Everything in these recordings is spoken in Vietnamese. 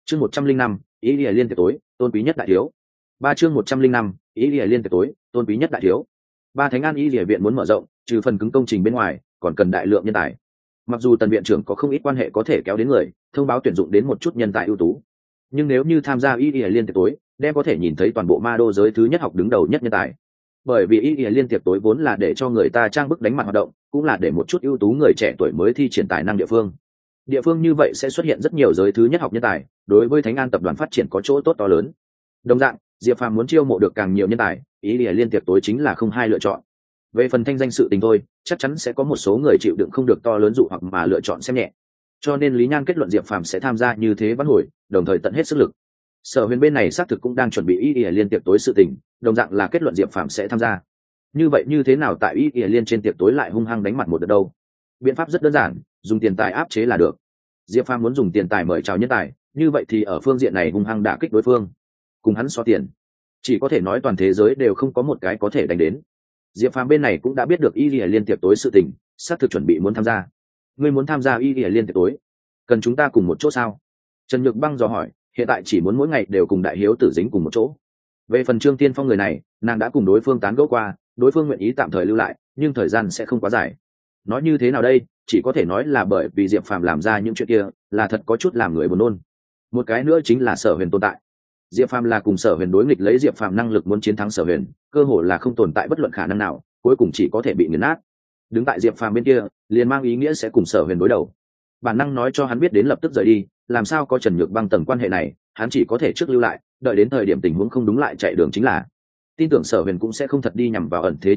Chương 105, ý lìa liên tiệc tối, tôn quý nhất đại thiếu. Chương 105, ý lìa liên tiệc tối, tôn quý nhất đại thiếu. Thánh An y lìa viện muốn mở rộng, trừ phần cứng công trình bên ngoài, còn cần đại lượng nhân tài. Mặc dù Tần viện trưởng có không ít quan hệ có thể kéo đến người, thông báo tuyển dụng đến một chút nhân tài ưu tú, nhưng nếu như tham gia ý lìa liên tiệc tối, đem có thể nhìn thấy toàn bộ ma đô giới thứ nhất học đứng đầu nhất nhân tài. Bởi vì ý lìa liên tiệc tối vốn là để cho người ta trang bức đánh mặt hoạt động, cũng là để một chút ưu tú người trẻ tuổi mới thi triển tài năng địa phương. Địa phương như vậy sẽ xuất hiện rất nhiều giới thứ nhất học nhân tài, đối với Thánh An tập đoàn phát triển có chỗ tốt to lớn. Đồng dạng, Diệp Phàm muốn chiêu mộ được càng nhiều nhân tài, ý lìa liên tiệc tối chính là không hai lựa chọn. Về phần thanh danh sự tình thôi, chắc chắn sẽ có một số người chịu đựng không được to lớn dụ hoặc mà lựa chọn xem nhẹ. Cho nên Lý Nhan kết luận Diệp Phàm sẽ tham gia như thế vãn hồi, đồng thời tận hết sức lực. Sở Huyền bên này xác thực cũng đang chuẩn bị ý lìa liên tiệc tối sự tình, đồng dạng là kết luận Diệp Phàm sẽ tham gia. Như vậy như thế nào tại ý lìa liên trên tiệc tối lại hung hăng đánh mặt một đợt đâu? Biện pháp rất đơn giản, dùng tiền tài áp chế là được. Diệp Phàm muốn dùng tiền tài mời chào nhân tài, như vậy thì ở phương diện này hung hăng đả kích đối phương, cùng hắn so tiền, chỉ có thể nói toàn thế giới đều không có một cái có thể đánh đến. Diệp Phàm bên này cũng đã biết được y lìa liên tiệc tối sự tình, xác thực chuẩn bị muốn tham gia. Ngươi muốn tham gia y lìa liên tiệc tối, cần chúng ta cùng một chỗ sao? Trần Nhược Băng dò hỏi. Hiện tại chỉ muốn mỗi ngày đều cùng đại hiếu tử dính cùng một chỗ. Về phần Trương Tiên Phong người này, nàng đã cùng đối phương tán gẫu qua, đối phương nguyện ý tạm thời lưu lại, nhưng thời gian sẽ không quá dài. Nói như thế nào đây, chỉ có thể nói là bởi vì Diệp Phàm làm ra những chuyện kia là thật có chút làm người buồn nôn. Một cái nữa chính là Sở Huyền tồn tại. Diệp Phàm là cùng Sở Huyền đối nghịch, lấy Diệp Phàm năng lực muốn chiến thắng Sở Huyền, cơ hội là không tồn tại bất luận khả năng nào, cuối cùng chỉ có thể bị nghiền nát. Đứng tại Diệp Phàm bên kia, liền mang ý nghĩa sẽ cùng Sở Huyền đối đầu. Bản năng nói cho hắn biết đến lập tức rời đi, làm sao có Trần Nhược Băng tầng quan hệ này, hắn chỉ có thể trước lưu lại, đợi đến thời điểm tình huống không đúng lại chạy đường chính là. Tin tưởng Sở Huyền cũng sẽ không thật đi nhằm vào ẩn thế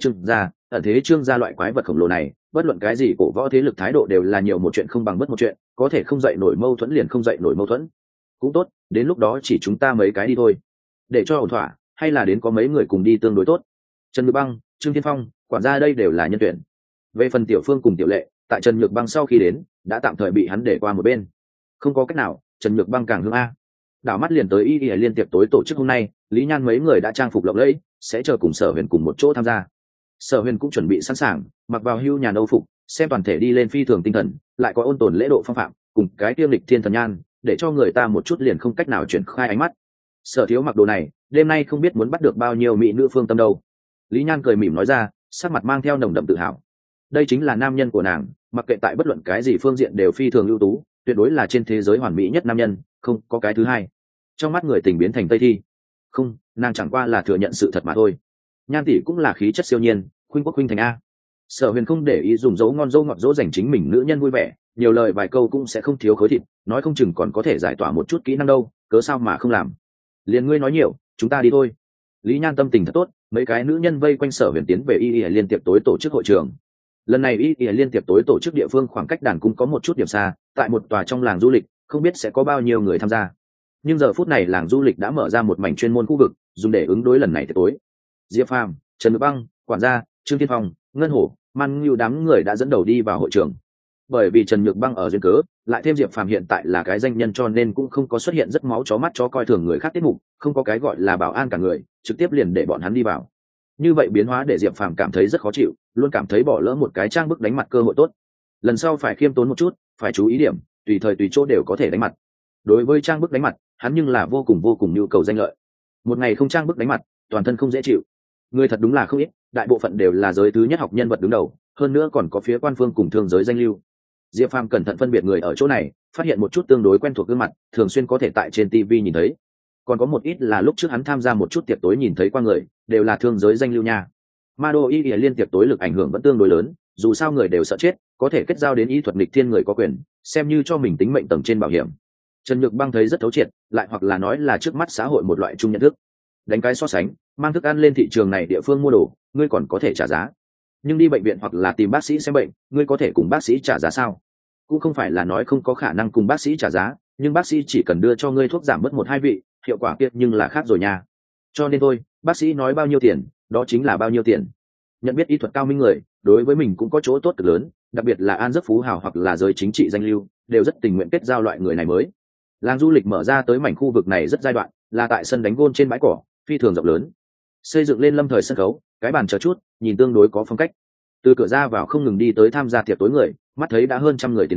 Trương gia loại quái vật khổng lồ này, bất luận cái gì cổ võ thế lực thái độ đều là nhiều một chuyện không bằng bất một chuyện, có thể không dậy nổi mâu thuẫn liền không dậy nổi mâu thuẫn. Cũng tốt, đến lúc đó chỉ chúng ta mấy cái đi thôi. Để cho ổn thỏa, hay là đến có mấy người cùng đi tương đối tốt. Trần Nhược Băng, Trương Thiên Phong, quản gia đây đều là nhân tuyển. Về phần Tiểu Phương cùng Tiểu Lệ, tại Trần Nhược Băng sau khi đến, đã tạm thời bị hắn để qua một bên. Không có cách nào, Trần Nhược Băng càng hương a. Đảo mắt liền tới y liên tiệc tối tổ chức hôm nay, Lý Nhan mấy người đã trang phục lộng lẫy, sẽ chờ cùng Sở Huyền cùng một chỗ tham gia. Sở Huyền cũng chuẩn bị sẵn sàng, mặc vào hưu nhàn âu phục, xem toàn thể đi lên phi thường tinh thần, lại có ôn tồn lễ độ phong phạm, cùng cái tiêm lịch thiên thần nhan, để cho người ta một chút liền không cách nào chuyển khai ánh mắt. Sở Thiếu mặc đồ này, đêm nay không biết muốn bắt được bao nhiêu mỹ nữ phương tâm đâu. Lý Nhan cười mỉm nói ra, sắc mặt mang theo nồng đậm tự hào. Đây chính là nam nhân của nàng, mặc kệ tại bất luận cái gì phương diện đều phi thường ưu tú, tuyệt đối là trên thế giới hoàn mỹ nhất nam nhân, không có cái thứ hai. Trong mắt người tình biến thành Tây Thi. Không, nàng chẳng qua là thừa nhận sự thật mà thôi. Nhan tỷ cũng là khí chất siêu nhiên, khuynh quốc khuynh thành a. Sở Huyền không để ý dùng dấu ngon dấu ngọt dỗ dành chính mình nữ nhân vui vẻ, nhiều lời vài câu cũng sẽ không thiếu khối thịt, nói không chừng còn có thể giải tỏa một chút kỹ năng đâu, cớ sao mà không làm. Liền ngươi nói nhiều, chúng ta đi thôi. Lý Nhan tâm tình thật tốt, mấy cái nữ nhân vây quanh Sở Huyền tiến về y liên tiệc tối tổ chức hội trường. Lần này y liên tiệc tối tổ chức địa phương khoảng cách đàn cung có một chút điểm xa, tại một tòa trong làng du lịch, không biết sẽ có bao nhiêu người tham gia. Nhưng giờ phút này làng du lịch đã mở ra một mảnh chuyên môn khu vực, dùng để ứng đối lần này tiệc tối. Diệp Phàm, Trần Nhược Băng, quản gia, Trương Thiên Phong, Ngân Hổ, Man Ngưu đám người đã dẫn đầu đi vào hội trường. Bởi vì Trần Nhược Băng ở duyên cớ, lại thêm Diệp Phàm hiện tại là cái danh nhân cho nên cũng không có xuất hiện rất máu chó mắt chó coi thường người khác tiết mục, không có cái gọi là bảo an cả người, trực tiếp liền để bọn hắn đi vào. Như vậy biến hóa để Diệp Phàm cảm thấy rất khó chịu, luôn cảm thấy bỏ lỡ một cái trang bức đánh mặt cơ hội tốt. Lần sau phải khiêm tốn một chút, phải chú ý điểm, tùy thời tùy chỗ đều có thể đánh mặt. Đối với trang bức đánh mặt, hắn nhưng là vô cùng nhu cầu danh lợi. Một ngày không trang bức đánh mặt, toàn thân không dễ chịu. Người thật đúng là không ít, đại bộ phận đều là giới thứ nhất học nhân vật đứng đầu, hơn nữa còn có phía quan phương cùng thương giới danh lưu. Diệp Phàm cẩn thận phân biệt người ở chỗ này, phát hiện một chút tương đối quen thuộc gương mặt, thường xuyên có thể tại trên TV nhìn thấy. Còn có một ít là lúc trước hắn tham gia một chút tiệc tối nhìn thấy qua người, đều là thương giới danh lưu nha. Ma đô y liên tiệc tối lực ảnh hưởng vẫn tương đối lớn, dù sao người đều sợ chết, có thể kết giao đến y thuật nghịch thiên người có quyền, xem như cho mình tính mệnh tầng trên bảo hiểm. Trần Nhược Băng thấy rất thấu triệt, lại hoặc là nói là trước mắt xã hội một loại chung nhận thức. Đánh cái so sánh, mang thức ăn lên thị trường này địa phương mua đồ, ngươi còn có thể trả giá. Nhưng đi bệnh viện hoặc là tìm bác sĩ xem bệnh, ngươi có thể cùng bác sĩ trả giá sao? Cũng không phải là nói không có khả năng cùng bác sĩ trả giá, nhưng bác sĩ chỉ cần đưa cho ngươi thuốc giảm bớt 1-2 vị, hiệu quả kia nhưng là khác rồi nha. Cho nên thôi, bác sĩ nói bao nhiêu tiền, đó chính là bao nhiêu tiền. Nhận biết y thuật cao minh người, đối với mình cũng có chỗ tốt cực lớn, đặc biệt là an giấc phú hào hoặc là giới chính trị danh lưu, đều rất tình nguyện kết giao loại người này mới. Làng du lịch mở ra tới mảnh khu vực này rất giai đoạn, là tại sân đánh gôn trên bãi cỏ, phi thường rộng lớn. Xây dựng lên lâm thời sân khấu, cái bàn chờ chút, nhìn tương đối có phong cách. Từ cửa ra vào không ngừng đi tới tham gia tiệc tối người, mắt thấy đã hơn 100 người tiến đến,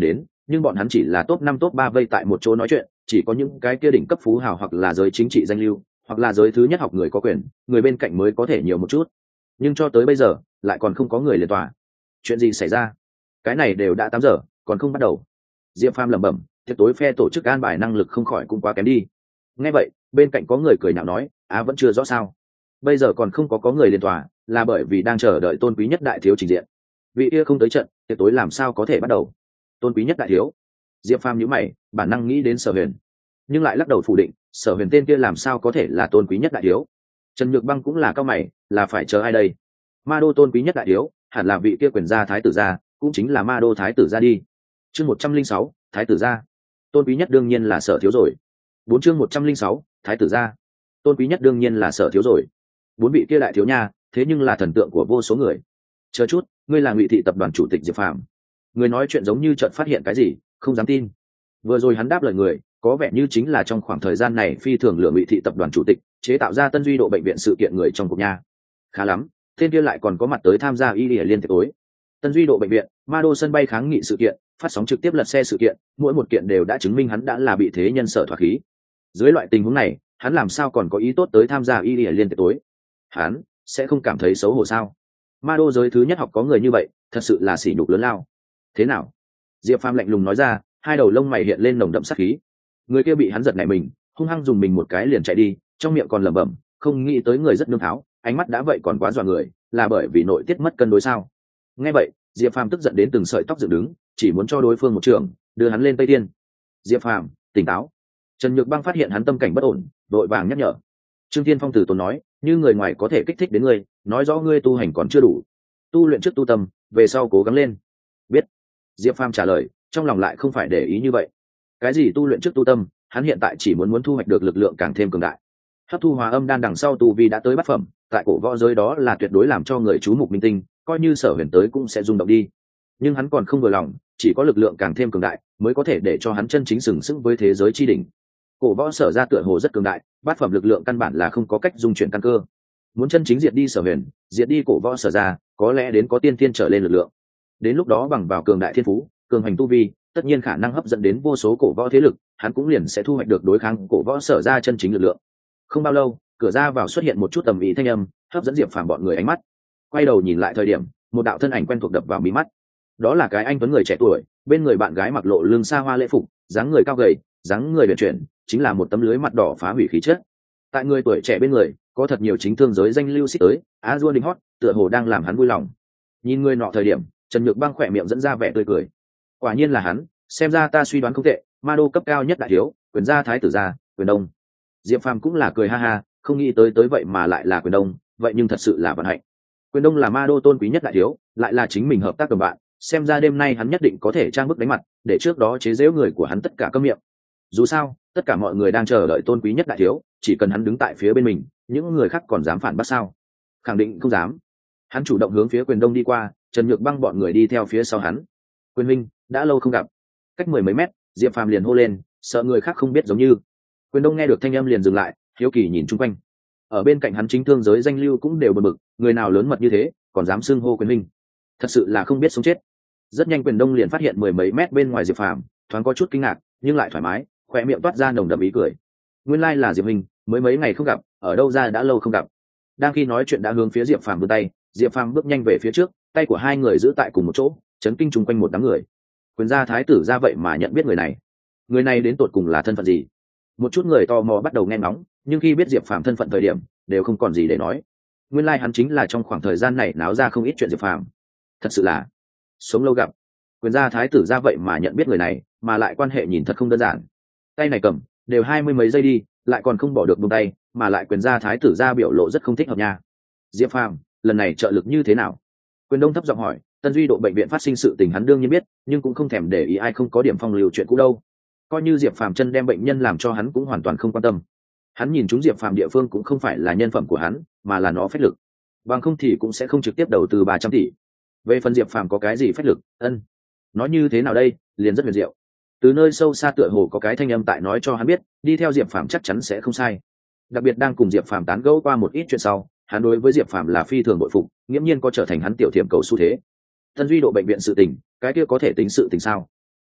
nhưng bọn hắn chỉ là top 5 top 3 vây tại một chỗ nói chuyện, chỉ có những cái kia đỉnh cấp phú hào hoặc là giới chính trị danh lưu, hoặc là giới thứ nhất học người có quyền, người bên cạnh mới có thể nhiều một chút. Nhưng cho tới bây giờ, lại còn không có người liền tòa. Chuyện gì xảy ra? Cái này đều đã 8 giờ, còn không bắt đầu. Diệp Phàm lẩm bẩm, tiệc tối phe tổ chức an bài năng lực không khỏi cũng quá kém đi. Nghe vậy, bên cạnh có người cười nhạo nói, vẫn chưa rõ sao? Bây giờ còn không có người liền tòa, là bởi vì đang chờ đợi tôn quý nhất đại thiếu trình diện. Vị kia không tới trận, tiệc tối làm sao có thể bắt đầu? Tôn quý nhất đại thiếu. Diệp Phàm nhíu mày, bản năng nghĩ đến Sở Huyền, nhưng lại lắc đầu phủ định, Sở Huyền tên kia làm sao có thể là tôn quý nhất đại thiếu? Trần Nhược Băng cũng là cao mày, là phải chờ ai đây? Ma Đô tôn quý nhất đại thiếu, hẳn là vị kia quyền gia thái tử gia, cũng chính là Ma Đô thái tử gia đi. Chương 106, thái tử gia. Tôn quý nhất đương nhiên là Sở thiếu rồi. 4 chương 106, thái tử gia. Tôn quý nhất đương nhiên là Sở thiếu rồi. 4 vị kia đại thiếu nha, thế nhưng là thần tượng của vô số người. Chờ chút, ngươi là Ngụy thị tập đoàn chủ tịch Diệp Phàm. Người nói chuyện giống như chợt phát hiện cái gì, không dám tin. Vừa rồi hắn đáp lời người, có vẻ như chính là trong khoảng thời gian này phi thường lựa Ngụy thị tập đoàn chủ tịch, chế tạo ra Tân Duy độ bệnh viện sự kiện người trong cuộc nha. Khá lắm, tên kia lại còn có mặt tới tham gia y liên tiệc tối. Tân Duy độ bệnh viện, Ma Đô sân bay kháng nghị sự kiện, phát sóng trực tiếp lật xe sự kiện, mỗi một kiện đều đã chứng minh hắn đã là bị thế nhân sợ thoát khí. Dưới loại tình huống này, hắn làm sao còn có ý tốt tới tham gia y liên tiệc tối? Hắn sẽ không cảm thấy xấu hổ sao? Ma Đô giới thứ nhất học có người như vậy, thật sự là sỉ nhục lớn lao. Thế nào? Diệp Phàm lạnh lùng nói ra, hai đầu lông mày hiện lên nồng đậm sát khí. Người kia bị hắn giật nảy mình, hung hăng dùng mình một cái liền chạy đi, trong miệng còn lẩm bẩm, không nghĩ tới người rất nương tháo, ánh mắt đã vậy còn quá dọa người, là bởi vì nội tiết mất cân đối sao? Nghe vậy, Diệp Phàm tức giận đến từng sợi tóc dựng đứng, chỉ muốn cho đối phương một trường, đưa hắn lên Tây Tiên. Diệp Phàm, tỉnh táo. Trần Nhược Băng phát hiện hắn tâm cảnh bất ổn, vội vàng nhắc nhở. Trương Thiên Phong từ tốn nói, như người ngoài có thể kích thích đến ngươi, nói rõ ngươi tu hành còn chưa đủ, tu luyện trước tu tâm, về sau cố gắng lên. Biết. Diệp Phàm trả lời, trong lòng lại không phải để ý như vậy. Cái gì tu luyện trước tu tâm, hắn hiện tại chỉ muốn thu hoạch được lực lượng càng thêm cường đại. Hấp thu hóa âm đan đằng sau tu vi đã tới bát phẩm, tại cổ võ giới đó là tuyệt đối làm cho người chú mục minh tinh, coi như Sở Huyền tới cũng sẽ rung động đi. Nhưng hắn còn không vừa lòng, chỉ có lực lượng càng thêm cường đại mới có thể để cho hắn chân chính sừng sững với thế giới chi đỉnh. Cổ võ Sở ra tựa hồ rất cường đại, bát phẩm lực lượng căn bản là không có cách dung chuyển căn cơ. Muốn chân chính diệt đi Sở Huyền, diệt đi cổ võ Sở ra, có lẽ đến có tiên thiên trở lên lực lượng. Đến lúc đó bằng vào cường đại thiên phú, cường hành tu vi, tất nhiên khả năng hấp dẫn đến vô số cổ võ thế lực, hắn cũng liền sẽ thu hoạch được đối kháng cổ võ Sở ra chân chính lực lượng. Không bao lâu, cửa ra vào xuất hiện một chút tầm ý thanh âm, hấp dẫn Diệp Phàm bọn người ánh mắt. Quay đầu nhìn lại thời điểm, một đạo thân ảnh quen thuộc đập vào mí mắt. Đó là cái anh tuấn người trẻ tuổi, bên người bạn gái mặc lộ lưng xa hoa lễ phục, dáng người cao gầy, dáng người huyền chuyển, chính là một tấm lưới mặt đỏ phá hủy khí chất. Tại người tuổi trẻ bên người, có thật nhiều chính thương giới danh lưu xích tới, á dua đỉnh hót, tựa hồ đang làm hắn vui lòng. Nhìn người nọ thời điểm, Trần Nhược Băng khỏe miệng dẫn ra vẻ tươi cười. Quả nhiên là hắn, xem ra ta suy đoán không tệ, Ma Đô cấp cao nhất đại thiếu, quyền gia thái tử gia, quyền đông. Diệp Phàm cũng là cười ha ha, không nghĩ tới vậy mà lại là quyền đông, vậy nhưng thật sự là vận hạnh. Quyền đông là Ma Đô tôn quý nhất đại thiếu, lại là chính mình hợp tác đồng bạn, xem ra đêm nay hắn nhất định có thể trang bức đánh mặt, để trước đó chế giễu người của hắn tất cả câm miệng. Dù sao, tất cả mọi người đang chờ đợi tôn quý nhất đại thiếu, chỉ cần hắn đứng tại phía bên mình, những người khác còn dám phản bác sao? Khẳng định không dám. Hắn chủ động hướng phía quyền đông đi qua, Trần Nhược Băng bọn người đi theo phía sau hắn. Quyền huynh, đã lâu không gặp. Cách mười mấy mét, Diệp Phàm liền hô lên, sợ người khác không biết giống như. Quyền đông nghe được thanh âm liền dừng lại, hiếu kỳ nhìn chung quanh. Ở bên cạnh hắn chính thương giới danh lưu cũng đều bực bực, người nào lớn mật như thế, còn dám xưng hô quyền huynh, thật sự là không biết sống chết. Rất nhanh quyền đông liền phát hiện mười mấy mét bên ngoài Diệp Phàm, thoáng có chút kinh ngạc, nhưng lại thoải mái, khỏe miệng toát ra nồng đậm ý cười. Nguyên lai là Diệp huynh, mới mấy ngày không gặp, ở đâu ra đã lâu không gặp. Đang khi nói chuyện đã hướng phía Diệp Phàm vươn tay, Diệp Phàm bước nhanh về phía trước, tay của hai người giữ tại cùng một chỗ, chấn kinh chung quanh một đám người. Quyền gia thái tử ra vậy mà nhận biết người này. Người này đến tột cùng là thân phận gì? Một chút người tò mò bắt đầu nghe ngóng, nhưng khi biết Diệp Phàm thân phận thời điểm, đều không còn gì để nói. Nguyên lai hắn chính là trong khoảng thời gian này náo ra không ít chuyện Diệp Phàm. Thật sự là sống lâu gặp. Quyền gia thái tử ra vậy mà nhận biết người này, mà lại quan hệ nhìn thật không đơn giản. Tay này cầm, đều 20 mấy giây đi, lại còn không bỏ được buông tay, mà lại quyền gia thái tử ra biểu lộ rất không thích hợp nha. Diệp Phàm, lần này trợ lực như thế nào? Quyền đông thấp giọng hỏi. Tân Duy độ bệnh viện phát sinh sự tình hắn đương nhiên biết, nhưng cũng không thèm để ý ai không có điểm phong lưu chuyện cũ đâu. Coi như Diệp Phàm chân đem bệnh nhân làm cho hắn cũng hoàn toàn không quan tâm. Hắn nhìn chúng Diệp Phàm địa phương cũng không phải là nhân phẩm của hắn, mà là nó phách lực. Bằng không thì cũng sẽ không trực tiếp đầu tư 300 tỷ. Về phần Diệp Phàm có cái gì phách lực, nói như thế nào đây, liền rất huyền diệu. Từ nơi sâu xa tựa hồ có cái thanh âm tại nói cho hắn biết, đi theo Diệp Phàm chắc chắn sẽ không sai. Đặc biệt đang cùng Diệp Phàm tán gẫu qua một ít chuyện sau, hắn đối với Diệp Phàm là phi thường bội phục, nghiễm nhiên có trở thành hắn tiểu thiểm cầu xu thế. Tân Duy độ bệnh viện sự tình, cái kia có thể tính sự tình sao?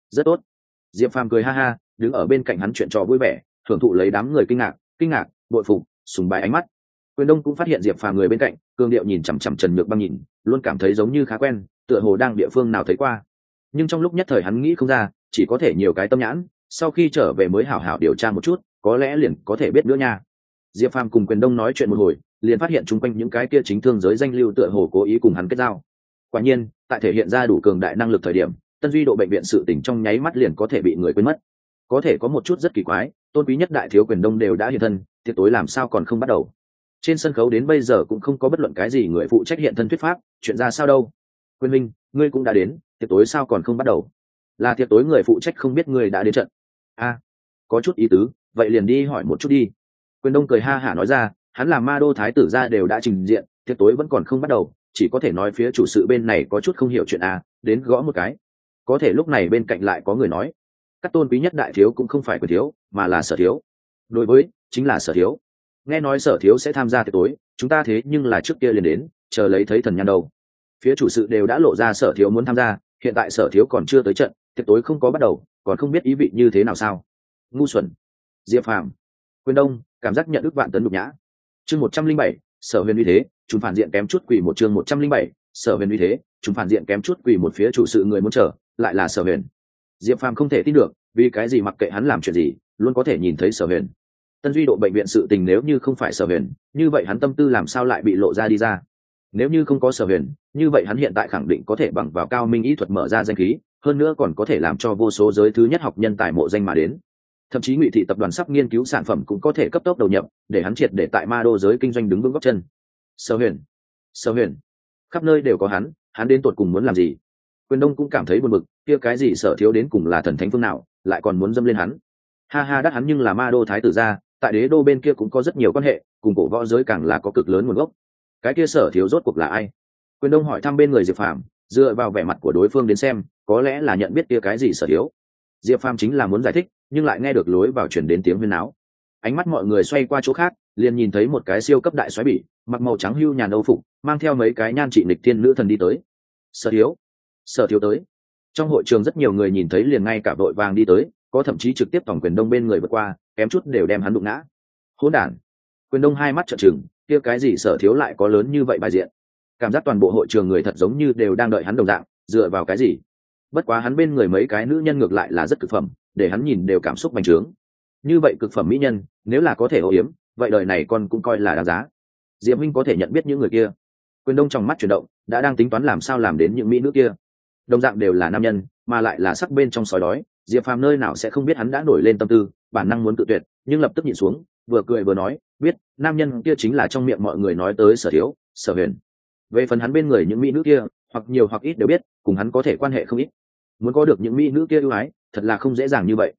rất tốt. Diệp Phàm cười ha ha, đứng ở bên cạnh hắn chuyện trò vui vẻ, thưởng thụ lấy đám người kinh ngạc, bội phục, sùng bái ánh mắt. Quyền Đông cũng phát hiện Diệp Phàm người bên cạnh, cương điệu nhìn chằm chằm Trần Nhược Băng nhìn, luôn cảm thấy giống như khá quen, tựa hồ đang địa phương nào thấy qua. Nhưng trong lúc nhất thời hắn nghĩ không ra, chỉ có thể nhiều cái tâm nhãn, sau khi trở về mới hảo hảo điều tra một chút, có lẽ liền có thể biết nữa nha. Diệp Phàm cùng Quyền Đông nói chuyện một hồi, liền phát hiện chung quanh những cái kia chính thương giới danh lưu tựa hồ cố ý cùng hắn kết giao. Quả nhiên, tại thể hiện ra đủ cường đại năng lực thời điểm, Tân Duy độ bệnh viện sự tình trong nháy mắt liền có thể bị người quên mất. Có thể có một chút rất kỳ quái, tôn quý nhất đại thiếu Quyền Đông đều đã hiện thân, tiệc tối làm sao còn không bắt đầu? Trên sân khấu đến bây giờ cũng không có bất luận cái gì người phụ trách hiện thân thuyết pháp, chuyện ra sao đâu? Quyền Minh, ngươi cũng đã đến, tiệc tối sao còn không bắt đầu? Là tiệc tối người phụ trách không biết ngươi đã đến trận. A, có chút ý tứ, vậy liền đi hỏi một chút đi. Quyền Đông cười ha hả nói ra, hắn là Ma Đô thái tử gia đều đã trình diện, tiệc tối vẫn còn không bắt đầu, chỉ có thể nói phía chủ sự bên này có chút không hiểu chuyện đến gõ một cái. Có thể lúc này bên cạnh lại có người nói, các tôn quý nhất đại thiếu cũng không phải Quyền thiếu, mà là Sở thiếu. Đối với, chính là Sở thiếu. Nghe nói Sở thiếu sẽ tham gia tiệc tối, chúng ta thế nhưng là trước kia liền đến, chờ lấy thấy thần nhan đâu. Phía chủ sự đều đã lộ ra Sở thiếu muốn tham gia, hiện tại Sở thiếu còn chưa tới trận, tiệc tối không có bắt đầu, còn không biết ý vị như thế nào sao? Ngu xuẩn. Diệp Phàm, Quyền Đông, cảm giác nhận ức vạn tấn nhục nhã. Chương 107, Sở Huyền uy thế, chúng phản diện kém chút quỷ một. Chương 107, Sở Huyền uy thế, chúng phản diện kém chút quỷ một. Phía chủ sự người muốn chờ, lại là Sở Huyền. Diệp Phàm không thể tin được, vì cái gì mặc kệ hắn làm chuyện gì, luôn có thể nhìn thấy Sở Huyền. Tân Duy độ bệnh viện sự tình nếu như không phải Sở Huyền, như vậy hắn tâm tư làm sao lại bị lộ ra đi ra? Nếu như không có Sở Huyền, như vậy hắn hiện tại khẳng định có thể bằng vào cao minh y thuật mở ra danh khí, hơn nữa còn có thể làm cho vô số giới thứ nhất học nhân tài mộ danh mà đến. Thậm chí Ngụy thị tập đoàn sắp nghiên cứu sản phẩm cũng có thể cấp tốc đầu nhập, để hắn triệt để tại Ma Đô giới kinh doanh đứng vững gót chân. Sở Huyền, Sở Huyền, khắp nơi đều có hắn đến tột cùng muốn làm gì? Quyền Đông cũng cảm thấy buồn bực, kia cái gì Sở thiếu đến cùng là thần thánh phương nào, lại còn muốn dâm lên hắn? Ha ha, đắt hắn nhưng là Ma Đô thái tử gia, tại đế đô bên kia cũng có rất nhiều quan hệ, cùng cổ võ giới càng là có cực lớn nguồn gốc. Cái kia Sở thiếu rốt cuộc là ai? Quyền Đông hỏi thăm bên người Diệp Phàm, dựa vào vẻ mặt của đối phương đến xem, có lẽ là nhận biết kia cái gì Sở thiếu. Diệp Phàm chính là muốn giải thích, nhưng lại nghe được lối vào chuyển đến tiếng huyên náo. Ánh mắt mọi người xoay qua chỗ khác, liền nhìn thấy một cái siêu cấp đại xoáy bỉ, mặc màu trắng hưu nhàn âu phục, mang theo mấy cái nhan trị nghịch thiên nữ thần đi tới. Sở thiếu, Sở thiếu tới. Trong hội trường rất nhiều người nhìn thấy liền ngay cả vội vàng đi tới, có thậm chí trực tiếp tổng Quyền Đông bên người vượt qua, kém chút đều đem hắn đụng ngã. Hỗn đản. Quyền Đông hai mắt trợn trừng, kia cái gì Sở thiếu lại có lớn như vậy bài diện? Cảm giác toàn bộ hội trường người thật giống như đều đang đợi hắn đồng dạng, dựa vào cái gì? Bất quá hắn bên người mấy cái nữ nhân ngược lại là rất cực phẩm, để hắn nhìn đều cảm xúc bành trướng. Như vậy cực phẩm mỹ nhân, nếu là có thể ô yếm, vậy đời này con cũng coi là đáng giá. Diệp huynh có thể nhận biết những người kia. Quyền Đông trong mắt chuyển động, đã đang tính toán làm sao làm đến những mỹ nữ kia. Đồng dạng đều là nam nhân, mà lại là sắc bên trong sói đói, Diệp Phàm nơi nào sẽ không biết hắn đã nổi lên tâm tư, bản năng muốn tự tuyệt, nhưng lập tức nhịn xuống, vừa cười vừa nói, biết, nam nhân kia chính là trong miệng mọi người nói tới Sở thiếu, Sở Huyền. Về phần hắn bên người những mỹ nữ kia, hoặc nhiều hoặc ít đều biết, cùng hắn có thể quan hệ không ít. Muốn có được những mỹ nữ kia ưu ái, thật là không dễ dàng như vậy.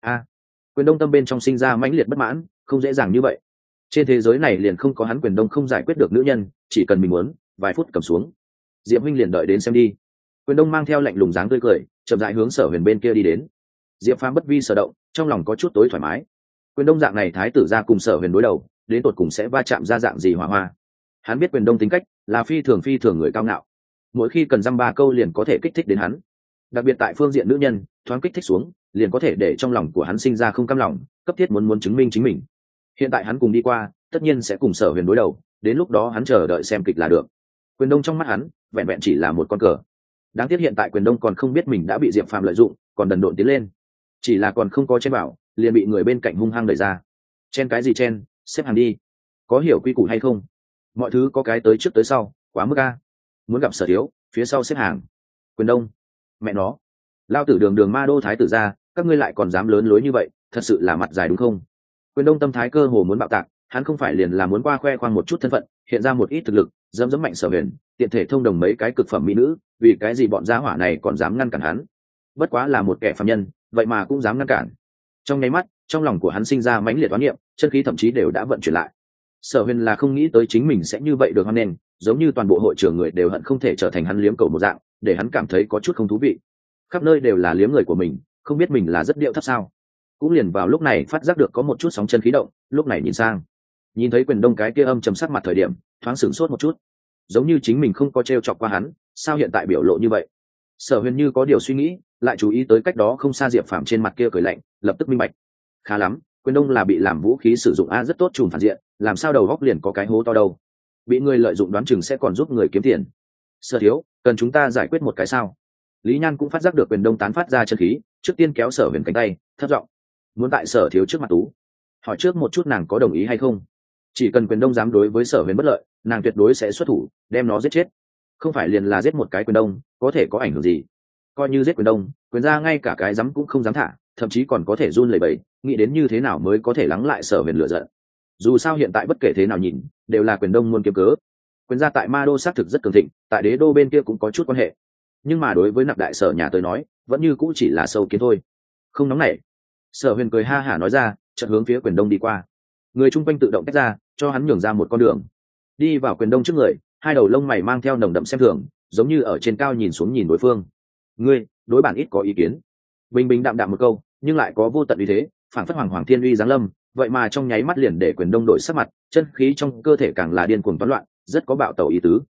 Quyền Đông tâm bên trong sinh ra mãnh liệt bất mãn, không dễ dàng như vậy. Trên thế giới này liền không có hắn Quyền Đông không giải quyết được nữ nhân, chỉ cần mình muốn, vài phút cầm xuống. Diệp huynh liền đợi đến xem đi. Quyền Đông mang theo lạnh lùng dáng tươi cười, chậm rãi hướng Sở Huyền bên kia đi đến. Diệp Phàm bất vi sở động, trong lòng có chút tối thoải mái. Quyền Đông dạng này thái tử gia cùng Sở Huyền đối đầu, đến tột cùng sẽ va chạm ra dạng gì hỏa hoa. Hắn biết Quyền Đông tính cách là phi thường người cao ngạo, mỗi khi cần dăm ba câu liền có thể kích thích đến hắn. Đặc biệt tại phương diện nữ nhân, thoáng kích thích xuống, liền có thể để trong lòng của hắn sinh ra không cam lòng, cấp thiết muốn chứng minh chính mình. Hiện tại hắn cùng đi qua, tất nhiên sẽ cùng Sở Huyền đối đầu, đến lúc đó hắn chờ đợi xem kịch là được. Quyền Đông trong mắt hắn, vẹn vẹn chỉ là một con cờ. Đáng tiếc hiện tại Quyền Đông còn không biết mình đã bị Diệp Phàm lợi dụng, còn đần độn tiến lên. Chỉ là còn không có chen vào, liền bị người bên cạnh hung hăng đẩy ra. Chen cái gì chen, xếp hàng đi. Có hiểu quy củ hay không? Mọi thứ có cái tới trước tới sau, quá mức a. Muốn gặp Sở thiếu, phía sau xếp hàng. Quyền Đông, mẹ nó, lao tử đường Ma Đô thái tử ra, các ngươi lại còn dám lớn lối như vậy, thật sự là mặt dài đúng không? Quyền Đông tâm thái cơ hồ muốn bạo tạc, hắn không phải liền là muốn qua khoe khoang một chút thân phận, hiện ra một ít thực lực, dẫm mạnh Sở Huyền, tiện thể thông đồng mấy cái cực phẩm mỹ nữ, vì cái gì bọn gia hỏa này còn dám ngăn cản hắn? Bất quá là một kẻ phàm nhân, vậy mà cũng dám ngăn cản. Trong nháy mắt, trong lòng của hắn sinh ra mãnh liệt toán niệm, chân khí thậm chí đều đã vận chuyển lại. Sở Huyền là không nghĩ tới chính mình sẽ như vậy được hoan nghênh, giống như toàn bộ hội trường người đều hận không thể trở thành hắn liếm cầu một dạng, để hắn cảm thấy có chút không thú vị. Khắp nơi đều là liếm người của mình, không biết mình là rất điệu thấp sao? Cũng liền vào lúc này phát giác được có một chút sóng chân khí động, lúc này nhìn sang, nhìn thấy Quyền Đông cái kia âm trầm sắc mặt thời điểm, thoáng sửng sốt một chút, giống như chính mình không có trêu chọc qua hắn, sao hiện tại biểu lộ như vậy? Sở Huyền như có điều suy nghĩ, lại chú ý tới cách đó không xa diệp phàm trên mặt kia cười lạnh, lập tức minh bạch. Khá lắm, quyền đông là bị làm vũ khí sử dụng rất tốt trùm phản diện, làm sao đầu góc liền có cái hố to đâu. Bị người lợi dụng đoán chừng sẽ còn giúp người kiếm tiền. Sở thiếu, cần chúng ta giải quyết một cái sao? Lý Nhan cũng phát giác được quyền đông tán phát ra chân khí, trước tiên kéo Sở Huyền cánh tay, thấp giọng muốn tại Sở thiếu trước mặt tú hỏi trước một chút nàng có đồng ý hay không. Chỉ cần quyền đông dám đối với Sở Huyền bất lợi, nàng tuyệt đối sẽ xuất thủ đem nó giết chết. Không phải liền là giết một cái quyền đông có thể có ảnh hưởng gì. Coi như giết quyền đông, quyền ra ngay cả cái dám cũng không dám thả, thậm chí còn có thể run lẩy bẩy, nghĩ đến như thế nào mới có thể lắng lại Sở Huyền lửa giận. Dù sao hiện tại bất kể thế nào nhìn đều là quyền đông muốn kiếm cớ. Quyền gia tại Ma Đô xác thực rất cường thịnh, tại Đế Đô bên kia cũng có chút quan hệ, nhưng mà đối với Nạp đại sở nhà tới nói vẫn như cũ chỉ là sâu kiến thôi. Không nóng nảy. Sở Huyền cười ha hả nói ra, chợt hướng phía quyền đông đi qua. Người chung quanh tự động tách ra, cho hắn nhường ra một con đường. Đi vào quyền đông trước người, hai đầu lông mày mang theo nồng đậm xem thường, giống như ở trên cao nhìn xuống nhìn đối phương. Ngươi đối bản ít có ý kiến. Bình bình đạm đạm một câu, nhưng lại có vô tận uy thế, phảng phất hoàng hoàng thiên uy giáng lâm, vậy mà trong nháy mắt liền để quyền đông đổi sắc mặt, chân khí trong cơ thể càng là điên cuồng toán loạn, rất có bạo tẩu ý tứ.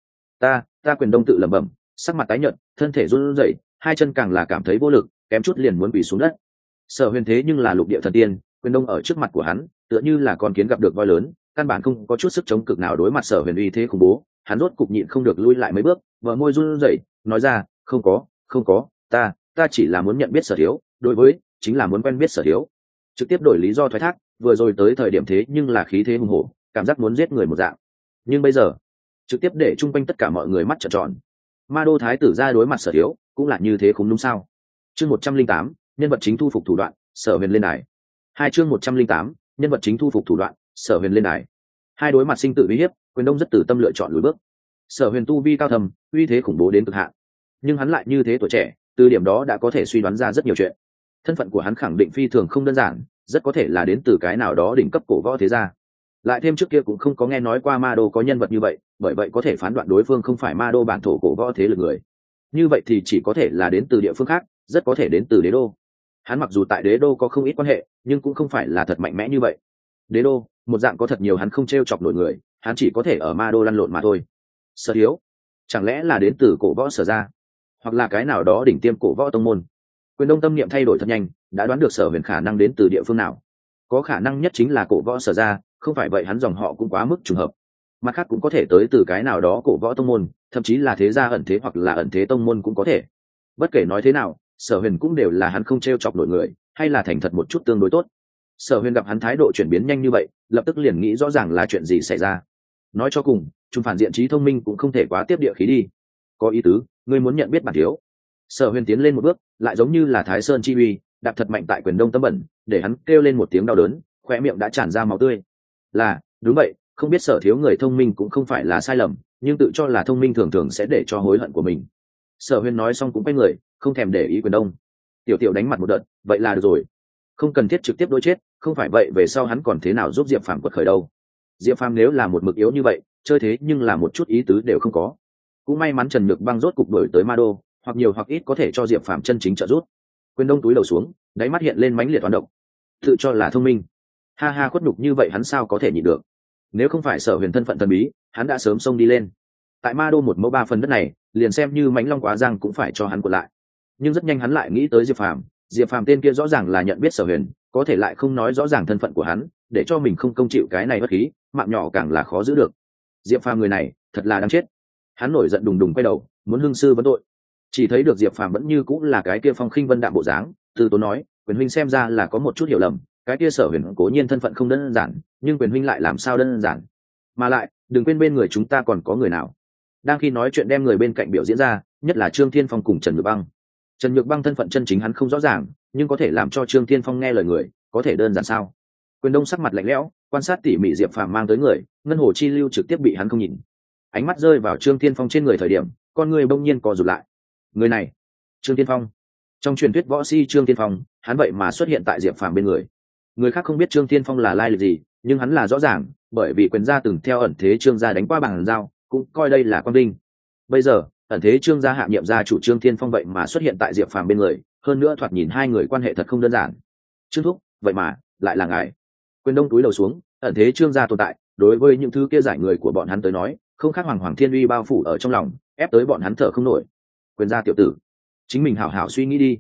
Ta quyền đông tự lẩm bẩm, sắc mặt tái nhợt, thân thể run rẩy, hai chân càng là cảm thấy vô lực, kém chút liền muốn quỳ xuống đất. Sở Huyền thế nhưng là lục địa thần tiên, quyền đông ở trước mặt của hắn tựa như là con kiến gặp được voi lớn, căn bản không có chút sức chống cực nào đối mặt Sở Huyền uy thế khủng bố. Hắn rốt cục nhịn không được lui lại mấy bước, vợ môi run rẩy nói ra, không có, ta chỉ là muốn nhận biết Sở thiếu, đối với chính là muốn quen biết Sở thiếu. Trực tiếp đổi lý do thoái thác, vừa rồi tới thời điểm thế nhưng là khí thế hùng hổ, cảm giác muốn giết người một dạng, nhưng bây giờ trực tiếp để chung quanh tất cả mọi người mắt trợn tròn. Ma Đô thái tử ra đối mặt Sở thiếu cũng là như thế không đúng sao? Chương 108, nhân vật chính thu phục thủ đoạn, Sở Huyền lên đài. Hai chương 108, nhân vật chính thu phục thủ đoạn, Sở Huyền lên đài. Hai đối mặt sinh tử uy hiếp, quyền đông rất từ tâm lựa chọn lùi bước. Sở Huyền tu vi cao thầm, uy thế khủng bố đến cực hạn, nhưng hắn lại như thế tuổi trẻ, từ điểm đó đã có thể suy đoán ra rất nhiều chuyện. Thân phận của hắn khẳng định phi thường không đơn giản, rất có thể là đến từ cái nào đó đỉnh cấp cổ võ thế gia. Lại thêm trước kia cũng không có nghe nói qua Ma Đô có nhân vật như vậy, bởi vậy có thể phán đoạn đối phương không phải Ma Đô bản thổ cổ võ thế lực người. Như vậy thì chỉ có thể là đến từ địa phương khác, rất có thể đến từ Đế Đô. Hắn mặc dù tại Đế Đô có không ít quan hệ, nhưng cũng không phải là thật mạnh mẽ như vậy. Đế Đô, một dạng có thật nhiều hắn không t r e o chọc nổi người, hắn chỉ có thể ở Ma Đô lăn lộn mà thôi. Sở thiếu, chẳng lẽ là đến từ cổ võ Sở gia, hoặc là cái nào đó đỉnh tiêm cổ võ tông môn? Quyền đông tâm niệm thay đổi thật nhanh, đã đoán được Sở Huyền khả năng đến từ địa phương nào. Có khả năng nhất chính là cổ võ Sở gia, không phải vậy hắn dòng họ cũng quá mức trùng hợp. Mặt khác cũng có thể tới từ cái nào đó cổ võ tông môn, thậm chí là thế gia ẩn thế hoặc là ẩn thế tông môn cũng có thể. Bất kể nói thế nào, Sở Huyền cũng đều là hắn không t r e o chọc nổi người, hay là thành thật một chút tương đối tốt. Sở Huyền gặp hắn thái độ chuyển biến nhanh như vậy, lập tức liền nghĩ rõ ràng là chuyện gì xảy ra. Nói cho cùng, trung phản diện trí thông minh cũng không thể quá tiếp địa khí đi. Có ý tứ, ngươi muốn nhận biết bản thiếu. Sở Huyền tiến lên một bước, lại giống như là Thái Sơn chi uy, đạp thật mạnh tại quyền đông tấm bẩn, để hắn kêu lên một tiếng đau đớn, khoe miệng đã tràn ra máu tươi. Là, đúng vậy, không biết Sở thiếu người thông minh cũng không phải là sai lầm, nhưng tự cho là thông minh thường thường sẽ để cho hối hận của mình. Sở Huyền nói xong cũng quay người, không thèm để ý quyền đông. Tiểu tiểu đánh mặt một đợt, vậy là được rồi, không cần thiết trực tiếp đối chết, không phải vậy về sau hắn còn thế nào giúp Diệp Phàm quật khởi đâu. Diệp Phàm nếu là một mực yếu như vậy, chơi thế nhưng là một chút ý tứ đều không có. Cũng may mắn Trần Nhược Băng rốt cục đổi tới Ma Đô, hoặc nhiều hoặc ít có thể cho Diệp Phàm chân chính trợ giúp. Quyền đông túi đầu xuống, đáy mắt hiện lên mãnh liệt toán động. Tự cho là thông minh, ha ha, khuất nhục như vậy hắn sao có thể nhịn được. Nếu không phải Sở Huyền thân phận thần bí, hắn đã sớm xông đi lên. Tại Ma Đô 1 mẫu 3 phần đất này, liền xem như mãnh long quá giang cũng phải cho hắn quật lại. Nhưng rất nhanh hắn lại nghĩ tới Diệp Phàm. Diệp Phàm tên kia rõ ràng là nhận biết Sở Huyền, có thể lại không nói rõ ràng thân phận của hắn, để cho mình không công chịu cái này bất khí, mạng nhỏ càng là khó giữ được. Diệp Phàm người này thật là đáng chết. Hắn nổi giận đùng đùng quay đầu, muốn hưng sư vấn tội. Chỉ thấy được Diệp Phàm vẫn như cũng là cái kia phong khinh vân đạm bộ dáng, từ tốn nói, quyền huynh xem ra là có một chút hiểu lầm, cái kia Sở Huyền cố nhiên thân phận không đơn giản, nhưng quyền huynh lại làm sao đơn giản? Mà lại, đừng quên bên người chúng ta còn có người nào. Đang khi nói chuyện đem người bên cạnh biểu diễn ra, nhất là Trương Thiên Phong cùng Trần Nhược Băng. Trần Nhược Băng thân phận chân chính hắn không rõ ràng, nhưng có thể làm cho Trương Thiên Phong nghe lời người, có thể đơn giản sao? Quyền đông sắc mặt lạnh lẽo, quan sát tỉ mỉ Diệp Phàm mang tới người, ngân hồ chi lưu trực tiếp bị hắn không nhìn. Ánh mắt rơi vào Trương Thiên Phong trên người thời điểm, con người bỗng nhiên co rụt lại. Người này, Trương Thiên Phong. Trong truyền thuyết võ si Trương Thiên Phong, hắn vậy mà xuất hiện tại Diệp Phàm bên người. Người khác không biết Trương Thiên Phong là lai lịch gì, nhưng hắn là rõ ràng, bởi vì quyền gia từng theo ẩn thế Trương gia đánh qua bằng dao, cũng coi đây là quan vinh. Bây giờ, ẩn thế Trương gia hạ nhiệm gia chủ Trương Thiên Phong vậy mà xuất hiện tại Diệp Phàm bên người, hơn nữa thoạt nhìn hai người quan hệ thật không đơn giản. Trương thúc, vậy mà lại là ngài. Quyền đông túi đầu xuống, ẩn thế Trương gia tồn tại, đối với những thứ kia giải người của bọn hắn tới nói, không khác hoàng hoàng thiên uy bao phủ ở trong lòng, ép tới bọn hắn thở không nổi. Quyền gia tiểu tử, chính mình hảo hảo suy nghĩ đi.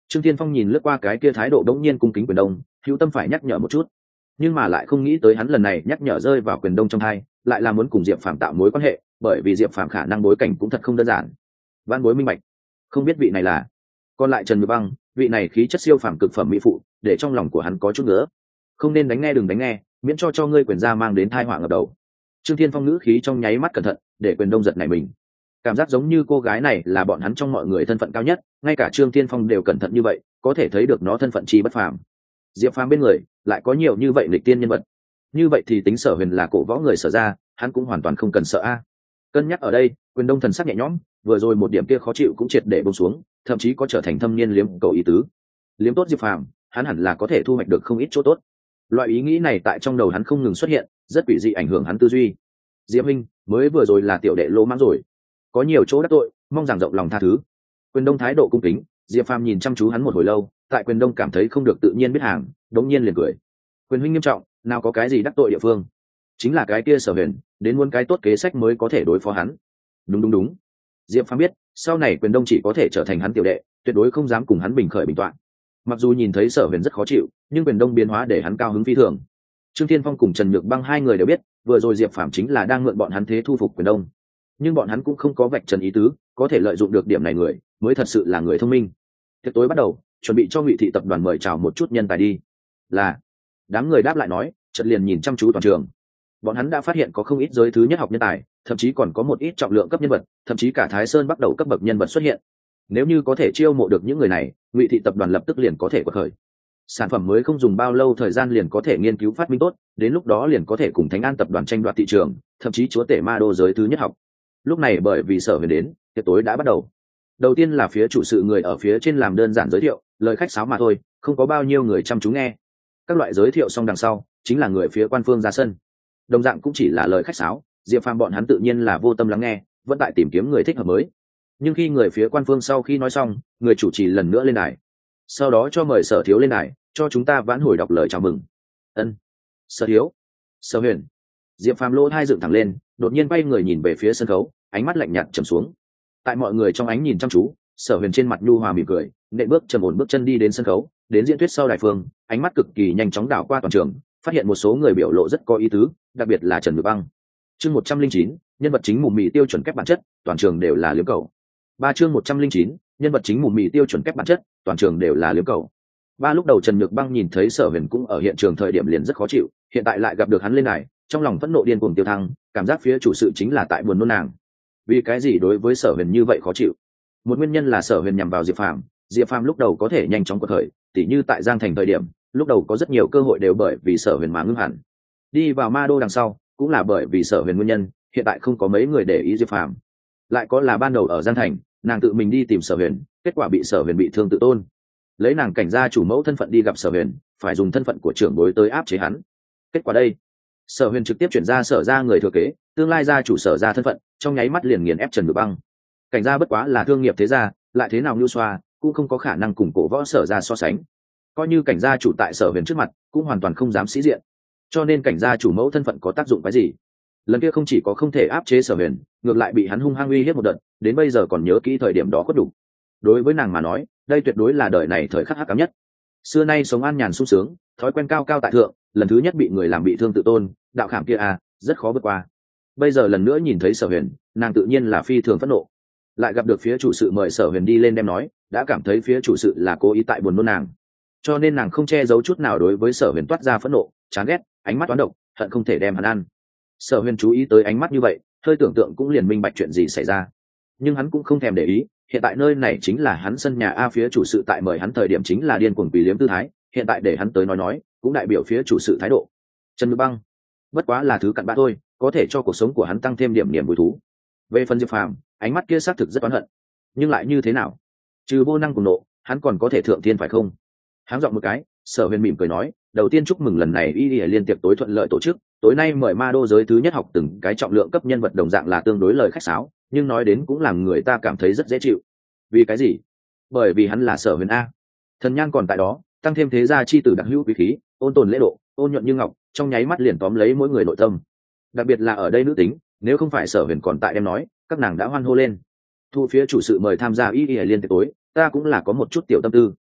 Trương Thiên Phong nhìn lướt qua cái kia thái độ đống nhiên cung kính Quyền Đông, hữu tâm phải nhắc nhở một chút, nhưng mà lại không nghĩ tới hắn lần này nhắc nhở rơi vào Quyền Đông trong hai, lại là muốn cùng Diệp Phàm tạo mối quan hệ, bởi vì Diệp Phàm khả năng bối cảnh cũng thật không đơn giản. Vãn Bối minh bạch, không biết vị này là. Còn lại Trần Nhược Băng, vị này khí chất siêu phàm cực phẩm mỹ phụ, để trong lòng của hắn có chút nữa. Không nên đánh nghe, đừng đánh nghe, miễn cho ngươi Quyền gia mang đến tai họa ngập đầu. Trương Thiên Phong ngữ khí trong nháy mắt cẩn thận, để Quyền Đông giật nảy mình. Cảm giác giống như cô gái này là bọn hắn trong mọi người thân phận cao nhất, ngay cả Trương Thiên Phong đều cẩn thận như vậy, có thể thấy được nó thân phận chi bất phàm. Diệp Phàm bên người lại có nhiều như vậy lịch tiên nhân vật, như vậy thì tính Sở Huyền là cổ võ người Sở ra, hắn cũng hoàn toàn không cần sợ a. Cân nhắc ở đây, Quyền Đông thần sắc nhẹ nhõm, vừa rồi một điểm kia khó chịu cũng triệt để buông xuống, thậm chí có trở thành thâm niên liếm cầu ý tứ. Liếm tốt Diệp Phàm, hắn hẳn là có thể thu hoạch được không ít chỗ tốt. Loại ý nghĩ này tại trong đầu hắn không ngừng xuất hiện, rất quỷ dị ảnh hưởng hắn tư duy. Diệp Minh, mới vừa rồi là tiểu đệ lỗ mãng rồi, có nhiều chỗ đắc tội, mong rằng rộng lòng tha thứ. Quyền Đông thái độ cung kính, Diệp Phàm nhìn chăm chú hắn một hồi lâu, tại Quyền Đông cảm thấy không được tự nhiên biết hàng, đống nhiên liền cười. Quyền huynh nghiêm trọng, nào có cái gì đắc tội địa phương, chính là cái kia Sở Huyền, đến muốn cái tốt kế sách mới có thể đối phó hắn. Đúng. Diệp Phàm biết, sau này Quyền Đông chỉ có thể trở thành hắn tiểu đệ, tuyệt đối không dám cùng hắn bình khởi bình toạn. Mặc dù nhìn thấy Sở Huyền rất khó chịu, nhưng Quyền Đông biến hóa để hắn cao hứng phi thường. Trương Thiên Phong cùng Trần Nhược Băng hai người đều biết, vừa rồi Diệp Phàm chính là đang mượn bọn hắn thế thu phục Quyền Đông, nhưng bọn hắn cũng không có vạch trần ý tứ, có thể lợi dụng được điểm này người mới thật sự là người thông minh. Tiệc tối bắt đầu, chuẩn bị cho Ngụy thị tập đoàn mời chào một chút nhân tài đi. Là. Đám người đáp lại nói, chợt liền nhìn chăm chú toàn trường. Bọn hắn đã phát hiện có không ít giới thứ nhất học nhân tài, thậm chí còn có một ít trọng lượng cấp nhân vật, thậm chí cả Thái Sơn bắt đầu cấp bậc nhân vật xuất hiện. Nếu như có thể chiêu mộ được những người này, Ngụy thị tập đoàn lập tức liền có thể quật khởi. Sản phẩm mới không dùng bao lâu thời gian liền có thể nghiên cứu phát minh tốt, đến lúc đó liền có thể cùng Thánh An tập đoàn tranh đoạt thị trường, thậm chí chúa tể ma đô giới thứ nhất học. Lúc này bởi vì Sở Huyền đến, tiệc tối đã bắt đầu. Đầu tiên là phía chủ sự người ở phía trên làm đơn giản giới thiệu, lời khách sáo mà thôi, không có bao nhiêu người chăm chú nghe. Các loại giới thiệu xong đằng sau, chính là người phía quan phương ra sân. Đồng dạng cũng chỉ là lời khách sáo, Diệp Phàm bọn hắn tự nhiên là vô tâm lắng nghe, vẫn tại tìm kiếm người thích hợp mới. Nhưng khi người phía quan phương sau khi nói xong, người chủ trì lần nữa lên đài. Sau đó cho mời Sở thiếu lên đài, cho chúng ta vãn hồi đọc lời chào mừng. Ân. Sở thiếu. Sở Huyền. Diệp Phàm lỗ hai dựng thẳng lên, đột nhiên quay người nhìn về phía sân khấu, ánh mắt lạnh nhạt trầm xuống. Tại mọi người trong ánh nhìn chăm chú, Sở Huyền trên mặt nhu hòa mỉm cười, nện bước trầm ổn bước chân đi đến sân khấu, đến diễn thuyết sau đài phương, ánh mắt cực kỳ nhanh chóng đảo qua toàn trường, phát hiện một số người biểu lộ rất có ý tứ, đặc biệt là Trần Nhược Băng. Chương 109, nhân vật chính mù mị tiêu chuẩn kép bản chất, toàn trường đều là liếm cầu. Chương 109, nhân vật chính mù mị tiêu chuẩn kép bản chất, toàn trường đều là liếm cầu. Lúc đầu Trần Nhược Băng nhìn thấy Sở Huyền cũng ở hiện trường thời điểm liền rất khó chịu, hiện tại lại gặp được hắn lên đài, trong lòng phẫn nộ điên cuồng tiêu thăng, cảm giác phía chủ sự chính là tại buồn nôn nàng. Vì cái gì đối với Sở Huyền như vậy khó chịu? Một nguyên nhân là Sở Huyền nhằm vào Diệp Phàm, Diệp Phàm lúc đầu có thể nhanh chóng quật khởi, tỉ như tại Giang Thành thời điểm, lúc đầu có rất nhiều cơ hội đều bởi vì Sở Huyền mà ngưng hẳn. Đi vào Ma Đô đằng sau, cũng là bởi vì Sở Huyền nguyên nhân, hiện tại không có mấy người để ý Diệp Phàm. Lại có là ban đầu ở Giang Thành, nàng tự mình đi tìm Sở Huyền, kết quả bị Sở Huyền bị thương tự tôn. Lấy nàng cảnh gia chủ mẫu thân phận đi gặp Sở Huyền, phải dùng thân phận của trưởng bối tới áp chế hắn. Kết quả đây, Sở Huyền trực tiếp chuyển ra Sở gia người thừa kế, tương lai gia chủ Sở gia thân phận, trong nháy mắt liền nghiền ép Trần Nhược Băng. Cảnh gia bất quá là thương nghiệp thế gia, lại thế nào nhu xoa, cũng không có khả năng cùng cổ võ Sở gia so sánh. Coi như cảnh gia chủ tại Sở Huyền trước mặt, cũng hoàn toàn không dám sĩ diện. Cho nên cảnh gia chủ mẫu thân phận có tác dụng cái gì? Lần kia không chỉ có không thể áp chế Sở Huyền, ngược lại bị hắn hung hăng uy hiếp một đợt, đến bây giờ còn nhớ kỹ thời điểm đó có đủ. Đối với nàng mà nói, đây tuyệt đối là đời này thời khắc hắc ám nhất. Xưa nay sống an nhàn sung sướng, thói quen cao cao tại thượng, lần thứ nhất bị người làm bị thương tự tôn, đạo khảm kia rất khó vượt qua. Bây giờ lần nữa nhìn thấy Sở Huyền, nàng tự nhiên là phi thường phẫn nộ. Lại gặp được phía chủ sự mời Sở Huyền đi lên đem nói, đã cảm thấy phía chủ sự là cố ý tại buồn nôn nàng. Cho nên nàng không che giấu chút nào đối với Sở Huyền toát ra phẫn nộ, chán ghét, ánh mắt toán độc, hận không thể đem hắn ăn. Sở Huyền chú ý tới ánh mắt như vậy, hơi tưởng tượng cũng liền minh bạch chuyện gì xảy ra. Nhưng hắn cũng không thèm để ý, hiện tại nơi này chính là hắn sân nhà phía chủ sự tại mời hắn thời điểm chính là điên cuồng quỷ liếm tư thái, hiện tại để hắn tới nói, cũng đại biểu phía chủ sự thái độ. Trần Nhược Băng, bất quá là thứ cặn bã thôi, có thể cho cuộc sống của hắn tăng thêm điểm niềm vui thú. Về phần Diệp Phàm, ánh mắt kia xác thực rất oán hận, nhưng lại như thế nào? Trừ vô năng cùng nộ, hắn còn có thể thượng thiên phải không? Háng giọng một cái, Sở Huyền mỉm cười nói, đầu tiên chúc mừng lần này y liên tiệc tối thuận lợi tổ chức, tối nay mời ma đô giới thứ nhất học từng cái trọng lượng cấp nhân vật đồng dạng là tương đối lời khách sáo, nhưng nói đến cũng làm người ta cảm thấy rất dễ chịu. Vì cái gì? Bởi vì hắn là Sở Huyền a. Thần nhan còn tại đó, tăng thêm thế gia chi tử đặc hữu quý khí, ôn tồn lễ độ, ôn nhuận như ngọc, trong nháy mắt liền tóm lấy mỗi người nội tâm. Đặc biệt là ở đây nữ tính, nếu không phải Sở Huyền còn tại đem nói, các nàng đã hoan hô lên. Thu phía chủ sự mời tham gia y liên tiệc tối, ta cũng là có một chút tiểu tâm tư.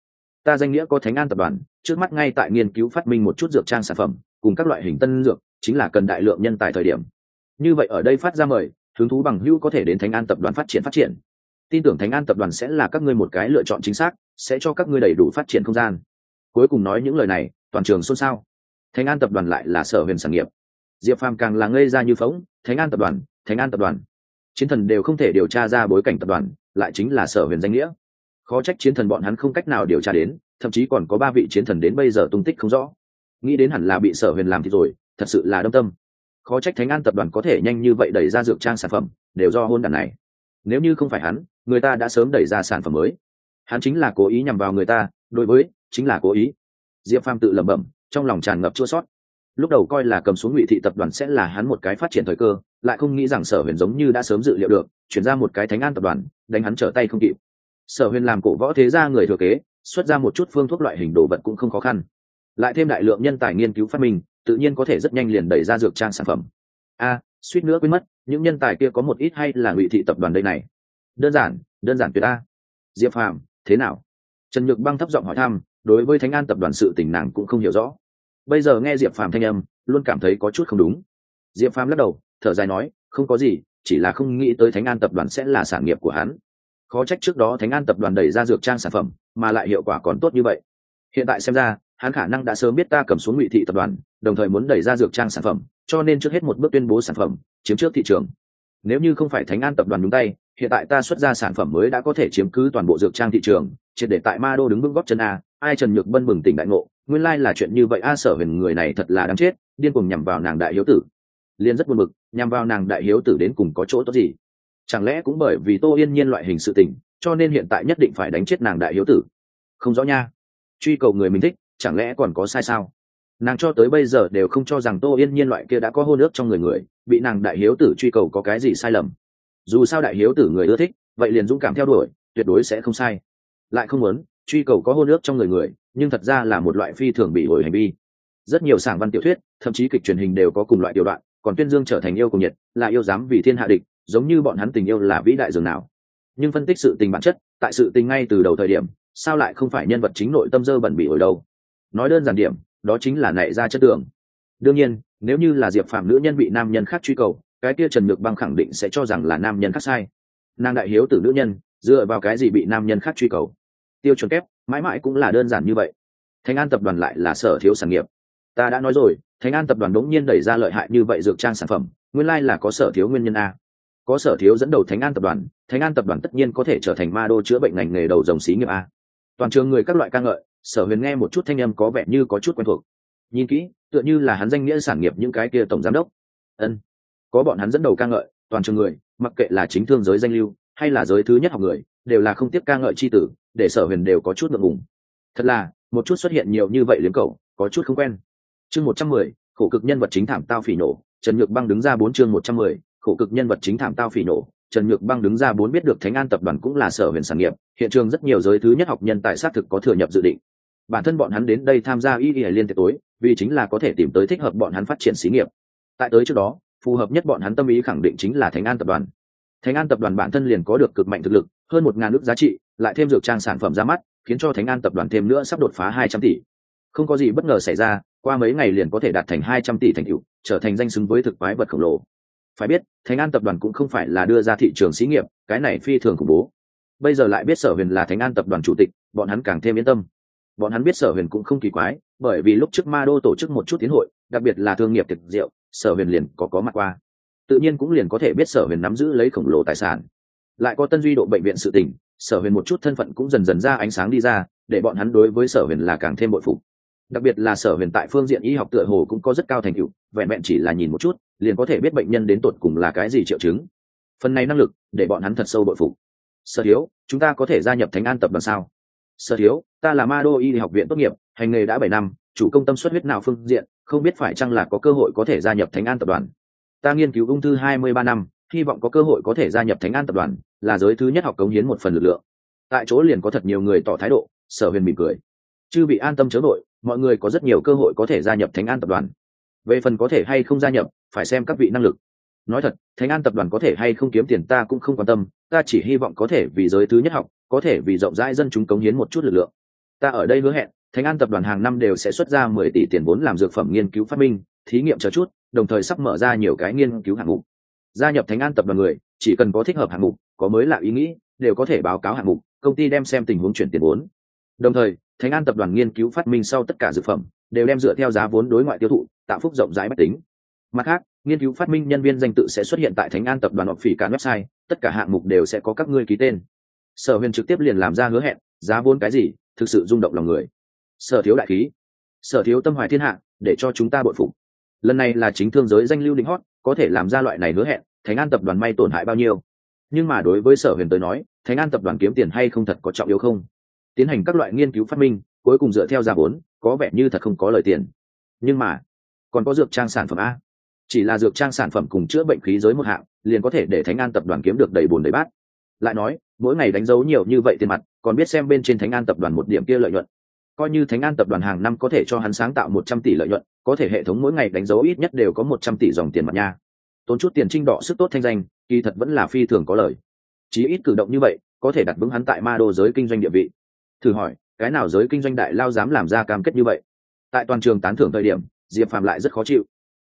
ta danh nghĩa có Thánh An tập đoàn, trước mắt ngay tại nghiên cứu phát minh một chút dược trang sản phẩm cùng các loại hình tân dược, chính là cần đại lượng nhân tài thời điểm. Như vậy ở đây phát ra mời, hứng thú bằng hữu có thể đến Thánh An tập đoàn phát triển. Tin tưởng Thánh An tập đoàn sẽ là các ngươi một cái lựa chọn chính xác, sẽ cho các ngươi đầy đủ phát triển không gian. Cuối cùng nói những lời này, toàn trường xôn xao. Thánh An tập đoàn lại là Sở Huyền sản nghiệp. Diệp Phàm càng là ngây ra như phỗng, Thánh An tập đoàn. Chiến thần đều không thể điều tra ra bối cảnh tập đoàn, lại chính là Sở Huyền danh nghĩa. Khó trách chiến thần bọn hắn không cách nào điều tra đến, thậm chí còn có 3 vị chiến thần đến bây giờ tung tích không rõ. Nghĩ đến hẳn là bị Sở Huyền làm thì rồi, thật sự là đâm tâm. Khó trách Thánh An tập đoàn có thể nhanh như vậy đẩy ra dược trang sản phẩm, đều do hôn đản này. Nếu như không phải hắn, người ta đã sớm đẩy ra sản phẩm mới. Hắn chính là cố ý nhằm vào người ta, đối với chính là cố ý. Diệp Phàm tự lẩm bẩm, trong lòng tràn ngập chua xót. Lúc đầu coi là cầm xuống Ngụy thị tập đoàn sẽ là hắn một cái phát triển thời cơ, lại không nghĩ rằng Sở Huyền giống như đã sớm dự liệu được, chuyển ra một cái Thánh An tập đoàn, đánh hắn trở tay không kịp. Sở Huyền làm cổ võ thế gia người thừa kế, xuất ra một chút phương thuốc loại hình đồ vật cũng không khó khăn, lại thêm đại lượng nhân tài nghiên cứu phát minh, tự nhiên có thể rất nhanh liền đẩy ra dược trang sản phẩm. Suýt nữa quên mất, những nhân tài kia có một ít hay là Ngụy thị tập đoàn đây này. Đơn giản tuyệt a. Diệp Phàm, thế nào? Trần Nhược Băng thấp giọng hỏi thăm, đối với Thánh An tập đoàn sự tình nàng cũng không hiểu rõ. Bây giờ nghe Diệp Phàm thanh âm, luôn cảm thấy có chút không đúng. Diệp Phàm lắc đầu, thở dài nói, không có gì, chỉ là không nghĩ tới Thánh An tập đoàn sẽ là sản nghiệp của hắn. Khó trách trước đó Thánh An tập đoàn đẩy ra dược trang sản phẩm, mà lại hiệu quả còn tốt như vậy. Hiện tại xem ra, hắn khả năng đã sớm biết ta cầm xuống Ngụy thị tập đoàn, đồng thời muốn đẩy ra dược trang sản phẩm, cho nên trước hết một bước tuyên bố sản phẩm, chiếm trước thị trường. Nếu như không phải Thánh An tập đoàn đúng tay, hiện tại ta xuất ra sản phẩm mới đã có thể chiếm cứ toàn bộ dược trang thị trường, triệt để tại Ma Đô đứng vững gót chân a. Ai Trần Nhược Bân bừng tỉnh đại ngộ, nguyên lai là chuyện như vậy a. Sở Huyền người này thật là đáng chết, điên cuồng nhằm vào nàng đại hiếu tử. Liên rất buồn bực, nhằm vào nàng đại hiếu tử đến cùng có chỗ tốt gì? Chẳng lẽ cũng bởi vì Tô Yên Nhiên loại hình sự tình, cho nên hiện tại nhất định phải đánh chết nàng đại hiếu tử? Không rõ nha. Truy cầu người mình thích, chẳng lẽ còn có sai sao? Nàng cho tới bây giờ đều không cho rằng Tô Yên Nhiên loại kia đã có hôn ước trong người, bị nàng đại hiếu tử truy cầu có cái gì sai lầm. Dù sao đại hiếu tử người ưa thích, vậy liền dũng cảm theo đuổi, tuyệt đối sẽ không sai. Lại không muốn truy cầu có hôn ước trong người, nhưng thật ra là một loại phi thường bị ổi hành vi. Rất nhiều sảng văn tiểu thuyết, thậm chí kịch truyền hình đều có cùng loại điều đoạn, còn tuyên dương trở thành yêu cùng nhiệt, là yêu dám vì thiên hạ địch, giống như bọn hắn tình yêu là vĩ đại dường nào. Nhưng phân tích sự tình bản chất, tại sự tình ngay từ đầu thời điểm, sao lại không phải nhân vật chính nội tâm dơ bẩn bị ổi đâu? Nói đơn giản điểm, đó chính là nảy ra chất tưởng. Đương nhiên, nếu như là Diệp Phàm nữ nhân bị nam nhân khác truy cầu, cái kia Trần Nhược Băng khẳng định sẽ cho rằng là nam nhân khác sai. Nàng đại hiếu tử nữ nhân, dựa vào cái gì bị nam nhân khác truy cầu? Tiêu chuẩn kép mãi mãi cũng là đơn giản như vậy. Thánh An tập đoàn lại là Sở Thiếu sản nghiệp. Ta đã nói rồi, Thánh An tập đoàn đống nhiên đẩy ra lợi hại như vậy dược trang sản phẩm, nguyên lai là có Sở Thiếu nguyên nhân a. Có Sở Thiếu dẫn đầu Thánh An tập đoàn tất nhiên có thể trở thành Ma Đô chữa bệnh ngành nghề đầu dòng xí nghiệp a. Toàn trường người các loại ca ngợi, Sở Huyền nghe một chút thanh âm có vẻ như có chút quen thuộc. Nhìn kỹ, tựa như là hắn danh nghĩa sản nghiệp những cái kia tổng giám đốc. Có bọn hắn dẫn đầu ca ngợi, toàn trường người, mặc kệ là chính thương giới danh lưu hay là giới thứ nhất học người, đều là không tiếc ca ngợi chi tử, để Sở Huyền đều có chút ngượng ngùng. Thật là, một chút xuất hiện nhiều như vậy liếm cầu, có chút không quen. Chương 110, khổ cực nhân vật chính thảm tao phỉ nổ, Trần Nhược Băng đứng ra 4. Chương 110, khổ cực nhân vật chính thảm tao phỉ nổ, Trần Nhược Băng đứng ra 4. Biết được Thánh An tập đoàn cũng là Sở Huyền sản nghiệp, hiện trường rất nhiều giới thứ nhất học nhân tài xác thực có thừa nhập dự định. Bản thân bọn hắn đến đây tham gia y liên tiệc tối, vì chính là có thể tìm tới thích hợp bọn hắn phát triển xí nghiệp. Tại tới trước đó, phù hợp nhất bọn hắn tâm ý khẳng định chính là Thánh An tập đoàn. Thánh An tập đoàn bản thân liền có được cực mạnh thực lực, hơn 1.000 ức giá trị, lại thêm dược trang sản phẩm ra mắt, khiến cho Thánh An tập đoàn thêm nữa sắp đột phá 200 tỷ. Không có gì bất ngờ xảy ra, qua mấy ngày liền có thể đạt thành 200 tỷ thành tựu, trở thành danh xứng với thực quái vật khổng lồ. Phải biết, Thánh An tập đoàn cũng không phải là đưa ra thị trường xí nghiệp, cái này phi thường khủng bố. Bây giờ lại biết Sở Huyền là Thánh An tập đoàn chủ tịch, bọn hắn càng thêm yên tâm. Bọn hắn biết Sở Huyền cũng không kỳ quái, bởi vì lúc trước Ma Đô tổ chức một chút tiến hội, đặc biệt là thương nghiệp tiệc rượu, Sở Huyền liền có mặt qua. Tự nhiên cũng liền có thể biết Sở Huyền nắm giữ lấy khổng lồ tài sản. Lại có Tân Duy độ bệnh viện sự tình, Sở Huyền một chút thân phận cũng dần dần ra ánh sáng đi ra, để bọn hắn đối với Sở Huyền là càng thêm bội phục. Đặc biệt là Sở Huyền tại phương diện y học tựa hồ cũng có rất cao thành tựu, vẹn vẹn chỉ là nhìn một chút, liền có thể biết bệnh nhân đến tột cùng là cái gì triệu chứng. Phần này năng lực, để bọn hắn thật sâu bội phục. Sở Thiếu, chúng ta có thể gia nhập Thánh An tập đoàn sao? Sở Thiếu, ta là Ma Đô y học viện tốt nghiệp, hành nghề đã 7 năm, chủ công tâm xuất huyết não phương diện, không biết phải chăng là có cơ hội có thể gia nhập Thánh An tập đoàn. Ta nghiên cứu ung thư 23 năm, hy vọng có cơ hội có thể gia nhập Thánh An tập đoàn, là giới thứ nhất học cống hiến một phần lực lượng. Tại chỗ liền có thật nhiều người tỏ thái độ. Sở Huyền mỉm cười. Chư vị an tâm chớ vội, mọi người có rất nhiều cơ hội có thể gia nhập Thánh An tập đoàn. Về phần có thể hay không gia nhập, phải xem các vị năng lực. Nói thật, Thánh An tập đoàn có thể hay không kiếm tiền ta cũng không quan tâm, ta chỉ hy vọng có thể vì giới thứ nhất học, có thể vì rộng rãi dân chúng cống hiến một chút lực lượng. Ta ở đây hứa hẹn Thánh An tập đoàn hàng năm đều sẽ xuất ra 10 tỷ tiền vốn làm dược phẩm nghiên cứu phát minh thí nghiệm chờ chút, đồng thời sắp mở ra nhiều cái nghiên cứu hạng mục. Gia nhập Thánh An tập đoàn người chỉ cần có thích hợp hạng mục, có mới lạ ý nghĩ, đều có thể báo cáo hạng mục, công ty đem xem tình huống chuyển tiền vốn. Đồng thời Thánh An tập đoàn nghiên cứu phát minh sau tất cả dược phẩm đều đem dựa theo giá vốn đối ngoại tiêu thụ, tạo phúc rộng rãi bách tính. Mặt khác, nghiên cứu phát minh nhân viên danh tự sẽ xuất hiện tại Thánh An tập đoàn phỉ cản website, tất cả hạng mục đều sẽ có các ngươi ký tên. Sở Huyền trực tiếp liền làm ra hứa hẹn, giá vốn cái gì, thực sự rung động lòng người. Sở thiếu đại khí, Sở thiếu tâm hoài thiên hạ, để cho chúng ta bội phục. Lần này là chính thương giới danh lưu đỉnh hót, có thể làm ra loại này hứa hẹn, Thánh An tập đoàn may tổn hại bao nhiêu. Nhưng mà đối với Sở Huyền tới nói, Thánh An tập đoàn kiếm tiền hay không thật có trọng yếu không? Tiến hành các loại nghiên cứu phát minh, cuối cùng dựa theo giá vốn, có vẻ như thật không có lời tiền. Nhưng mà, còn có dược trang sản phẩm a. Chỉ là dược trang sản phẩm cùng chữa bệnh khí giới một hạng, liền có thể để Thánh An tập đoàn kiếm được đầy bùn đầy bát. Lại nói, mỗi ngày đánh dấu nhiều như vậy tiền mặt, còn biết xem bên trên Thánh An tập đoàn một điểm kia lợi nhuận. Coi như Thánh An tập đoàn hàng năm có thể cho hắn sáng tạo 100 tỷ lợi nhuận, có thể hệ thống mỗi ngày đánh dấu ít nhất đều có 100 tỷ dòng tiền mặt nha. Tốn chút tiền trinh đọ sức tốt thanh danh, kỳ thật vẫn là phi thường có lời. Chí ít cử động như vậy, có thể đặt vững hắn tại ma đô giới kinh doanh địa vị. Thử hỏi, cái nào giới kinh doanh đại lao dám làm ra cam kết như vậy? Tại toàn trường tán thưởng thời điểm, Diệp Phàm lại rất khó chịu.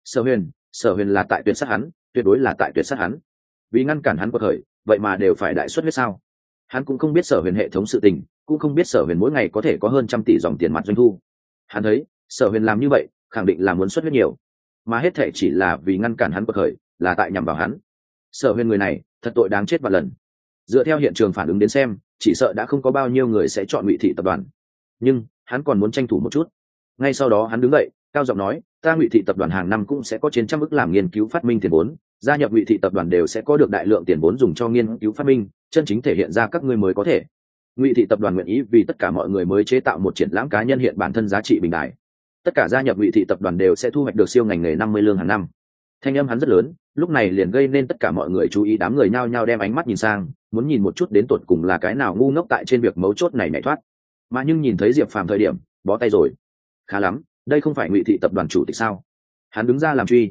Sở Huyền là tại tuyệt sát hắn, tuyệt đối là tại tuyệt sát hắn. Vì ngăn cản hắn quật khởi, vậy mà đều phải đại xuất huyết sao? Hắn cũng không biết Sở Huyền hệ thống sự tình, cũng không biết Sở Huyền mỗi ngày có thể có hơn trăm tỷ dòng tiền mặt doanh thu. Hắn thấy, Sở Huyền làm như vậy, khẳng định là muốn xuất huyết nhiều, mà hết thệ chỉ là vì ngăn cản hắn quật khởi, là tại nhằm vào hắn. Sở Huyền người này, thật tội đáng chết vạn lần. Dựa theo hiện trường phản ứng đến xem, chỉ sợ đã không có bao nhiêu người sẽ chọn Ngụy Thị tập đoàn. Nhưng, hắn còn muốn tranh thủ một chút. Ngay sau đó hắn đứng dậy, cao giọng nói, ta Ngụy Thị tập đoàn hàng năm cũng sẽ có trên trăm ức làm nghiên cứu phát minh tiền vốn, gia nhập Ngụy Thị tập đoàn đều sẽ có được đại lượng tiền vốn dùng cho nghiên cứu phát minh, chân chính thể hiện ra các ngươi mới có thể. Ngụy Thị tập đoàn nguyện ý vì tất cả mọi người mới chế tạo một triển lãm cá nhân hiện bản thân giá trị bình đại. Tất cả gia nhập Ngụy Thị tập đoàn đều sẽ thu hoạch được siêu ngành nghề 50 lương hàng năm. Thanh âm hắn rất lớn, lúc này liền gây nên tất cả mọi người chú ý, đám người nhao nhao đem ánh mắt nhìn sang, muốn nhìn một chút đến tột cùng là cái nào ngu ngốc tại trên việc mấu chốt này nhảy thoát. Mà nhưng nhìn thấy Diệp Phàm thời điểm, bó tay rồi. Khá lắm, đây không phải Ngụy Thị tập đoàn chủ tịch sao? Hắn đứng ra làm truy.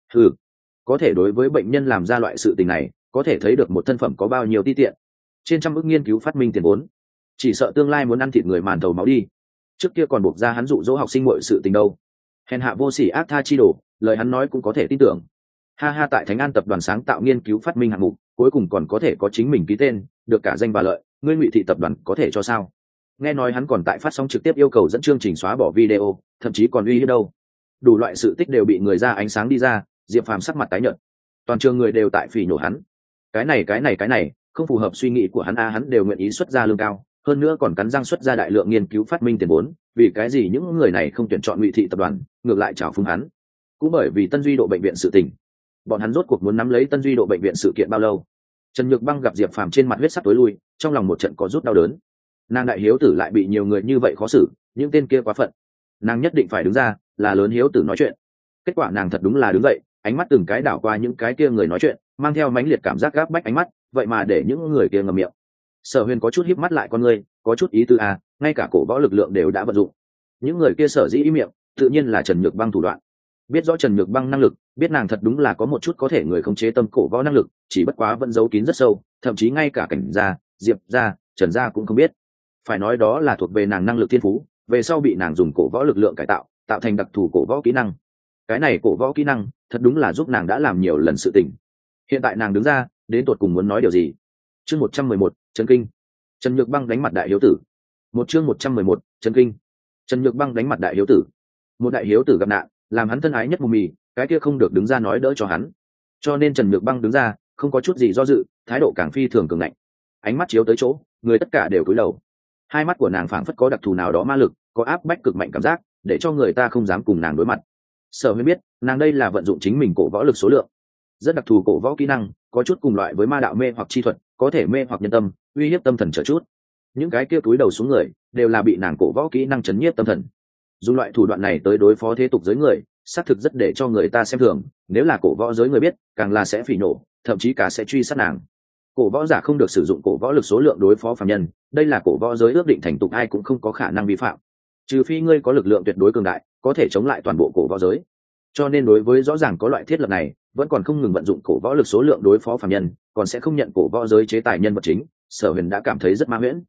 Có thể đối với bệnh nhân làm ra loại sự tình này, có thể thấy được một thân phẩm có bao nhiêu ti tiện. Trên trăm ức nghiên cứu phát minh tiền vốn, chỉ sợ tương lai muốn ăn thịt người màn thầu máu đi. Trước kia còn buộc ra hắn dụ dỗ học sinh mọi sự tình đâu. Hèn hạ vô sỉ ác tha chi đồ, lời hắn nói cũng có thể tin tưởng. Ha ha, tại Thánh An tập đoàn sáng tạo nghiên cứu phát minh hạng mục, cuối cùng còn có thể có chính mình ký tên, được cả danh và lợi, ngươi Ngụy Thị tập đoàn có thể cho sao? Nghe nói hắn còn tại phát sóng trực tiếp yêu cầu dẫn chương trình xóa bỏ video, thậm chí còn uy hiếp đâu. Đủ loại sự tích đều bị người ra ánh sáng đi ra, Diệp Phàm sắc mặt tái nhợt. Toàn trường người đều tại phỉ nhổ hắn. Cái này không phù hợp suy nghĩ của hắn a, hắn đều nguyện ý xuất ra lương cao, hơn nữa còn cắn răng xuất ra đại lượng nghiên cứu phát minh tiền vốn, vì cái gì những người này không tuyển chọn Ngụy Thị tập đoàn, ngược lại chào phúng hắn? Cũng bởi vì Tân Duy độ bệnh viện sự tình. Bọn hắn rốt cuộc muốn nắm lấy Tân Duy độ bệnh viện sự kiện bao lâu? Trần Nhược Băng gặp Diệp Phàm trên mặt huyết sắc tối lui, trong lòng một trận có rút đau đớn. Nàng đại hiếu tử lại bị nhiều người như vậy khó xử, những tên kia quá phận. Nàng nhất định phải đứng ra, là lớn hiếu tử nói chuyện. Kết quả nàng thật đúng là đứng dậy, ánh mắt từng cái đảo qua những cái kia người nói chuyện, mang theo mãnh liệt cảm giác gáp bách ánh mắt, vậy mà để những người kia ngậm miệng. Sở Huyền có chút híp mắt lại con ngươi, có chút ý tứ à, ngay cả cổ võ lực lượng đều đã vận dụng. Những người kia sở dĩ im miệng, tự nhiên là Trần Nhược Băng thủ đoạn. Biết rõ Trần Nhược Băng năng lực, biết nàng thật đúng là có một chút có thể người khống chế tâm cổ võ năng lực, chỉ bất quá vẫn giấu kín rất sâu, thậm chí ngay cả Cảnh gia, Diệp gia, Trần gia cũng không biết. Phải nói đó là thuộc về nàng năng lực thiên phú, về sau bị nàng dùng cổ võ lực lượng cải tạo, tạo thành đặc thù cổ võ kỹ năng. Cái này cổ võ kỹ năng, thật đúng là giúp nàng đã làm nhiều lần sự tình. Hiện tại nàng đứng ra, đến tột cùng muốn nói điều gì? Chương 111, chấn kinh. Trần Nhược Băng đánh mặt đại hiếu tử. Chương 111, chấn kinh. Trần Nhược Băng đánh mặt đại hiếu tử. Một đại hiếu tử gặp nạn, làm hắn thân ái nhất mù mì, cái kia không được đứng ra nói đỡ cho hắn. Cho nên Trần Nhược Băng đứng ra, không có chút gì do dự, thái độ càng phi thường cường ngạnh. Ánh mắt chiếu tới chỗ, người tất cả đều cúi đầu. Hai mắt của nàng phảng phất có đặc thù nào đó ma lực, có áp bách cực mạnh cảm giác, để cho người ta không dám cùng nàng đối mặt. Sở Huyền biết, nàng đây là vận dụng chính mình cổ võ lực số lượng, rất đặc thù cổ võ kỹ năng, có chút cùng loại với ma đạo mê hoặc chi thuật, có thể mê hoặc nhân tâm, uy hiếp tâm thần trở chút. Những cái kia túi đầu xuống người, đều là bị nàng cổ võ kỹ năng chấn nhiếp tâm thần. Dùng loại thủ đoạn này tới đối phó thế tục giới người, xác thực rất để cho người ta xem thường, nếu là cổ võ giới người biết, càng là sẽ phỉ nổ, thậm chí cả sẽ truy sát nàng. Cổ võ giả không được sử dụng cổ võ lực số lượng đối phó phàm nhân, đây là cổ võ giới ước định thành tục, ai cũng không có khả năng vi phạm, trừ phi ngươi có lực lượng tuyệt đối cường đại, có thể chống lại toàn bộ cổ võ giới. Cho nên đối với rõ ràng có loại thiết lập này, vẫn còn không ngừng vận dụng cổ võ lực số lượng đối phó phàm nhân, còn sẽ không nhận cổ võ giới chế tài nhân vật chính, Sở Huyền đã cảm thấy rất ma huyễn.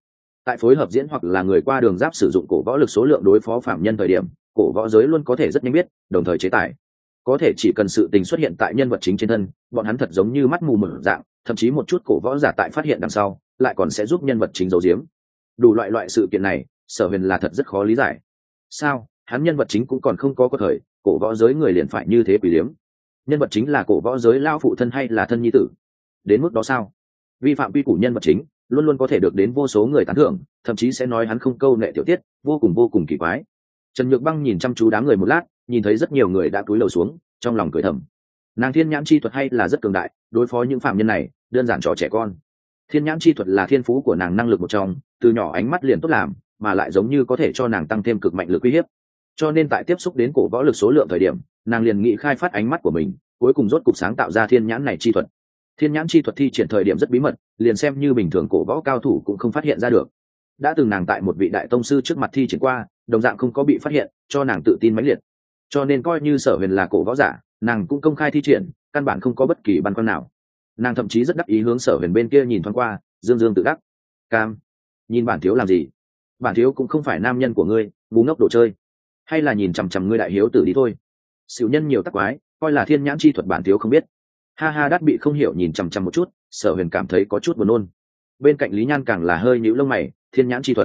tại phối hợp diễn hoặc là người qua đường giáp sử dụng cổ võ lực số lượng đối phó phạm nhân thời điểm, cổ võ giới luôn có thể rất nhanh biết, đồng thời chế tài. Có thể chỉ cần sự tình xuất hiện tại nhân vật chính trên thân, bọn hắn thật giống như mắt mù mở dạng, thậm chí một chút cổ võ giả tại phát hiện đằng sau lại còn sẽ giúp nhân vật chính giấu giếm. Đủ loại sự kiện này, Sở Huyền là thật rất khó lý giải. Sao hắn nhân vật chính cũng còn không có thời, cổ võ giới người liền phải như thế quỷ liếm? Nhân vật chính là cổ võ giới lao phụ thân hay là thân nhi tử? Đến mức đó sao? Vi phạm quy củ nhân vật chính luôn luôn có thể được đến vô số người tán thưởng, thậm chí sẽ nói hắn không câu nệ tiểu tiết, vô cùng kỳ quái. Trần Nhược Băng nhìn chăm chú đám người một lát, nhìn thấy rất nhiều người đã cúi đầu xuống, trong lòng cười thầm. Nàng thiên nhãn chi thuật hay là rất cường đại, đối phó những phạm nhân này đơn giản trò trẻ con. Thiên nhãn chi thuật là thiên phú của nàng năng lực một trong, từ nhỏ ánh mắt liền tốt làm, mà lại giống như có thể cho nàng tăng thêm cực mạnh lực uy hiếp. Cho nên tại tiếp xúc đến cổ võ lực số lượng thời điểm, nàng liền nghĩ khai phát ánh mắt của mình, cuối cùng rốt cục sáng tạo ra thiên nhãn này chi thuật. Thiên nhãn chi thuật thi triển thời điểm rất bí mật, liền xem như bình thường cổ võ cao thủ cũng không phát hiện ra được. Đã từng nàng tại một vị đại tông sư trước mặt thi triển qua, đồng dạng không có bị phát hiện, cho nàng tự tin mãnh liệt. Cho nên coi như Sở Huyền là cổ võ giả, nàng cũng công khai thi triển, căn bản không có bất kỳ băn khoăn nào. Nàng thậm chí rất đắc ý hướng Sở Huyền bên kia nhìn thoáng qua, dương tự đắc. Cam, nhìn bản thiếu làm gì? Bản thiếu cũng không phải nam nhân của ngươi, ngu ngốc đồ chơi. Hay là nhìn chằm chằm ngươi đại hiếu tử đi thôi. Xỉu nhân nhiều tắc quái, coi là thiên nhãn chi thuật bản thiếu không biết. Ha, Đát bị không hiểu nhìn chằm chằm một chút, Sở Huyền cảm thấy có chút buồn nôn. Bên cạnh Lý Nhan càng là hơi nhíu lông mày, thiên nhãn chi thuật.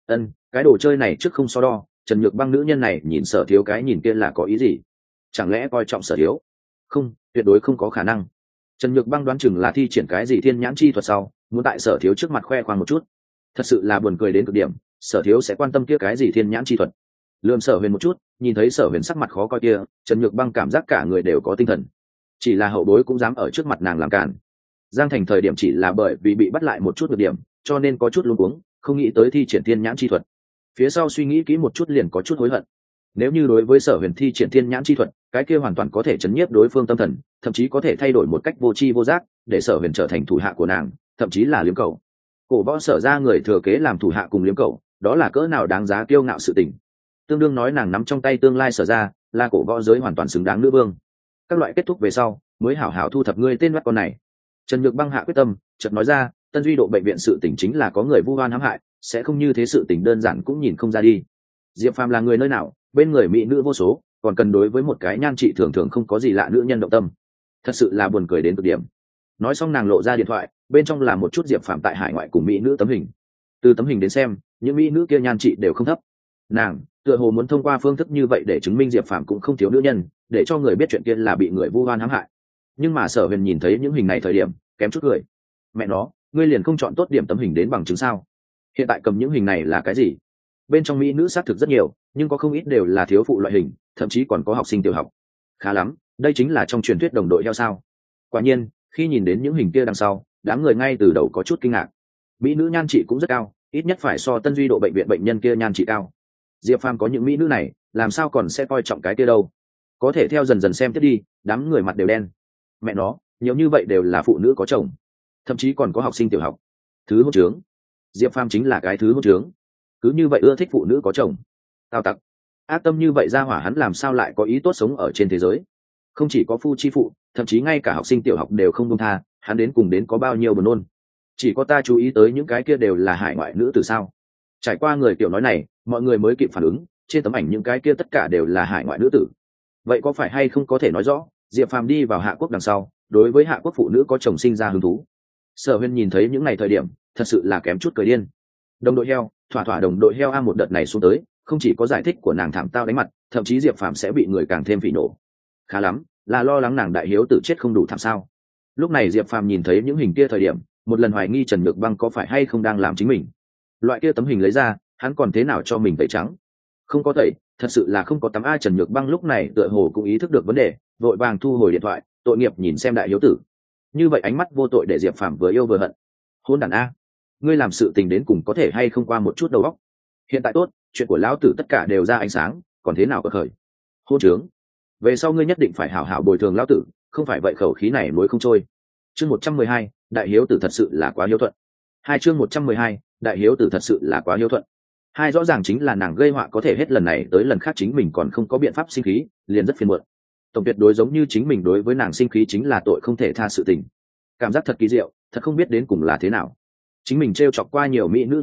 Cái đồ chơi này trước không so đo, Trần Nhược Băng nữ nhân này nhìn Sở thiếu cái nhìn kia là có ý gì? Chẳng lẽ coi trọng Sở thiếu? Không, tuyệt đối không có khả năng. Trần Nhược Băng đoán chừng là thi triển cái gì thiên nhãn chi thuật sau, muốn tại Sở thiếu trước mặt khoe khoang một chút. Thật sự là buồn cười đến cực điểm, Sở thiếu sẽ quan tâm kia cái gì thiên nhãn chi thuật? Lườm Sở Huyền một chút, nhìn thấy Sở Huyền sắc mặt khó coi kia, Trần Nhược Băng cảm giác cả người đều có tinh thần. Chỉ là hậu bối cũng dám ở trước mặt nàng làm cản. Giang Thành thời điểm chỉ là bởi vì bị bắt lại một chút nhược điểm, cho nên có chút luống cuống, không nghĩ tới thi triển thiên nhãn chi thuật. Phía sau suy nghĩ kỹ một chút liền có chút hối hận. Nếu như đối với Sở Huyền thi triển thiên nhãn chi thuật, cái kia hoàn toàn có thể chấn nhiếp đối phương tâm thần, thậm chí có thể thay đổi một cách vô tri vô giác, để Sở Huyền trở thành thủ hạ của nàng, thậm chí là liếm cầu. Cổ võ Sở ra người thừa kế làm thủ hạ cùng liếm cầu, đó là cỡ nào đáng giá kiêu ngạo sự tình. Tương đương nói nàng nắm trong tay tương lai Sở ra, là cổ võ giới hoàn toàn xứng đáng nữ vương. Các loại kết thúc về sau, mới hảo hảo thu thập ngươi tên mắt con này. Trần Nhược Băng hạ quyết tâm, chợt nói ra, Tân Duy độ bệnh viện sự tình chính là có người vu oan hãm hại, sẽ không như thế sự tình đơn giản cũng nhìn không ra đi. Diệp Phàm là người nơi nào, bên người mỹ nữ vô số, còn cần đối với một cái nhan trị thường thường không có gì lạ nữ nhân động tâm. Thật sự là buồn cười đến cực điểm. Nói xong nàng lộ ra điện thoại, bên trong là một chút Diệp Phàm tại hải ngoại cùng mỹ nữ tấm hình. Từ tấm hình đến xem, những mỹ nữ kia nhan trị đều không thấp. Nàng tựa hồ muốn thông qua phương thức như vậy để chứng minh Diệp Phàm cũng không thiếu nữ nhân, để cho người biết chuyện kia là bị người vu oan hãm hại. Nhưng mà Sở Huyền nhìn thấy những hình này thời điểm kém chút cười. Mẹ nó, ngươi liền không chọn tốt điểm tấm hình đến bằng chứng sao? Hiện tại cầm những hình này là cái gì? Bên trong mỹ nữ xác thực rất nhiều, nhưng có không ít đều là thiếu phụ loại hình, thậm chí còn có học sinh tiểu học. Khá lắm, đây chính là trong truyền thuyết đồng đội heo sao? Quả nhiên, khi nhìn đến những hình kia đằng sau, đám người ngay từ đầu có chút kinh ngạc. Mỹ nữ nhan trị cũng rất cao, ít nhất phải so Tân Duy độ bệnh viện bệnh nhân kia nhan trị cao. Diệp Phàm có những mỹ nữ này, làm sao còn sẽ coi trọng cái kia đâu? Có thể theo dần tiếp đi, đám người mặt đều đen. Mẹ nó, nhiều như vậy đều là phụ nữ có chồng, thậm chí còn có học sinh tiểu học. Thứ hỗn trướng. Diệp Phàm chính là cái thứ hỗn trướng. Cứ như vậy ưa thích phụ nữ có chồng. Tao tặc. Ác tâm như vậy ra hỏa hắn làm sao lại có ý tốt sống ở trên thế giới? Không chỉ có phu chi phụ, thậm chí ngay cả học sinh tiểu học đều không buông tha, hắn đến cùng đến có bao nhiêu buồn nôn. Chỉ có ta chú ý tới những cái kia đều là hải ngoại nữ từ sao? Trải qua người tiểu nói này, mọi người mới kịp phản ứng, trên tấm ảnh những cái kia tất cả đều là hải ngoại nữ tử. Vậy có phải hay không có thể nói rõ, Diệp Phàm đi vào Hạ Quốc đằng sau, đối với Hạ Quốc phụ nữ có chồng sinh ra hứng thú? Sở Huyên nhìn thấy những ngày thời điểm, thật sự là kém chút cười điên. Đồng đội heo, thỏa đồng đội heo a, một đợt này xuống tới, không chỉ có giải thích của nàng thảm tao đánh mặt, thậm chí Diệp Phàm sẽ bị người càng thêm phỉ nổ. Khá lắm, là lo lắng nàng đại hiếu tử chết không đủ thảm sao? Lúc này Diệp Phàm nhìn thấy những hình kia thời điểm, một lần hoài nghi Trần Nhược Băng có phải hay không đang làm chính mình. Loại kia tấm hình lấy ra, hắn còn thế nào cho mình tẩy trắng? Không có tẩy, thật sự là không có tắm a. Trần Nhược Băng lúc này tựa hồ cũng ý thức được vấn đề, vội vàng thu hồi điện thoại, tội nghiệp nhìn xem đại hiếu tử. Như vậy ánh mắt vô tội để Diệp Phàm vừa yêu vừa hận. Hôn đàn a, ngươi làm sự tình đến cùng có thể hay không qua một chút đầu óc? Hiện tại tốt, chuyện của lão tử tất cả đều ra ánh sáng, còn thế nào có khởi? Hôn trướng, về sau ngươi nhất định phải hảo hảo bồi thường lão tử, không phải vậy khẩu khí này nuối không trôi. Chương 112, đại hiếu tử thật sự là quá hiếu thuận. Hai chương 112, đại hiếu tử thật sự là quá hiếu thuận. Hai rõ ràng chính là nàng gây họa có thể hết lần này tới lần khác chính mình còn không có biện pháp sinh khí, liền rất phiền muộn. Tổng tuyệt đối giống như chính mình đối với nàng sinh khí chính là tội không thể tha sự tình. Cảm giác thật kỳ diệu, thật không biết đến cùng là thế nào. Chính mình trêu chọc qua nhiều mỹ nữ như vậy,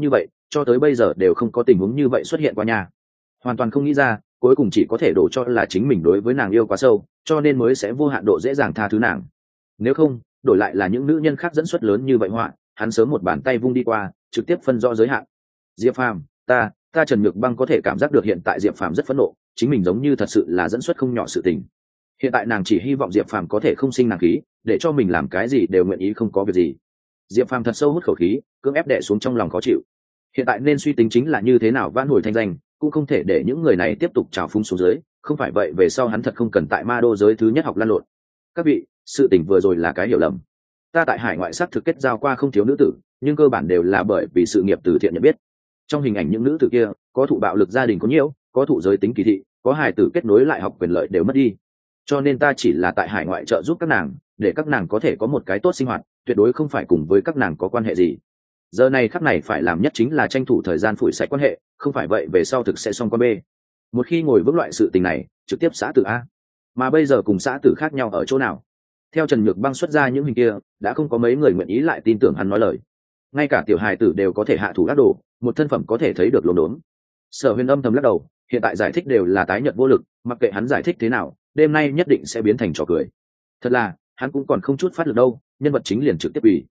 cho tới bây giờ đều không có tình huống như vậy xuất hiện qua nhà. Hoàn toàn không nghĩ ra, cuối cùng chỉ có thể đổ cho là chính mình đối với nàng yêu quá sâu, cho nên mới sẽ vô hạn độ dễ dàng tha thứ nàng. Nếu không, đổi lại là những nữ nhân khác dẫn xuất lớn như vậy họa, hắn sớm một bàn tay vung đi qua, trực tiếp phân rõ giới hạn. Diệp Phàm, ta Trần Nhược Băng có thể cảm giác được hiện tại Diệp Phàm rất phẫn nộ, chính mình giống như thật sự là dẫn xuất không nhỏ sự tình. Hiện tại nàng chỉ hy vọng Diệp Phàm có thể không sinh nàng khí, để cho mình làm cái gì đều nguyện ý không có việc gì. Diệp Phàm thật sâu hút khẩu khí, cưỡng ép đè xuống trong lòng khó chịu. Hiện tại nên suy tính chính là như thế nào vãn hồi thanh danh, cũng không thể để những người này tiếp tục trào phúng xuống dưới, không phải vậy về sau hắn thật không cần tại ma đô giới thứ nhất học lăn lộn. Các vị, sự tình vừa rồi là cái hiểu lầm. Ta tại hải ngoại xác thực kết giao qua không thiếu nữ tử, nhưng cơ bản đều là bởi vì sự nghiệp từ thiện nhận biết. Trong hình ảnh những nữ tử kia, có thụ bạo lực gia đình có nhiều, có thụ giới tính kỳ thị, có hài tử kết nối lại học quyền lợi đều mất đi. Cho nên ta chỉ là tại hải ngoại trợ giúp các nàng, để các nàng có thể có một cái tốt sinh hoạt, tuyệt đối không phải cùng với các nàng có quan hệ gì. Giờ này khắc này phải làm nhất chính là tranh thủ thời gian phủi sạch quan hệ, không phải vậy về sau thực sẽ xong con bê. Một khi ngồi vững loại sự tình này, trực tiếp xã tử a. Mà bây giờ cùng xã tử khác nhau ở chỗ nào? Theo Trần Nhược Băng xuất ra những hình kia, đã không có mấy người nguyện ý lại tin tưởng hắn nói lời. Ngay cả tiểu hài tử đều có thể hạ thủ ác đồ, một thân phẩm có thể thấy được lồn đốn. Sở Huyền âm thầm lắc đầu, hiện tại giải thích đều là tái nhợt vô lực, mặc kệ hắn giải thích thế nào, đêm nay nhất định sẽ biến thành trò cười. Thật là, hắn cũng còn không chút phát lực đâu, nhân vật chính liền trực tiếp ủy.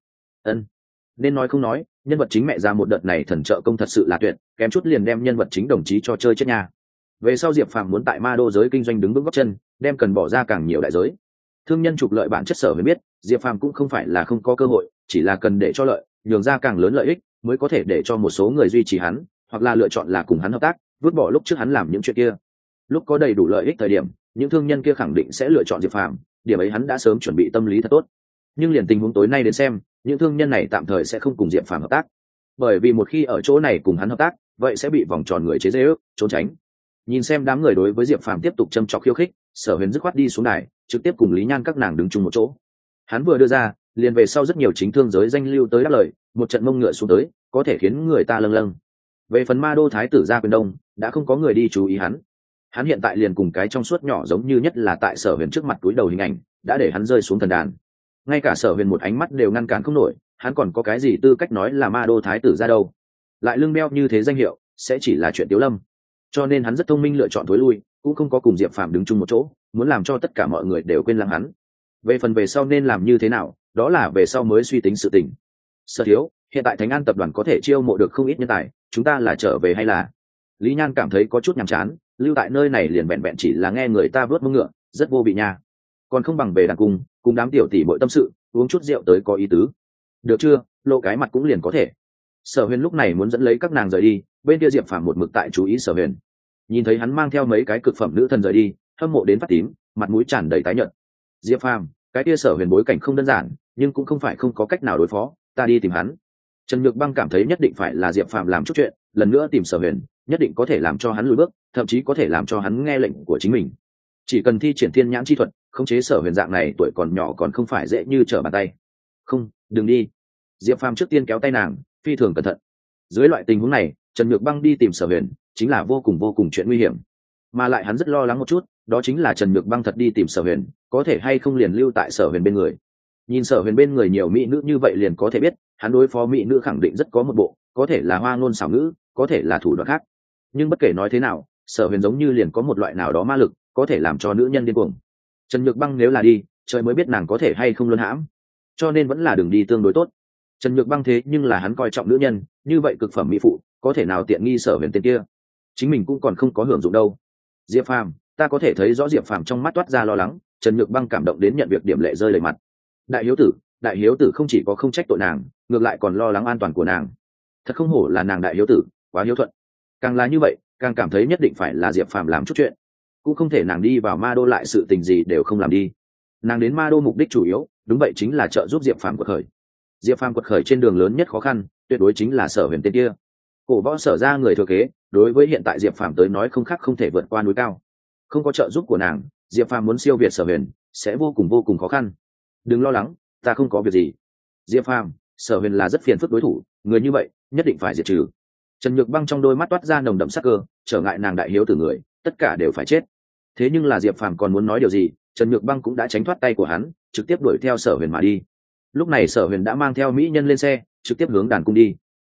Nên nói không nói, nhân vật chính mẹ ra một đợt này thần trợ công thật sự là tuyệt, kém chút liền đem nhân vật chính đồng chí cho chơi chết nhà. Về sau Diệp Phàm muốn tại ma đô giới kinh doanh đứng vững góc chân, đem cần bỏ ra càng nhiều đại giới. Thương nhân trục lợi bản chất Sở Huyền biết, Diệp Phàm cũng không phải là không có cơ hội, chỉ là cần để cho lợi, nhường ra càng lớn lợi ích, mới có thể để cho một số người duy trì hắn, hoặc là lựa chọn là cùng hắn hợp tác, vứt bỏ lúc trước hắn làm những chuyện kia. Lúc có đầy đủ lợi ích thời điểm, những thương nhân kia khẳng định sẽ lựa chọn Diệp Phàm, điểm ấy hắn đã sớm chuẩn bị tâm lý thật tốt. Nhưng liền tình huống tối nay đến xem, những thương nhân này tạm thời sẽ không cùng Diệp Phàm hợp tác, bởi vì một khi ở chỗ này cùng hắn hợp tác, vậy sẽ bị vòng tròn người chế giễu, trốn tránh. Nhìn xem đám người đối với Diệp Phàm tiếp tục châm chọc khiêu khích, Sở Huyền dứt khoát đi xuống đài, trực tiếp cùng Lý Nhan các nàng đứng chung một chỗ. Hắn vừa đưa ra, liền về sau rất nhiều chính thương giới danh lưu tới đáp lời, một trận mông ngựa xuống tới, có thể khiến người ta lâng lâng. Về phần ma đô thái tử gia quyền đông, đã không có người đi chú ý hắn. Hắn hiện tại liền cùng cái trong suốt nhỏ giống như nhất là tại Sở Huyền trước mặt túi đầu hình ảnh, đã để hắn rơi xuống thần đàn. Ngay cả Sở Huyền một ánh mắt đều ngăn cản không nổi, hắn còn có cái gì tư cách nói là ma đô thái tử gia đâu? Lại lưng beo như thế danh hiệu, sẽ chỉ là chuyện Tiếu Lâm. Cho nên hắn rất thông minh lựa chọn thối lui, cũng không có cùng Diệp Phàm đứng chung một chỗ, muốn làm cho tất cả mọi người đều quên lãng hắn. Về phần về sau nên làm như thế nào, đó là về sau mới suy tính sự tình. Sở thiếu, hiện tại Thánh An tập đoàn có thể chiêu mộ được không ít nhân tài, chúng ta là trở về hay là? Lý Nhan cảm thấy có chút nhàm chán, lưu tại nơi này liền vẹn vẹn chỉ là nghe người ta vớt mông ngựa, rất vô vị nha. Còn không bằng về đàn cung, cùng đám tiểu tỷ bội tâm sự, uống chút rượu tới có ý tứ. Được chưa, lộ cái mặt cũng liền có thể. Sở Huyền lúc này muốn dẫn lấy các nàng rời đi, bên kia Diệp Phàm một mực tại chú ý Sở Huyền. Nhìn thấy hắn mang theo mấy cái cực phẩm nữ thần rời đi, hâm mộ đến phát tím, mặt mũi tràn đầy tái nhợt. Diệp Phàm, cái kia Sở Huyền bối cảnh không đơn giản, nhưng cũng không phải không có cách nào đối phó, ta đi tìm hắn. Trần Nhược Băng cảm thấy nhất định phải là Diệp Phàm làm chút chuyện, lần nữa tìm Sở Huyền, nhất định có thể làm cho hắn lùi bước, thậm chí có thể làm cho hắn nghe lệnh của chính mình. Chỉ cần thi triển thiên nhãn chi thuật, khống chế Sở Huyền dạng này tuổi còn nhỏ còn không phải dễ như trở bàn tay. Không, đừng đi. Diệp Phàm trước tiên kéo tay nàng, phi thường cẩn thận. Dưới loại tình huống này, Trần Nhược Băng đi tìm Sở Huyền, chính là vô cùng chuyện nguy hiểm. Mà lại hắn rất lo lắng một chút, đó chính là Trần Nhược Băng thật đi tìm Sở Huyền, có thể hay không liền lưu tại Sở Huyền bên người. Nhìn Sở Huyền bên người nhiều mỹ nữ như vậy liền có thể biết, hắn đối phó mỹ nữ khẳng định rất có một bộ, có thể là hoa ngôn xảo ngữ, có thể là thủ đoạn khác. Nhưng bất kể nói thế nào, Sở Huyền giống như liền có một loại nào đó ma lực, có thể làm cho nữ nhân điên cuồng. Trần Nhược Băng nếu là đi, trời mới biết nàng có thể hay không luân hãm, cho nên vẫn là đường đi tương đối tốt. Trần Nhược Băng thế nhưng là hắn coi trọng nữ nhân, như vậy cực phẩm mỹ phụ, có thể nào tiện nghi Sở Huyền tên kia? Chính mình cũng còn không có hưởng dụng đâu. Diệp Phàm, ta có thể thấy rõ Diệp Phàm trong mắt toát ra lo lắng, Trần Nhược Băng cảm động đến nhận việc điểm lệ rơi lệ mặt. Đại hiếu tử không chỉ có không trách tội nàng, ngược lại còn lo lắng an toàn của nàng. Thật không hổ là nàng đại hiếu tử, quá hiếu thuận. Càng là như vậy, càng cảm thấy nhất định phải là Diệp Phàm làm chút chuyện. Cũng không thể nàng đi vào ma đô lại sự tình gì đều không làm đi. Nàng đến ma đô mục đích chủ yếu, đúng vậy chính là trợ giúp Diệp Phàm quật khởi. Diệp Phàm quật khởi trên đường lớn nhất khó khăn, tuyệt đối chính là Sở Huyền tên kia. Cổ võ Sở ra người thừa kế, đối với hiện tại Diệp Phàm tới nói không khác không thể vượt qua núi cao. Không có trợ giúp của nàng, Diệp Phàm muốn siêu việt Sở Huyền sẽ vô cùng khó khăn. Đừng lo lắng, ta không có việc gì. Diệp Phàm, Sở Huyền là rất phiền phức đối thủ, người như vậy nhất định phải diệt trừ. Trần Nhược Băng trong đôi mắt toát ra nồng đậm sắc cơ, trở ngại nàng đại hiếu tử người, tất cả đều phải chết. Thế nhưng là Diệp Phàm còn muốn nói điều gì, Trần Nhược Băng cũng đã tránh thoát tay của hắn, trực tiếp đuổi theo Sở Huyền mà đi. Lúc này Sở Huyền đã mang theo mỹ nhân lên xe, trực tiếp hướng đàn cung đi.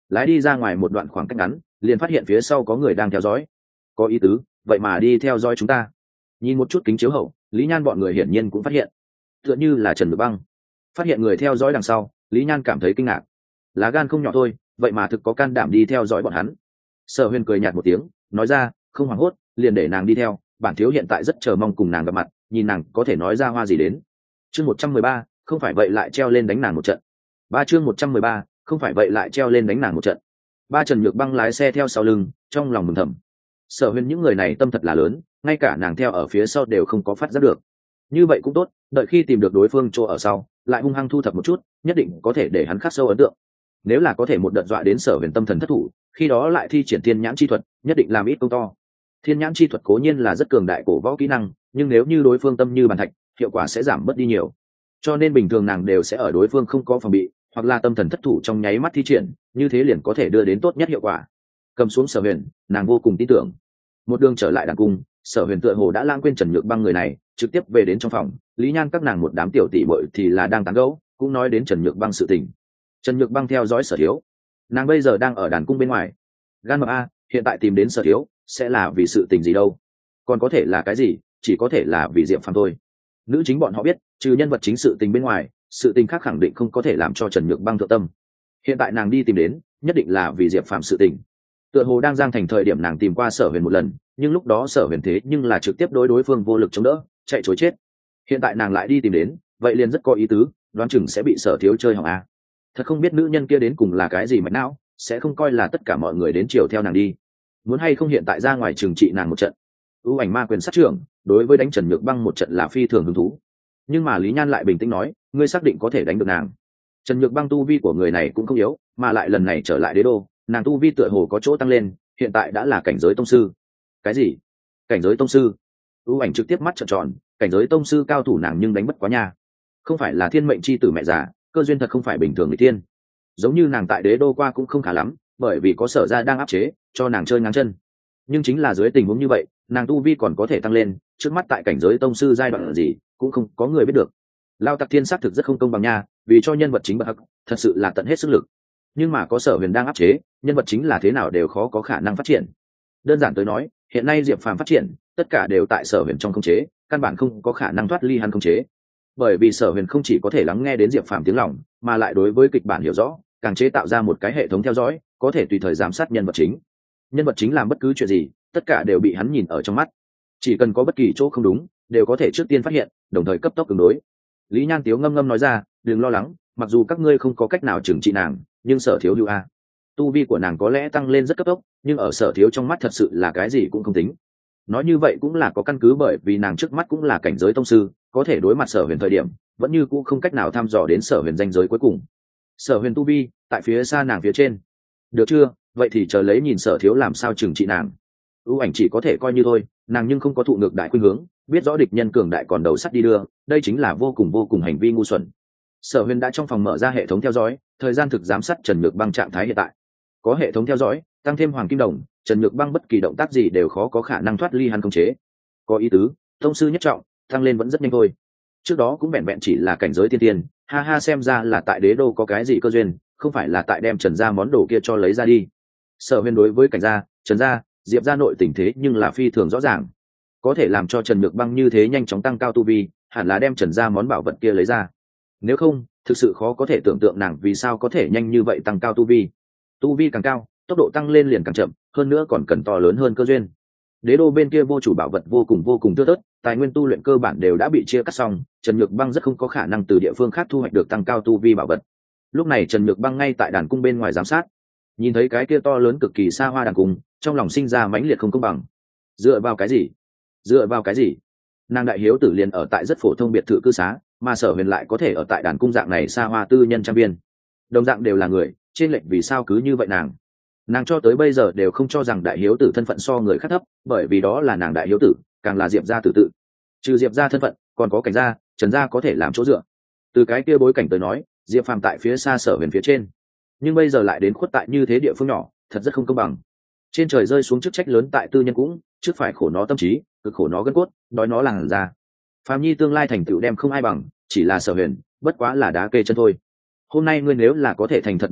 lái đi ra ngoài một đoạn khoảng cách ngắn, liền phát hiện phía sau có người đang theo dõi. Có ý tứ, vậy mà đi theo dõi chúng ta. Nhìn một chút kính chiếu hậu, Lý Nhan bọn người hiển nhiên cũng phát hiện, tựa như là Trần Nhược Băng. Phát hiện người theo dõi đằng sau, Lý Nhan cảm thấy kinh ngạc. Lá gan không nhỏ thôi, vậy mà thực có can đảm đi theo dõi bọn hắn. Sở Huyền cười nhạt một tiếng, nói ra, không hoảng hốt, liền để nàng đi theo, bản thiếu hiện tại rất chờ mong cùng nàng gặp mặt, nhìn nàng có thể nói ra hoa gì đến. Chương 113, không phải vậy lại treo lên đánh nàng một trận. Chương 113, không phải vậy lại treo lên đánh nàng một trận. Trần Nhược Băng lái xe theo sau lưng, trong lòng mừng thầm. Sở Huyền những người này tâm thật là lớn, ngay cả nàng theo ở phía sau đều không có phát giác được. Như vậy cũng tốt, đợi khi tìm được đối phương chỗ ở sau, lại hung hăng thu thập một chút, nhất định có thể để hắn khắc sâu ấn tượng. Nếu là có thể một đợt dọa đến Sở Huyền tâm thần thất thủ, khi đó lại thi triển thiên nhãn chi thuật, nhất định làm ít công to. Thiên nhãn chi thuật cố nhiên là rất cường đại cổ võ kỹ năng, nhưng nếu như đối phương tâm như bàn thạch, hiệu quả sẽ giảm bớt đi nhiều. Cho nên bình thường nàng đều sẽ ở đối phương không có phòng bị, hoặc là tâm thần thất thủ trong nháy mắt thi triển, như thế liền có thể đưa đến tốt nhất hiệu quả. Cầm xuống Sở Huyền, nàng vô cùng tin tưởng. Một đường trở lại đàn cung, Sở Huyền tựa hồ đã lãng quên Trần Nhược Băng người này, trực tiếp về đến trong phòng. Lý Nhan các nàng một đám tiểu tỷ muội thì là đang tán gẫu, cũng nói đến Trần Nhược Băng sự tình. Trần Nhược Băng theo dõi Sở Thiếu, nàng bây giờ đang ở đàn cung bên ngoài. Gan mập a, hiện tại tìm đến Sở Thiếu sẽ là vì sự tình gì đâu? Còn có thể là cái gì? Chỉ có thể là vì Diệp Phàm thôi. Nữ chính bọn họ biết, trừ nhân vật chính sự tình bên ngoài, sự tình khác khẳng định không có thể làm cho Trần Nhược Băng thượng tâm. Hiện tại nàng đi tìm đến, nhất định là vì Diệp Phàm sự tình. Tựa hồ đang giang thành thời điểm nàng tìm qua Sở Huyền một lần, nhưng lúc đó Sở Huyền thế nhưng là trực tiếp đối phương vô lực chống đỡ, chạy chối chết. Hiện tại nàng lại đi tìm đến, vậy liền rất có ý tứ, đoán chừng sẽ bị Sở Thiếu chơi hỏng a. Thật không biết nữ nhân kia đến cùng là cái gì mạch não, sẽ không coi là tất cả mọi người đến chiều theo nàng đi. Muốn hay không hiện tại ra ngoài trừng trị nàng một trận. ưu ảnh ma quyền sát trưởng, đối với đánh Trần Nhược Băng một trận là phi thường hứng thú. Nhưng mà Lý Nhan lại bình tĩnh nói, ngươi xác định có thể đánh được nàng. Trần Nhược Băng tu vi của người này cũng không yếu, mà lại lần này trở lại đế đô, nàng tu vi tựa hồ có chỗ tăng lên, hiện tại đã là cảnh giới tông sư. Cái gì? Cảnh giới tông sư? ưu ảnh trực tiếp mắt trợn tròn, cảnh giới tông sư cao thủ nàng nhưng đánh bất quá nha. Không phải là thiên mệnh chi tử mẹ già, cơ duyên thật không phải bình thường người tiên. Giống như nàng tại đế đô qua cũng không khá lắm, bởi vì có Sở gia đang áp chế, cho nàng chơi ngang chân. Nhưng chính là dưới tình huống như vậy, nàng tu vi còn có thể tăng lên, trước mắt tại cảnh giới tông sư giai đoạn gì cũng không có người biết được. Lao Tặc Thiên xác thực rất không công bằng nha, vì cho nhân vật chính bậc hắc, thật sự là tận hết sức lực. Nhưng mà có Sở Huyền đang áp chế, nhân vật chính là thế nào đều khó có khả năng phát triển. Đơn giản tới nói, hiện nay Diệp Phàm phát triển, tất cả đều tại Sở Huyền trong khống chế, căn bản không có khả năng thoát ly hắn khống chế. Bởi vì Sở Huyền không chỉ có thể lắng nghe đến Diệp Phàm tiếng lòng, mà lại đối với kịch bản hiểu rõ, càng chế tạo ra một cái hệ thống theo dõi, có thể tùy thời giám sát nhân vật chính. Nhân vật chính làm bất cứ chuyện gì, tất cả đều bị hắn nhìn ở trong mắt. Chỉ cần có bất kỳ chỗ không đúng, đều có thể trước tiên phát hiện, đồng thời cấp tốc ứng đối. Lý Nhan Tiếu ngâm ngâm nói ra, đừng lo lắng, mặc dù các ngươi không có cách nào trừng trị nàng, nhưng Sở Thiếu hữu a, tu vi của nàng có lẽ tăng lên rất cấp tốc, nhưng ở Sở Thiếu trong mắt thật sự là cái gì cũng không tính. Nói như vậy cũng là có căn cứ, bởi vì nàng trước mắt cũng là cảnh giới tông sư, có thể đối mặt Sở Huyền thời điểm, vẫn như cũ không cách nào thăm dò đến Sở Huyền danh giới cuối cùng. Sở Huyền tu vi tại phía xa nàng phía trên. Được chưa? Vậy thì chờ lấy nhìn Sở Thiếu làm sao trừng trị nàng. ưu ảnh chỉ có thể coi như thôi, nàng nhưng không có thụ ngược đại khuynh hướng, biết rõ địch nhân cường đại còn đầu sắt đi đưa, đây chính là vô cùng hành vi ngu xuẩn. Sở Huyền đã trong phòng mở ra hệ thống theo dõi, thời gian thực giám sát Trần Nhược Băng trạng thái hiện tại. Có hệ thống theo dõi, tăng thêm Hoàng Kim Đồng, Trần Nhược Băng bất kỳ động tác gì đều khó có khả năng thoát ly hắn khống chế. Có ý tứ, tông sư nhất trọng, tăng lên vẫn rất nhanh thôi. Trước đó cũng vẹn vẹn chỉ là cảnh giới tiên tiên, ha ha, xem ra là tại đế đô có cái gì cơ duyên, không phải là tại đem Trần gia món đồ kia cho lấy ra đi. Sở Huyền đối với cảnh gia, Trần gia, Diệp gia nội tình thế nhưng là phi thường rõ ràng, có thể làm cho Trần Nhược Băng như thế nhanh chóng tăng cao tu vi, hẳn là đem Trần gia món bảo vật kia lấy ra. Nếu không, thực sự khó có thể tưởng tượng nàng vì sao có thể nhanh như vậy tăng cao tu vi. Tu vi càng cao, tốc độ tăng lên liền càng chậm, hơn nữa còn cần to lớn hơn cơ duyên. Đế đô bên kia vô chủ bảo vật vô cùng thưa thớt, tài nguyên tu luyện cơ bản đều đã bị chia cắt xong, Trần Nhược Băng rất không có khả năng từ địa phương khác thu hoạch được tăng cao tu vi bảo vật. Lúc này Trần Nhược Băng ngay tại đàn cung bên ngoài giám sát, nhìn thấy cái kia to lớn cực kỳ xa hoa đàn cung, trong lòng sinh ra mãnh liệt không công bằng. Dựa vào cái gì? Dựa vào cái gì? Nàng đại hiếu tử liền ở tại rất phổ thông biệt thự cư xá, mà Sở Huyền lại có thể ở tại đàn cung dạng này xa hoa tư nhân trang viên. Đồng dạng đều là người, trên lệnh vì sao cứ như vậy nàng cho tới bây giờ đều không cho rằng đại hiếu tử thân phận so người khác thấp, bởi vì đó là nàng đại hiếu tử, càng là Diệp gia tử tự. Trừ Diệp gia thân phận, còn có cảnh gia, Trần gia có thể làm chỗ dựa. Từ cái kia bối cảnh tới nói, Diệp Phàm tại phía xa, Sở Huyền phía trên, nhưng bây giờ lại đến khuất tại như thế địa phương nhỏ, thật rất không công bằng. Trên trời rơi xuống chức trách lớn tại tư nhân cũng, trước phải khổ nó tâm trí, cực khổ nó gân cốt, đói nó làn da. Phàm nhi tương lai thành tựu đem không ai bằng, chỉ là Sở Huyền, bất quá là đá kê chân thôi. Hôm nay ngươi nếu là có thể thành thật một chút,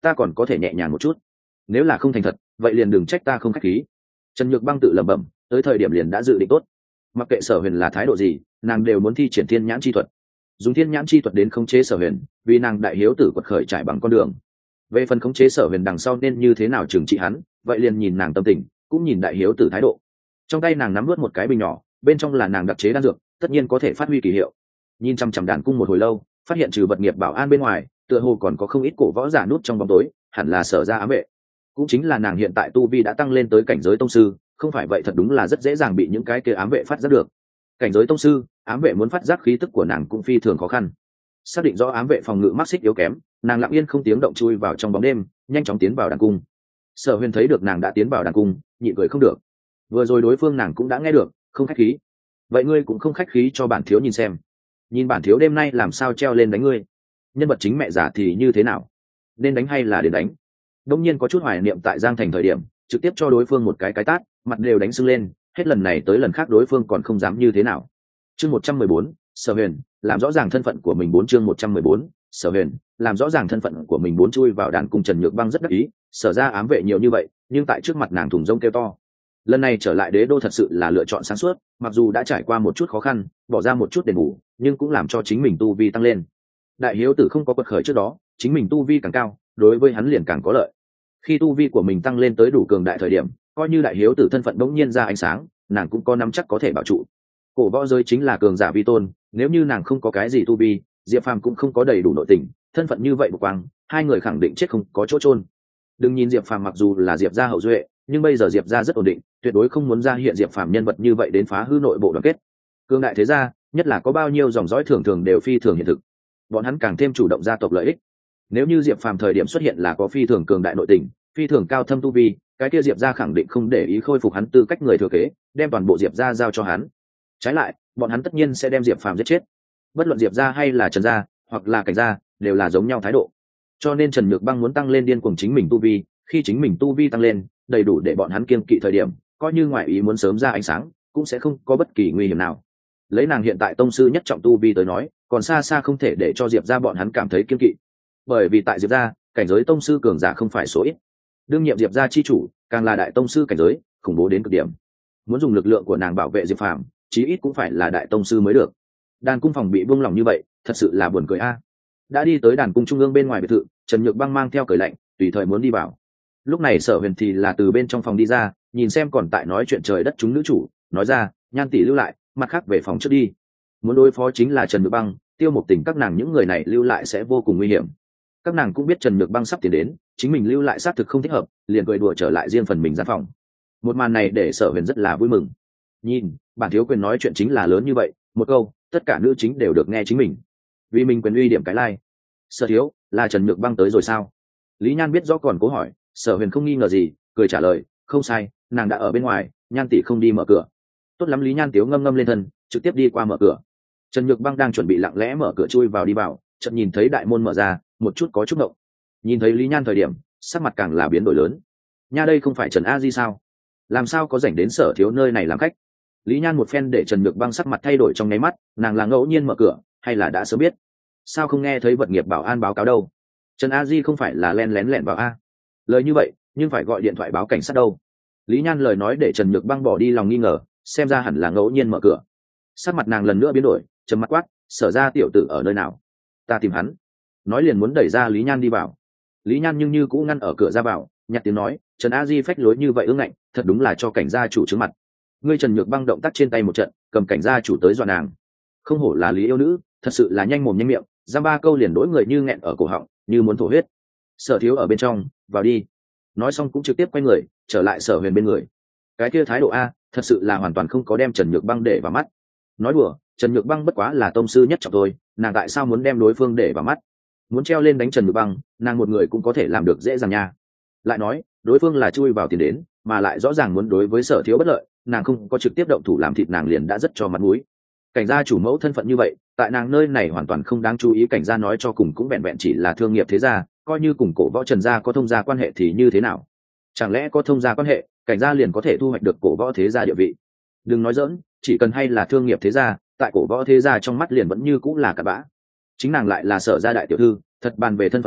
ta còn có thể nhẹ nhàng một chút, nếu là không thành thật vậy liền đừng trách ta không khách khí. Trần Nhược Băng tự lẩm bẩm, tới thời điểm liền đã dự định tốt, mặc kệ Sở Huyền là thái độ gì, nàng đều muốn thi triển thiên nhãn chi thuật, dùng thiên nhãn chi thuật đến khống chế Sở Huyền, vì nàng đại hiếu tử quật khởi trải bằng con đường. Về phần khống chế Sở Huyền đằng sau nên như thế nào trừng trị hắn, vậy liền nhìn nàng tâm tình, cũng nhìn đại hiếu tử thái độ. Trong tay nàng nắm vớt một cái bình nhỏ, bên trong là nàng đặc chế đan dược, tất nhiên có thể phát huy kỳ hiệu. Nhìn chăm chăm đàn cung một hồi lâu, phát hiện trừ vật nghiệp bảo an bên ngoài, tựa hồ còn có không ít cổ võ giả nút trong bóng tối, hẳn là Sở gia ám vệ. Cũng chính là nàng hiện tại tu vi đã tăng lên tới cảnh giới tông sư, không phải vậy thật đúng là rất dễ dàng bị những cái kia ám vệ phát giác được. Cảnh giới tông sư, ám vệ muốn phát giác khí tức của nàng cũng phi thường khó khăn. Xác định rõ ám vệ phòng ngự mắc xích yếu kém, nàng lặng yên không tiếng động chui vào trong bóng đêm, nhanh chóng tiến vào đàn cung. Sở Huyền thấy được nàng đã tiến vào đàn cung, nhịn cười không được. Vừa rồi đối phương nàng cũng đã nghe được, không khách khí. Vậy ngươi cũng không khách khí cho bản thiếu nhìn xem, nhìn bản thiếu đêm nay làm sao treo lên đánh ngươi. Nhân vật chính mẹ giả thì như thế nào, nên đánh hay là để đánh? Đông nhiên có chút hoài niệm tại Giang Thành thời điểm, trực tiếp cho đối phương một cái tát, mặt đều đánh sưng lên, hết lần này tới lần khác đối phương còn không dám như thế nào. Chương 114, Sở Huyền làm rõ ràng thân phận của mình. 4 chương 114, Sở Huyền làm rõ ràng thân phận của mình. 4 chui vào đàn cung. Trần Nhược Băng rất đắc ý, Sở ra ám vệ nhiều như vậy, nhưng tại trước mặt nàng thùng rông kêu to. Lần này trở lại đế đô thật sự là lựa chọn sáng suốt, mặc dù đã trải qua một chút khó khăn, bỏ ra một chút đền bù, nhưng cũng làm cho chính mình tu vi tăng lên. Đại hiếu tử không có quật khởi trước đó, chính mình tu vi càng cao, đối với hắn liền càng có lợi. Khi tu vi của mình tăng lên tới đủ cường đại thời điểm, coi như đại hiếu tử thân phận bỗng nhiên ra ánh sáng, nàng cũng có nắm chắc có thể bảo trụ. Cổ võ giới chính là cường giả vi tôn, nếu như nàng không có cái gì tu vi, Diệp Phàm cũng không có đầy đủ nội tình, thân phận như vậy một quang, hai người khẳng định chết không có chỗ chôn. Đừng nhìn Diệp Phàm mặc dù là Diệp gia hậu duệ, nhưng bây giờ Diệp gia rất ổn định, tuyệt đối không muốn ra hiện Diệp Phàm nhân vật như vậy đến phá hư nội bộ đoàn kết. Cường đại thế gia, nhất là có bao nhiêu dòng dõi thường thường đều phi thường hiện thực, bọn hắn càng thêm chủ động gia tộc lợi ích. Nếu như Diệp Phàm thời điểm xuất hiện là có phi thường cường đại nội tình, phi thường cao thâm tu vi, cái kia Diệp gia khẳng định không để ý khôi phục hắn tư cách người thừa kế, đem toàn bộ Diệp gia giao cho hắn. Trái lại, bọn hắn tất nhiên sẽ đem Diệp Phàm giết chết. Bất luận Diệp gia hay là Trần gia, hoặc là Cảnh gia, đều là giống nhau thái độ. Cho nên Trần Nhược Băng muốn tăng lên điên cuồng chính mình tu vi, khi chính mình tu vi tăng lên, đầy đủ để bọn hắn kiêng kỵ thời điểm, coi như ngoại ý muốn sớm ra ánh sáng, cũng sẽ không có bất kỳ nguy hiểm nào. Lấy nàng hiện tại tông sư nhất trọng tu vi tới nói, còn xa xa không thể để cho Diệp gia bọn hắn cảm thấy kiêng kỵ. Bởi vì tại Diệp gia, cảnh giới tông sư cường giả không phải số ít. Đương nhiệm Diệp gia chi chủ, càng là đại tông sư cảnh giới, khủng bố đến cực điểm. Muốn dùng lực lượng của nàng bảo vệ Diệp Phàm, chí ít cũng phải là đại tông sư mới được. Đàn cung phòng bị buông lỏng như vậy, thật sự là buồn cười a. Đã đi tới đàn cung trung ương bên ngoài biệt thự, Trần Nhược Băng mang theo cười lạnh, tùy thời muốn đi vào. Lúc này Sở Huyền thì là từ bên trong phòng đi ra, nhìn xem còn tại nói chuyện trời đất chúng nữ chủ, nói ra, Nhan tỷ lưu lại, mặt khác về phòng trước đi. Muốn đối phó chính là Trần Nhược Băng, Tiêu Mục Tình các nàng những người này lưu lại sẽ vô cùng nguy hiểm. Các nàng cũng biết Trần Nhược Băng sắp tiến đến, chính mình lưu lại xác thực không thích hợp, liền cười đùa trở lại riêng phần mình gian phòng. Một màn này để Sở Huyền rất là vui mừng. Nhìn, bản thiếu quyền nói chuyện chính là lớn như vậy, một câu, tất cả nữ chính đều được nghe chính mình. Vì mình quyền uy điểm cái lai. Sở thiếu, là Trần Nhược Băng tới rồi sao? Lý Nhan biết rõ còn cố hỏi, Sở Huyền không nghi ngờ gì, cười trả lời, không sai, nàng đã ở bên ngoài, Nhan tỷ không đi mở cửa. Tốt lắm. Lý Nhan tiếu ngâm ngâm lên thân, trực tiếp đi qua mở cửa. Trần Nhược Băng đang chuẩn bị lặng lẽ mở cửa chui vào đi vào, chợt nhìn thấy đại môn mở ra, một chút có chút động. Nhìn thấy Lý Nhan thời điểm, sắc mặt càng là biến đổi lớn. Nha, đây không phải Trần A Di sao? Làm sao có rảnh đến Sở thiếu nơi này làm khách? Lý Nhan một phen để Trần Nhược Băng sắc mặt thay đổi trong nháy mắt, nàng là ngẫu nhiên mở cửa, hay là đã sớm biết? Sao không nghe thấy vật nghiệp bảo an báo cáo đâu? Trần A Di không phải là len lén lẻn vào a? Lời như vậy, nhưng phải gọi điện thoại báo cảnh sát đâu? Lý Nhan lời nói để Trần Nhược Băng bỏ đi lòng nghi ngờ, xem ra hẳn là ngẫu nhiên mở cửa. Sắc mặt nàng lần nữa biến đổi, trầm mặt quát, Sở ra tiểu tử ở nơi nào? Ta tìm hắn. Nói liền muốn đẩy ra Lý Nhan đi vào. Lý Nhan nhưng như cũ ngăn ở cửa ra vào, nhặt tiếng nói, Trần A Di phách lối như vậy ương ngạnh, thật đúng là cho cảnh gia chủ trướng mặt. Ngươi Trần Nhược Băng động tác trên tay một trận, cầm cảnh gia chủ tới dọa nàng. Không hổ là Lý yêu nữ, thật sự là nhanh mồm nhanh miệng, giam ba câu liền đối người như nghẹn ở cổ họng, như muốn thổ huyết. Sở thiếu ở bên trong, vào đi. Nói xong cũng trực tiếp quay người, trở lại Sở Huyền bên người. Cái kia thái độ a, thật sự là hoàn toàn không có đem Trần Nhược Băng để vào mắt. Nói đùa, Trần Nhược Băng bất quá là tông sư nhất trọng thôi, nàng tại sao muốn đem đối phương để vào mắt? Muốn treo lên đánh Trần Nhược Băng, nàng một người cũng có thể làm được dễ dàng nha. Lại nói, đối phương là chui vào tiền đến, mà lại rõ ràng muốn đối với Sở thiếu bất lợi, nàng không có trực tiếp động thủ làm thịt nàng liền đã rất cho mặt mũi. Cảnh gia chủ mẫu thân phận như vậy, tại nàng nơi này hoàn toàn không đáng chú ý. Cảnh gia nói cho cùng cũng vẹn vẹn chỉ là thương nghiệp thế gia, coi như cùng cổ võ Trần gia có thông gia quan hệ thì như thế nào? Chẳng lẽ có thông gia quan hệ, cảnh gia liền có thể thu hoạch được cổ võ thế gia địa vị? Đừng nói dỡn, chỉ cần hay là thương nghiệp thế gia, tại cổ võ thế gia trong mắt liền vẫn như cũng là cặn bã. Chính nàng lại là Sở gia đại tiểu thư, thật bàn về thân phận đến,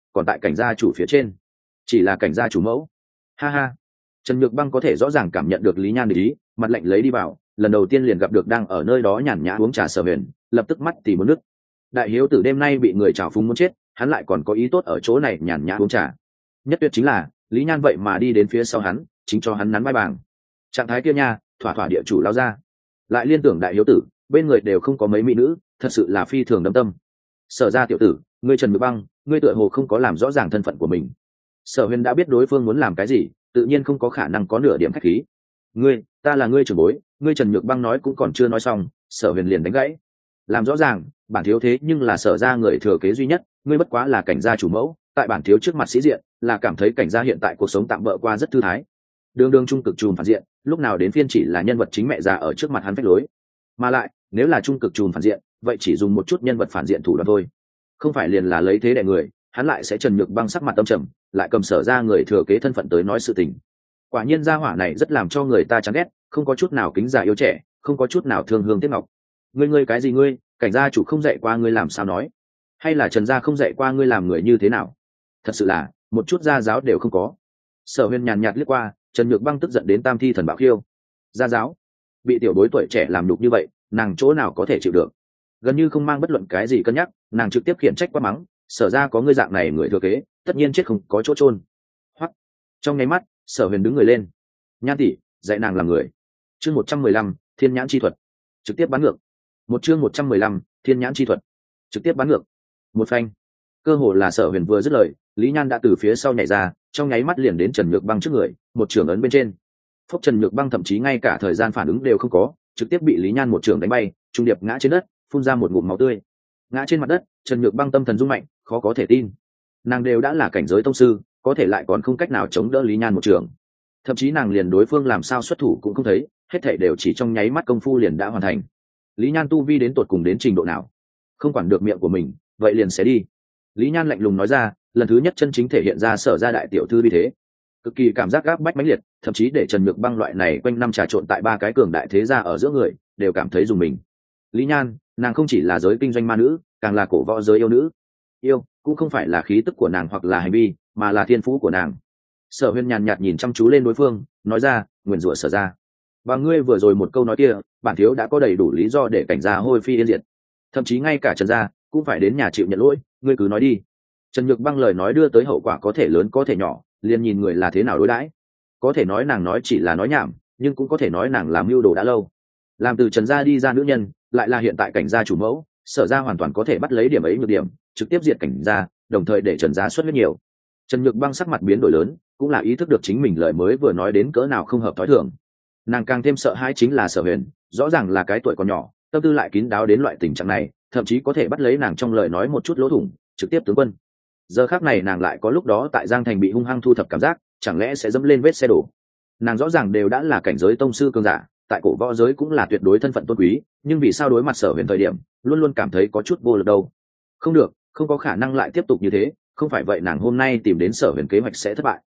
còn tại cảnh gia chủ phía trên, chỉ là cảnh gia chủ mẫu. Ha ha. Trần Nhược Băng có thể rõ ràng cảm nhận được Lý Nhan để ý, mặt lạnh lấy đi vào, lần đầu tiên liền gặp được đang ở nơi đó nhàn nhã uống trà Sở Huyền, lập tức mắt thì muốn nước. Đại hiếu tử đêm nay bị người trào phúng muốn chết, hắn lại còn có ý tốt ở chỗ này nhàn nhã uống trà. Nhất tuyệt chính là Lý Nhan vậy mà đi đến phía sau hắn, chính cho hắn nắn vai bàng. Trạng thái kia nha, thỏa thỏa địa chủ lao ra. Lại liên tưởng đại hiếu tử, bên người đều không có mấy mỹ nữ, thật sự là phi thường đâm tâm. Sở ra tiểu tử, ngươi Trần Nhược Băng, ngươi tựa hồ không có làm rõ ràng thân phận của mình. Sở Huyền đã biết đối phương muốn làm cái gì, tự nhiên không có khả năng có nửa điểm khách khí. Ngươi, ta là ngươi trưởng bối, ngươi Trần Nhược Băng nói cũng còn chưa nói xong, Sở Huyền liền đánh gãy. Làm rõ ràng, bản thiếu thế nhưng là Sở ra người thừa kế duy nhất, ngươi bất quá là cảnh gia chủ mẫu, tại bản thiếu trước mặt sĩ diện, là cảm thấy cảnh gia hiện tại cuộc sống tạm bỡ qua rất thư thái. Đường đường trung cực trùm phản diện, lúc nào đến phiên chỉ là nhân vật chính mẹ già ở trước mặt hắn phách lối. Mà lại, nếu là trung cực trùm phản diện, vậy chỉ dùng một chút nhân vật phản diện thủ đoạn thôi. Không phải liền là lấy thế đè người, hắn lại sẽ Trần Nhược Băng sắc mặt tâm trầm, lại cầm Sở ra người thừa kế thân phận tới nói sự tình. Quả nhiên gia hỏa này rất làm cho người ta chán ghét, không có chút nào kính già yêu trẻ, không có chút nào thương hương tiếc ngọc. Ngươi cái gì ngươi, cảnh gia chủ không dạy qua ngươi làm sao nói, hay là Trần gia không dạy qua ngươi làm người như thế nào? Thật sự là một chút gia giáo đều không có. Sở Huyền nhàn nhạt liếc qua, Trần Nhược Băng tức giận đến tam thi thần bạo khiêu. Gia giáo? Bị tiểu bối tuổi trẻ làm nhục như vậy, nàng chỗ nào có thể chịu được? Gần như không mang bất luận cái gì cân nhắc, nàng trực tiếp khiển trách qua mắng, Sở ra có ngươi dạng này người thừa kế, tất nhiên chết không có chỗ chôn. Hoắc. Trong nháy mắt, Sở Huyền đứng người lên. Nhan tỷ, dạy nàng làm người. Chương 115, Thiên nhãn chi thuật. Trực tiếp bắn ngược. Chương 115, Thiên nhãn chi thuật. Trực tiếp bắn ngược. Một phanh. Cơ hồ là Sở Huyền vừa dứt lời, Lý Nhan đã từ phía sau nhảy ra, trong nháy mắt liền đến Trần Nhược Băng trước người, một trường ấn bên trên. Phốc, Trần Nhược Băng thậm chí ngay cả thời gian phản ứng đều không có, trực tiếp bị Lý Nhan một trường đánh bay, trung điệp ngã trên đất, phun ra một ngụm máu tươi. Ngã trên mặt đất, Trần Nhược Băng tâm thần rung mạnh, khó có thể tin. Nàng đều đã là cảnh giới tông sư, có thể lại còn không cách nào chống đỡ Lý Nhan một trường. Thậm chí nàng liền đối phương làm sao xuất thủ cũng không thấy, hết thảy đều chỉ trong nháy mắt công phu liền đã hoàn thành. Lý Nhan tu vi đến tột cùng đến trình độ nào? Không quản được miệng của mình, vậy liền sẽ đi. Lý Nhan lạnh lùng nói ra, lần thứ nhất chân chính thể hiện ra Sở ra đại tiểu thư vì thế. Cực kỳ cảm giác gáp bách mãnh liệt, thậm chí để Trần Nhược Băng loại này quanh năm trà trộn tại ba cái cường đại thế gia ở giữa người, đều cảm thấy dùng mình. Lý Nhan, nàng không chỉ là giới kinh doanh ma nữ, càng là cổ võ giới yêu nữ. Yêu cũng không phải là khí tức của nàng hoặc là hành vi, mà là thiên phú của nàng. Sở Huyền nhàn nhạt nhìn chăm chú lên đối phương, nói ra, nguyền rủa Sở ra. Và ngươi vừa rồi một câu nói kia, bản thiếu đã có đầy đủ lý do để cảnh gia hôi phi yên diệt. Thậm chí ngay cả Trần gia cũng phải đến nhà chịu nhận lỗi, ngươi cứ nói đi. Trần Nhược Băng lời nói đưa tới hậu quả có thể lớn có thể nhỏ, liền nhìn người là thế nào đối đãi. Có thể nói nàng nói chỉ là nói nhảm, nhưng cũng có thể nói nàng làm mưu đồ đã lâu. Làm từ Trần gia đi ra nữ nhân, lại là hiện tại cảnh gia chủ mẫu, Sở ra hoàn toàn có thể bắt lấy điểm ấy nhược điểm, trực tiếp diệt cảnh gia, đồng thời để Trần gia xuất huyết nhiều. Trần Nhược Băng sắc mặt biến đổi lớn, cũng là ý thức được chính mình lời mới vừa nói đến cỡ nào không hợp thói thường. Nàng càng thêm sợ hãi chính là Sở Huyền, rõ ràng là cái tuổi còn nhỏ, tâm tư lại kín đáo đến loại tình trạng này, thậm chí có thể bắt lấy nàng trong lời nói một chút lỗ thủng, trực tiếp tướng quân. Giờ khắc này nàng lại có lúc đó tại Giang Thành bị hung hăng thu thập cảm giác, chẳng lẽ sẽ dẫm lên vết xe đổ. Nàng rõ ràng đều đã là cảnh giới tông sư cường giả, tại cổ võ giới cũng là tuyệt đối thân phận tôn quý, nhưng vì sao đối mặt Sở Huyền thời điểm luôn luôn cảm thấy có chút vô lực đâu. Không được, không có khả năng lại tiếp tục như thế, không phải vậy nàng hôm nay tìm đến Sở Huyền kế hoạch sẽ thất bại.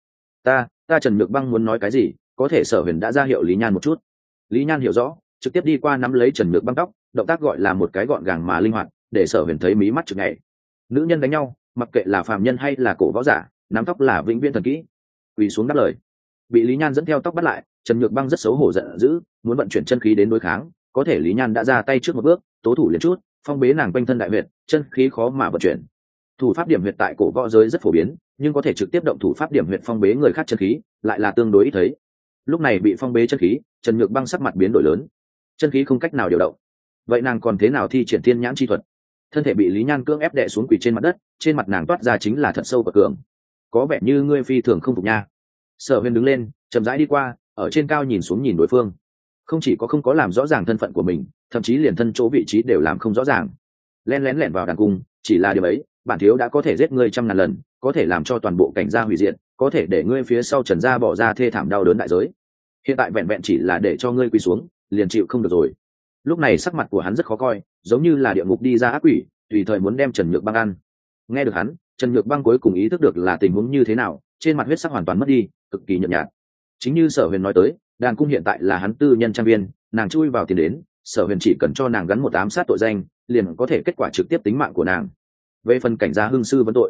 Ta Trần Nhược Băng muốn nói cái gì, có thể Sở Huyền đã ra hiệu Lý Nhan một chút. Lý Nhan hiểu rõ, trực tiếp đi qua nắm lấy Trần Nhược Băng tóc, động tác gọi là một cái gọn gàng mà linh hoạt, để Sở Huyền thấy mí mắt chực nhảy. Nữ nhân đánh nhau, mặc kệ là phàm nhân hay là cổ võ giả, nắm tóc là vĩnh viễn thần kỹ. Quỳ xuống đáp lời. Bị Lý Nhan dẫn theo tóc bắt lại, Trần Nhược Băng rất xấu hổ giận dữ, muốn vận chuyển chân khí đến đối kháng, có thể Lý Nhan đã ra tay trước một bước, tố thủ liền chút, phong bế nàng quanh thân đại huyệt, chân khí khó mà vận chuyển. Thủ pháp điểm huyệt tại cổ võ giới rất phổ biến, nhưng có thể trực tiếp động thủ pháp điểm huyệt phong bế người khác chân khí, lại là tương đối ít thấy. Lúc này bị phong bế chân khí, Trần Nhược Băng sắc mặt biến đổi lớn, chân khí không cách nào điều động. Vậy nàng còn thế nào thi triển thiên nhãn chi thuật? Thân thể bị Lý Nhan cưỡng ép đè xuống quỳ trên mặt đất, trên mặt nàng toát ra chính là thật sâu và cường. Có vẻ như ngươi phi thường không phục nha. Sở Huyền đứng lên, chậm rãi đi qua, ở trên cao nhìn xuống nhìn đối phương. Không chỉ có không có làm rõ ràng thân phận của mình, thậm chí liền thân chỗ vị trí đều làm không rõ ràng. Lén lén lẻn vào đàn cung, chỉ là điều ấy, bản thiếu đã có thể giết ngươi 100.000 lần, có thể làm cho toàn bộ cảnh gia hủy diệt, có thể để ngươi phía sau Trần gia bỏ ra thê thảm đau đớn đại giới. Hiện tại vẹn vẹn chỉ là để cho ngươi quỳ xuống, liền chịu không được rồi. Lúc này sắc mặt của hắn rất khó coi, giống như là địa ngục đi ra ác quỷ, tùy thời muốn đem Trần Nhược Băng ăn. Nghe được hắn, Trần Nhược Băng cuối cùng ý thức được là tình huống như thế nào, trên mặt huyết sắc hoàn toàn mất đi, cực kỳ nhợt nhạt. Chính như Sở Huyền nói tới, đàn cung hiện tại là hắn tư nhân trang viên, nàng chui vào tiền đến, Sở Huyền chỉ cần cho nàng gắn một ám sát tội danh, liền có thể kết quả trực tiếp tính mạng của nàng. Về phần cảnh gia hưng sư vấn tội,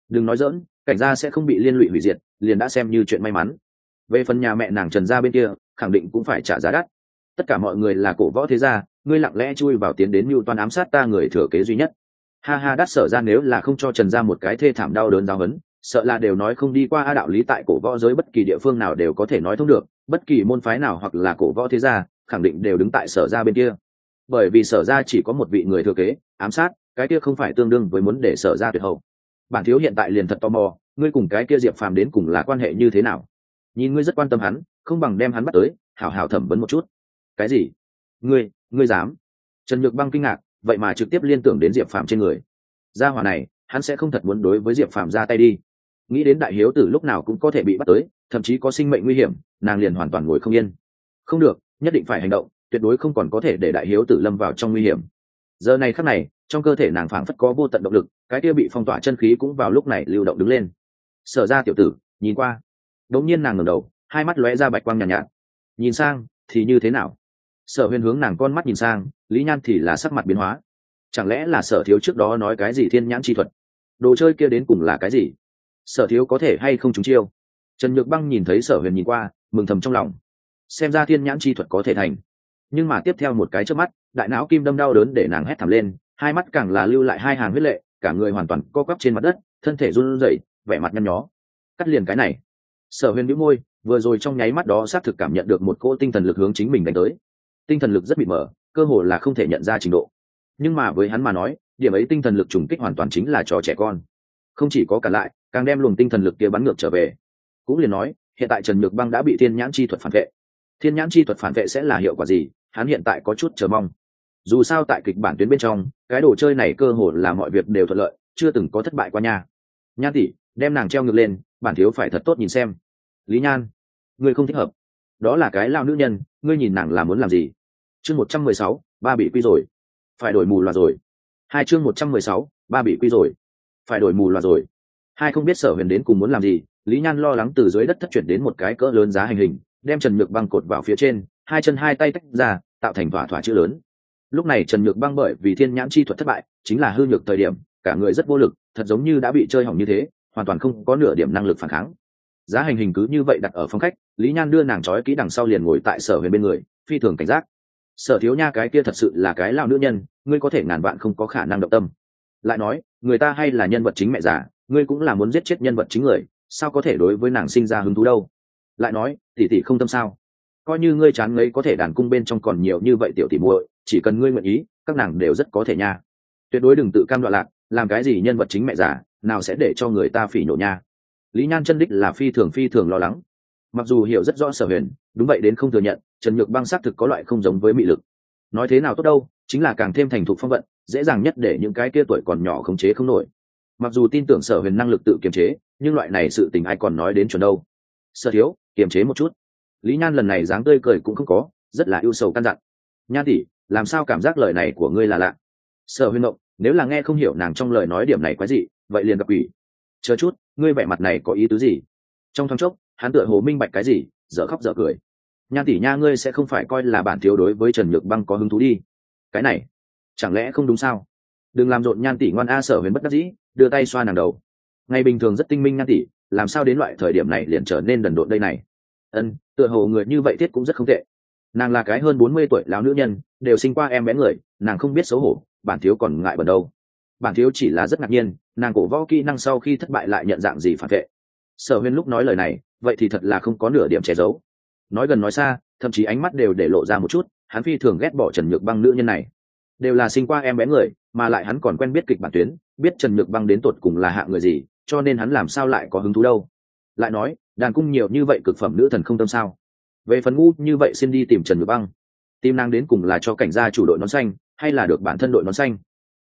đừng nói dỡn, cảnh gia sẽ không bị liên lụy hủy diệt liền đã xem như chuyện may mắn. Về phần nhà mẹ nàng Trần gia bên kia khẳng định cũng phải trả giá đắt. Tất cả mọi người là cổ võ thế gia, ngươi lặng lẽ chui vào tiến đến mưu toan ám sát ta người thừa kế duy nhất. Ha ha, đắt Sở ra nếu là không cho Trần gia một cái thê thảm đau đớn giáo huấn, sợ là đều nói không đi qua. A đạo lý tại cổ võ giới bất kỳ địa phương nào đều có thể nói thông được, bất kỳ môn phái nào hoặc là cổ võ thế gia khẳng định đều đứng tại Sở gia bên kia. Bởi vì Sở gia chỉ có một vị người thừa kế, ám sát cái kia không phải tương đương với muốn để Sở gia tuyệt hậu. Bản thiếu hiện tại liền thật tò mò, ngươi cùng cái kia Diệp Phàm đến cùng là quan hệ như thế nào? Nhìn ngươi rất quan tâm hắn, không bằng đem hắn bắt tới hảo hảo thẩm vấn một chút. Cái gì? Ngươi dám? Trần Nhược Băng kinh ngạc, vậy mà trực tiếp liên tưởng đến Diệp Phàm trên người. Gia hỏa này hắn sẽ không thật muốn đối với Diệp Phàm ra tay đi. Nghĩ đến đại hiếu tử lúc nào cũng có thể bị bắt tới, thậm chí có sinh mệnh nguy hiểm, nàng liền hoàn toàn ngồi không yên. Không được, nhất định phải hành động, tuyệt đối không còn có thể để đại hiếu tử lâm vào trong nguy hiểm. Giờ này khắc này trong cơ thể nàng phảng phất có vô tận động lực, cái kia bị phong tỏa chân khí cũng vào lúc này lưu động đứng lên. Sở ra tiểu tử nhìn qua, đột nhiên nàng ngẩng đầu, hai mắt lóe ra bạch quang nhàn nhạt, nhìn sang thì như thế nào? Sở Huyền hướng nàng con mắt nhìn sang, Lý Nhan thì là sắc mặt biến hóa. Chẳng lẽ là Sở thiếu trước đó nói cái gì thiên nhãn chi thuật? Đồ chơi kia đến cùng là cái gì? Sở thiếu có thể hay không trúng chiêu? Trần Nhược Băng nhìn thấy Sở Huyền nhìn qua, mừng thầm trong lòng. Xem ra thiên nhãn chi thuật có thể thành. Nhưng mà tiếp theo một cái chớp mắt, đại não kim đâm đau đớn để nàng hét thảm lên, hai mắt càng là lưu lại hai hàng huyết lệ, cả người hoàn toàn co quắp trên mặt đất, thân thể run rẩy, vẻ mặt nhăn nhó. Cắt liền cái này. Sở Huyền bĩu môi, vừa rồi trong nháy mắt đó xác thực cảm nhận được một cỗ tinh thần lực hướng chính mình đánh tới. Tinh thần lực rất mịt mờ, cơ hồ là không thể nhận ra trình độ. Nhưng mà với hắn mà nói, điểm ấy tinh thần lực trùng kích hoàn toàn chính là trò trẻ con. Không chỉ có cả lại, càng đem luồng tinh thần lực kia bắn ngược trở về. Cũng liền nói, hiện tại Trần Nhược Băng đã bị thiên nhãn chi thuật phản vệ. Thiên nhãn chi thuật phản vệ sẽ là hiệu quả gì? Hắn hiện tại có chút chờ mong. Dù sao tại kịch bản tuyến bên trong, cái đồ chơi này cơ hồ là mọi việc đều thuận lợi, chưa từng có thất bại qua nha. Nhan tỷ, đem nàng treo ngược lên, bản thiếu phải thật tốt nhìn xem. Lý Nhan, ngươi không thích hợp. Đó là cái lao nữ nhân, ngươi nhìn nàng là muốn làm gì? Chương 116, ba bị quy rồi. Phải đổi mù loà rồi. Hai chương 116, ba bị quy rồi. Phải đổi mù loà rồi. Hai không biết Sở Huyền đến cùng muốn làm gì, Lý Nhan lo lắng từ dưới đất thất chuyển đến một cái cỡ lớn giá hành hình, đem Trần Nhược Băng cột vào phía trên, hai chân hai tay tách ra, tạo thành thỏa thỏa chữ lớn. Lúc này Trần Nhược Băng bởi vì thiên nhãn chi thuật thất bại, chính là hư nhược thời điểm, cả người rất vô lực, thật giống như đã bị chơi hỏng như thế, hoàn toàn không có nửa điểm năng lực phản kháng. Giá hành hình cứ như vậy đặt ở phòng khách, Lý Nhan đưa nàng trói kỹ đằng sau liền ngồi tại Sở Huyền bên người, phi thường cảnh giác. Sở thiếu nha, cái kia thật sự là cái lao nữ nhân, ngươi có thể ngàn vạn không có khả năng động tâm. Lại nói, người ta hay là nhân vật chính mẹ già, ngươi cũng là muốn giết chết nhân vật chính người, sao có thể đối với nàng sinh ra hứng thú đâu? Lại nói, tỷ tỷ không tâm sao? Coi như ngươi chán ngấy có thể đàn cung bên trong còn nhiều như vậy tiểu tỷ muội, chỉ cần ngươi nguyện ý, các nàng đều rất có thể nha. Tuyệt đối đừng tự cam đoạn lạc, làm cái gì nhân vật chính mẹ già, nào sẽ để cho người ta phỉ nhổ nha. Lý Nhan chân đích là phi thường lo lắng. Mặc dù hiểu rất rõ Sở Huyền, đúng vậy đến không thừa nhận, Trần Nhược Băng xác thực có loại không giống với mị lực. Nói thế nào tốt đâu, chính là càng thêm thành thục phong vận, dễ dàng nhất để những cái kia tuổi còn nhỏ khống chế không nổi. Mặc dù tin tưởng Sở Huyền năng lực tự kiềm chế, nhưng loại này sự tình ai còn nói đến chuẩn đâu. Sở thiếu, kiềm chế một chút. Lý Nhan lần này dáng tươi cười cũng không có, rất là ưu sầu căn dặn. Nhan tỷ, làm sao cảm giác lời này của ngươi là lạ? Sở Huyền động, nếu là nghe không hiểu nàng trong lời nói điểm này quái gì, vậy liền gặp ủy. Chờ chút, ngươi vẻ mặt này có ý tứ gì? Trong thoáng chốc, hắn tựa hồ minh bạch cái gì, dở khóc dở cười. Nhan tỷ nha, ngươi sẽ không phải coi là bản thiếu đối với Trần Nhược Băng có hứng thú đi? Cái này, chẳng lẽ không đúng sao? Đừng làm rộn Nhan tỷ ngoan. A. Sở Huyền bất đắc dĩ, đưa tay xoa nàng đầu. Ngày bình thường rất tinh minh Nhan tỷ, làm sao đến loại thời điểm này liền trở nên đần độn đây này? Tựa hồ người như vậy thiết cũng rất không tệ. Nàng là cái hơn 40 tuổi lão nữ nhân, đều sinh qua em bé người, nàng không biết xấu hổ, bản thiếu còn ngại bẩn đâu. Bản thiếu chỉ là rất ngạc nhiên, nàng cổ võ kỹ năng sau khi thất bại lại nhận dạng gì phản vệ. Sở Huyền lúc nói lời này, vậy thì thật là không có nửa điểm che giấu. Nói gần nói xa, thậm chí ánh mắt đều để lộ ra một chút, hắn phi thường ghét bỏ Trần Nhược Băng nữ nhân này. Đều là sinh qua em bé người, mà lại hắn còn quen biết kịch bản tuyến, biết Trần Nhược Băng đến tột cùng là hạng người gì, cho nên hắn làm sao lại có hứng thú đâu. Lại nói, đàn cung nhiều như vậy cực phẩm nữ thần không tâm sao? Về phần ngu như vậy xin đi tìm Trần Nhược Băng, tìm nàng đến cùng là cho cảnh gia chủ đội nón xanh, hay là được bản thân đội nón xanh?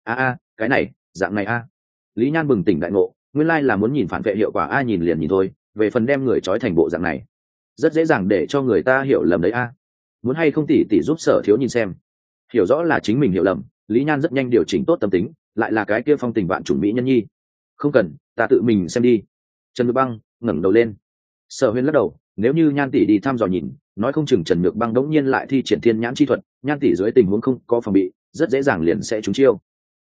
Cái này, dạng này a. Lý Nhan bừng tỉnh đại ngộ, nguyên lai là muốn nhìn phản vệ hiệu quả, nhìn liền nhìn thôi, về phần đem người trói thành bộ dạng này, rất dễ dàng để cho người ta hiểu lầm đấy a. Muốn hay không tỷ tỷ giúp Sở thiếu nhìn xem? Hiểu rõ là chính mình hiểu lầm, Lý Nhan rất nhanh điều chỉnh tốt tâm tính, lại là cái kia phong tình vạn chủng mỹ nhân nhi. Không cần, ta tự mình xem đi. Trần Nhược Băng ngẩng đầu lên. Sở Huyền lắc đầu, nếu như Nhan tỷ đi thăm dò nhìn, nói không chừng Trần Nhược Băng đống nhiên lại thi triển thiên nhãn chi thuật, Nhan tỷ dưới tình huống không có phòng bị, rất dễ dàng liền sẽ trúng chiêu.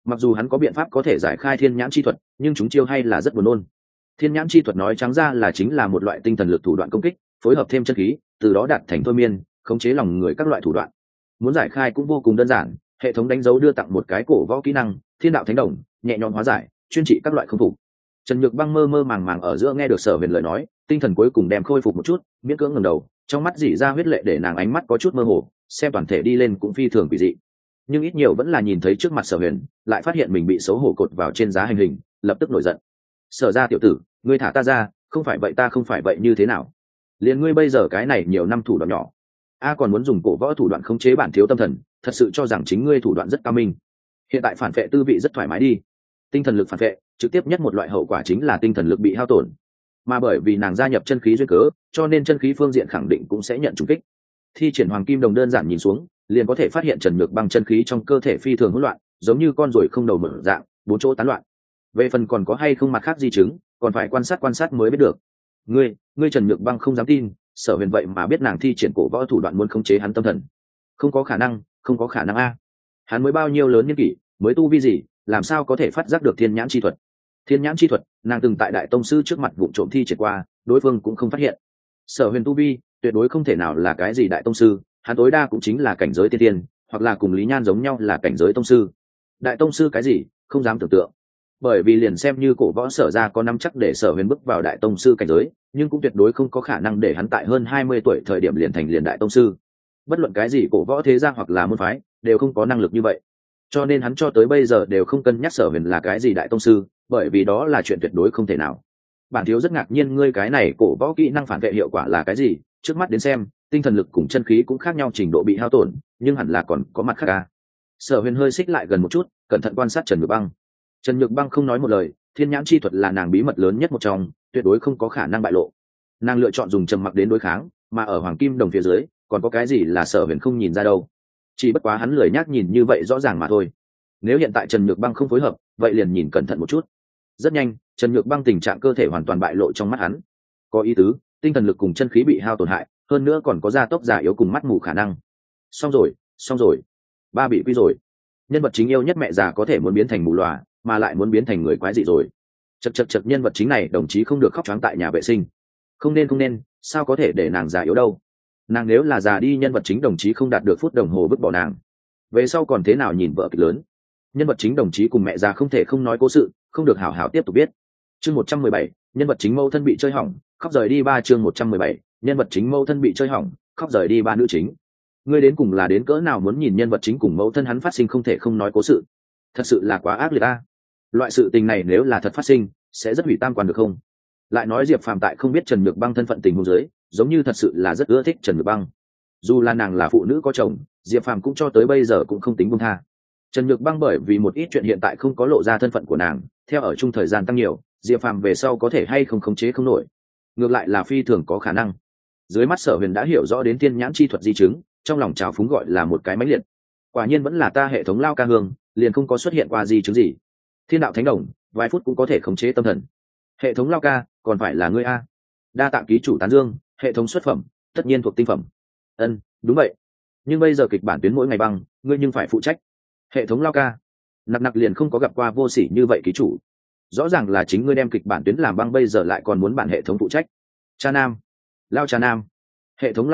Mặc dù hắn có biện pháp có thể giải khai thiên nhãn chi thuật, nhưng chúng chiêu hay là rất buồn nôn. Thiên nhãn chi thuật nói trắng ra là chính là một loại tinh thần lực thủ đoạn công kích, phối hợp thêm chân khí, từ đó đạt thành thôi miên, khống chế lòng người các loại thủ đoạn. Muốn giải khai cũng vô cùng đơn giản, hệ thống đánh dấu đưa tặng một cái cổ võ kỹ năng, Thiên đạo thánh đồng, nhẹ nhõm hóa giải, chuyên trị các loại không phục. Trần Nhược Băng mơ mơ màng màng ở giữa nghe được Sở Huyền lời nói, tinh thần cuối cùng đem khôi phục một chút, miễn cưỡng ngẩng đầu, trong mắt dỉ ra huyết lệ để nàng ánh mắt có chút mơ hồ, xem toàn thể đi lên cũng phi thường quỷ dị. Nhưng ít nhiều vẫn là nhìn thấy trước mặt Sở Huyền, lại phát hiện mình bị xấu hổ cột vào trên giá hành hình, lập tức nổi giận. Sở gia tiểu tử, ngươi thả ta ra, không phải vậy ta không phải vậy như thế nào? Liền ngươi bây giờ cái này nhiều năm thủ đoạn nhỏ, còn muốn dùng cổ võ thủ đoạn khống chế bản thiếu tâm thần, thật sự cho rằng chính ngươi thủ đoạn rất cao minh. Hiện tại phản vệ tư vị rất thoải mái đi. Tinh thần lực phản vệ, trực tiếp nhất một loại hậu quả chính là tinh thần lực bị hao tổn. Mà bởi vì nàng gia nhập chân khí duyên cớ, cho nên chân khí phương diện khẳng định cũng sẽ nhận trùng kích. Thi triển hoàng kim đồng đơn giản nhìn xuống, liền có thể phát hiện Trần Nhược Băng chân khí trong cơ thể phi thường hỗn loạn, giống như con ruồi không đầu mở dạng, bốn chỗ tán loạn. Về phần còn có hay không mặt khác di chứng, còn phải quan sát mới biết được. Ngươi Trần Nhược Băng không dám tin, Sở Huyền vậy mà biết nàng thi triển cổ võ thủ đoạn muốn khống chế hắn tâm thần. Không có khả năng a. Hắn mới bao nhiêu lớn niên kỷ, mới tu vi gì, làm sao có thể phát giác được thiên nhãn chi thuật? Thiên nhãn chi thuật, nàng từng tại đại tông sư trước mặt vụ trộm thi triển qua, đối phương cũng không phát hiện. Sở Huyền tu vi tuyệt đối không thể nào là cái gì đại tông sư, hắn tối đa cũng chính là cảnh giới tiên tiên, hoặc là cùng Lý Nhan giống nhau là cảnh giới tông sư. Đại tông sư cái gì, không dám tưởng tượng. Bởi vì liền xem như cổ võ Sở ra có nắm chắc để Sở Huyền bước vào đại tông sư cảnh giới, nhưng cũng tuyệt đối không có khả năng để hắn tại hơn 20 tuổi thời điểm liền thành liền đại tông sư. Bất luận cái gì cổ võ thế gia hoặc là môn phái đều không có năng lực như vậy, cho nên hắn cho tới bây giờ đều không cân nhắc Sở Huyền là cái gì đại tông sư, bởi vì đó là chuyện tuyệt đối không thể nào. Bản thiếu rất ngạc nhiên ngươi cái này cổ võ kỹ năng phản vệ hiệu quả là cái gì, trước mắt đến xem tinh thần lực cùng chân khí cũng khác nhau trình độ bị hao tổn, nhưng hẳn là còn có mặt khác à. Sở Huyền hơi xích lại gần một chút, cẩn thận quan sát Trần Nhược Băng. Trần Nhược Băng không nói một lời, thiên nhãn chi thuật là nàng bí mật lớn nhất một trong, tuyệt đối không có khả năng bại lộ. Nàng lựa chọn dùng trầm mặc đến đối kháng, mà ở hoàng kim đồng phía dưới còn có cái gì là Sở Huyền không nhìn ra đâu. Chỉ bất quá hắn lười nhác nhìn như vậy rõ ràng mà thôi. Nếu hiện tại Trần Nhược Băng không phối hợp, vậy liền nhìn cẩn thận một chút. Rất nhanh, Trần Nhược Băng tình trạng cơ thể hoàn toàn bại lộ trong mắt hắn. Có ý tứ, tinh thần lực cùng chân khí bị hao tổn hại, hơn nữa còn có gia tốc già yếu cùng mắt mù khả năng. Xong rồi, ba bị quy rồi. Nhân vật chính yêu nhất mẹ già có thể muốn biến thành mù lòa, mà lại muốn biến thành người quái dị rồi. Chật nhân vật chính này đồng chí không được khóc choáng tại nhà vệ sinh. Không nên, sao có thể để nàng già yếu đâu? Nàng nếu là già đi, nhân vật chính đồng chí không đạt được phút đồng hồ vứt bỏ nàng. Về sau còn thế nào nhìn vợ kịch lớn? Nhân vật chính đồng chí cùng mẹ già không thể không nói cố sự, không được hảo hảo tiếp tục biết. Chương 117, nhân vật chính mâu thân bị chơi hỏng, khóc rời đi ba. Chương 117, nhân vật chính mâu thân bị chơi hỏng, khóc rời đi ba. Nữ chính, ngươi đến cùng là đến cỡ nào muốn nhìn nhân vật chính cùng mâu thân hắn phát sinh không thể không nói cố sự? Thật sự là quá ác liệt a. Loại sự tình này nếu là thật phát sinh, sẽ rất hủy tam quan được không? Lại nói Diệp Phàm tại không biết Trần Nhược Băng thân phận tình huống dưới, giống như thật sự là rất ưa thích Trần Nhược Băng. Dù là nàng là phụ nữ có chồng, Diệp Phàm cũng cho tới bây giờ cũng không tính buông tha. Trần Nhược Băng bởi vì một ít chuyện hiện tại không có lộ ra thân phận của nàng, theo ở chung thời gian tăng nhiều, Diệp Phàm về sau có thể hay không khống chế không nổi, ngược lại là phi thường có khả năng. Dưới mắt Sở Huyền đã hiểu rõ đến tiên nhãn chi thuật di chứng, trong lòng trào phúng gọi là một cái mãnh liệt. Quả nhiên vẫn là ta hệ thống lao ca hương, liền không có xuất hiện qua di chứng gì. Thiên đạo thánh đồng, vài phút cũng có thể khống chế tâm thần. Hệ thống lao ca, còn phải là ngươi a. Đa tạ ký chủ tán dương, hệ thống xuất phẩm tất nhiên thuộc tinh phẩm. Đúng vậy. Nhưng bây giờ kịch bản tuyến mỗi ngày băng, ngươi nhưng phải phụ trách. Hệ thống lao ca, nặc liền không có gặp qua vô sỉ như vậy ký chủ. Rõ ràng là chính ngươi đem kịch bản tuyến làm băng, bây giờ lại còn muốn bản hệ thống phụ trách. Cha nam, lao cha nam, hệ thống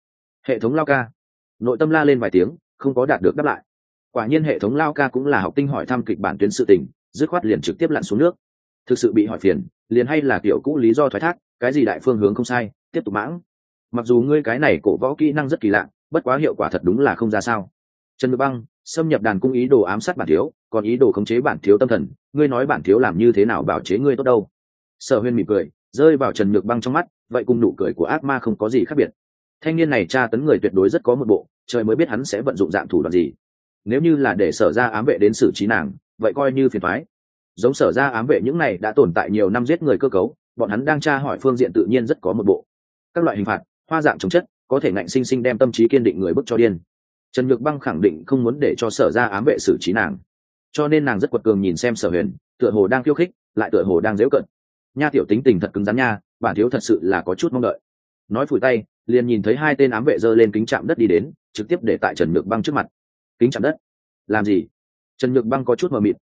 lao ca. Nội tâm la lên vài tiếng, không có đạt được đáp lại. Quả nhiên hệ thống lao ca cũng là học tinh hỏi thăm kịch bản tuyến sự tình, dứt khoát liền trực tiếp lặn xuống nước. Thực sự bị hỏi phiền, liền hay là kiểu cũ lý do thoái thác, cái gì đại phương hướng không sai, tiếp tục mãng. Mặc dù ngươi cái này cổ võ kỹ năng rất kỳ lạ, bất quá hiệu quả thật đúng là không ra sao. Trần Nhược Băng xâm nhập đàn cung ý đồ ám sát bản thiếu, còn ý đồ khống chế bản thiếu tâm thần, ngươi nói bản thiếu làm như thế nào bảo chế ngươi tốt đâu? Sở Huyên mỉm cười, rơi vào Trần Nhược Băng trong mắt, vậy cùng nụ cười của ác ma không có gì khác biệt. Thanh niên này tra tấn người tuyệt đối rất có một bộ, trời mới biết hắn sẽ vận dụng dạng thủ đoạn gì. Nếu như là để Sở ra ám vệ đến xử trí nàng, vậy coi như phiền toái. Giống Sở ra ám vệ những này đã tồn tại nhiều năm giết người cơ cấu, bọn hắn đang tra hỏi phương diện tự nhiên rất có một bộ. Các loại hình phạt, hoa dạng chống chất, có thể ngạnh sinh sinh đem tâm trí kiên định người bức cho điên. Trần Nhược Băng khẳng định không muốn để cho Sở ra ám vệ xử trí nàng, cho nên nàng rất quật cường nhìn xem Sở Huyền, tựa hồ đang khiêu khích, lại tựa hồ đang giễu cợt. Nha tiểu tính tình thật cứng rắn nha, bản thiếu thật sự là có chút mong đợi. Nói phủi tay, liền nhìn thấy hai tên ám vệ giơ lên kính chạm đất đi đến, trực tiếp để tại Trần Nhược Băng trước mặt. Kính chạm đất? Làm gì? Trần Nhược Băng có chút mờ mịt,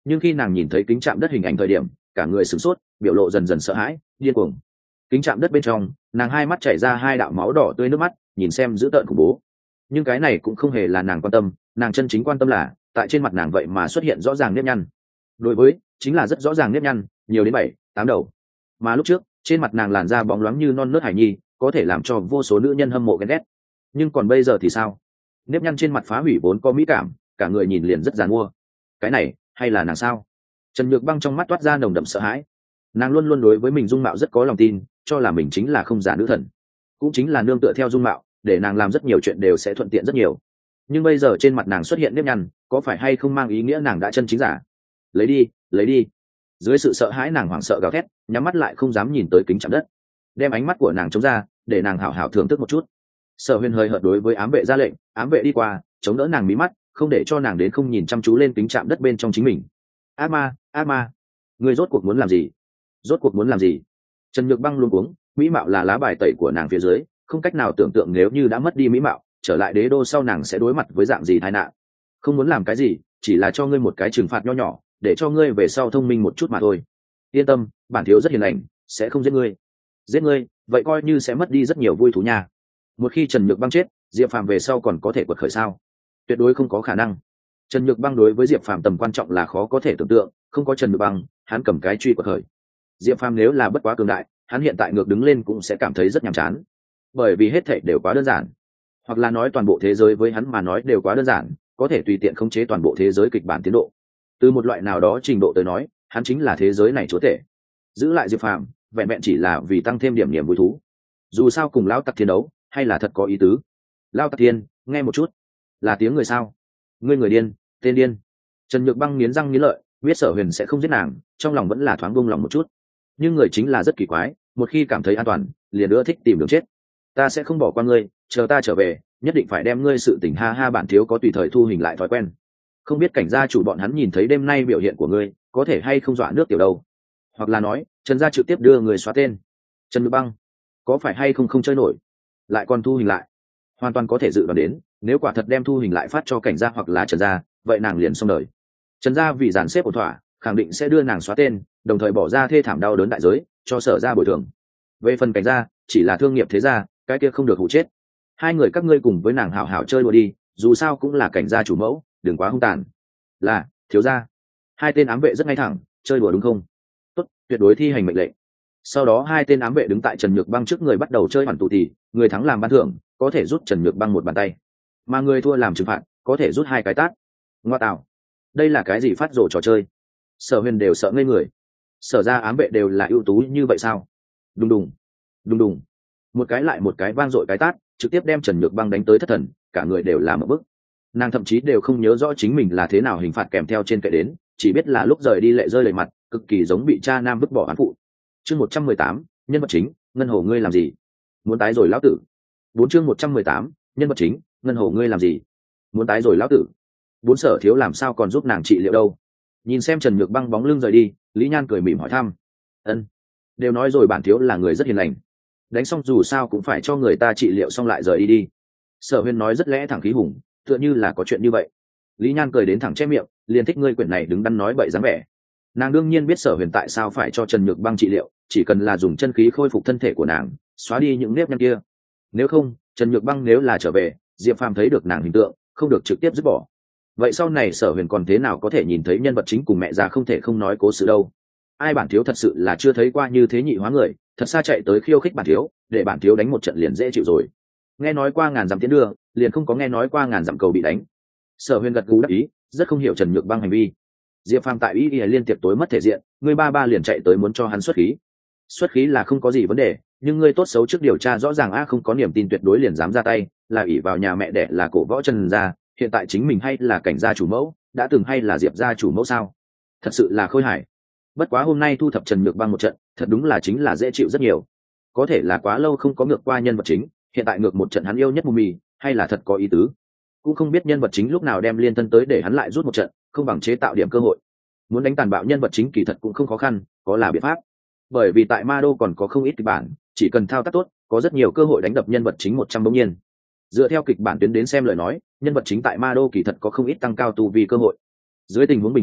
nhưng khi nàng nhìn thấy kính chạm đất hình ảnh thời điểm cả người sửng sốt, biểu lộ dần dần sợ hãi điên cuồng. Kính chạm đất bên trong nàng hai mắt chảy ra hai đạo máu đỏ tươi nước mắt, nhìn xem dữ tợn khủng bố. Nhưng cái này cũng không hề là nàng quan tâm, nàng chân chính quan tâm là tại trên mặt nàng vậy mà xuất hiện rõ ràng nếp nhăn. Đối với chính là rất rõ ràng nếp nhăn, nhiều đến 7-8 đầu. Mà lúc trước trên mặt nàng làn da bóng loáng như non nớt hải nhi, có thể làm cho vô số nữ nhân hâm mộ ghen ghét. Nhưng còn bây giờ thì sao? Nếp nhăn trên mặt phá hủy vốn có mỹ cảm, cả người nhìn liền rất giàn mua. Cái này hay là nàng sao? Trần Nhược Băng trong mắt toát ra nồng đậm sợ hãi. Nàng luôn luôn đối với mình dung mạo rất có lòng tin, cho là mình chính là không giả nữ thần, cũng chính là nương tựa theo dung mạo để nàng làm rất nhiều chuyện đều sẽ thuận tiện rất nhiều. Nhưng bây giờ trên mặt nàng xuất hiện nếp nhăn, có phải hay không mang ý nghĩa nàng đã chân chính giả? Lấy đi, lấy đi. Dưới sự sợ hãi nàng hoảng sợ gào thét, nhắm mắt lại không dám nhìn tới kính chạm đất, đem ánh mắt của nàng chống ra để nàng hảo hảo thưởng thức một chút. Sở Huyền hơi hợt đối với ám vệ ra lệnh, ám vệ đi qua chống đỡ nàng mí mắt, không để cho nàng đến không nhìn chăm chú lên kính chạm đất bên trong chính mình. Ác ma, ác ma, ngươi rốt cuộc muốn làm gì? Rốt cuộc muốn làm gì? Trần Nhược Băng luôn cuống, mỹ mạo là lá bài tẩy của nàng phía dưới, không cách nào tưởng tượng nếu như đã mất đi mỹ mạo, trở lại đế đô sau nàng sẽ đối mặt với dạng gì tai nạn. Không muốn làm cái gì, chỉ là cho ngươi một cái trừng phạt nho nhỏ, để cho ngươi về sau thông minh một chút mà thôi. Yên tâm, bản thiếu rất hiền lành, sẽ không giết ngươi. Giết ngươi, vậy coi như sẽ mất đi rất nhiều vui thú nha. Một khi Trần Nhược Băng chết, Diệp Phàm về sau còn có thể quật khởi sao? Tuyệt đối không có khả năng. Trần Nhược Băng đối với Diệp Phàm tầm quan trọng là khó có thể tưởng tượng, không có Trần Nhược Băng, hắn cầm cái truy quật khởi. Diệp Phàm nếu là bất quá cường đại, hắn hiện tại ngược đứng lên cũng sẽ cảm thấy rất nhàm chán, bởi vì hết thảy đều quá đơn giản, hoặc là nói toàn bộ thế giới với hắn mà nói đều quá đơn giản, có thể tùy tiện khống chế toàn bộ thế giới kịch bản tiến độ. Từ một loại nào đó trình độ tới nói, hắn chính là thế giới này chúa tể. Giữ lại Diệp Phàm, vẹn vẹn chỉ là vì tăng thêm điểm niềm vui thú. Dù sao cùng Lão Tặc Thiên đấu, hay là thật có ý tứ. Lão Tặc Thiên, nghe một chút, là tiếng người sao? Ngươi người điên, tên điên. Trần Nhược Băng nghiến răng nghiến lợi, biết Sở Huyền sẽ không giết nàng, trong lòng vẫn là thoáng buông lòng một chút. Nhưng người chính là rất kỳ quái, một khi cảm thấy an toàn, liền ưa thích tìm đường chết. Ta sẽ không bỏ qua ngươi, chờ ta trở về, nhất định phải đem ngươi sự tình ha ha bản thiếu có tùy thời thu hình lại thói quen. Không biết cảnh gia chủ bọn hắn nhìn thấy đêm nay biểu hiện của ngươi, có thể hay không dọa nước tiểu đâu. Hoặc là nói, Trần gia trực tiếp đưa người xóa tên. Trần Nhược Băng, có phải hay không không chơi nổi, lại còn thu hình lại? Hoàn toàn có thể dự đoán đến, nếu quả thật đem thu hình lại phát cho cảnh gia hoặc là Trần gia, vậy nàng liền xong đời. Trần gia vì dàn xếp ổn thỏa, khẳng định sẽ đưa nàng xóa tên, đồng thời bỏ ra thê thảm đau đớn đại giới cho Sở gia bồi thường. Về phần cảnh gia, chỉ là thương nghiệp thế gia, cái kia không được hụ chết. Hai người các ngươi cùng với nàng hảo hảo chơi đùa đi, dù sao cũng là cảnh gia chủ mẫu, đừng quá hung tàn. Là thiếu gia. Hai tên ám vệ rất ngay thẳng, chơi đùa đúng không? Tốt, tuyệt đối thi hành mệnh lệnh. Sau đó hai tên ám vệ đứng tại Trần Nhược Băng trước người bắt đầu chơi hoàn tụ tỷ, người thắng làm ban thưởng, có thể rút Trần Nhược Băng một bàn tay, mà người thua làm trừng phạt, có thể rút hai cái tát. Ngoa tạo, đây là cái gì phát rồ trò chơi? Sở Huyền đều sợ ngây người. Sở ra ám vệ đều là ưu tú như vậy sao? Đùng đùng, đùng đùng, một cái lại một cái vang dội cái tát, trực tiếp đem Trần Nhược Băng đánh tới thất thần, cả người đều là một bức. Nàng thậm chí đều không nhớ rõ chính mình là thế nào hình phạt kèm theo trên kệ đến, chỉ biết là lúc rời đi lệ rơi lệ mặt, cực kỳ giống bị cha nam vứt bỏ án phụ. Chương 118, nhân vật chính, Ngân Hồ ngươi làm gì? Muốn tái rồi lão tử. 4 chương 118, nhân vật chính, Ngân Hồ ngươi làm gì? Muốn tái rồi lão tử. Bốn Sở thiếu làm sao còn giúp nàng trị liệu đâu? Nhìn xem Trần Nhược Băng bóng lưng rời đi, Lý Nhan cười mỉm hỏi thăm. Ân, đều nói rồi bản thiếu là người rất hiền lành, đánh xong dù sao cũng phải cho người ta trị liệu xong lại rời đi đi. Sở Huyền nói rất lẽ thẳng khí hùng, tựa như là có chuyện như vậy. Lý Nhan cười đến thẳng che miệng, liền thích ngươi quyển này đứng đắn nói bậy dáng vẻ. Nàng đương nhiên biết Sở Huyền tại sao phải cho Trần Nhược Băng trị liệu, chỉ cần là dùng chân khí khôi phục thân thể của nàng, xóa đi những nếp nhăn kia. Nếu không, Trần Nhược Băng nếu là trở về, Diệp Phàm thấy được nàng hình tượng, không được trực tiếp dứt bỏ. Vậy sau này Sở Huyền còn thế nào có thể nhìn thấy nhân vật chính cùng mẹ già không thể không nói cố sự đâu? Ai bản thiếu thật sự là chưa thấy qua như thế nhị hóa người, thật xa chạy tới khiêu khích bản thiếu, để bản thiếu đánh một trận liền dễ chịu rồi. Nghe nói qua ngàn dặm tiến đưa, liền không có nghe nói qua ngàn dặm cầu bị đánh. Sở Huyền gật gù đáp ý, rất không hiểu Trần Nhược Băng hành vi. Diệp Phàm tại ý liên tiệp tối mất thể diện, người ba liền chạy tới muốn cho hắn xuất khí. Xuất khí là không có gì vấn đề, nhưng ngươi tốt xấu trước điều tra rõ ràng không có niềm tin tuyệt đối liền dám ra tay, là ỷ vào nhà mẹ đẻ là cổ võ Trần gia, hiện tại chính mình hay là cảnh gia chủ mẫu, đã từng hay là Diệp gia chủ mẫu sao? Thật sự là khôi hài. Bất quá hôm nay thu thập Trần Nhược Băng một trận, thật đúng là chính là dễ chịu rất nhiều. Có thể là quá lâu không có ngược qua nhân vật chính, hiện tại ngược một trận hắn yêu nhất Mummy, hay là thật có ý tứ. Cũng không biết nhân vật chính lúc nào đem liên thân tới để hắn lại rút một trận, không bằng chế tạo điểm cơ hội. Muốn đánh tàn bạo nhân vật chính kỳ thật cũng không khó khăn, có là biện pháp. Bởi vì tại Ma Đô còn có không ít kịch bản, chỉ cần thao tác tốt, có rất nhiều cơ hội đánh đập nhân vật chính 100 bỗng nhiên. Dựa theo kịch bản tuyến đến xem lời nói, nhân vật chính tại Ma Đô kỳ thật có không ít tăng cao tu vi cơ hội. Dưới tình huống bình thường,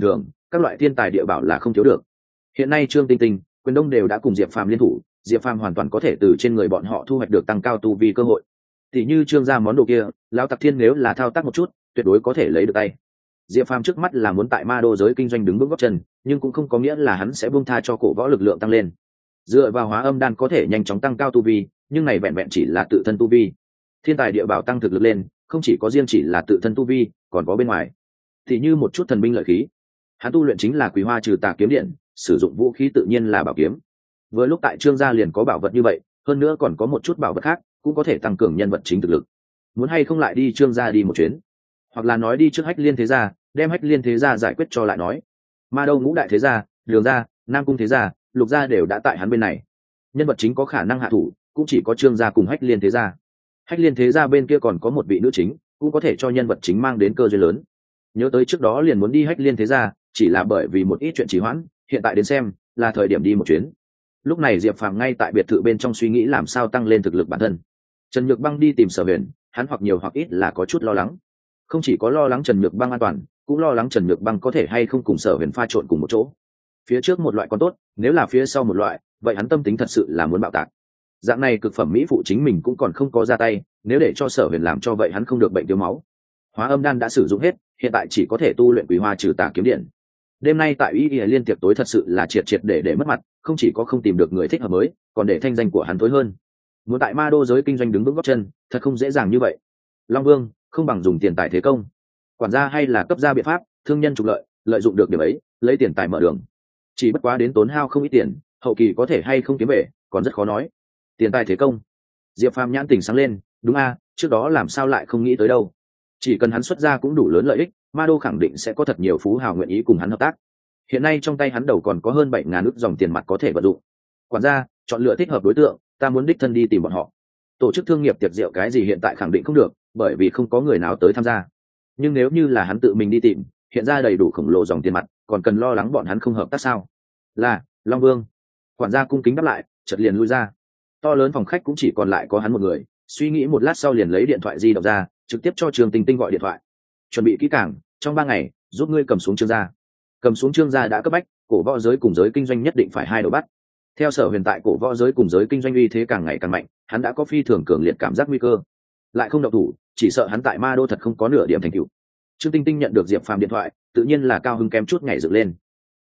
các loại thiên tài địa bảo là không thiếu được. Hiện nay Trương Tinh Tinh, Quyền Đông đều đã cùng Diệp Phàm liên thủ, Diệp Phàm hoàn toàn có thể từ trên người bọn họ thu hoạch được tăng cao tu vi cơ hội. Thì như Trương gia món đồ kia, lão Tặc Thiên nếu là thao tác một chút, tuyệt đối có thể lấy được tay. Diệp Phàm trước mắt là muốn tại ma đô giới kinh doanh đứng vững gót chân, nhưng cũng không có nghĩa là hắn sẽ buông tha cho cổ võ lực lượng tăng lên. Dựa vào hóa âm đan có thể nhanh chóng tăng cao tu vi, nhưng này vẹn vẹn chỉ là tự thân tu vi. Thiên tài địa bảo tăng thực lực lên, không chỉ có riêng chỉ là tự thân tu vi, còn có bên ngoài. Thì như một chút thần binh lợi khí, hắn tu luyện chính là Quý Hoa Trừ Tà kiếm điện, sử dụng vũ khí tự nhiên là bảo kiếm. Vừa lúc tại Trương gia liền có bảo vật như vậy, hơn nữa còn có một chút bảo vật khác, cũng có thể tăng cường nhân vật chính thực lực. Muốn hay không lại đi Trương gia đi một chuyến, hoặc là nói đi trước Hách Liên thế gia, đem Hách Liên thế gia giải quyết cho lại nói. Ma Đâu ngũ đại thế gia, Đường gia, Nam cung thế gia, Lục gia đều đã tại hắn bên này. Nhân vật chính có khả năng hạ thủ, cũng chỉ có Trương gia cùng Hách Liên thế gia. Hách Liên thế gia bên kia còn có một vị nữ chính, cũng có thể cho nhân vật chính mang đến cơ duyên lớn. Nhớ tới trước đó liền muốn đi Hách Liên thế gia, chỉ là bởi vì một ít chuyện trì hoãn, hiện tại đến xem là thời điểm đi một chuyến. Lúc này Diệp Phàm ngay tại biệt thự bên trong suy nghĩ làm sao tăng lên thực lực bản thân. Trần Nhược Băng đi tìm Sở Huyền, hắn hoặc nhiều hoặc ít là có chút lo lắng. Không chỉ có lo lắng Trần Nhược Băng an toàn, cũng lo lắng Trần Nhược Băng có thể hay không cùng Sở Huyền pha trộn cùng một chỗ. Phía trước một loại còn tốt, nếu là phía sau một loại, vậy hắn tâm tính thật sự là muốn bạo tạc. Dạng này cực phẩm mỹ phụ chính mình cũng còn không có ra tay, nếu để cho Sở Huyền làm cho vậy hắn không được bệnh thiếu máu. Hóa âm đan đã sử dụng hết, hiện tại chỉ có thể tu luyện Quý Hoa Trừ Tà kiếm điện. Đêm nay tại Y Liên tiệc tối thật sự là triệt để mất mặt, không chỉ có không tìm được người thích hợp mới, còn để thanh danh của hắn tối hơn. Muốn tại ma đô giới kinh doanh đứng vững gót chân, thật không dễ dàng như vậy. Long Vương không bằng dùng tiền tài thế công, quản gia hay là cấp ra biện pháp, thương nhân trục lợi, lợi dụng được điểm ấy, lấy tiền tài mở đường. Chỉ bất quá đến tốn hao không ít tiền, hậu kỳ có thể hay không kiếm về, còn rất khó nói. Tiền tài thế công. Diệp Phàm nhãn tình sáng lên, đúng a, trước đó làm sao lại không nghĩ tới đâu. Chỉ cần hắn xuất ra cũng đủ lớn lợi ích, ma đô khẳng định sẽ có thật nhiều phú hào nguyện ý cùng hắn hợp tác. Hiện nay trong tay hắn đầu còn có hơn 7.000 ức dòng tiền mặt có thể vận dụng. Quản gia, chọn lựa thích hợp đối tượng, ta muốn đích thân đi tìm bọn họ. Tổ chức thương nghiệp tiệc rượu cái gì hiện tại khẳng định không được, bởi vì không có người nào tới tham gia. Nhưng nếu như là hắn tự mình đi tìm, hiện ra đầy đủ khổng lồ dòng tiền mặt, còn cần lo lắng bọn hắn không hợp tác sao? Là, Long Vương. Quản gia cung kính đáp lại, chợt liền lui ra. To lớn phòng khách cũng chỉ còn lại có hắn một người, suy nghĩ một lát sau liền lấy điện thoại di động ra, trực tiếp cho Trương Tinh Tinh gọi điện thoại. Chuẩn bị kỹ càng, trong 3 ngày, giúp ngươi cầm xuống Trương gia. Cầm xuống Trương gia đã cấp bách, cổ võ giới cùng giới kinh doanh nhất định phải hai đầu bắt. Theo Sở Huyền tại cổ võ giới cùng giới kinh doanh uy thế càng ngày càng mạnh, hắn đã có phi thường cường liệt cảm giác nguy cơ. Lại không động thủ, chỉ sợ hắn tại ma đô thật không có nửa điểm thành tựu. Trương Tinh Tinh nhận được Diệp Phàm điện thoại, tự nhiên là cao hứng kém chút nhảy dựng lên.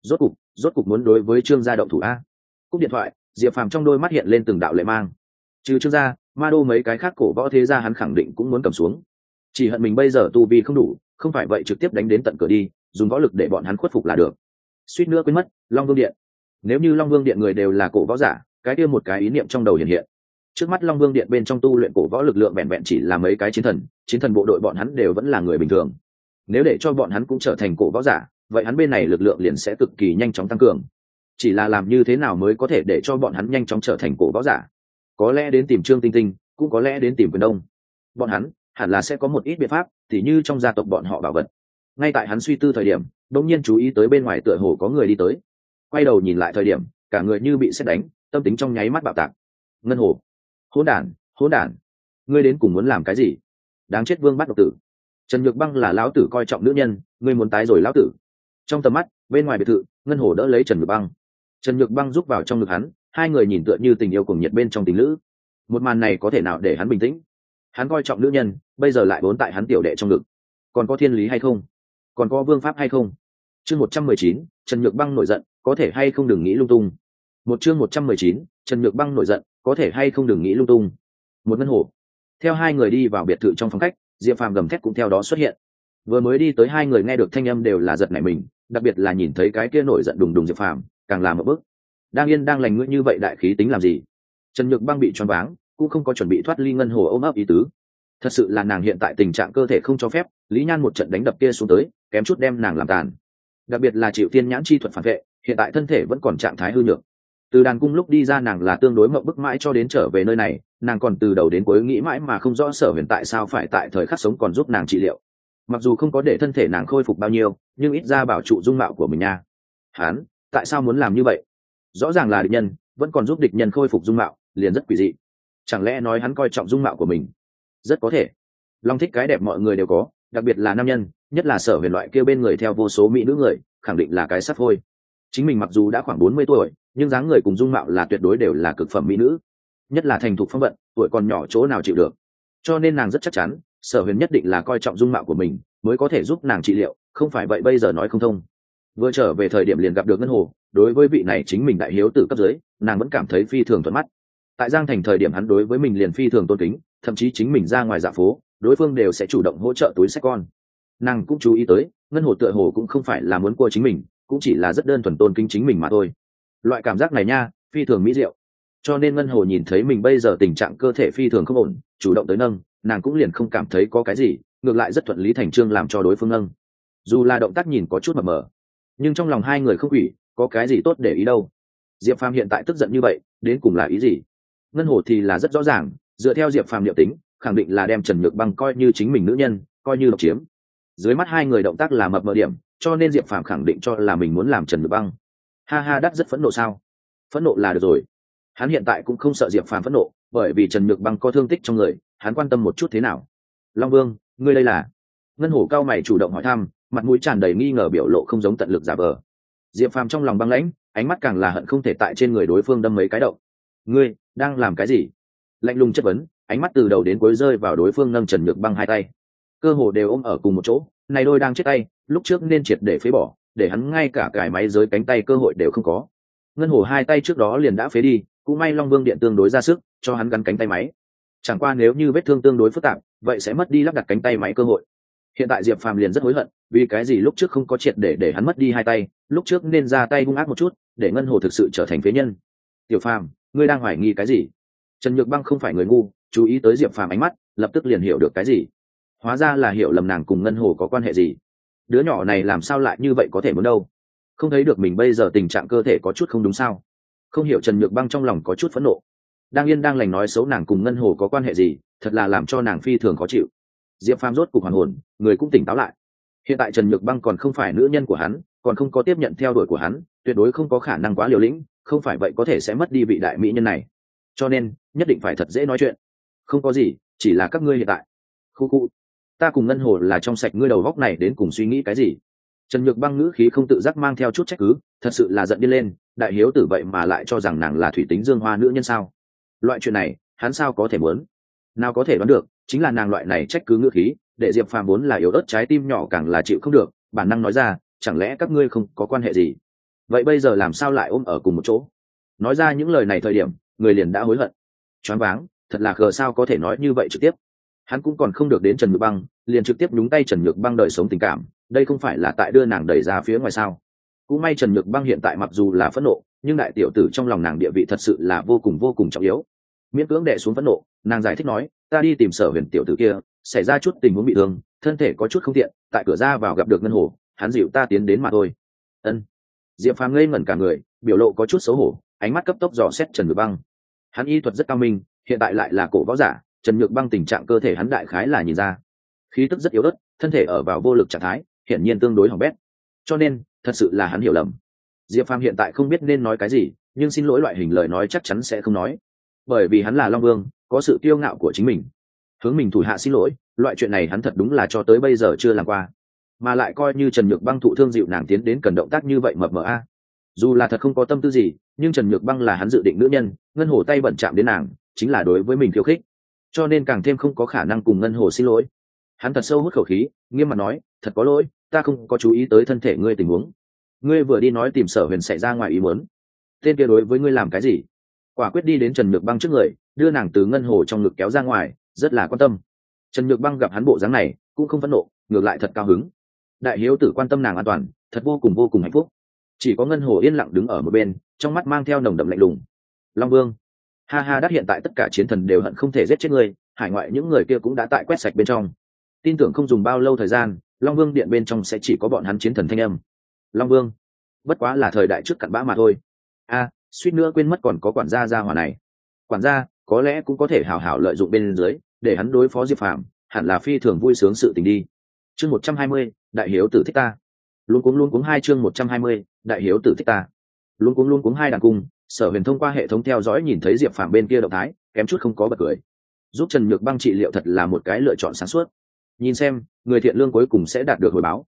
Rốt cục muốn đối với Trương gia động thủ a. Cúp điện thoại, Diệp Phàm trong đôi mắt hiện lên từng đạo lệ mang. Trừ Trương gia, ma đô mấy cái khác cổ võ thế gia hắn khẳng định cũng muốn cầm xuống. Chỉ hận mình bây giờ tu vi không đủ, không phải vậy trực tiếp đánh đến tận cửa đi, dùng võ lực để bọn hắn khuất phục là được. Suýt nữa quên mất, Long Vương điện. Nếu như Long Vương điện người đều là cổ võ giả, cái kia một cái ý niệm trong đầu hiện hiện. Trước mắt Long Vương điện bên trong tu luyện cổ võ lực lượng vẹn vẹn chỉ là mấy cái chiến thần bộ đội bọn hắn đều vẫn là người bình thường. Nếu để cho bọn hắn cũng trở thành cổ võ giả, vậy hắn bên này lực lượng liền sẽ cực kỳ nhanh chóng tăng cường. Chỉ là làm như thế nào mới có thể để cho bọn hắn nhanh chóng trở thành cổ võ giả? Có lẽ đến tìm Trương Tinh Tinh, cũng có lẽ đến tìm Quyền Đông. Bọn hắn hẳn là sẽ có một ít biện pháp, tỉ như trong gia tộc bọn họ bảo vật. Ngay tại hắn suy tư thời điểm, đột nhiên chú ý tới bên ngoài tựa hồ có người đi tới. Quay đầu nhìn lại thời điểm, cả người như bị sét đánh, tâm tính trong nháy mắt bạo tạc. Ngân Hồ, hỗn đản, ngươi đến cùng muốn làm cái gì? Đáng chết Vương Bắt Độc Tử. Trần Nhược Băng là lão tử coi trọng nữ nhân, ngươi muốn tái rồi lão tử. Trong tầm mắt, bên ngoài biệt thự, Ngân Hồ đỡ lấy Trần Nhược Băng. Trần Nhược Băng rúc vào trong ngực hắn, hai người nhìn tựa như tình yêu cuồng nhiệt bên trong tình lữ. Một màn này có thể nào để hắn bình tĩnh? Hắn coi trọng nữ nhân, bây giờ lại bốn tại hắn tiểu đệ trong ngực. Còn có thiên lý hay không? Còn có vương pháp hay không? Chương 119, Trần Nhược Băng nổi giận, có thể hay không đừng nghĩ lung tung. Chương 119, Trần Nhược Băng nổi giận, có thể hay không đừng nghĩ lung tung. Một Ngân Hồ. Theo hai người đi vào biệt thự trong phòng khách, Diệp Phàm gầm thét cũng theo đó xuất hiện. Vừa mới đi tới hai người nghe được thanh âm đều là giật nảy mình, đặc biệt là nhìn thấy cái kia nổi giận đùng đùng Diệp Phàm, càng làm một bước. Đang yên đang lành ngươi như vậy đại khí tính làm gì? Trần Nhược Băng bị choáng váng, cũng không có chuẩn bị thoát ly Ngân Hồ ôm ấp ý tứ. Thật sự là nàng hiện tại tình trạng cơ thể không cho phép, Lý Nhan một trận đánh đập kia xuống tới, kém chút đem nàng làm tàn. Đặc biệt là chịu tiên nhãn chi thuật phản vệ, hiện tại thân thể vẫn còn trạng thái hư nhược. Từ đàn cung lúc đi ra nàng là tương đối mộng bức mãi cho đến trở về nơi này, nàng còn từ đầu đến cuối nghĩ mãi mà không rõ Sở Huyền tại sao phải tại thời khắc sống còn giúp nàng trị liệu. Mặc dù không có để thân thể nàng khôi phục bao nhiêu, nhưng ít ra bảo trụ dung mạo của mình nha. Hắn tại sao muốn làm như vậy? Rõ ràng là địch nhân, vẫn còn giúp địch nhân khôi phục dung mạo, liền rất quỷ dị. Chẳng lẽ nói hắn coi trọng dung mạo của mình? Rất có thể. Long thích cái đẹp mọi người đều có, đặc biệt là nam nhân, nhất là Sở Huyền loại kia bên người theo vô số mỹ nữ người, khẳng định là cái sắt phôi. Chính mình mặc dù đã khoảng 40 tuổi, nhưng dáng người cùng dung mạo là tuyệt đối đều là cực phẩm mỹ nữ, nhất là thành thục phong vận, tuổi còn nhỏ chỗ nào chịu được. Cho nên nàng rất chắc chắn Sở Huyền nhất định là coi trọng dung mạo của mình mới có thể giúp nàng trị liệu, không phải vậy bây giờ nói không thông. Vừa trở về thời điểm liền gặp được Ngân Hồ, đối với vị này chính mình đại hiếu tử cấp dưới, nàng vẫn cảm thấy phi thường thuận mắt. Tại Giang Thành thời điểm hắn đối với mình liền phi thường tôn kính, thậm chí chính mình ra ngoài dạ phố, đối phương đều sẽ chủ động hỗ trợ túi xách con. Nàng cũng chú ý tới, Ngân Hồ tựa hồ cũng không phải là muốn cua chính mình, cũng chỉ là rất đơn thuần tôn kính chính mình mà thôi. Loại cảm giác này nha, phi thường mỹ diệu. Cho nên Ngân Hồ nhìn thấy mình bây giờ tình trạng cơ thể phi thường không ổn, chủ động tới nâng, nàng cũng liền không cảm thấy có cái gì, ngược lại rất thuận lý thành chương làm cho đối phương nâng. Dù là động tác nhìn có chút mập mờ, nhưng trong lòng hai người không quỷ, có cái gì tốt để ý đâu. Diệp Phàm hiện tại tức giận như vậy, đến cùng là ý gì? Ngân Hồ thì là rất rõ ràng, dựa theo Diệp Phàm liệu tính, khẳng định là đem Trần Nhược Băng coi như chính mình nữ nhân, coi như độc chiếm. Dưới mắt hai người động tác là mập mờ điểm, cho nên Diệp Phàm khẳng định cho là mình muốn làm Trần Nhược Băng. Ha ha, đắt rất phẫn nộ sao? Phẫn nộ là được rồi. Hắn hiện tại cũng không sợ Diệp Phàm phẫn nộ, bởi vì Trần Nhược Băng có thương tích trong người, hắn quan tâm một chút thế nào. Long Vương, ngươi đây là? Ngân Hổ cao mày chủ động hỏi thăm, mặt mũi tràn đầy nghi ngờ, biểu lộ không giống tận lực giả vờ. Diệp Phàm trong lòng băng lãnh, ánh mắt càng là hận không thể tại trên người đối phương đâm mấy cái động. Ngươi đang làm cái gì? Lạnh lùng chất vấn, ánh mắt từ đầu đến cuối rơi vào đối phương nâng Trần Nhược Băng hai tay, cơ hồ đều ôm ở cùng một chỗ. Này đôi đang chết tay, lúc trước nên triệt để phế bỏ, để hắn ngay cả cải máy giới cánh tay cơ hội đều không có. Ngân Hổ hai tay trước đó liền đã phế đi, cũng may Long Vương điện tương đối ra sức, cho hắn gắn cánh tay máy. Chẳng qua nếu như vết thương tương đối phức tạp, vậy sẽ mất đi lắp đặt cánh tay máy cơ hội. Hiện tại Diệp Phàm liền rất hối hận, vì cái gì lúc trước không có triệt để hắn mất đi hai tay, lúc trước nên ra tay hung ác một chút, để Ngân Hồ thực sự trở thành phế nhân. Tiểu Phàm, ngươi đang hoài nghi cái gì? Trần Nhược Băng không phải người ngu, chú ý tới Diệp Phàm ánh mắt, lập tức liền hiểu được cái gì. Hóa ra là hiểu lầm nàng cùng Ngân Hồ có quan hệ gì. Đứa nhỏ này làm sao lại như vậy có thể muốn đâu? Không thấy được mình bây giờ tình trạng cơ thể có chút không đúng sao? Không hiểu Trần Nhược Băng trong lòng có chút phẫn nộ. Đang yên đang lành nói xấu nàng cùng Ngân Hồ có quan hệ gì, thật là làm cho nàng phi thường khó chịu. Diệp Phàm rốt cục hoàn hồn, người cũng tỉnh táo lại. Hiện tại Trần Nhược Băng còn không phải nữ nhân của hắn, còn không có tiếp nhận theo đuổi của hắn, tuyệt đối không có khả năng quá liều lĩnh, không phải vậy có thể sẽ mất đi vị đại mỹ nhân này. Cho nên nhất định phải thật dễ nói chuyện. Không có gì, chỉ là các ngươi hiện tại. Khu khu, ta cùng Ngân Hồ là trong sạch, ngươi đầu góc này đến cùng suy nghĩ cái gì? Trần Nhược Băng ngữ khí không tự giác mang theo chút trách cứ, thật sự là giận điên lên, đại hiếu tử vậy mà lại cho rằng nàng là thủy tính dương hoa nữ nhân sao? Loại chuyện này, hắn sao có thể muốn? Nào có thể đoán được, chính là nàng loại này trách cứ ngữ khí, để Diệp Phàm vốn là yếu ớt trái tim nhỏ càng là chịu không được, bản năng nói ra, chẳng lẽ các ngươi không có quan hệ gì? Vậy bây giờ làm sao lại ôm ở cùng một chỗ? Nói ra những lời này thời điểm, người liền đã hối hận. Choáng váng, thật là khờ, sao có thể nói như vậy trực tiếp. Hắn cũng còn không được đến Trần Nhược Băng, liền trực tiếp nhúng tay Trần Nhược Băng đời sống tình cảm, đây không phải là tại đưa nàng đẩy ra phía ngoài sao? Cũng may Trần Nhược Băng hiện tại mặc dù là phẫn nộ, nhưng đại tiểu tử trong lòng nàng địa vị thật sự là vô cùng trọng yếu. Miễn cưỡng đè xuống phẫn nộ, nàng giải thích nói, ta đi tìm Sở Huyền tiểu tử kia, xảy ra chút tình huống bị thương, thân thể có chút không tiện, tại cửa ra vào gặp được Ngân Hồ, hắn dịu ta tiến đến mà thôi. Ân. Diệp Phàm ngây ngẩn cả người, biểu lộ có chút xấu hổ, ánh mắt cấp tốc dò xét Trần Nhược Băng. Hắn y thuật rất cao minh, hiện tại lại là cổ võ giả, Trần Nhược Băng tình trạng cơ thể hắn đại khái là nhìn ra, khí tức rất yếu ớt, thân thể ở vào vô lực trạng thái, hiển nhiên tương đối hỏng bét. Cho nên, thật sự là hắn hiểu lầm. Diệp Phàm hiện tại không biết nên nói cái gì, nhưng xin lỗi loại hình lời nói chắc chắn sẽ không nói, bởi vì hắn là Long Vương, có sự kiêu ngạo của chính mình. Hướng mình thủ hạ xin lỗi, loại chuyện này hắn thật đúng là cho tới bây giờ chưa làm qua, mà lại coi như Trần Nhược Băng thụ thương dịu nàng tiến đến cần động tác như vậy mập mờ a. Dù là thật không có tâm tư gì, nhưng Trần Nhược Băng là hắn dự định nữ nhân, Ngân Hồ tay bận chạm đến nàng, chính là đối với mình khiêu khích, cho nên càng thêm không có khả năng cùng Ngân Hồ xin lỗi. Hắn thật sâu hút khẩu khí, nghiêm mặt nói, thật có lỗi, ta không có chú ý tới thân thể ngươi tình huống. Ngươi vừa đi nói tìm Sở Huyền xảy ra ngoài ý muốn, tên kia đối với ngươi làm cái gì? Quả quyết đi đến Trần Nhược Băng trước người, đưa nàng từ Ngân Hồ trong ngực kéo ra ngoài, rất là quan tâm. Trần Nhược Băng gặp hắn bộ dáng này, cũng không phẫn nộ, ngược lại thật cao hứng. Đại hiếu tử quan tâm nàng an toàn, thật vô cùng hạnh phúc. Chỉ có Ngân Hồ yên lặng đứng ở một bên, trong mắt mang theo nồng đậm lạnh lùng. Long Vương, ha ha, đắt hiện tại tất cả chiến thần đều hận không thể giết chết ngươi, hải ngoại những người kia cũng đã tại quét sạch bên trong. Tin tưởng không dùng bao lâu thời gian, Long Vương điện bên trong sẽ chỉ có bọn hắn chiến thần thanh âm. Long Vương, bất quá là thời đại trước cặn bã mà thôi. A, suýt nữa quên mất còn có quản gia gia hỏa này. Quản gia có lẽ cũng có thể hảo hảo lợi dụng bên dưới, để hắn đối phó Diệp Phàm, hẳn là phi thường vui sướng sự tình đi. Chương 120, đại hiếu tử thích ta. Luôn cuống hai, chương 120, đại hiếu tử thích ta. Luôn cuống hai đàn cung. Sở Huyền thông qua hệ thống theo dõi nhìn thấy Diệp Phàm bên kia động thái, kém chút không có bật cười. Giúp Trần Nhược Băng trị liệu thật là một cái lựa chọn sáng suốt. Nhìn xem, người thiện lương cuối cùng sẽ đạt được hồi báo.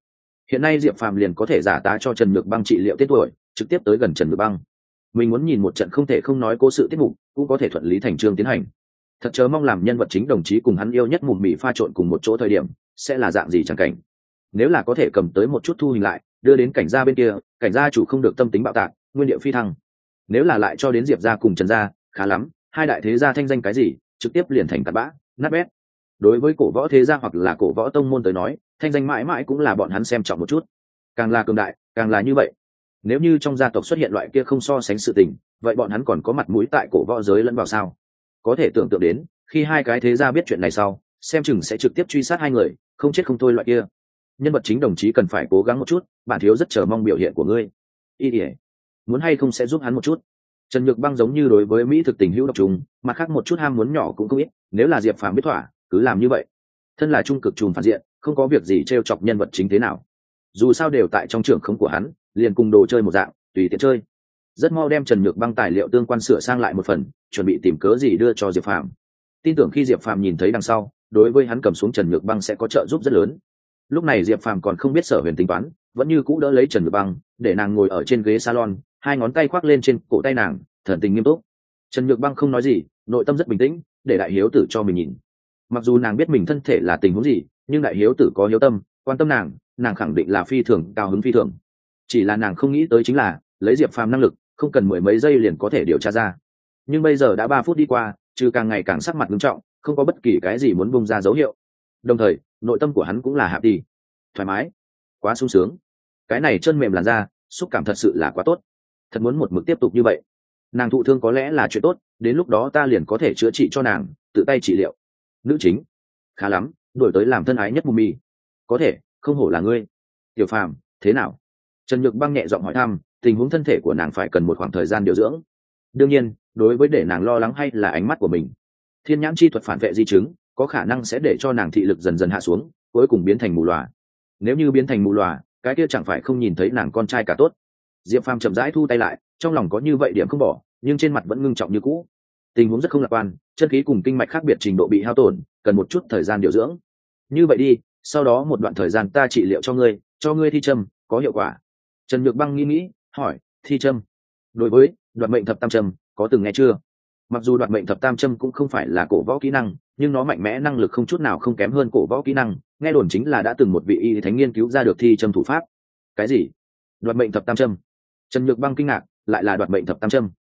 Hiện nay Diệp Phàm liền có thể giả tá cho Trần Nhược Băng trị liệu tên tuổi, trực tiếp tới gần Trần Nhược Băng. Mình muốn nhìn một trận không thể không nói cố sự tiết mục, cũng có thể thuận lý thành chương tiến hành. Thật chớ mong làm nhân vật chính đồng chí cùng hắn yêu nhất mùm mị pha trộn cùng một chỗ thời điểm sẽ là dạng gì chẳng cảnh. Nếu là có thể cầm tới một chút thu hình lại, đưa đến cảnh gia bên kia, cảnh gia chủ không được tâm tính bạo tạc, nguyên địa phi thăng. Nếu là lại cho đến Diệp gia cùng Trần gia, khá lắm, hai đại thế gia thanh danh cái gì, trực tiếp liền thành cặn bã, nát bét. Đối với cổ võ thế gia hoặc là cổ võ tông môn tới nói, thanh danh mãi mãi cũng là bọn hắn xem trọng một chút. Càng là cường đại, càng là như vậy. Nếu như trong gia tộc xuất hiện loại kia không so sánh sự tình, vậy bọn hắn còn có mặt mũi tại cổ võ giới lẫn vào sao? Có thể tưởng tượng đến, khi hai cái thế gia biết chuyện này sau, xem chừng sẽ trực tiếp truy sát hai người, không chết không thôi loại kia. Nhân vật chính đồng chí cần phải cố gắng một chút, bản thiếu rất chờ mong biểu hiện của ngươi. Y Điệp, muốn hay không sẽ giúp hắn một chút. Trần Nhược Băng giống như đối với Mỹ thực tình hữu độc trùng, mặt khác một chút ham muốn nhỏ cũng không ít, nếu là Diệp Phàm biết thỏa, cứ làm như vậy. Thân là trung cực trùm phản diện, không có việc gì trêu chọc nhân vật chính thế nào. Dù sao đều tại trong trường khống của hắn, liền cùng đồ chơi một dạng, tùy tiện chơi. Rất mau đem Trần Nhược Băng tài liệu tương quan sửa sang lại một phần, chuẩn bị tìm cớ gì đưa cho Diệp Phàm. Tin tưởng khi Diệp Phàm nhìn thấy đằng sau, đối với hắn cầm xuống Trần Nhược Băng sẽ có trợ giúp rất lớn. Lúc này Diệp Phàm còn không biết Sở Huyền tính toán, vẫn như cũ đỡ lấy Trần Nhược Băng, để nàng ngồi ở trên ghế salon, hai ngón tay khoác lên trên cổ tay nàng, thần tình nghiêm túc. Trần Nhược Băng không nói gì, nội tâm rất bình tĩnh, để đại hiếu tử cho mình nhìn. Mặc dù nàng biết mình thân thể là tình huống gì, nhưng đại hiếu tử có hiếu tâm, quan tâm nàng khẳng định là phi thường cao hứng phi thường. Chỉ là nàng không nghĩ tới chính là, lấy Diệp Phàm năng lực, không cần mười mấy giây liền có thể điều tra ra. Nhưng bây giờ đã 3 phút đi qua, trừ càng ngày càng sắc mặt nghiêm trọng, không có bất kỳ cái gì muốn bung ra dấu hiệu. Đồng thời, nội tâm của hắn cũng là hạ đi, thoải mái, quá sung sướng. Cái này chân mềm làn da, xúc cảm thật sự là quá tốt. Thật muốn một mực tiếp tục như vậy. Nàng thụ thương có lẽ là chuyện tốt, đến lúc đó ta liền có thể chữa trị cho nàng, tự tay trị liệu. Nữ chính, khá lắm, đổi tới làm thân ái nhất Mùm Mì. Có thể, không hổ là ngươi. Tiểu Phàm, thế nào? Trần Nhược Băng nhẹ giọng hỏi thăm, tình huống thân thể của nàng phải cần một khoảng thời gian điều dưỡng. Đương nhiên, đối với để nàng lo lắng hay là ánh mắt của mình. Thiên nhãn chi thuật phản vệ di chứng, có khả năng sẽ để cho nàng thị lực dần dần hạ xuống, cuối cùng biến thành mù lòa. Nếu như biến thành mù lòa, cái kia chẳng phải không nhìn thấy nàng con trai cả tốt. Diệp Phàm chậm rãi thu tay lại, trong lòng có như vậy điểm không bỏ, nhưng trên mặt vẫn ngưng trọng như cũ. Tình huống rất không lạc quan, chân khí cùng kinh mạch khác biệt trình độ bị hao tổn, cần một chút thời gian điều dưỡng. Như vậy đi, sau đó một đoạn thời gian ta trị liệu cho ngươi thi châm, có hiệu quả. Trần Nhược Băng nghĩ, hỏi, thi châm? Đối với đoạt mệnh thập tam châm, có từng nghe chưa? Mặc dù đoạt mệnh thập tam châm cũng không phải là cổ võ kỹ năng, nhưng nó mạnh mẽ năng lực không chút nào không kém hơn cổ võ kỹ năng, nghe đồn chính là đã từng một vị y thánh nghiên cứu ra được thi châm thủ pháp. Cái gì? Đoạt mệnh thập tam châm? Trần Nhược Băng kinh ngạc, lại là đoạt mệnh thập tam châm.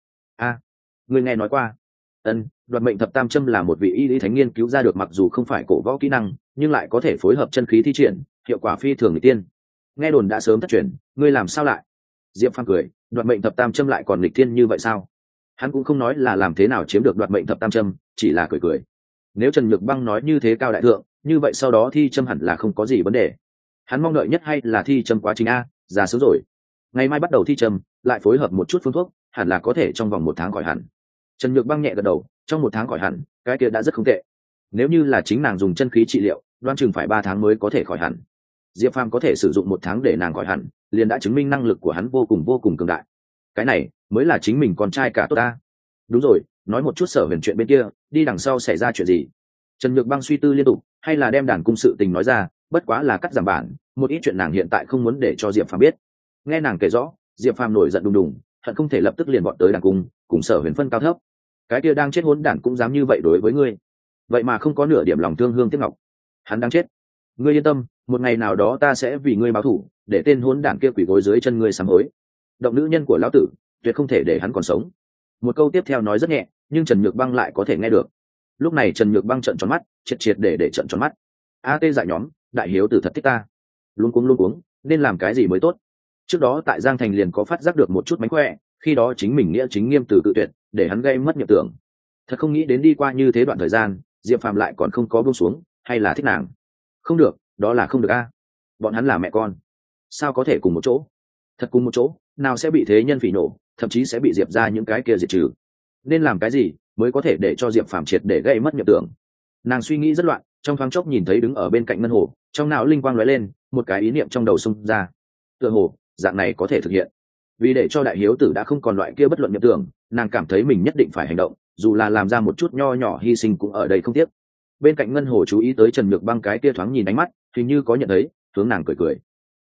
Ngươi nghe nói qua? Đoạt mệnh thập tam châm là một vị y lý thánh nghiên cứu ra được, mặc dù không phải cổ võ kỹ năng, nhưng lại có thể phối hợp chân khí thi triển, hiệu quả phi thường người tiên. Nghe đồn đã sớm thất truyền, ngươi làm sao lại? Diệp Phàm cười, đoạt mệnh thập tam châm lại còn nghịch thiên như vậy sao? Hắn cũng không nói là làm thế nào chiếm được đoạt mệnh thập tam châm, chỉ là cười. Nếu Trần Nhược Băng nói như thế cao đại thượng, như vậy sau đó thi châm hẳn là không có gì vấn đề. Hắn mong đợi nhất hay là thi châm quá trình a, già sớm rồi. Ngày mai bắt đầu thi châm, lại phối hợp một chút phương thuốc, hẳn là có thể trong vòng 1 tháng khỏi hẳn. Trần Nhược Băng nhẹ gật đầu, trong 1 tháng khỏi hẳn, cái kia đã rất không tệ. Nếu như là chính nàng dùng chân khí trị liệu, đoán chừng phải 3 tháng mới có thể khỏi hẳn. Diệp Phàm có thể sử dụng 1 tháng để nàng khỏi hẳn, liền đã chứng minh năng lực của hắn vô cùng cường đại. Cái này mới là chính mình con trai cả tốt ta. Đúng rồi, nói một chút Sở Huyền chuyện bên kia, đi đằng sau xảy ra chuyện gì? Trần Nhược Băng suy tư liên tục, hay là đem đàn cung sự tình nói ra, bất quá là cắt giảm bản, một ít chuyện nàng hiện tại không muốn để cho Diệp Phàm biết. Nghe nàng kể rõ, Diệp Phàm nổi giận đùng đùng, hận không thể lập tức liền bọn tới đàn cung, cùng Sở Huyền phân cao thấp. Cái kia đang chết hỗn đản cũng dám như vậy đối với ngươi, vậy mà không có nửa điểm lòng thương hương tiếc ngọc. Hắn đang chết, ngươi yên tâm, một ngày nào đó ta sẽ vì ngươi báo thù, để tên hỗn đản kia quỳ gối dưới chân ngươi sám hối. Động nữ nhân của lão tử, tuyệt không thể để hắn còn sống. Một câu tiếp theo nói rất nhẹ, nhưng Trần Nhược Băng lại có thể nghe được. Lúc này Trần Nhược Băng trợn tròn mắt, triệt để trợn tròn mắt. Tê dại nhóm, đại hiếu tử thật thích ta. Luống cuống, nên làm cái gì mới tốt? Trước đó tại Giang Thành liền có phát giác được một chút mánh khỏe, khi đó chính mình nghĩa chính nghiêm từ cự tuyệt, để hắn gây mất nhập tưởng. Thật không nghĩ đến đi qua như thế đoạn thời gian, Diệp Phàm lại còn không có buông xuống, hay là thích nàng? Không được, đó là không được a. Bọn hắn là mẹ con, sao có thể cùng một chỗ? Thật cùng một chỗ, nào sẽ bị thế nhân phỉ nổ, thậm chí sẽ bị Diệp ra những cái kia diệt trừ. Nên làm cái gì mới có thể để cho Diệp Phàm triệt để gây mất nhập tưởng? Nàng suy nghĩ rất loạn, trong thoáng chốc nhìn thấy đứng ở bên cạnh ngân hồ, trong não linh quang lóe lên, một cái ý niệm trong đầu xung ra. Tựa hồ, dạng này có thể thực hiện. Vì để cho đại hiếu tử đã không còn loại kia bất luận nhập tưởng, nàng cảm thấy mình nhất định phải hành động, dù là làm ra một chút nho nhỏ hy sinh cũng ở đây không tiếc. Bên cạnh ngân hồ chú ý tới Trần Nhược Băng cái kia thoáng nhìn ánh mắt, hình như có nhận thấy, hướng nàng cười.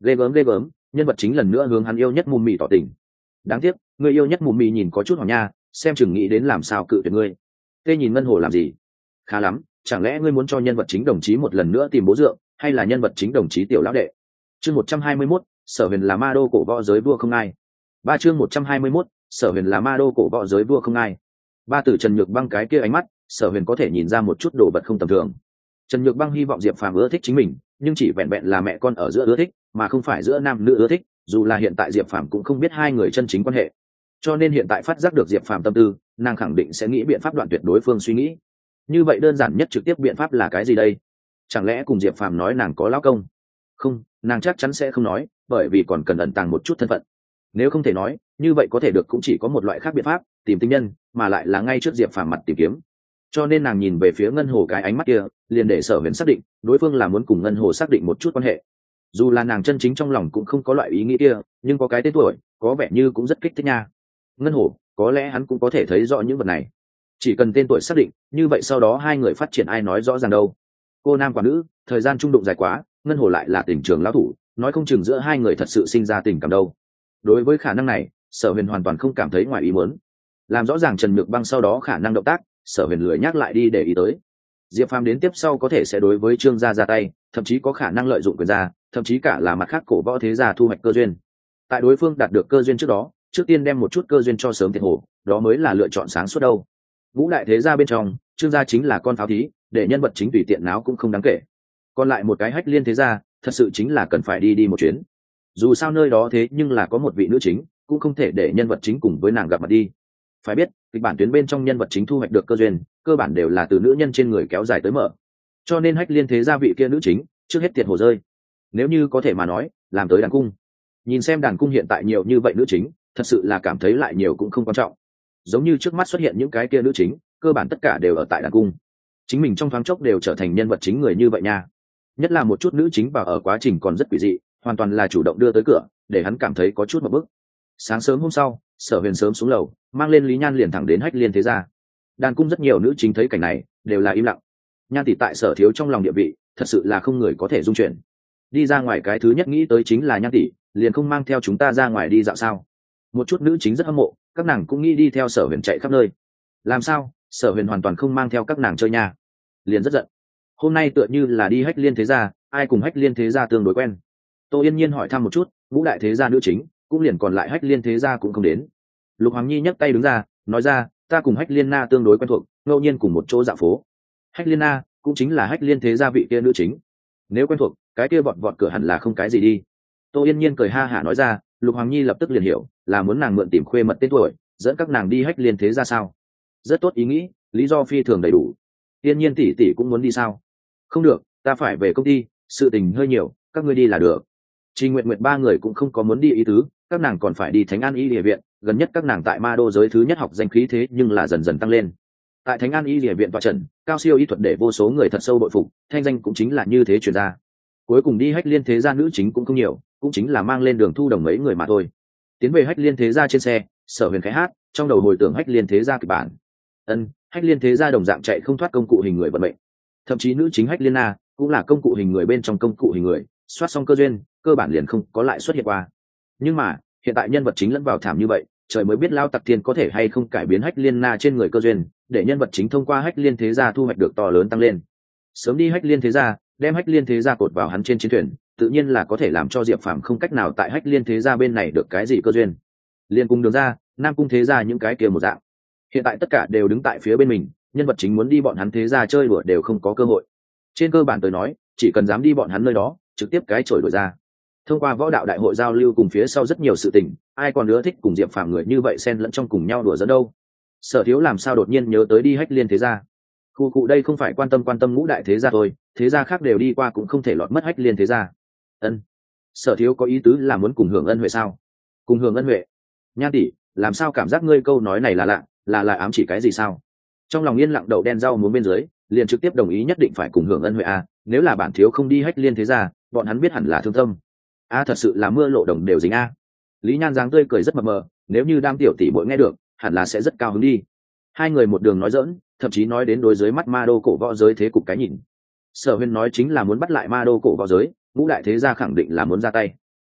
Ghê gớm, nhân vật chính lần nữa hướng hắn yêu nhất mù mị tỏ tình. Đáng tiếc người yêu nhất mù mị nhìn có chút hoảng nha, xem chừng nghĩ đến làm sao cự tuyệt ngươi. Tê nhìn Ngân Hồ làm gì? Khá lắm, chẳng lẽ ngươi muốn cho nhân vật chính đồng chí một lần nữa tìm bố dượng, hay là nhân vật chính đồng chí tiểu lão đệ? Chương 121, Sở Huyền là ma đô cổ võ giới vua không ai. Chương 121, Sở Huyền là ma đô cổ võ giới vua không ai. Từ Trần Nhược Băng cái kia ánh mắt, Sở Huyền có thể nhìn ra một chút đồ vật không tầm thường. Trần Nhược Băng hy vọng Diệp Phàm ưa thích chính mình, nhưng chỉ vẹn vẹn là mẹ con ở giữa ưa thích, mà không phải giữa nam nữ ưa thích, dù là hiện tại Diệp Phàm cũng không biết hai người chân chính quan hệ. Cho nên hiện tại phát giác được Diệp Phàm tâm tư, nàng khẳng định sẽ nghĩ biện pháp đoạn tuyệt đối phương suy nghĩ. Như vậy đơn giản nhất trực tiếp biện pháp là cái gì đây? Chẳng lẽ cùng Diệp Phàm nói nàng có lão công? Không, nàng chắc chắn sẽ không nói, bởi vì còn cần ẩn tàng một chút thân phận. Nếu không thể nói, như vậy có thể được cũng chỉ có một loại khác biện pháp, tìm tình nhân, mà lại là ngay trước Diệp Phàm mặt tìm kiếm. Cho nên nàng nhìn về phía Ngân Hồ cái ánh mắt kia, liền để Sở Huyền xác định, đối phương là muốn cùng Ngân Hồ xác định một chút quan hệ. Dù là nàng chân chính trong lòng cũng không có loại ý nghĩ kia, nhưng có cái tên tuổi, có vẻ như cũng rất kích thích nha. Ngân Hồ, có lẽ hắn cũng có thể thấy rõ những vật này. Chỉ cần tên tuổi xác định, như vậy sau đó hai người phát triển ai nói rõ ràng đâu. Cô nam quả nữ, thời gian trung đụng dài quá, Ngân Hồ lại là tình trường lão thủ, nói không chừng giữa hai người thật sự sinh ra tình cảm đâu. Đối với khả năng này, Sở Huyền hoàn toàn không cảm thấy ngoài ý muốn. Làm rõ ràng Trần Nhược Băng sau đó khả năng động tác, Sở Huyền lười nhắc lại đi để ý tới. Diệp Phàm đến tiếp sau có thể sẽ đối với Trương gia ra tay, thậm chí có khả năng lợi dụng quyền gia, thậm chí cả là mặt khác cổ võ thế gia thu hoạch cơ duyên. Tại đối phương đạt được cơ duyên trước đó, trước tiên đem một chút cơ duyên cho sớm thiệt hổ, đó mới là lựa chọn sáng suốt đâu. Ngũ đại thế gia bên trong, Trương gia chính là con pháo thí, để nhân vật chính tùy tiện náo cũng không đáng kể. Còn lại một cái Hách Liên thế gia, thật sự chính là cần phải đi một chuyến. Dù sao nơi đó thế nhưng là có một vị nữ chính, cũng không thể để nhân vật chính cùng với nàng gặp mặt đi. Phải biết, kịch bản tuyến bên trong nhân vật chính thu hoạch được cơ duyên, cơ bản đều là từ nữ nhân trên người kéo dài tới mở. Cho nên Hách Liên thế gia vị kia nữ chính, trước hết tiệt hồ rơi. Nếu như có thể mà nói, làm tới đàn cung. Nhìn xem đàn cung hiện tại nhiều như vậy nữ chính, thật sự là cảm thấy lại nhiều cũng không quan trọng. Giống như trước mắt xuất hiện những cái kia nữ chính, cơ bản tất cả đều ở tại đàn cung. Chính mình trong thoáng chốc đều trở thành nhân vật chính người như vậy nha. Nhất là một chút nữ chính vào ở quá trình còn rất quỷ dị, hoàn toàn là chủ động đưa tới cửa, để hắn cảm thấy có chút một bức. Sáng sớm hôm sau, Sở Huyền sớm xuống lầu, mang lên Lý Nhan liền thẳng đến Hách Liên thế gia. Đàn cung rất nhiều nữ chính thấy cảnh này, đều là im lặng. Nhan tỷ tại Sở thiếu trong lòng địa vị, thật sự là không người có thể dung chuyển. Đi ra ngoài cái thứ nhất nghĩ tới chính là Nhan tỷ, liền không mang theo chúng ta ra ngoài đi dạo sao? Một chút nữ chính rất hâm mộ, các nàng cũng nghĩ đi theo Sở Huyền chạy khắp nơi. Làm sao? Sở Huyền hoàn toàn không mang theo các nàng chơi nha. Liền rất giận. Hôm nay tựa như là đi Hách Liên thế gia, ai cùng Hách Liên thế gia tương đối quen? Tô Yên Nhiên hỏi thăm một chút, ngũ đại thế gia nữ chính, cũng liền còn lại Hách Liên thế gia cũng không đến. Lục Hoàng Nhi nhấc tay đứng ra, nói ra, ta cùng Hách Liên Na tương đối quen thuộc, ngẫu nhiên cùng một chỗ dạo phố. Hách Liên Na cũng chính là Hách Liên thế gia vị kia nữ chính. Nếu quen thuộc, cái kia vọt vọt cửa hẳn là không cái gì đi. Tô Yên Nhiên cười ha hả nói ra, Lục Hoàng Nhi lập tức liền hiểu, là muốn nàng mượn tìm khuê mật tên tuổi, dẫn các nàng đi Hách Liên thế gia sao? Rất tốt ý nghĩ, lý do phi thường đầy đủ. Yên Nhiên tỷ tỷ cũng muốn đi sao? Không được, ta phải về công ty, sự tình hơi nhiều, các ngươi đi là được. Trình Nguyệt Nguyệt ba người cũng không có muốn đi ý tứ, các nàng còn phải đi Thánh An Y Địa viện, gần nhất các nàng tại Ma Đô giới thứ nhất học danh khí thế nhưng là dần dần tăng lên. Tại Thánh An Y Địa viện tọa trận, cao siêu y thuật để vô số người thật sâu bội phục, thanh danh cũng chính là như thế truyền ra. Cuối cùng đi Hách Liên thế gia nữ chính cũng không nhiều, cũng chính là mang lên Đường Thu Đồng mấy người mà thôi. Tiến về Hách Liên thế gia trên xe, Sở Huyền khẽ hát, trong đầu hồi tưởng Hách Liên thế gia kịch bản. Hách Liên thế gia đồng dạng chạy không thoát công cụ hình người vận mệnh. Thậm chí nữ chính Hách Liên Na cũng là công cụ hình người bên trong công cụ hình người, soát xong cơ duyên, cơ bản liền không có lại xuất hiện qua. Nhưng mà hiện tại nhân vật chính lẫn vào thảm như vậy, trời mới biết Lao Tặc Thiên có thể hay không cải biến Hách Liên Na trên người cơ duyên, để nhân vật chính thông qua Hách Liên thế gia thu hoạch được to lớn tăng lên. Sớm đi Hách Liên thế gia, đem Hách Liên thế gia cột vào hắn trên chiến thuyền, tự nhiên là có thể làm cho Diệp Phàm không cách nào tại Hách Liên thế gia bên này được cái gì cơ duyên. Liên cung Đường ra, Nam cung thế gia những cái kia một dạng. Hiện tại tất cả đều đứng tại phía bên mình, nhân vật chính muốn đi bọn hắn thế gia chơi đùa đều không có cơ hội. Trên cơ bản tới nói, chỉ cần dám đi bọn hắn nơi đó, trực tiếp cái chổi đổi ra. Thông qua võ đạo đại hội giao lưu cùng phía sau rất nhiều sự tình, ai còn nữa thích cùng Diệp Phàm người như vậy xen lẫn trong cùng nhau đùa dẫn đâu. Sở Thiếu làm sao đột nhiên nhớ tới đi Hách Liên thế gia? Khu cụ đây không phải quan tâm ngũ đại thế gia thôi, thế gia khác đều đi qua cũng không thể lọt mất Hách Liên thế gia. Sở Thiếu có ý tứ là muốn cùng hưởng ân huệ sao? Cùng hưởng ân huệ? Nhan tỷ, làm sao cảm giác ngươi câu nói này là lạ, là ám chỉ cái gì sao? Trong lòng yên lặng đậu đen rau muống bên dưới, liền trực tiếp đồng ý nhất định phải cùng hưởng ân huệ a. Nếu là bản thiếu không đi Hách Liên thế gia, bọn hắn biết hẳn là thương tâm. Thật sự là mưa lộ đồng đều dính a. Lý Nhan dáng tươi cười rất mập mờ, nếu như Đam tiểu tỷ bội nghe được, hẳn là sẽ rất cao hứng đi. Hai người một đường nói giỡn, thậm chí nói đến đối dưới mắt Ma Đô cổ võ giới thế cục cái nhìn. Sở Huyên nói chính là muốn bắt lại Ma Đô cổ võ giới, ngũ đại thế gia khẳng định là muốn ra tay.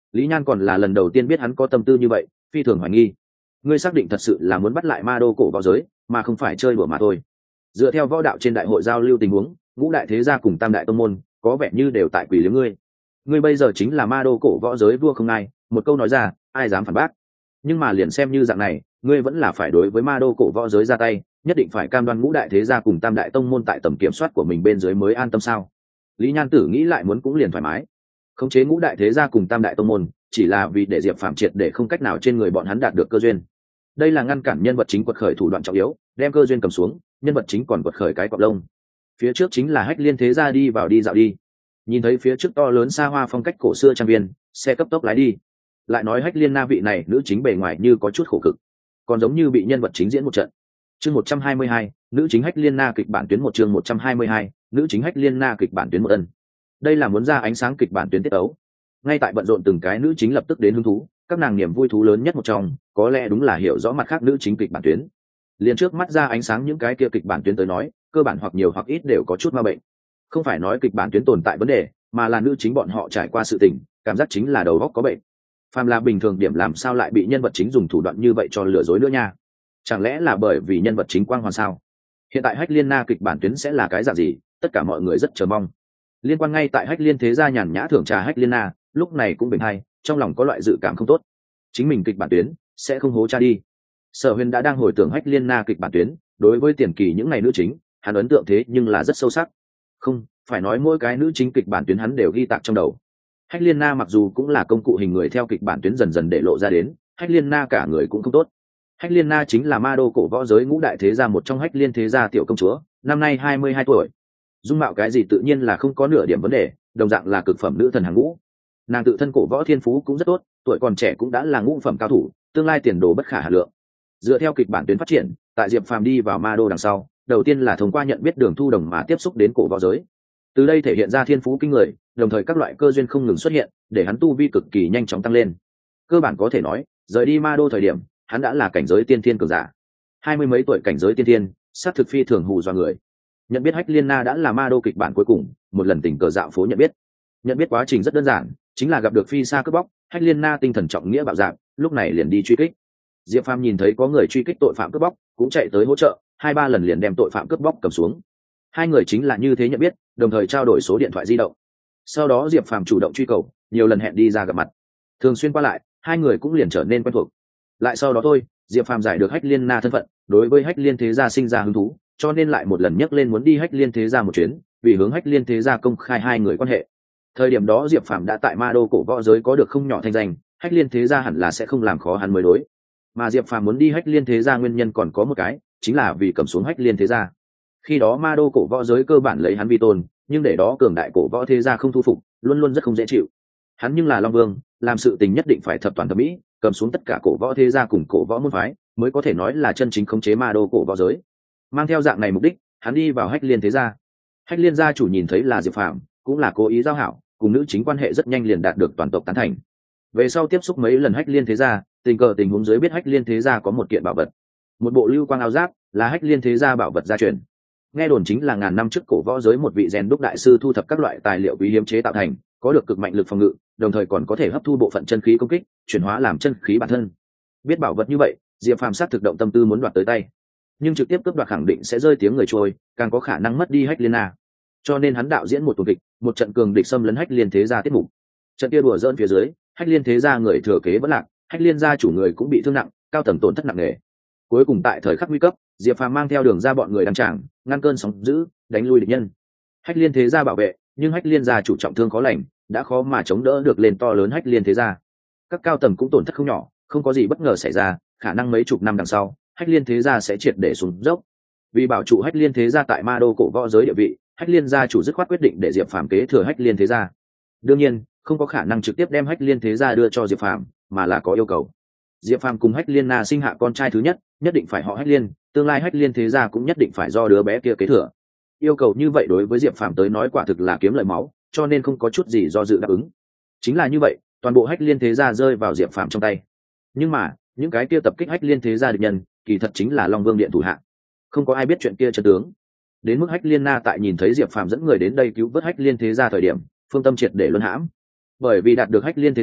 Lý Nhan còn là lần đầu tiên biết hắn có tâm tư như vậy, phi thường hoài nghi. Ngươi xác định thật sự là muốn bắt lại ma đô cổ võ giới, mà không phải chơi đùa mà thôi. Dựa theo võ đạo trên đại hội giao lưu tình huống, ngũ đại thế gia cùng tam đại tông môn có vẻ như đều tại quỷ liếm ngươi. Ngươi bây giờ chính là ma đô cổ võ giới vua không ai, một câu nói ra, ai dám phản bác. Nhưng mà liền xem như dạng này, ngươi vẫn là phải đối với ma đô cổ võ giới ra tay, nhất định phải cam đoan ngũ đại thế gia cùng tam đại tông môn tại tầm kiểm soát của mình bên dưới mới an tâm sao? Lý Nhan Tử nghĩ lại muốn cũng liền thoải mái. Khống chế ngũ đại thế gia cùng tam đại tông môn, chỉ là vì để Diệp Phàm triệt để không cách nào trên người bọn hắn đạt được cơ duyên. Đây là ngăn cản nhân vật chính quật khởi thủ đoạn trọng yếu, đem cơ duyên cầm xuống, nhân vật chính còn quật khởi cái cọp lông. Phía trước chính là Hách Liên thế gia đi vào đi dạo đi. Nhìn thấy phía trước to lớn xa hoa phong cách cổ xưa trang viên, xe cấp tốc lái đi. Lại nói Hách Liên Na vị này nữ chính bề ngoài như có chút khổ cực, còn giống như bị nhân vật chính diễn một trận. Chương 122, nữ chính Hách Liên Na kịch bản tuyến một chương 122, nữ chính Hách Liên Na kịch bản tuyến một ân. Đây là muốn ra ánh sáng kịch bản tuyến tiết ấu. Ngay tại bận rộn từng cái nữ chính lập tức đến hứng thú, các nàng niềm vui thú lớn nhất một trong, có lẽ đúng là hiểu rõ mặt khác nữ chính kịch bản tuyến. Liền trước mắt ra ánh sáng những cái kia kịch bản tuyến tới nói, cơ bản hoặc nhiều hoặc ít đều có chút ma bệnh. Không phải nói kịch bản tuyến tồn tại vấn đề, mà là nữ chính bọn họ trải qua sự tình, cảm giác chính là đầu óc có bệnh. Phàm là bình thường điểm làm sao lại bị nhân vật chính dùng thủ đoạn như vậy cho lừa dối nữa nha? Chẳng lẽ là bởi vì nhân vật chính quang hoàn sao? Hiện tại Hách Liên Na kịch bản tuyến sẽ là cái dạng gì, tất cả mọi người rất chờ mong. Liên quan ngay tại Hách Liên thế gia nhàn nhã thưởng trà Hách Liên Na, lúc này cũng bình hay, trong lòng có loại dự cảm không tốt. Chính mình kịch bản tuyến sẽ không hố cha đi. Sở Huyền đã đang hồi tưởng Hách Liên Na kịch bản tuyến, đối với tiền kỳ những ngày nữ chính, hắn ấn tượng thế nhưng là rất sâu sắc. Không, phải nói mỗi cái nữ chính kịch bản tuyến hắn đều ghi tạc trong đầu. Hách Liên Na mặc dù cũng là công cụ hình người theo kịch bản tuyến dần dần để lộ ra đến, Hách Liên Na cả người cũng không tốt. Hách Liên Na chính là ma đô cổ võ giới ngũ đại thế gia một trong Hách Liên thế gia tiểu công chúa, năm nay 22 tuổi. Dung mạo cái gì tự nhiên là không có nửa điểm vấn đề, đồng dạng là cực phẩm nữ thần hàng ngũ. Nàng tự thân cổ võ thiên phú cũng rất tốt, tuổi còn trẻ cũng đã là ngũ phẩm cao thủ, tương lai tiền đồ bất khả hà lượng. Dựa theo kịch bản tuyến phát triển, tại Diệp Phàm đi vào ma đô đằng sau, đầu tiên là thông qua nhận biết Đường Thu Đồng mà tiếp xúc đến cổ võ giới. Từ đây thể hiện ra thiên phú kinh người, đồng thời các loại cơ duyên không ngừng xuất hiện, để hắn tu vi cực kỳ nhanh chóng tăng lên. Cơ bản có thể nói, rời đi ma đô thời điểm, hắn đã là cảnh giới tiên thiên cường giả. 20 mấy tuổi cảnh giới tiên thiên, sát thực phi thường hù dọa người. Nhận biết Hách Liên Na đã là ma đô kịch bản cuối cùng, một lần tình cờ dạo phố nhận biết. Nhận biết quá trình rất đơn giản, chính là gặp được phi xa cướp bóc, Hách Liên Na tinh thần trọng nghĩa bạo dạn, lúc này liền đi truy kích. Diệp Phàm nhìn thấy có người truy kích tội phạm cướp bóc, cũng chạy tới hỗ trợ, 2-3 lần liền đem tội phạm cướp bóc cầm xuống. Hai người chính là như thế nhận biết, đồng thời trao đổi số điện thoại di động. Sau đó Diệp Phàm chủ động truy cầu, nhiều lần hẹn đi ra gặp mặt. Thường xuyên qua lại, hai người cũng liền trở nên quen thuộc. Lại sau đó thôi, Diệp Phàm giải được Hách Liên Na thân phận, đối với Hách Liên thế gia sinh ra hứng thú, cho nên lại một lần nhắc lên muốn đi Hách Liên thế gia một chuyến, vì hướng Hách Liên thế gia công khai hai người quan hệ. Thời điểm đó Diệp Phàm đã tại ma đô cổ võ giới có được không nhỏ thanh danh, Hách Liên thế gia hẳn là sẽ không làm khó hắn mới đối. Mà Diệp Phàm muốn đi Hách Liên thế gia nguyên nhân còn có một cái, chính là vì cầm xuống Hách Liên thế gia. Khi đó ma đô cổ võ giới cơ bản lấy hắn vi tôn, nhưng để đó cường đại cổ võ thế gia không thu phục, luôn luôn rất không dễ chịu. Hắn nhưng là Long Vương, làm sự tình nhất định phải thập toàn thập mỹ, cầm xuống tất cả cổ võ thế gia cùng cổ võ môn phái, mới có thể nói là chân chính khống chế ma đô cổ võ giới. Mang theo dạng này mục đích, hắn đi vào Hách Liên thế gia. Hách Liên gia chủ nhìn thấy là Diệp Phàm, cũng là cố ý giao hảo, cùng nữ chính quan hệ rất nhanh liền đạt được toàn tộc tán thành. Về sau tiếp xúc mấy lần Hách Liên thế gia, tình cờ tình huống dưới biết Hách Liên thế gia có một kiện bảo vật, một bộ lưu quang áo giáp, là Hách Liên thế gia bảo vật gia truyền. Nghe đồn chính là ngàn năm trước cổ võ giới một vị rèn đúc đại sư thu thập các loại tài liệu quý hiếm chế tạo thành, có được cực mạnh lực phòng ngự, đồng thời còn có thể hấp thu bộ phận chân khí công kích, chuyển hóa làm chân khí bản thân. Biết bảo vật như vậy, Diệp Phàm sát thực động tâm tư muốn đoạt tới tay, nhưng trực tiếp cướp đoạt khẳng định sẽ rơi tiếng người trôi, càng có khả năng mất đi Hách Liên Na. Cho nên hắn đạo diễn một tuần kịch, một trận cường địch xâm lấn Hách Liên thế gia tiết mục. Trận kia đùa dỡn phía dưới, Hách Liên thế gia người thừa kế vẫn lạc, Hách Liên gia chủ người cũng bị thương nặng, cao tầng tổn thất nặng nề. Cuối cùng tại thời khắc nguy cấp, Diệp Phàm mang theo Đường ra bọn người đăng tràng, ngăn cơn sóng dữ, đánh lui địch nhân. Hách Liên thế gia bảo vệ, nhưng Hách Liên gia chủ trọng thương khó lành, đã khó mà chống đỡ được lên to lớn Hách Liên thế gia. Các cao tầng cũng tổn thất không nhỏ, không có gì bất ngờ xảy ra, khả năng mấy chục năm đằng sau, Hách Liên thế gia sẽ triệt để xuống dốc. Vì bảo trụ Hách Liên thế gia tại ma đô cổ võ giới địa vị, Hách Liên gia chủ dứt khoát quyết định để Diệp Phàm kế thừa Hách Liên thế gia. Đương nhiên, không có khả năng trực tiếp đem Hách Liên thế gia đưa cho Diệp Phàm, mà là có yêu cầu. Diệp Phàm cùng Hách Liên Na sinh hạ con trai thứ nhất định phải họ Hách Liên, tương lai Hách Liên thế gia cũng nhất định phải do đứa bé kia kế thừa. Yêu cầu như vậy đối với Diệp Phàm tới nói quả thực là kiếm lợi máu, cho nên không có chút gì do dự đáp ứng. Chính là như vậy, toàn bộ Hách Liên thế gia rơi vào Diệp Phàm trong tay. Nhưng mà, những cái kia tập kích Hách Liên thế gia địch nhân, kỳ thật chính là Long Vương điện thủ hạ. Không có ai biết chuyện kia chân tướng. Đến mức Hách Liên Na tại nhìn thấy Diệp Phàm dẫn người đến đây cứu vớt Hách Liên thế gia thời điểm, phương tâm triệt để luân hãm. Bởi vì đạt được Hách Liên thế gia,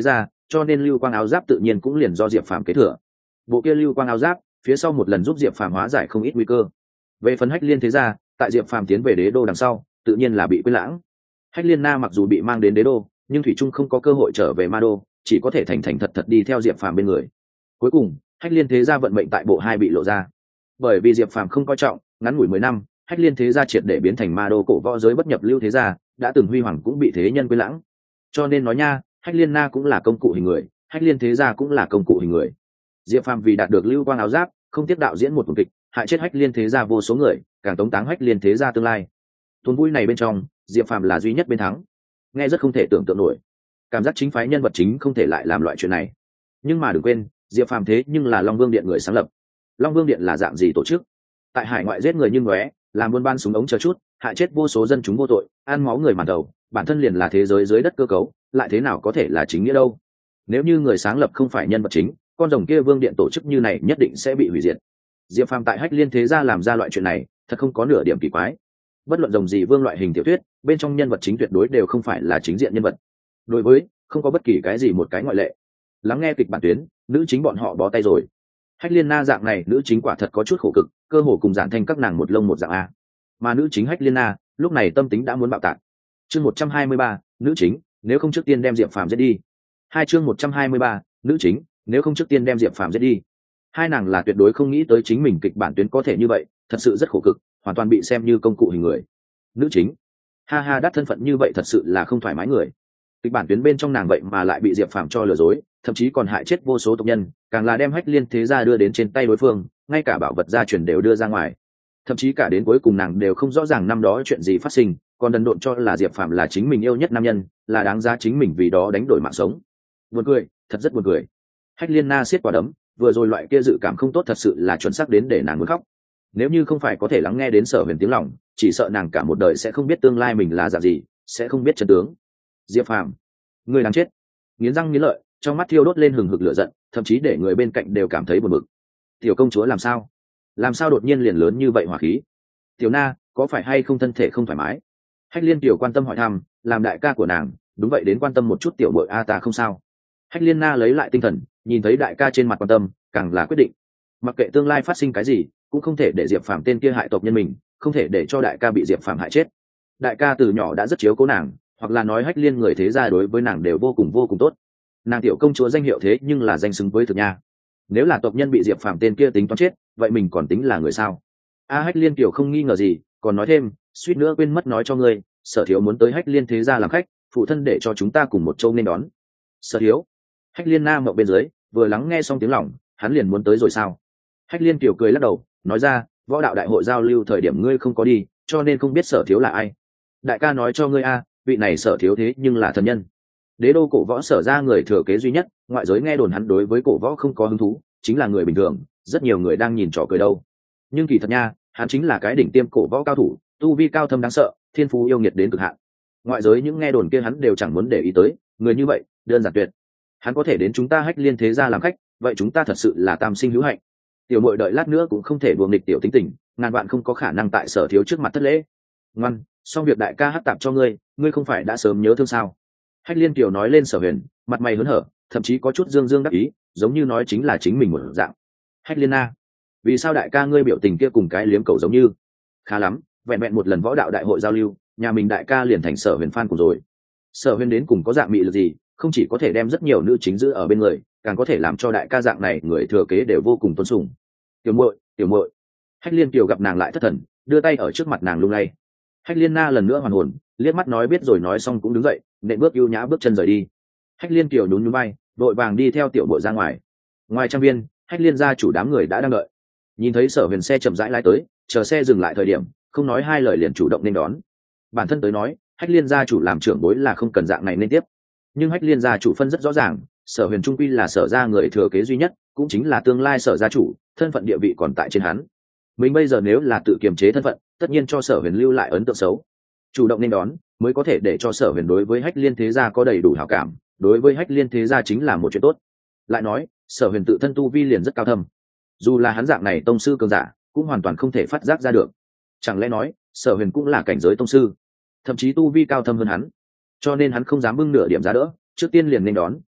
cho nên lưu quang áo giáp tự nhiên cũng liền do diệp phàm kế thừa. Bộ kia lưu quang áo giáp phía sau một lần giúp diệp phàm hóa giải không ít nguy cơ. Về phần Hách Liên thế gia, tại diệp phàm tiến về đế đô đằng sau tự nhiên là bị quên lãng. Hách Liên Na mặc dù bị mang đến đế đô, nhưng thủy trung không có cơ hội trở về ma đô, chỉ có thể thành thành thật thật đi theo diệp phàm bên người. Cuối cùng Hách Liên thế gia vận mệnh tại bộ 2 bị lộ ra. Bởi vì diệp phàm không coi trọng, ngắn ngủi 10 năm, Hách Liên thế gia triệt để biến thành ma đô cổ võ giới bất nhập lưu thế gia, đã từng huy hoàng cũng bị thế nhân quên lãng. Cho nên nói nha, Hách Liên Na cũng là công cụ hình người, Hách Liên thế gia cũng là công cụ hình người. Diệp phàm vì đạt được lưu quang áo giáp, không tiếp đạo diễn một tuần kịch, hại chết Hách Liên thế gia vô số người, càng tống táng Hách Liên thế gia tương lai. Tuần vui này bên trong, diệp phàm là duy nhất bên thắng. Nghe rất không thể tưởng tượng nổi, cảm giác chính phái nhân vật chính không thể lại làm loại chuyện này. Nhưng mà đừng quên, diệp phàm thế nhưng là Long Vương Điện người sáng lập. Long Vương Điện là dạng gì tổ chức? Tại hải ngoại giết người như ngóe, làm buôn bán súng ống chờ chút, hại chết vô số dân chúng vô tội, ăn máu người màn đầu, bản thân liền là thế giới dưới đất cơ cấu, lại thế nào có thể là chính nghĩa đâu? Nếu như người sáng lập không phải nhân vật chính, con rồng kia Vương Điện tổ chức như này nhất định sẽ bị hủy diệt. Diệp phàm tại Hách Liên thế gia làm ra loại chuyện này, thật không có nửa điểm kỳ quái. Bất luận rồng gì vương loại hình tiểu thuyết, bên trong nhân vật chính tuyệt đối đều không phải là chính diện nhân vật. Đối với, không có bất kỳ cái gì một cái ngoại lệ. Lắng nghe kịch bản tuyến, nữ chính bọn họ bó tay rồi. Hách Liên Na dạng này nữ chính quả thật có chút khổ cực, cơ hồ cùng Giản Thanh các nàng một lông một dạng a. Mà nữ chính Hách Liên Na lúc này tâm tính đã muốn bạo tạc. Chương 123, nữ chính, nếu không trước tiên đem Diệp Phàm giết đi. Chương 123, nữ chính, nếu không trước tiên đem Diệp Phàm giết đi. Hai nàng là tuyệt đối không nghĩ tới chính mình kịch bản tuyến có thể như vậy, thật sự rất khổ cực, hoàn toàn bị xem như công cụ hình người. Nữ chính, ha đắt thân phận như vậy thật sự là không thoải mái người. Kịch bản tuyến bên trong nàng vậy mà lại bị Diệp Phàm cho lừa dối, thậm chí còn hại chết vô số tộc nhân, càng là đem Hách Liên thế gia đưa đến trên tay đối phương, ngay cả bảo vật gia truyền đều đưa ra ngoài. Thậm chí cả đến cuối cùng nàng đều không rõ ràng năm đó chuyện gì phát sinh, còn đần độn cho là Diệp Phàm là chính mình yêu nhất nam nhân, là đáng giá chính mình vì đó đánh đổi mạng sống. Buồn cười, thật rất buồn cười. Hách Liên Na siết quả đấm, vừa rồi loại kia dự cảm không tốt thật sự là chuẩn xác đến để nàng muốn khóc. Nếu như không phải có thể lắng nghe đến Sở Huyền tiếng lòng, chỉ sợ nàng cả một đời sẽ không biết tương lai mình là dạng gì, sẽ không biết chân tướng. Diệp Phàm, người đáng chết. Nghiến răng nghiến lợi, trong mắt thiêu đốt lên hừng hực lửa giận, thậm chí để người bên cạnh đều cảm thấy buồn bực. Tiểu công chúa làm sao đột nhiên liền lớn như vậy hỏa khí? Tiểu Na, có phải hay không thân thể không thoải mái? Hách Liên tiểu quan tâm hỏi thăm, làm đại ca của nàng, đúng vậy đến quan tâm một chút tiểu muội a ta không sao. Hách Liên Na lấy lại tinh thần, nhìn thấy đại ca trên mặt quan tâm, càng là quyết định. Mặc kệ tương lai phát sinh cái gì, cũng không thể để Diệp Phàm tên kia hại tộc nhân mình, không thể để cho đại ca bị Diệp Phàm hại chết. Đại ca từ nhỏ đã rất chiếu cố nàng, hoặc là nói Hách Liên người thế gia đối với nàng đều vô cùng tốt. Nàng tiểu công chúa danh hiệu thế nhưng là danh xứng với thực nha. Nếu là tộc nhân bị Diệp Phàm tên kia tính toán chết, vậy mình còn tính là người sao? Hách Liên tiểu không nghi ngờ gì, còn nói thêm, suýt nữa quên mất nói cho ngươi, Sở thiếu muốn tới Hách Liên thế gia làm khách, phụ thân để cho chúng ta cùng một châu nên đón. Sở thiếu? Hách Liên Na mộng bên dưới, vừa lắng nghe xong tiếng lòng, hắn liền muốn tới rồi sao? Hách Liên tiểu cười lắc đầu, nói ra, võ đạo đại hội giao lưu thời điểm ngươi không có đi, cho nên không biết Sở thiếu là ai. Đại ca nói cho ngươi vị này Sở thiếu thế nhưng là thần nhân. Đế đô cổ võ Sở ra người thừa kế duy nhất, ngoại giới nghe đồn hắn đối với cổ võ không có hứng thú, chính là người bình thường, rất nhiều người đang nhìn trò cười đâu. Nhưng kỳ thật nha, hắn chính là cái đỉnh tiêm cổ võ cao thủ, tu vi cao thâm đáng sợ, thiên phú yêu nghiệt đến cực hạn. Ngoại giới những nghe đồn kia hắn đều chẳng muốn để ý tới, người như vậy, đơn giản tuyệt. Hắn có thể đến chúng ta Hách Liên thế gia làm khách, vậy chúng ta thật sự là tam sinh hữu hạnh. Tiểu muội đợi lát nữa cũng không thể đùa nghịch tiểu tính tình, ngàn vạn không có khả năng tại Sở thiếu trước mặt thất lễ. Ngoan, xong việc đại ca hắc tạp cho ngươi, ngươi không phải đã sớm nhớ thương sao? Hách Liên tiểu nói lên Sở Huyền, mặt mày hớn hở, thậm chí có chút dương dương đắc ý, giống như nói chính là chính mình một dạng. Hách Liên Na, vì sao đại ca ngươi biểu tình kia cùng cái liếm cầu giống như? Khá lắm, vẹn vẹn một lần võ đạo đại hội giao lưu, nhà mình đại ca liền thành Sở Huyền fan cùng rồi. Sở Huyền đến cùng có dạng mị lực gì, không chỉ có thể đem rất nhiều nữ chính giữ ở bên người, càng có thể làm cho đại ca dạng này người thừa kế đều vô cùng tôn sùng. Tiểu muội. Hách Liên tiểu gặp nàng lại thất thần, đưa tay ở trước mặt nàng lung lay. Hách Liên Na lần nữa hoàn hồn, liếc mắt nói biết rồi nói xong cũng đứng dậy, nện bước ưu nhã bước chân rời đi. Hách Liên tiểu nhún nhún vai, vội vàng đi theo tiểu muội ra ngoài. Ngoài trang viên, Hách Liên gia chủ đám người đã đang đợi. Nhìn thấy Sở Huyền xe chậm rãi lái tới, chờ xe dừng lại thời điểm, không nói hai lời liền chủ động nên đón. Bản thân tới nói, Hách Liên gia chủ làm trưởng bối là không cần dạng này nên tiếp. Nhưng Hách Liên gia chủ phân rất rõ ràng, Sở Huyền trung quy là Sở gia người thừa kế duy nhất, cũng chính là tương lai Sở gia chủ, thân phận địa vị còn tại trên hắn. Mình bây giờ nếu là tự kiềm chế thân phận, tất nhiên cho Sở Huyền lưu lại ấn tượng xấu. Chủ động nên đón, mới có thể để cho Sở Huyền đối với Hách Liên thế gia có đầy đủ hảo cảm, đối với Hách Liên thế gia chính là một chuyện tốt. Lại nói, Sở Huyền tự thân tu vi liền rất cao thâm, dù là hắn dạng này tông sư cường giả, cũng hoàn toàn không thể phát giác ra được. Chẳng lẽ nói, Sở Huyền cũng là cảnh giới tông sư, thậm chí tu vi cao thâm hơn hắn, cho nên hắn không dám bưng nửa điểm giá đỡ, trước tiên liền nên đón,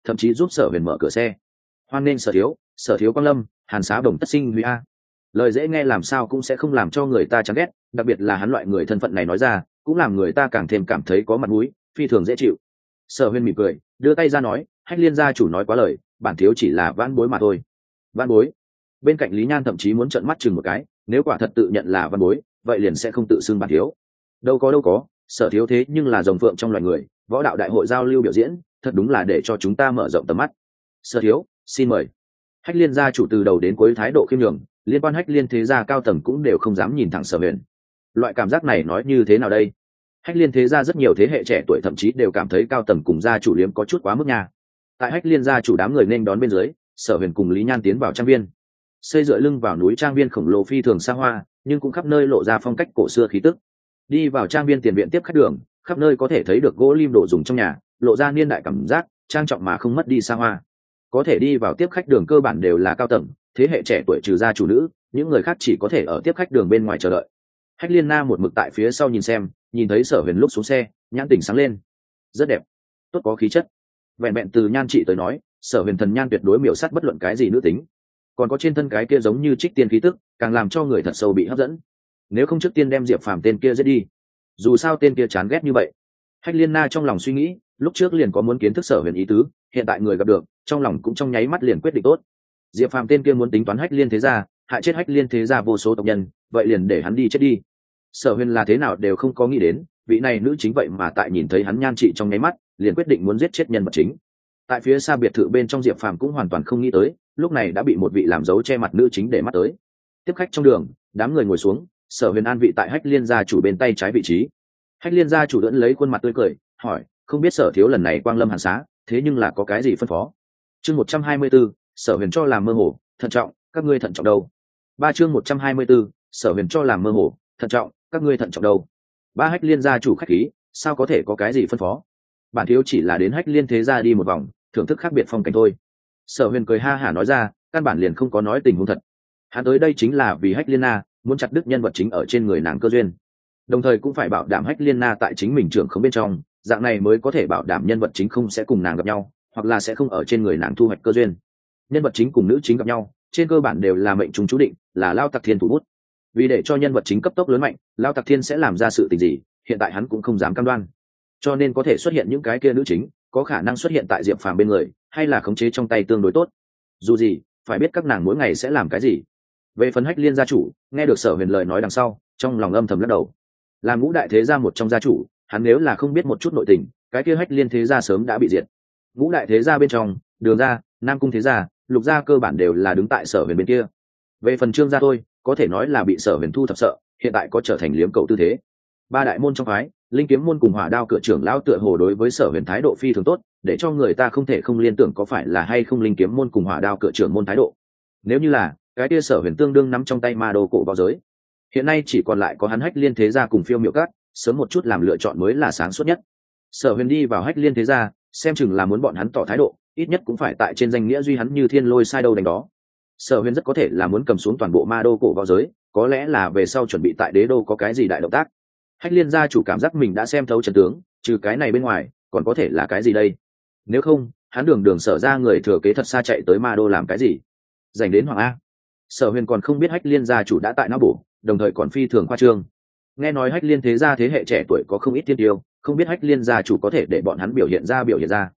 thậm chí giúp Sở Huyền mở cửa xe. Hoan nghênh Sở thiếu quang lâm, hàn xá bổng tất sinh huy a. Lời dễ nghe làm sao cũng sẽ không làm cho người ta chán ghét, đặc biệt là hắn loại người thân phận này nói ra cũng làm người ta càng thêm cảm thấy có mặt mũi, phi thường dễ chịu. Sở Huyền mỉm cười đưa tay ra nói, Hách Liên gia chủ nói quá lời, bản thiếu chỉ là vãn bối mà thôi. Vãn bối? Bên cạnh Lý Nhan thậm chí muốn trợn mắt chừng một cái, nếu quả thật tự nhận là vãn bối vậy liền sẽ không tự xưng bản thiếu. Đâu có, Sở thiếu thế nhưng là rồng phượng trong loài người, võ đạo đại hội giao lưu biểu diễn thật đúng là để cho chúng ta mở rộng tầm mắt. Sở thiếu xin mời. Hách Liên gia chủ từ đầu đến cuối thái độ khiêm nhường, liên quan Hách Liên thế gia cao tầng cũng đều không dám nhìn thẳng Sở Huyền. Loại cảm giác này nói như thế nào đây? Hách Liên thế gia rất nhiều thế hệ trẻ tuổi thậm chí đều cảm thấy cao tầng cùng gia chủ liếm có chút quá mức nha. Tại Hách Liên gia chủ đám người nên đón bên dưới, Sở Huyền cùng Lý Nhan tiến vào trang viên. Xây dựa lưng vào núi trang viên khổng lồ phi thường xa hoa, nhưng cũng khắp nơi lộ ra phong cách cổ xưa khí tức. Đi vào trang viên tiền viện tiếp khách đường, khắp nơi có thể thấy được gỗ lim đồ dùng trong nhà, lộ ra niên đại cảm giác trang trọng mà không mất đi xa hoa. Có thể đi vào tiếp khách đường cơ bản đều là cao tầng, thế hệ trẻ tuổi trừ gia chủ nữ, những người khác chỉ có thể ở tiếp khách đường bên ngoài chờ đợi. Hách Liên Na một mực tại phía sau nhìn xem, nhìn thấy Sở Huyền lúc xuống xe, nhãn tỉnh sáng lên. Rất đẹp, tốt có khí chất. Vẹn vẹn từ nhan trị tới nói, Sở Huyền thần nhan tuyệt đối miểu sát bất luận cái gì nữ tính. Còn có trên thân cái kia giống như trích tiên khí tức, càng làm cho người thật sâu bị hấp dẫn. Nếu không trước tiên đem Diệp Phàm tên kia giết đi, dù sao tên kia chán ghét như vậy. Hách Liên Na trong lòng suy nghĩ, lúc trước liền có muốn kiến thức Sở Huyền ý tứ, hiện tại người gặp được, trong lòng cũng trong nháy mắt liền quyết định tốt. Diệp Phàm tên kia muốn tính toán Hách Liên thế gia, hại chết Hách Liên thế gia vô số tộc nhân, vậy liền để hắn đi chết đi. Sở Huyền là thế nào đều không có nghĩ đến, vị này nữ chính vậy mà tại nhìn thấy hắn nhan trị trong nháy mắt, liền quyết định muốn giết chết nhân vật chính. Tại phía xa biệt thự bên trong, Diệp Phàm cũng hoàn toàn không nghĩ tới, lúc này đã bị một vị làm dấu che mặt nữ chính để mắt tới. Tiếp khách trong đường, đám người ngồi xuống, Sở Huyền an vị tại Hách Liên gia chủ bên tay trái vị trí. Hách Liên gia chủ đỡ lấy khuôn mặt tươi cười, hỏi, không biết Sở thiếu lần này quang lâm hàn xá, thế nhưng là có cái gì phân phó? Chương 124, Sở Huyền cho làm mơ hồ, thận trọng, các ngươi thận trọng đâu? Chương 124, Sở Huyền cho làm mơ hồ, thận trọng, các ngươi thận trọng đâu? Hách Liên gia chủ khách khí, sao có thể có cái gì phân phó? Bản thiếu chỉ là đến Hách Liên thế gia đi một vòng, thưởng thức khác biệt phong cảnh thôi. Sở Huyền cười ha hả nói ra, căn bản liền không có nói tình huống thật. Hắn tới đây chính là vì Hách Liên Na, muốn chặt đứt nhân vật chính ở trên người nàng cơ duyên, đồng thời cũng phải bảo đảm Hách Liên Na tại chính mình trưởng không bên trong, dạng này mới có thể bảo đảm nhân vật chính không sẽ cùng nàng gặp nhau, hoặc là sẽ không ở trên người nàng thu hoạch cơ duyên. Nhân vật chính cùng nữ chính gặp nhau, trên cơ bản đều là mệnh trùng chú định, là Lao Tặc Thiên thủ bút. Vì để cho nhân vật chính cấp tốc lớn mạnh, Lao Tặc Thiên sẽ làm ra sự tình gì, hiện tại hắn cũng không dám cam đoan. Cho nên có thể xuất hiện những cái kia nữ chính, có khả năng xuất hiện tại Diệp Phàm bên người, hay là khống chế trong tay tương đối tốt. Dù gì, phải biết các nàng mỗi ngày sẽ làm cái gì. Về phần Hách Liên gia chủ, nghe được Sở Huyền lời nói đằng sau, trong lòng âm thầm lắc đầu. Làm ngũ đại thế gia một trong gia chủ, hắn nếu là không biết một chút nội tình, cái kia Hách Liên thế gia sớm đã bị diệt. Ngũ đại thế gia bên trong, Đường gia, Nam cung thế gia, Lục gia cơ bản đều là đứng tại Sở Huyền bên kia. Về phần Trương gia thôi, có thể nói là bị Sở Huyền thu thập sợ, hiện tại có trở thành liếm cầu tư thế. Ba đại môn trong phái, Linh Kiếm môn cùng Hỏa Đao cửa trưởng lão tựa hồ đối với Sở Huyền thái độ phi thường tốt, để cho người ta không thể không liên tưởng có phải là hay không Linh Kiếm môn cùng Hỏa Đao cửa trưởng môn thái độ. Nếu như là, cái kia Sở Huyền tương đương nắm trong tay ma đô cổ bao giới. Hiện nay chỉ còn lại có hắn Hách Liên thế gia cùng Phiêu Miệu Các, sớm một chút làm lựa chọn mới là sáng suốt nhất. Sở Huyền đi vào Hách Liên thế gia, xem chừng là muốn bọn hắn tỏ thái độ, ít nhất cũng phải tại trên danh nghĩa duy hắn như thiên lôi sai đâu đánh đó. Sở Huyền rất có thể là muốn cầm xuống toàn bộ ma đô cổ bao giới, có lẽ là về sau chuẩn bị tại đế đô có cái gì đại động tác. Hách Liên gia chủ cảm giác mình đã xem thấu trận tướng, trừ cái này bên ngoài còn có thể là cái gì đây? Nếu không, hắn đường Sở ra người thừa kế thật xa chạy tới ma đô làm cái gì? Dành đến Hoàng A. Sở Huyền còn không biết Hách Liên gia chủ đã tại não bổ, đồng thời còn phi thường khoa trương. Nghe nói Hách Liên thế gia thế hệ trẻ tuổi có không ít thiên tiêu, không biết Hách Liên gia chủ có thể để bọn hắn biểu hiện ra.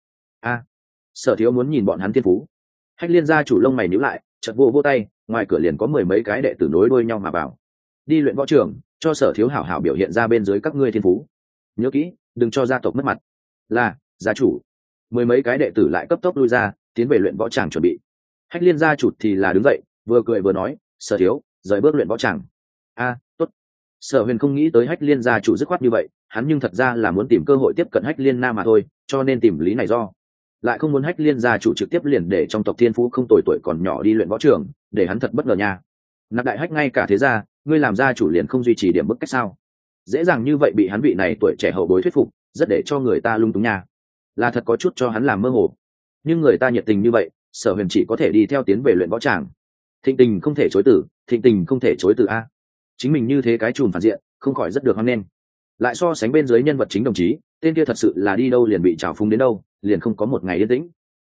Sở thiếu muốn nhìn bọn hắn thiên phú. Hách Liên gia chủ lông mày nhíu lại, chợt vô tay, ngoài cửa liền có mười mấy cái đệ tử nối đuôi nhau mà vào. Đi luyện võ trường, cho Sở thiếu hảo hảo biểu hiện ra bên dưới các ngươi thiên phú. Nhớ kỹ, đừng cho gia tộc mất mặt. Là, gia chủ. Mười mấy cái đệ tử lại cấp tốc lui ra, tiến về luyện võ tràng chuẩn bị. Hách Liên gia chủ thì là đứng dậy, vừa cười vừa nói, Sở thiếu, rời bước luyện võ tràng. Tốt. Sở Huyền không nghĩ tới Hách Liên gia chủ dứt khoát như vậy, hắn nhưng thật ra là muốn tìm cơ hội tiếp cận Hách Liên Na mà thôi, cho nên tìm lý này do. Lại không muốn Hách Liên gia chủ trực tiếp liền để trong tộc thiên phú không tồi tuổi còn nhỏ đi luyện võ trường, để hắn thật bất ngờ nha. Nạp đại Hách ngay cả thế gia, ngươi làm gia chủ liền không duy trì điểm bức cách sao? Dễ dàng như vậy bị hắn vị này tuổi trẻ hậu bối thuyết phục, rất để cho người ta lung túng nha. Là thật có chút cho hắn làm mơ hồ. Nhưng người ta nhiệt tình như vậy, Sở Huyền chỉ có thể đi theo tiến về luyện võ tràng. Thịnh tình không thể chối từ a. Chính mình như thế cái chùm phản diện, không khỏi rất được hoan nghênh. Lại so sánh bên dưới nhân vật chính đồng chí, tên kia thật sự là đi đâu liền bị trào phúng đến đâu, liền không có một ngày yên tĩnh.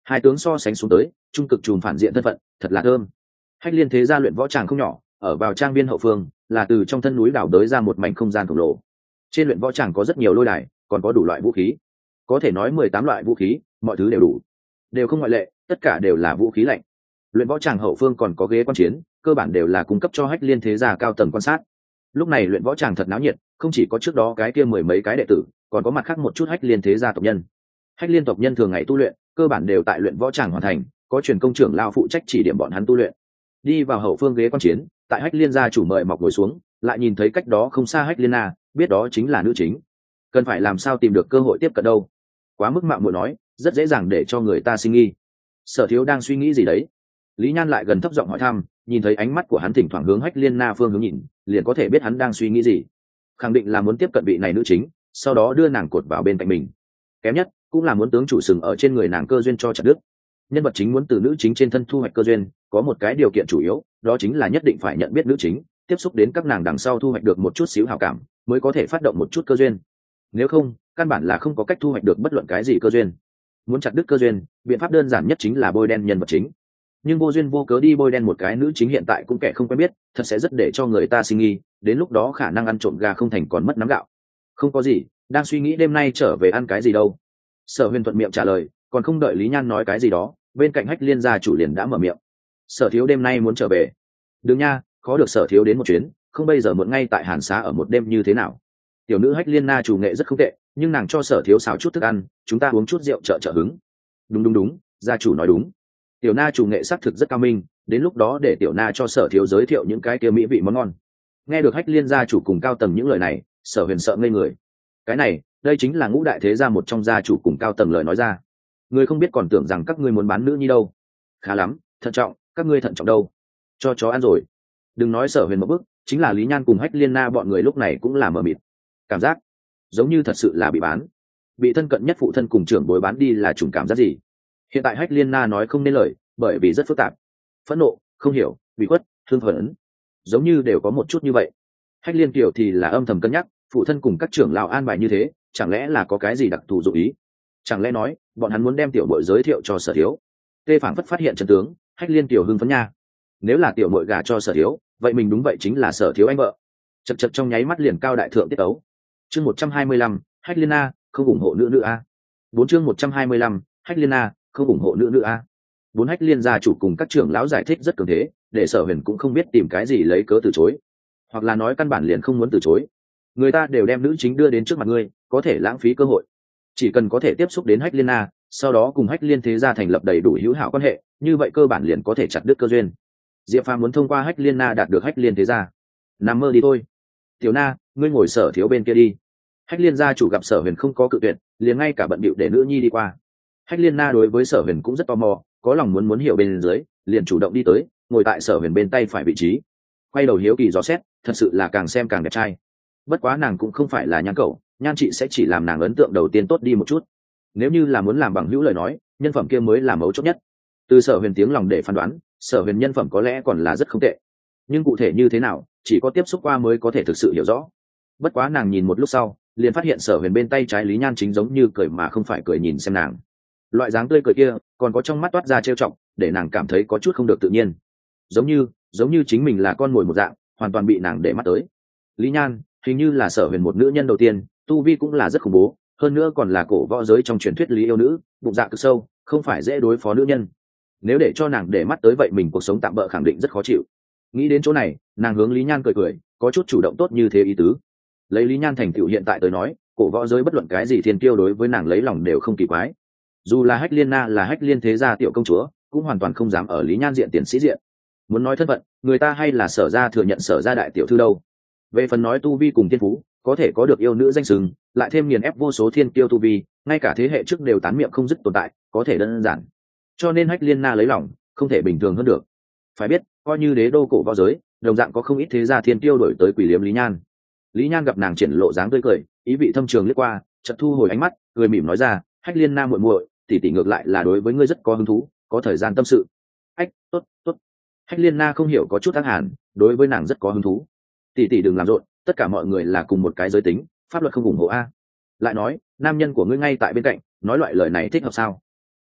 Hai tướng so sánh xuống tới, trung cực trùm phản diện thân phận thật là thơm. Hách Liên thế gia luyện võ tràng không nhỏ, ở vào trang viên hậu phương, là từ trong thân núi đào đới ra một mảnh không gian khổng lồ. Trên luyện võ tràng có rất nhiều lôi đài, còn có đủ loại vũ khí, có thể nói 18 loại vũ khí, mọi thứ đều đủ, đều không ngoại lệ, tất cả đều là vũ khí lạnh. Luyện võ tràng hậu phương còn có ghế quan chiến, cơ bản đều là cung cấp cho Hách Liên thế gia cao tầng quan sát. Lúc này luyện võ tràng thật náo nhiệt, không chỉ có trước đó cái kia mười mấy cái đệ tử, còn có mặt khác một chút Hách Liên thế gia tộc nhân. Hách Liên tộc nhân thường ngày tu luyện, cơ bản đều tại luyện võ tràng hoàn thành, có truyền công trưởng lao phụ trách chỉ điểm bọn hắn tu luyện. Đi vào hậu phương ghế quan chiến, tại Hách Liên gia chủ mời mọc ngồi xuống, lại nhìn thấy cách đó không xa Hách Liên Na, biết đó chính là nữ chính. Cần phải làm sao tìm được cơ hội tiếp cận đâu? Quá mức mạo muội nói, rất dễ dàng để cho người ta sinh nghi. Sở Thiếu đang suy nghĩ gì đấy? Lý Nhan lại gần thấp giọng hỏi thăm, nhìn thấy ánh mắt của hắn thỉnh thoảng hướng Hách Liên Na phương hướng nhìn, liền có thể biết hắn đang suy nghĩ gì. Khẳng định là muốn tiếp cận vị này nữ chính, sau đó đưa nàng cột vào bên cạnh mình. Kém nhất cũng là muốn tướng chủ sừng ở trên người nàng cơ duyên cho chặt đứt. Nhân vật chính muốn từ nữ chính trên thân thu hoạch cơ duyên, có một cái điều kiện chủ yếu, đó chính là nhất định phải nhận biết nữ chính, tiếp xúc đến các nàng đằng sau thu hoạch được một chút xíu hảo cảm, mới có thể phát động một chút cơ duyên. Nếu không, căn bản là không có cách thu hoạch được bất luận cái gì cơ duyên. Muốn chặt đứt cơ duyên, biện pháp đơn giản nhất chính là bôi đen nhân vật chính. Nhưng vô duyên vô cớ đi bôi đen một cái nữ chính hiện tại cũng kẻ không quen biết, thật sẽ rất để cho người ta sinh nghi, đến lúc đó khả năng ăn trộm gà không thành còn mất nắm gạo. Không có gì, đang suy nghĩ đêm nay trở về ăn cái gì đâu. Sở Huyền thuận miệng trả lời, còn không đợi Lý Nhan nói cái gì đó, bên cạnh Hách Liên gia chủ liền đã mở miệng. Sở Thiếu đêm nay muốn trở về. Đừng nha, khó được Sở Thiếu đến một chuyến, không bây giờ muộn ngay tại Hàn Xá ở một đêm như thế nào. Tiểu nữ Hách Liên Na chủ nghệ rất không tệ, nhưng nàng cho Sở Thiếu xào chút thức ăn, chúng ta uống chút rượu trợ hứng. Đúng, gia chủ nói đúng. Tiểu Na chủ nghệ xác thực rất cao minh, đến lúc đó để Tiểu Na cho Sở Thiếu giới thiệu những cái kia mỹ vị món ngon. Nghe được Hách Liên gia chủ cùng cao tầng những lời này, Sở Huyền sợ ngây người. Cái này, đây chính là ngũ đại thế gia một trong gia chủ cùng cao tầng lời nói ra. Ngươi không biết còn tưởng rằng các ngươi muốn bán nữ nhi đâu. Khá lắm, thận trọng, các ngươi thận trọng đâu. Cho chó ăn rồi. Đừng nói Sở Huyền một bước, chính là Lý Nhan cùng Hách Liên Na bọn người lúc này cũng là mờ mịt. Cảm giác giống như thật sự là bị bán. Bị thân cận nhất phụ thân cùng trưởng bối bán đi là chủng cảm giác gì? Hiện tại Hách Liên Na nói không nên lời, bởi vì rất phức tạp. Phẫn nộ, không hiểu, bị khuất, thương phấn, giống như đều có một chút như vậy. Hách Liên Kiều thì là âm thầm cân nhắc, phụ thân cùng các trưởng lão an bài như thế, chẳng lẽ là có cái gì đặc thù dụng ý? Chẳng lẽ nói bọn hắn muốn đem tiểu bội giới thiệu cho Sở Thiếu? Tê phảng phất phát hiện chân tướng, Hách Liên Kiều hưng phấn nha. Nếu là tiểu bội gả cho Sở Thiếu, vậy mình đúng vậy chính là Sở Thiếu anh vợ. Chật chật trong nháy mắt liền cao đại thượng tiết tấu. Chương 125, Hách Liên Na không ủng hộ nữ a. 4 chương 125, Hách Liên Na không ủng hộ nữ a. 4 Hách Liên gia chủ cùng các trưởng lão giải thích rất cường thế, để Sở Huyền cũng không biết tìm cái gì lấy cớ từ chối, hoặc là nói căn bản liền không muốn từ chối. Người ta đều đem nữ chính đưa đến trước mặt ngươi, có thể lãng phí cơ hội. Chỉ cần có thể tiếp xúc đến Hách Liên Na, sau đó cùng Hách Liên thế gia thành lập đầy đủ hữu hảo quan hệ, như vậy cơ bản liền có thể chặt đứt cơ duyên. Diệp Phàm muốn thông qua Hách Liên Na đạt được Hách Liên thế gia. Nằm mơ đi thôi. Tiểu Na, ngươi ngồi Sở Thiếu bên kia đi. Hách Liên gia chủ gặp Sở Huyền không có cự tuyệt, liền ngay cả bận bịu để nữ nhi đi qua. Hách Liên Na đối với Sở Huyền cũng rất tò mò, có lòng muốn hiểu bên dưới, liền chủ động đi tới, ngồi tại Sở Huyền bên tay phải vị trí, quay đầu hiếu kỳ dò xét, thật sự là càng xem càng đẹp trai. Bất quá nàng cũng không phải là nhan cậu, nhan chị sẽ chỉ làm nàng ấn tượng đầu tiên tốt đi một chút. Nếu như là muốn làm bằng hữu lời nói, nhân phẩm kia mới là mấu chốt nhất. Từ Sở Huyền tiếng lòng để phán đoán, Sở Huyền nhân phẩm có lẽ còn là rất không tệ, nhưng cụ thể như thế nào, chỉ có tiếp xúc qua mới có thể thực sự hiểu rõ. Bất quá nàng nhìn một lúc sau, liền phát hiện Sở Huyền bên tay trái Lý Nhan chính giống như cười mà không phải cười nhìn xem nàng. Loại dáng tươi cười kia, còn có trong mắt toát ra trêu chọc, để nàng cảm thấy có chút không được tự nhiên. Giống như chính mình là con mồi một dạng, hoàn toàn bị nàng để mắt tới. Lý Nhan, hình như là Sở Huyền một nữ nhân đầu tiên, tu vi cũng là rất khủng bố, hơn nữa còn là cổ võ giới trong truyền thuyết lý yêu nữ, bụng dạ cực sâu, không phải dễ đối phó nữ nhân. Nếu để cho nàng để mắt tới vậy mình cuộc sống tạm bỡ khẳng định rất khó chịu. Nghĩ đến chỗ này, nàng hướng Lý Nhan cười cười, có chút chủ động tốt như thế ý tứ. Lấy Lý Nhan thành tựu hiện tại tới nói, cổ võ giới bất luận cái gì thiên kiêu đối với nàng lấy lòng đều không kỳ quái. Dù là Hách Liên Na là Hách Liên thế gia tiểu công chúa, cũng hoàn toàn không dám ở Lý Nhan diện tiền sĩ diện. Muốn nói thân phận, người ta hay là Sở gia thừa nhận Sở gia đại tiểu thư đâu. Về phần nói tu vi cùng thiên phú, có thể có được yêu nữ danh sừng, lại thêm nghiền ép vô số thiên kiêu tu vi, ngay cả thế hệ trước đều tán miệng không dứt tồn tại, có thể đơn giản. Cho nên Hách Liên Na lấy lòng, không thể bình thường hơn được. Phải biết, coi như đế đô cổ võ giới, đồng dạng có không ít thế gia thiên kiêu đổi tới quỷ liếm Lý Nhan. Lý Nhan gặp nàng triển lộ dáng tươi cười, ý vị thâm trường liếc qua, chợt thu hồi ánh mắt, cười mỉm nói ra, Hách Liên Na muội muội, tỷ tỷ ngược lại là đối với ngươi rất có hứng thú, có thời gian tâm sự. Ách, tốt. Hách Liên Na không hiểu có chút ác hàn, đối với nàng rất có hứng thú. Tỷ tỷ đừng làm rộn, tất cả mọi người là cùng một cái giới tính, pháp luật không ủng hộ a. Lại nói, nam nhân của ngươi ngay tại bên cạnh, nói loại lời này thích hợp sao?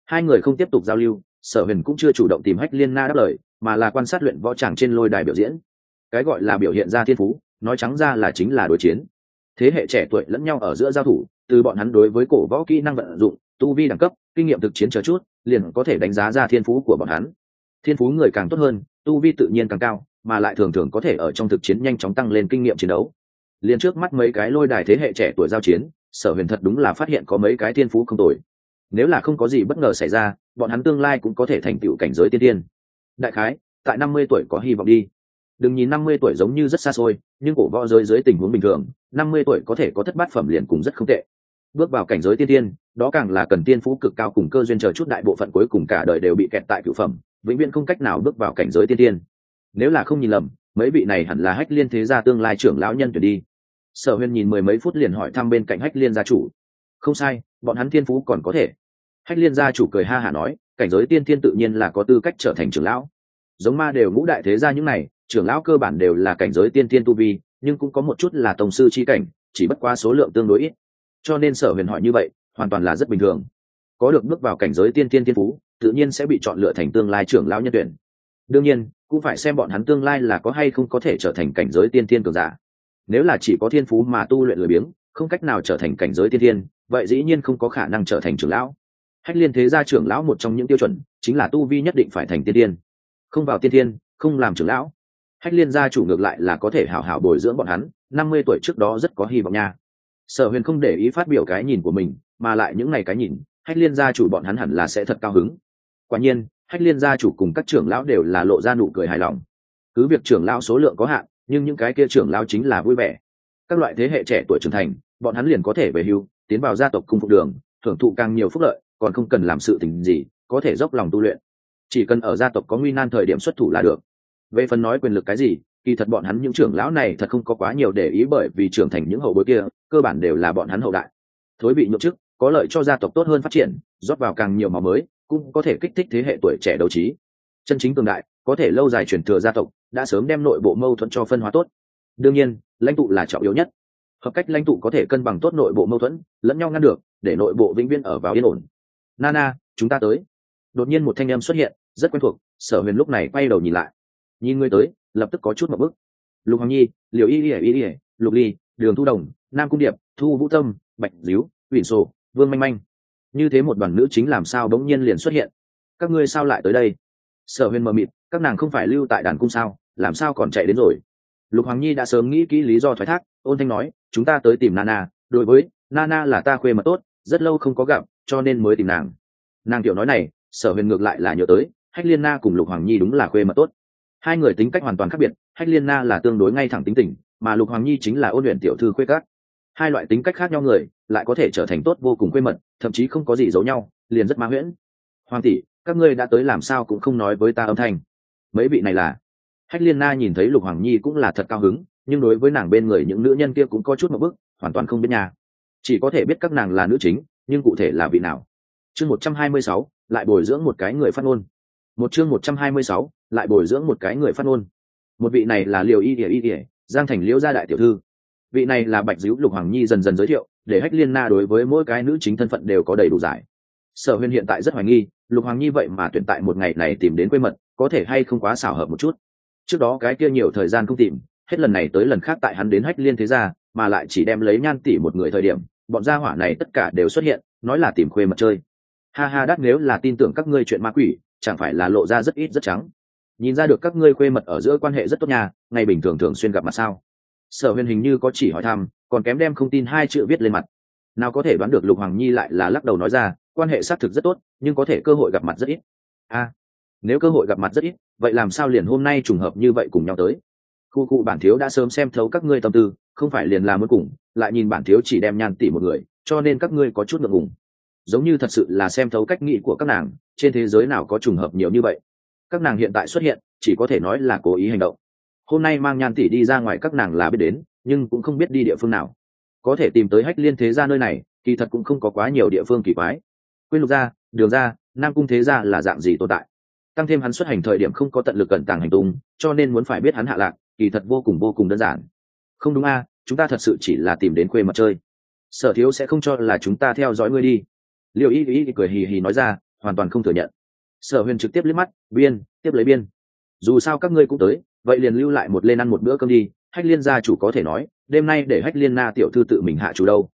Hai người không tiếp tục giao lưu, Sở Huyền cũng chưa chủ động tìm Hách Liên Na đáp lời, mà là quan sát luyện võ tràng trên lôi đài biểu diễn. Cái gọi là biểu hiện ra thiên phú, nói trắng ra là chính là đối chiến. Thế hệ trẻ tuổi lẫn nhau ở giữa giao thủ, từ bọn hắn đối với cổ võ kỹ năng vận dụng, tu vi đẳng cấp, kinh nghiệm thực chiến chờ chút, liền có thể đánh giá ra thiên phú của bọn hắn. Thiên phú người càng tốt hơn, tu vi tự nhiên càng cao, mà lại thường thường có thể ở trong thực chiến nhanh chóng tăng lên kinh nghiệm chiến đấu. Liên trước mắt mấy cái lôi đài thế hệ trẻ tuổi giao chiến, Sở Huyền thật đúng là phát hiện có mấy cái thiên phú không tồi. Nếu là không có gì bất ngờ xảy ra, bọn hắn tương lai cũng có thể thành tựu cảnh giới tiên tiên. Đại khái, tại 50 tuổi có hy vọng đi. Đừng nhìn 50 tuổi giống như rất xa xôi, nhưng cổ võ giới dưới tình huống bình thường, 50 tuổi có thể có thất bát phẩm liền cũng rất không tệ. Bước vào cảnh giới tiên tiên, đó càng là cần tiên phú cực cao cùng cơ duyên chờ chút, đại bộ phận cuối cùng cả đời đều bị kẹt tại cửu phẩm, vĩnh viễn không cách nào bước vào cảnh giới tiên tiên. Nếu là không nhìn lầm, mấy vị này hẳn là Hách Liên thế gia tương lai trưởng lão nhân tuyển đi. Sở Huyền nhìn mười mấy phút liền hỏi thăm bên cạnh Hách Liên gia chủ. Không sai, bọn hắn thiên phú còn có thể. Hách Liên gia chủ cười ha hả nói, cảnh giới tiên tiên tự nhiên là có tư cách trở thành trưởng lão. Giống Ma đều ngũ đại thế gia những này, trưởng lão cơ bản đều là cảnh giới tiên tiên tu vi, nhưng cũng có một chút là tông sư chi cảnh, chỉ bất quá số lượng tương đối ít. Cho nên Sở Huyền hỏi như vậy, hoàn toàn là rất bình thường. Có được bước vào cảnh giới tiên tiên thiên phú, tự nhiên sẽ bị chọn lựa thành tương lai trưởng lão nhân tuyển. Đương nhiên, cũng phải xem bọn hắn tương lai là có hay không có thể trở thành cảnh giới tiên tiên cường giả. Nếu là chỉ có thiên phú mà tu luyện lười biếng, không cách nào trở thành cảnh giới tiên tiên, vậy dĩ nhiên không có khả năng trở thành trưởng lão. Hách Liên thế gia trưởng lão một trong những tiêu chuẩn chính là tu vi nhất định phải thành tiên tiên, không vào tiên tiên không làm trưởng lão. Hách Liên gia chủ ngược lại là có thể hảo hảo bồi dưỡng bọn hắn, 50 tuổi trước đó rất có hy vọng nha. Sở Huyền không để ý phát biểu cái nhìn của mình, mà lại những ngày cái nhìn, Hách Liên gia chủ bọn hắn hẳn là sẽ thật cao hứng. Quả nhiên, Hách Liên gia chủ cùng các trưởng lão đều là lộ ra nụ cười hài lòng. Cứ việc trưởng lão số lượng có hạn, nhưng những cái kia trưởng lão chính là vui vẻ. Các loại thế hệ trẻ tuổi trưởng thành, bọn hắn liền có thể về hưu, tiến vào gia tộc cung phục đường, hưởng thụ càng nhiều phúc lợi, còn không cần làm sự tình gì, có thể dốc lòng tu luyện. Chỉ cần ở gia tộc có nguy nan thời điểm xuất thủ là được. Về phần nói quyền lực cái gì, kỳ thật bọn hắn những trưởng lão này thật không có quá nhiều để ý, bởi vì trưởng thành những hậu bối kia, cơ bản đều là bọn hắn hậu đại. Thối bị nhượng chức, có lợi cho gia tộc tốt hơn phát triển, rót vào càng nhiều máu mới, cũng có thể kích thích thế hệ tuổi trẻ đấu trí. Chân chính cường đại, có thể lâu dài truyền thừa gia tộc, đã sớm đem nội bộ mâu thuẫn cho phân hóa tốt. Đương nhiên, lãnh tụ là trọng yếu nhất. Hợp cách lãnh tụ có thể cân bằng tốt nội bộ mâu thuẫn, lẫn nhau ngăn được, để nội bộ vĩnh viễn ở vào yên ổn. Nana, chúng ta tới. Đột nhiên một thanh âm xuất hiện, rất quen thuộc. Sở Huyền lúc này quay đầu nhìn lại, nhìn người tới, lập tức có chút ngượng bức. Lục Hoàng Nhi, Liễu Y, Lục Ly, Đường Thu Đồng, Nam Cung Điệp, Thu Vũ Tâm, Bạch Díu, Uyển Sổ, Vương Manh Manh. Như thế một đoàn nữ chính làm sao bỗng nhiên liền xuất hiện? Các ngươi sao lại tới đây? Sở Huyền mờ mịt, các nàng không phải lưu tại đàn cung sao, làm sao còn chạy đến rồi? Lục Hoàng Nhi đã sớm nghĩ kỹ lý do thoái thác, ôn thanh nói, chúng ta tới tìm Nana, đối với Nana là ta khuê mật tốt, rất lâu không có gặp, cho nên mới tìm nàng. Nàng tiểu nói này, Sở Huyền ngược lại là nhớ tới, Hách Liên Na cùng Lục Hoàng Nhi đúng là khuê mật tốt. Hai người tính cách hoàn toàn khác biệt, Hách Liên Na là tương đối ngay thẳng tính tình, mà Lục Hoàng Nhi chính là ôn luyện tiểu thư khuê các. Hai loại tính cách khác nhau người, lại có thể trở thành tốt vô cùng khuê mật, thậm chí không có gì giấu nhau, liền rất ma huyễn. Hoàng tỷ, các ngươi đã tới làm sao cũng không nói với ta âm thanh. Mấy vị này là? Hách Liên Na nhìn thấy Lục Hoàng Nhi cũng là thật cao hứng, nhưng đối với nàng bên người những nữ nhân kia cũng có chút một bức, hoàn toàn không biết nhà. Chỉ có thể biết các nàng là nữ chính, nhưng cụ thể là vị nào. Chương 126, lại bồi dưỡng một cái người phát ngôn. Chương 126, lại bồi dưỡng một cái người phát ngôn. Một vị này là Liễu Y, Giang Thành Liễu gia đại tiểu thư. Vị này là Bạch Díu. Lục Hoàng Nhi dần dần giới thiệu, để Hách Liên Na đối với mỗi cái nữ chính thân phận đều có đầy đủ giải. Sở Huyền hiện tại rất hoài nghi, Lục Hoàng Nhi vậy mà tuyển tại một ngày này tìm đến quê mật, có thể hay không quá xảo hợp một chút. Trước đó cái kia nhiều thời gian không tìm, hết lần này tới lần khác tại hắn đến Hách Liên thế gia, mà lại chỉ đem lấy Nhan tỷ một người thời điểm, bọn gia hỏa này tất cả đều xuất hiện, nói là tìm khuê mật chơi. Ha ha đắt, nếu là tin tưởng các ngươi chuyện ma quỷ, chẳng phải là lộ ra rất ít rất trắng. Nhìn ra được các ngươi khuê mật ở giữa quan hệ rất tốt nha, ngày bình thường thường xuyên gặp mặt sao? Sở Huyền hình như có chỉ hỏi thăm, còn kém đem không tin hai chữ viết lên mặt. Nào có thể đoán được Lục Hoàng Nhi lại là lắc đầu nói ra, quan hệ xác thực rất tốt, nhưng có thể cơ hội gặp mặt rất ít. Nếu cơ hội gặp mặt rất ít, vậy làm sao liền hôm nay trùng hợp như vậy cùng nhau tới? Khu bản thiếu đã sớm xem thấu các ngươi tâm tư, không phải liền là muốn cùng, lại nhìn bản thiếu chỉ đem Nhan tỷ một người, cho nên các ngươi có chút ngượng ngùng. Giống như thật sự là xem thấu cách nghĩ của các nàng, trên thế giới nào có trùng hợp nhiều như vậy. Các nàng hiện tại xuất hiện, chỉ có thể nói là cố ý hành động. Hôm nay mang Nhan tỷ đi ra ngoài các nàng là biết đến, nhưng cũng không biết đi địa phương nào. Có thể tìm tới Hách Liên thế gia nơi này, kỳ thật cũng không có quá nhiều địa phương kỳ quái. Quyên Lục gia, Đường gia, Nam Cung thế gia là dạng gì tồn tại. Tăng thêm hắn xuất hành thời điểm không có tận lực cẩn tàng hành tung, cho nên muốn phải biết hắn hạ lạc, kỳ thật vô cùng đơn giản. Không đúng a, chúng ta thật sự chỉ là tìm đến khuê mật chơi. Sở thiếu sẽ không cho là chúng ta theo dõi ngươi đi. Liễu Y cười hì hì nói ra, hoàn toàn không thừa nhận. Sở Huyền trực tiếp liếc mắt, biên, tiếp lấy biên. Dù sao các ngươi cũng tới, vậy liền lưu lại một lên ăn một bữa cơm đi. Hách Liên gia chủ có thể nói, đêm nay để Hách Liên Na tiểu thư tự mình hạ chủ đâu.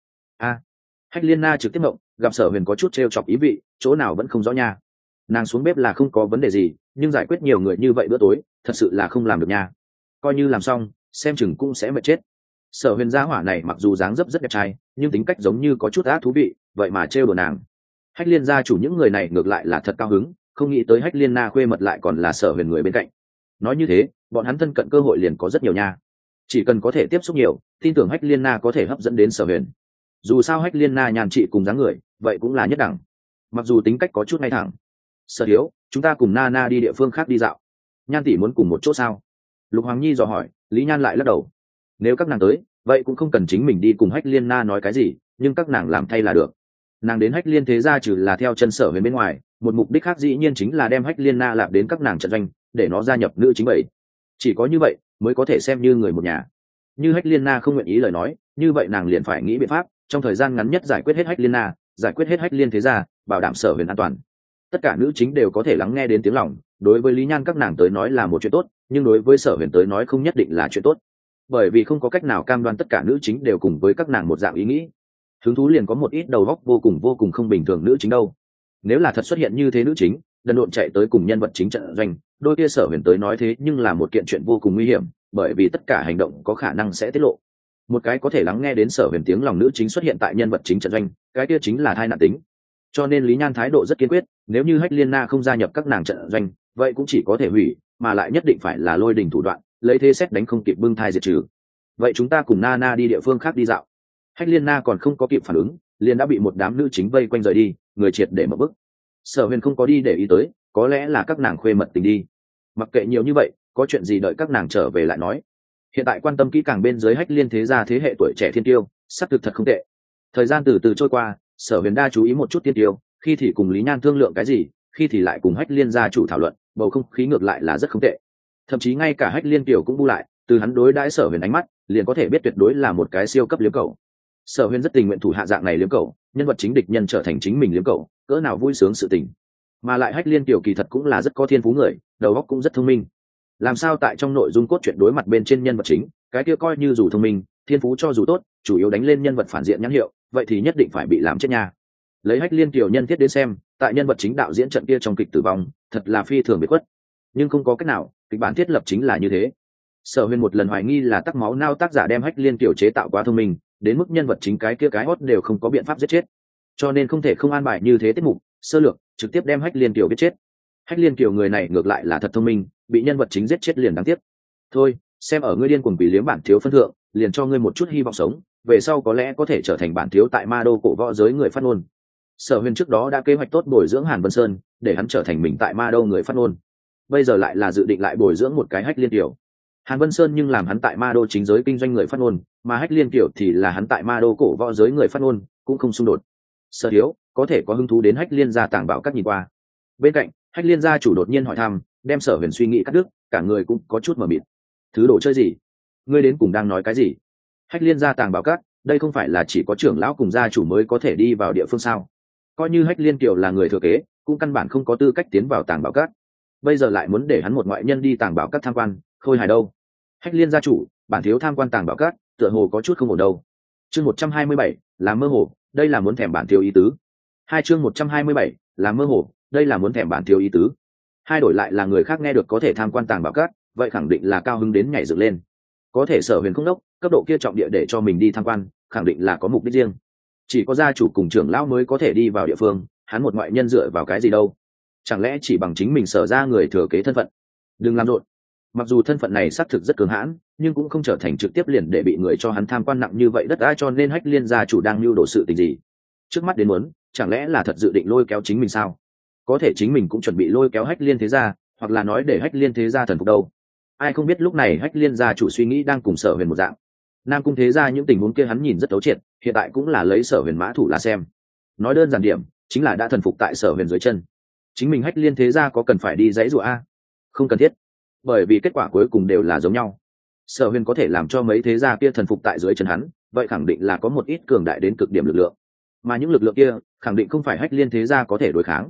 Hách Liên Na trực tiếp mộng, gặp Sở Huyền có chút trêu chọc ý vị, chỗ nào vẫn không rõ nha. Nàng xuống bếp là không có vấn đề gì, nhưng giải quyết nhiều người như vậy bữa tối, thật sự là không làm được nha. Coi như làm xong, xem chừng cũng sẽ mệt chết. Sở Huyền gia hỏa này mặc dù dáng dấp rất đẹp trai, nhưng tính cách giống như có chút ác thú vị, vậy mà trêu đùa nàng. Hách Liên gia chủ những người này ngược lại là thật cao hứng, không nghĩ tới Hách Liên Na khuê mật lại còn là Sở Huyền người bên cạnh. Nói như thế, bọn hắn thân cận cơ hội liền có rất nhiều nha. Chỉ cần có thể tiếp xúc nhiều, tin tưởng Hách Liên Na có thể hấp dẫn đến Sở Huyền. Dù sao Hách Liên Na nhàn trị cùng dáng người, vậy cũng là nhất đẳng. Mặc dù tính cách có chút ngay thẳng. Sở Thiếu, chúng ta cùng Na đi địa phương khác đi dạo. Nhan tỷ muốn cùng một chỗ sao? Lục Hoàng Nhi dò hỏi, Lý Nhan lại lắc đầu. Nếu các nàng tới, vậy cũng không cần chính mình đi cùng Hách Liên Na nói cái gì, nhưng các nàng làm thay là được. Nàng đến Hách Liên thế gia trừ là theo chân Sở Huyền bên ngoài, một mục đích khác dĩ nhiên chính là đem Hách Liên Na lạp đến các nàng trận doanh, để nó gia nhập nữ chính bảy. Chỉ có như vậy mới có thể xem như người một nhà. Như Hách Liên Na không nguyện ý lời nói, như vậy nàng liền phải nghĩ biện pháp, trong thời gian ngắn nhất giải quyết hết Hách Liên Na, giải quyết hết Hách Liên thế gia, bảo đảm Sở Huyền an toàn. Tất cả nữ chính đều có thể lắng nghe đến tiếng lòng, đối với Lý Nhan các nàng tới nói là một chuyện tốt, nhưng đối với Sở Huyền tới nói không nhất định là chuyện tốt, bởi vì không có cách nào cam đoan tất cả nữ chính đều cùng với các nàng một dạng ý nghĩ. Hứng thú liền có một ít đầu óc vô cùng không bình thường nữ chính đâu. Nếu là thật xuất hiện như thế nữ chính, đần độn chạy tới cùng nhân vật chính trận doanh, đôi kia Sở Huyền tới nói thế nhưng là một kiện chuyện vô cùng nguy hiểm, bởi vì tất cả hành động có khả năng sẽ tiết lộ. Một cái có thể lắng nghe đến Sở Huyền tiếng lòng nữ chính xuất hiện tại nhân vật chính trận doanh, cái kia chính là thai nạn tính. Cho nên Lý Nhan thái độ rất kiên quyết, nếu như Hách Liên Na không gia nhập các nàng trận doanh, vậy cũng chỉ có thể hủy, mà lại nhất định phải là lôi đình thủ đoạn, lấy thế xét đánh không kịp bưng thai diệt trừ. Vậy chúng ta cùng Na đi địa phương khác đi dạo. Hách Liên Na còn không có kịp phản ứng, liền đã bị một đám nữ chính vây quanh rời đi, người triệt để mở bức. Sở Huyền không có đi để ý tới, có lẽ là các nàng khuê mật tình đi. Mặc kệ nhiều như vậy, có chuyện gì đợi các nàng trở về lại nói. Hiện tại quan tâm kỹ càng bên dưới Hách Liên thế gia thế hệ tuổi trẻ thiên tiêu, sắc thực thật không tệ. Thời gian từ từ trôi qua, Sở Huyền đa chú ý một chút thiên tiêu, khi thì cùng Lý Nhan thương lượng cái gì, khi thì lại cùng Hách Liên gia chủ thảo luận, bầu không khí ngược lại là rất không tệ. Thậm chí ngay cả Hách Liên tiểu cũng bu lại, từ hắn đối đãi Sở Huyền ánh mắt, liền có thể biết tuyệt đối là một cái siêu cấp liếm cầu. Sở Huyền rất tình nguyện thủ hạ dạng này liếm cầu, nhân vật chính địch nhân trở thành chính mình liếm cầu, cỡ nào vui sướng sự tình. Mà lại Hách Liên tiểu kỳ thật cũng là rất có thiên phú người, đầu óc cũng rất thông minh. Làm sao tại trong nội dung cốt truyện đối mặt bên trên nhân vật chính, cái kia coi như dù thông minh, thiên phú cho dù tốt, chủ yếu đánh lên nhân vật phản diện nhãn hiệu, vậy thì nhất định phải bị làm chết nha. Lấy Hách Liên tiểu nhân thiết đến xem, tại nhân vật chính đạo diễn trận kia trong kịch tử vong, thật là phi thường biệt khuất. Nhưng không có cách nào, kịch bản thiết lập chính là như thế. Sở Huyền một lần hoài nghi là tắc máu nao tác giả đem Hách Liên tiểu chế tạo quá thông minh, đến mức nhân vật chính cái kia cái hót đều không có biện pháp giết chết, cho nên không thể không an bài như thế tiết mục sơ lược trực tiếp đem Hách Liên tiểu giết chết. Hách Liên tiểu người này ngược lại là thật thông minh, bị nhân vật chính giết chết liền đáng tiếc. Thôi, xem ở ngươi điên cuồng bị liếm bản thiếu phân thượng, liền cho ngươi một chút hy vọng sống, về sau có lẽ có thể trở thành bản thiếu tại ma đô cổ võ giới người phát ngôn. Sở Huyền trước đó đã kế hoạch tốt bồi dưỡng Hàn Vân Sơn, để hắn trở thành mình tại ma đô người phát ngôn, bây giờ lại là dự định lại bồi dưỡng một cái Hách Liên tiểu. Hàn Vân Sơn nhưng làm hắn tại ma đô chính giới kinh doanh người phát ngôn, mà Hách Liên tiểu thì là hắn tại ma đô cổ võ giới người phát ngôn, cũng không xung đột. Sở Thiếu có thể có hứng thú đến Hách Liên gia tàng bảo các nhìn qua. Bên cạnh, Hách Liên gia chủ đột nhiên hỏi thăm, đem Sở Huyền suy nghĩ cắt đứt, cả người cũng có chút mờ mịt. Thứ đồ chơi gì? Ngươi đến cùng đang nói cái gì? Hách Liên gia tàng bảo các, đây không phải là chỉ có trưởng lão cùng gia chủ mới có thể đi vào địa phương sao? Coi như Hách Liên tiểu là người thừa kế, cũng căn bản không có tư cách tiến vào tàng bảo các. Bây giờ lại muốn để hắn một ngoại nhân đi tàng bảo các tham quan, khôi hài đâu? Hách Liên gia chủ, bản thiếu tham quan tàng bảo các, tựa hồ có chút không ổn đâu. Chương 127, là mơ hồ, đây là muốn thèm bản thiếu ý tứ. Hai chương 127, là mơ hồ, đây là muốn thèm bản thiếu ý tứ. Hai đổi lại là người khác nghe được có thể tham quan tàng bảo các, vậy khẳng định là cao hứng đến nhảy dựng lên. Có thể Sở Huyền không đốc, cấp độ kia trọng địa để cho mình đi tham quan, khẳng định là có mục đích riêng. Chỉ có gia chủ cùng trưởng lão mới có thể đi vào địa phương, hắn một ngoại nhân dựa vào cái gì đâu? Chẳng lẽ chỉ bằng chính mình Sở ra người thừa kế thân phận? Đừng làm rộn. Mặc dù thân phận này xác thực rất cường hãn, nhưng cũng không trở thành trực tiếp liền để bị người cho hắn tham quan nặng như vậy đất ai, cho nên Hách Liên gia chủ đang mưu đồ sự tình gì. Trước mắt đến muốn, chẳng lẽ là thật dự định lôi kéo chính mình sao? Có thể chính mình cũng chuẩn bị lôi kéo Hách Liên thế gia, hoặc là nói để Hách Liên thế gia thần phục đâu. Ai không biết lúc này Hách Liên gia chủ suy nghĩ đang cùng Sở Huyền một dạng. Nam cung thế gia những tình huống kia hắn nhìn rất thấu triệt, hiện tại cũng là lấy Sở Huyền mã thủ là xem. Nói đơn giản điểm, chính là đã thần phục tại Sở Huyền dưới chân. Chính mình Hách Liên thế gia có cần phải đi dãy rủa a? Không cần thiết, bởi vì kết quả cuối cùng đều là giống nhau. Sở Huyền có thể làm cho mấy thế gia kia thần phục tại dưới chân hắn, vậy khẳng định là có một ít cường đại đến cực điểm lực lượng, mà những lực lượng kia khẳng định không phải Hách Liên thế gia có thể đối kháng.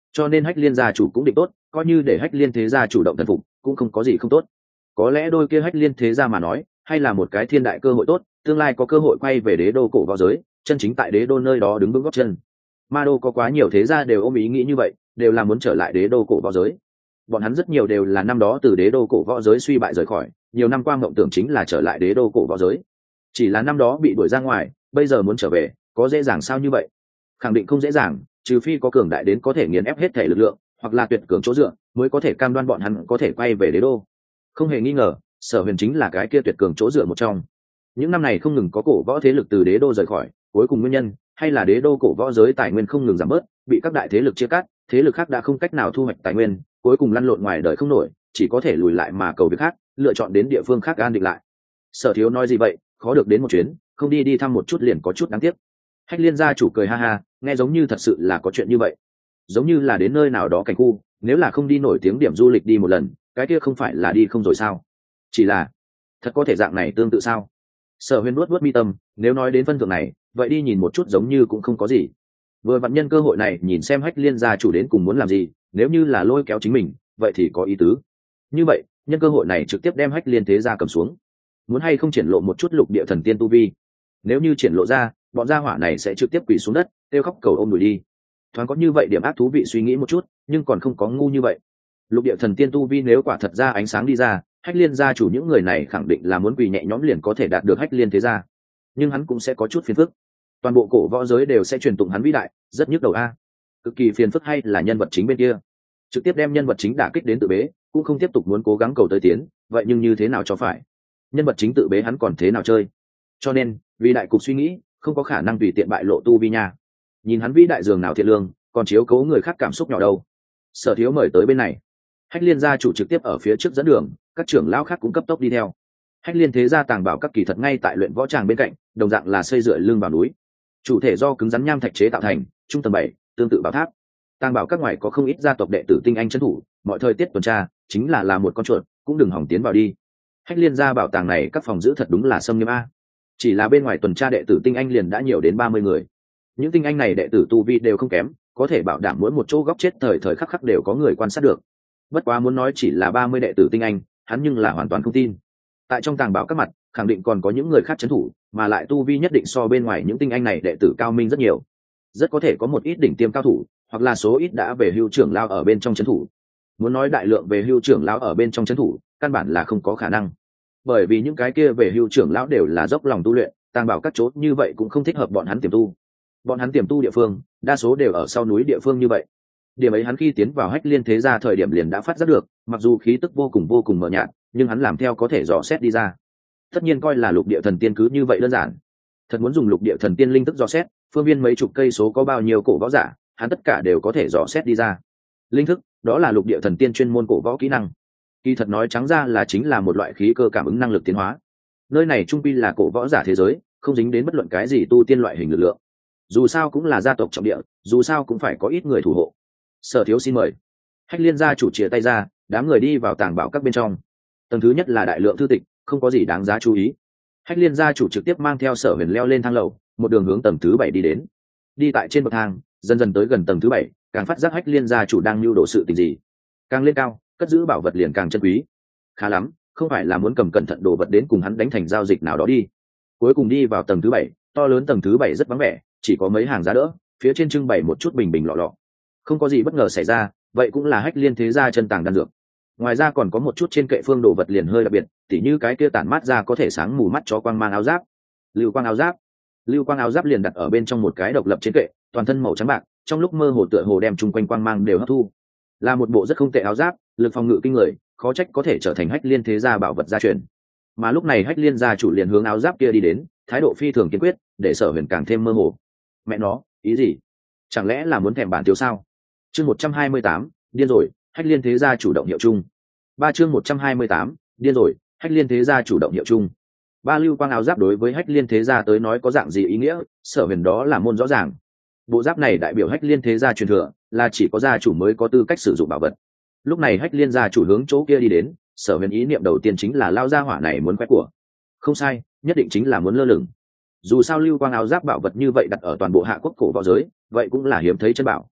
cho nên hách liên gia chủ cũng định tốt, coi như để hách liên thế gia chủ động thần phục cũng không có gì không tốt. Có lẽ đôi kia hách liên thế gia mà nói hay là một cái thiên đại cơ hội tốt, tương lai có cơ hội quay về đế đô cổ võ giới, chân chính tại đế đô nơi đó đứng vững gót chân. Ma đô có quá nhiều thế gia đều ôm ý nghĩ như vậy, đều là muốn trở lại đế đô cổ võ giới. Bọn hắn rất nhiều đều là năm đó từ đế đô cổ võ giới suy bại rời khỏi, nhiều năm qua mộng tưởng chính là trở lại đế đô cổ võ giới. Chỉ là năm đó bị đuổi ra ngoài, bây giờ muốn trở về có dễ dàng sao như vậy? Khẳng định không dễ dàng, trừ phi có cường đại đến có thể nghiền ép hết thể lực lượng, hoặc là tuyệt cường chỗ dựa, mới có thể cam đoan bọn hắn có thể quay về đế đô. Không hề nghi ngờ, Sở Huyền chính là cái kia tuyệt cường chỗ dựa một trong. Những năm này không ngừng có cổ võ thế lực từ đế đô rời khỏi, cuối cùng nguyên nhân hay là đế đô cổ võ giới tài nguyên không ngừng giảm bớt, bị các đại thế lực chia cắt, thế lực khác đã không cách nào thu hoạch tài nguyên, cuối cùng lăn lộn ngoài đời không nổi, chỉ có thể lùi lại mà cầu việc khác, lựa chọn đến địa phương khác an định lại. Sở Thiếu nói gì vậy, khó được đến một chuyến, không đi đi thăm một chút liền có chút đáng tiếc. Hách Liên gia chủ cười ha ha, nghe giống như thật sự là có chuyện như vậy, giống như là đến nơi nào đó cảnh khu, nếu là không đi nổi tiếng điểm du lịch đi một lần, cái kia không phải là đi không rồi sao? Chỉ là thật có thể dạng này tương tự sao? Sở Huyền nuốt mi tâm, nếu nói đến phân thượng này, vậy đi nhìn một chút giống như cũng không có gì. Vừa vặn nhân cơ hội này nhìn xem Hách Liên gia chủ đến cùng muốn làm gì, nếu như là lôi kéo chính mình, vậy thì có ý tứ. Như vậy, nhân cơ hội này trực tiếp đem Hách Liên thế gia cầm xuống. Muốn hay không triển lộ một chút lục địa thần tiên tu vi? Nếu như triển lộ ra, bọn gia hỏa này sẽ trực tiếp quỳ xuống đất, kêu khóc cầu ôm đùi đi. Thoáng có như vậy điểm ác thú vị suy nghĩ một chút, nhưng còn không có ngu như vậy. Lục địa thần tiên tu vi nếu quả thật ra ánh sáng đi ra, Hách Liên gia chủ những người này khẳng định là muốn quỳ nhẹ nhõm liền có thể đạt được Hách Liên thế gia, nhưng hắn cũng sẽ có chút phiền phức. Toàn bộ cổ võ giới đều sẽ truyền tụng hắn vĩ đại, rất nhức đầu a. Cực kỳ phiền phức hay là nhân vật chính bên kia, trực tiếp đem nhân vật chính đả kích đến tự bế, cũng không tiếp tục muốn cố gắng cầu tới tiến, vậy nhưng như thế nào cho phải? Nhân vật chính tự bế hắn còn thế nào chơi? Cho nên, vì đại cục suy nghĩ, không có khả năng tùy tiện bại lộ tu vi nha. Nhìn hắn vĩ đại dường nào thiện lương, còn chiếu cố người khác cảm xúc nhỏ đâu. Sở Thiếu mời tới bên này. Hách Liên gia chủ trực tiếp ở phía trước dẫn đường, các trưởng lão khác cũng cấp tốc đi theo. Hách Liên thế gia tàng bảo các kỳ thật ngay tại luyện võ tràng bên cạnh, đồng dạng là xây dựa lưng vào núi. Chủ thể do cứng rắn nham thạch chế tạo thành, trung tầng 7, tương tự bảo tháp. Tàng bảo các ngoài có không ít gia tộc đệ tử tinh anh trấn thủ, mọi thời tiết tuần tra, chính là một con chuột, cũng đừng hỏng tiến vào đi. Hách Liên gia bảo tàng này các phòng giữ thật đúng là xâm nghiêm a. Chỉ là bên ngoài tuần tra đệ tử tinh anh liền đã nhiều đến 30 người. Những tinh anh này đệ tử tu vi đều không kém, có thể bảo đảm mỗi một chỗ góc chết thời thời khắc khắc đều có người quan sát được. Bất quá muốn nói chỉ là 30 đệ tử tinh anh, hắn nhưng là hoàn toàn không tin. Tại trong tàng bảo các mặt, khẳng định còn có những người khác trấn thủ, mà lại tu vi nhất định so bên ngoài những tinh anh này đệ tử cao minh rất nhiều. Rất có thể có một ít đỉnh tiêm cao thủ, hoặc là số ít đã về hưu trưởng lao ở bên trong trấn thủ. Muốn nói đại lượng về hưu trưởng lão ở bên trong trấn thủ, căn bản là không có khả năng. Bởi vì những cái kia về hưu trưởng lão đều là dốc lòng tu luyện, tàng bảo các chỗ như vậy cũng không thích hợp bọn hắn tiềm tu. Bọn hắn tiềm tu địa phương, đa số đều ở sau núi địa phương như vậy. Điểm ấy hắn khi tiến vào Hách Liên thế gia thời điểm liền đã phát giác được, mặc dù khí tức vô cùng mờ nhạt, nhưng hắn làm theo có thể dò xét đi ra. Tất nhiên coi là lục địa thần tiên cứ như vậy đơn giản. Thật muốn dùng lục địa thần tiên linh tức dò xét, phương viên mấy chục cây số có bao nhiêu cổ võ giả, hắn tất cả đều có thể dò xét đi ra. Linh thức, đó là lục địa thần tiên chuyên môn cổ võ kỹ năng. Kỳ thật nói trắng ra là chính là một loại khí cơ cảm ứng năng lực tiến hóa. Nơi này trung quy là cổ võ giả thế giới, không dính đến bất luận cái gì tu tiên loại hình lực lượng. Dù sao cũng là gia tộc trọng địa, dù sao cũng phải có ít người thủ hộ. Sở Thiếu xin mời. Hách Liên gia chủ chìa tay ra, đám người đi vào tàng bảo các bên trong. Tầng thứ nhất là đại lượng thư tịch, không có gì đáng giá chú ý. Hách Liên gia chủ trực tiếp mang theo Sở Huyền leo lên thang lầu, một đường hướng tầng thứ 7 đi đến. Đi tại trên bậc thang, dần dần tới gần tầng thứ 7, càng phát giác Hách Liên gia chủ đang nưu đồ sự tình gì. Càng lên cao, cất giữ bảo vật liền càng chân quý. Khá lắm, không phải là muốn cầm cẩn thận đồ vật đến cùng hắn đánh thành giao dịch nào đó đi. Cuối cùng đi vào tầng thứ 7, to lớn tầng thứ 7 rất vắng vẻ, chỉ có mấy hàng giá đỡ, phía trên trưng bày một chút bình bình lọ lọ. Không có gì bất ngờ xảy ra, vậy cũng là Hách Liên thế gia chân tàng đan dược. Ngoài ra còn có một chút trên kệ phương đồ vật liền hơi đặc biệt, tỉ như cái kia tản mát ra có thể sáng mù mắt cho quang mang áo giáp. Lưu quang áo giáp. Lưu quang áo giáp liền đặt ở bên trong một cái độc lập trên kệ, toàn thân màu trắng bạc, trong lúc mơ hồ tựa hồ đem chung quanh quang mang đều hấp thu. Là một bộ rất không tệ áo giáp, lực phòng ngự kinh người, khó trách có thể trở thành Hách Liên thế gia bảo vật gia truyền. Mà lúc này Hách Liên gia chủ liền hướng áo giáp kia đi đến, thái độ phi thường kiên quyết, để Sở Huyền càng thêm mơ hồ. Mẹ nó, ý gì? Chẳng lẽ là muốn thèm bản thiếu sao? Chương 128, điên rồi, Hách Liên thế gia chủ động hiệu chung. Chương 128, điên rồi, Hách Liên thế gia chủ động hiệu chung. Lưu quang áo giáp đối với Hách Liên thế gia tới nói có dạng gì ý nghĩa, Sở Huyền đó là môn rõ ràng. Bộ giáp này đại biểu Hách Liên thế gia truyền thừa, là chỉ có gia chủ mới có tư cách sử dụng bảo vật. Lúc này Hách Liên gia chủ hướng chỗ kia đi đến, Sở Huyền ý niệm đầu tiên chính là lao gia hỏa này muốn quét của. Không sai, nhất định chính là muốn lơ lửng. Dù sao lưu quang áo giáp bảo vật như vậy đặt ở toàn bộ hạ quốc cổ võ giới, vậy cũng là hiếm thấy chân bảo.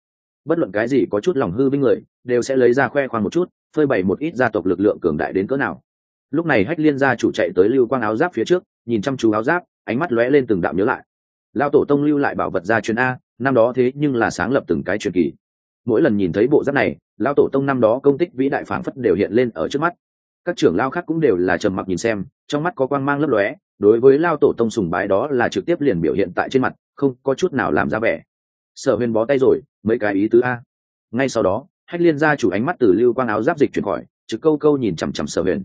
bất luận cái gì có chút lòng hư vinh người đều sẽ lấy ra khoe khoang một chút, phơi bày một ít gia tộc lực lượng cường đại đến cỡ nào. Lúc này Hách Liên gia chủ chạy tới lưu quang áo giáp phía trước, nhìn chăm chú áo giáp, ánh mắt lóe lên từng đạo nhớ lại. Lão tổ tông lưu lại bảo vật gia truyền a, năm đó thế nhưng là sáng lập từng cái truyền kỳ. Mỗi lần nhìn thấy bộ giáp này, lão tổ tông năm đó công tích vĩ đại phảng phất đều hiện lên ở trước mắt. Các trưởng lão khác cũng đều là trầm mặc nhìn xem, trong mắt có quang mang lấp lóe, đối với lão tổ tông sùng bái đó là trực tiếp liền biểu hiện tại trên mặt, không có chút nào làm ra vẻ. Sở Huyền bó tay rồi, mấy cái ý tứ a. Ngay sau đó, Hách Liên gia chủ ánh mắt từ lưu quang áo giáp dịch chuyển khỏi, trực câu câu nhìn chằm chằm Sở Huyền.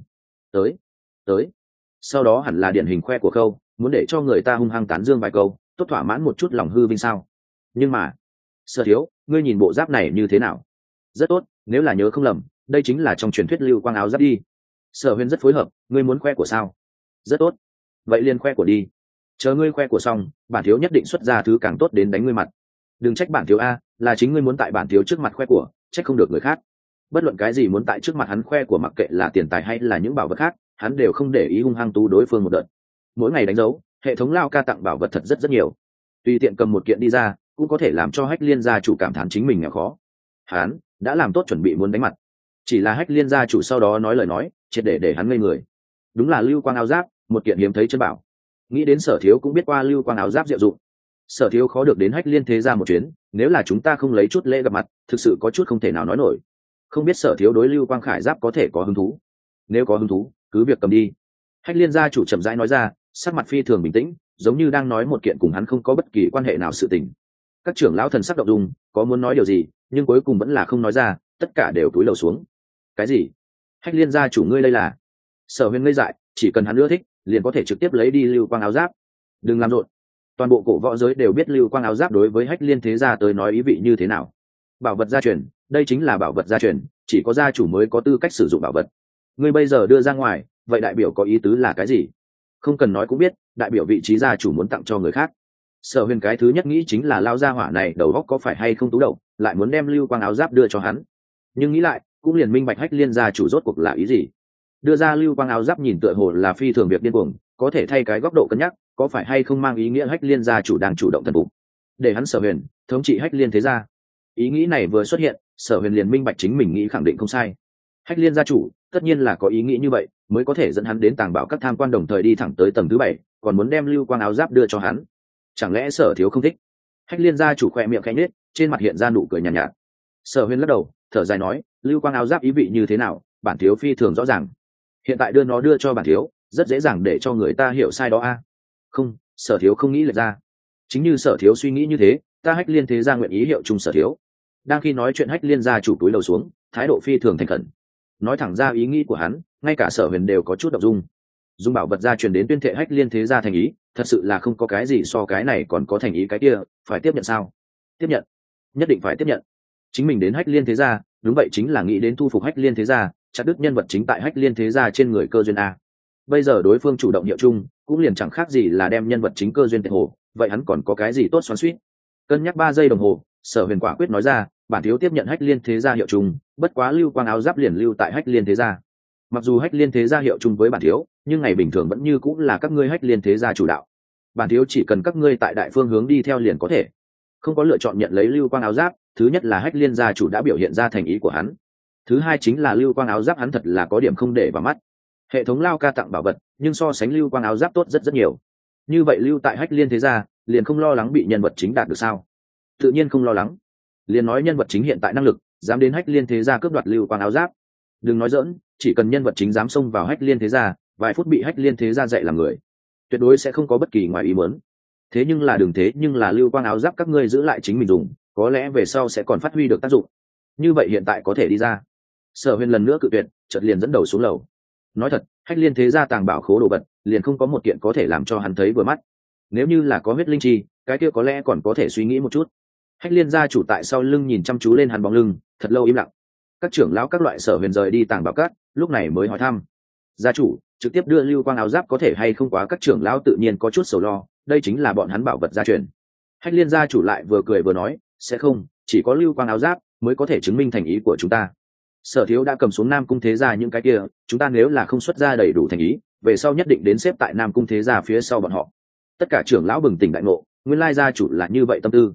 Tới. Sau đó hẳn là điển hình khoe của câu, muốn để cho người ta hung hăng tán dương vài câu, tốt thỏa mãn một chút lòng hư vinh sao. Nhưng mà, Sở thiếu, ngươi nhìn bộ giáp này như thế nào? Rất tốt, nếu là nhớ không lầm, đây chính là trong truyền thuyết lưu quang áo giáp đi. Sở Huyền rất phối hợp, ngươi muốn khoe của sao? Rất tốt, vậy liền khoe của đi. Chờ ngươi khoe của xong, bản thiếu nhất định xuất ra thứ càng tốt đến đánh ngươi mặt. Đừng trách bản thiếu a, là chính ngươi muốn tại bản thiếu trước mặt khoe của, trách không được người khác. Bất luận cái gì muốn tại trước mặt hắn khoe của, mặc kệ là tiền tài hay là những bảo vật khác, hắn đều không để ý hung hăng tú đối phương một đợt. Mỗi ngày đánh dấu, hệ thống lao ca tặng bảo vật thật rất nhiều, tùy tiện cầm một kiện đi ra cũng có thể làm cho Hách Liên gia chủ cảm thán chính mình nghèo khó. Hắn đã làm tốt chuẩn bị muốn đánh mặt, chỉ là Hách Liên gia chủ sau đó nói lời nói triệt để hắn ngây người. Đúng là lưu quang áo giáp, một kiện hiếm thấy chân bảo. Nghĩ đến Sở thiếu cũng biết qua lưu quang áo giáp diệu dụng. Sở thiếu khó được đến Hách Liên thế gia một chuyến, nếu là chúng ta không lấy chút lễ gặp mặt, thực sự có chút không thể nào nói nổi. Không biết Sở thiếu đối lưu quang khải giáp có thể có hứng thú? Nếu có hứng thú, cứ việc cầm đi. Hách Liên gia chủ chậm rãi nói ra, sắc mặt phi thường bình tĩnh, giống như đang nói một kiện cùng hắn không có bất kỳ quan hệ nào sự tình. Các trưởng lão thần sắc động dung, có muốn nói điều gì, nhưng cuối cùng vẫn là không nói ra, tất cả đều cúi đầu xuống. Cái gì? Hách Liên gia chủ ngươi đây là? Sở Huyền ngây dại, chỉ cần hắn ưa thích, liền có thể trực tiếp lấy đi lưu quang áo giáp. Đừng làm rộn. Toàn bộ cổ võ giới đều biết lưu quang áo giáp đối với Hách Liên thế gia tới nói ý vị như thế nào. Bảo vật gia truyền, đây chính là bảo vật gia truyền, chỉ có gia chủ mới có tư cách sử dụng bảo vật. Ngươi bây giờ đưa ra ngoài, vậy đại biểu có ý tứ là cái gì? Không cần nói cũng biết, đại biểu vị trí gia chủ muốn tặng cho người khác. Sở Huyền cái thứ nhất nghĩ chính là lao gia hỏa này đầu óc có phải hay không tú đầu, lại muốn đem lưu quang áo giáp đưa cho hắn. Nhưng nghĩ lại, cũng liền minh bạch Hách Liên gia chủ rốt cuộc là ý gì. Đưa ra lưu quang áo giáp nhìn tựa hồ là phi thường việc điên cuồng, có thể thay cái góc độ cân nhắc, có phải hay không mang ý nghĩa Hách Liên gia chủ đang chủ động thần phục, để hắn Sở Huyền thống trị Hách Liên thế gia. Ý nghĩ này vừa xuất hiện, Sở Huyền liền minh bạch chính mình nghĩ khẳng định không sai. Hách Liên gia chủ tất nhiên là có ý nghĩ như vậy, mới có thể dẫn hắn đến tàng bảo các tham quan, đồng thời đi thẳng tới tầng thứ 7, còn muốn đem lưu quang áo giáp đưa cho hắn. Chẳng lẽ Sở thiếu không thích? Hách Liên gia chủ khẽ miệng khẽ nhếch, trên mặt hiện ra nụ cười nhàn nhạt. Sở Huyền lắc đầu, thở dài nói, lưu quang áo giáp ý vị như thế nào, bản thiếu phi thường rõ ràng. Hiện tại đưa cho bản thiếu, rất dễ dàng để cho người ta hiểu sai đó a. Không, Sở thiếu không nghĩ lệch ra. Chính như Sở thiếu suy nghĩ như thế, ta Hách Liên thế gia nguyện ý hiệu chung Sở thiếu. Đang khi nói chuyện, Hách Liên gia chủ túi đầu xuống, thái độ phi thường thành khẩn, nói thẳng ra ý nghĩ của hắn, ngay cả Sở Huyền đều có chút động dung. Dung bảo vật gia truyền đến tuyên thệ Hách Liên thế gia thành ý, thật sự là không có cái gì so cái này còn có thành ý cái kia, phải tiếp nhận sao? Tiếp nhận, nhất định phải tiếp nhận. Chính mình đến Hách Liên thế gia, đúng vậy chính là nghĩ đến thu phục Hách Liên thế gia, chặt đứt nhân vật chính tại Hách Liên thế gia trên người cơ duyên a. Bây giờ đối phương chủ động hiệu chung, cũng liền chẳng khác gì là đem nhân vật chính cơ duyên tệ hồ, vậy hắn còn có cái gì tốt xoắn xuýt? Cân nhắc 3 giây đồng hồ, Sở Huyền quả quyết nói ra, bản thiếu tiếp nhận Hách Liên thế gia hiệu chung, bất quá lưu quang áo giáp liền lưu tại Hách Liên thế gia. Mặc dù Hách Liên thế gia hiệu chung với bản thiếu, nhưng ngày bình thường vẫn như cũng là các ngươi Hách Liên thế gia chủ đạo. Bản thiếu chỉ cần các ngươi tại đại phương hướng đi theo liền có thể, không có lựa chọn nhận lấy lưu quang áo giáp. Thứ nhất là Hách Liên gia chủ đã biểu hiện ra thành ý của hắn, thứ hai chính là lưu quang áo giáp hắn thật là có điểm không để vào mắt. Hệ thống lao ca tặng bảo vật, nhưng so sánh lưu quang áo giáp tốt rất nhiều. Như vậy lưu tại Hách Liên thế gia, liền không lo lắng bị nhân vật chính đạt được sao? Tự nhiên không lo lắng. Liền nói nhân vật chính hiện tại năng lực, dám đến Hách Liên thế gia cướp đoạt lưu quang áo giáp. Đừng nói giỡn, chỉ cần nhân vật chính dám xông vào Hách Liên thế gia, vài phút bị Hách Liên thế gia dạy làm người, tuyệt đối sẽ không có bất kỳ ngoài ý muốn. Thế nhưng là lưu quang áo giáp các ngươi giữ lại chính mình dùng, có lẽ về sau sẽ còn phát huy được tác dụng. Như vậy hiện tại có thể đi ra. Sở Huyền lần nữa cự tuyệt, chợt liền dẫn đầu xuống lầu. Nói thật, Hách Liên thế gia tàng bảo khố đồ vật, liền không có một kiện có thể làm cho hắn thấy vừa mắt. Nếu như là có huyết linh chi, cái kia có lẽ còn có thể suy nghĩ một chút. Hách Liên gia chủ tại sau lưng nhìn chăm chú lên hắn bóng lưng, thật lâu im lặng. Các trưởng lão các loại Sở Huyền rời đi tàng bảo các, lúc này mới hỏi thăm. Gia chủ, trực tiếp đưa lưu quang áo giáp có thể hay không quá? Các trưởng lão tự nhiên có chút sầu lo, đây chính là bọn hắn bảo vật gia truyền. Hách Liên gia chủ lại vừa cười vừa nói, sẽ không, chỉ có lưu quang áo giáp mới có thể chứng minh thành ý của chúng ta. Sở thiếu đã cầm xuống Nam Cung thế gia những cái kia, chúng ta nếu là không xuất ra đầy đủ thành ý, về sau nhất định đến xếp tại Nam Cung thế gia phía sau bọn họ. Tất cả trưởng lão bừng tỉnh đại ngộ, nguyên lai gia chủ là như vậy tâm tư.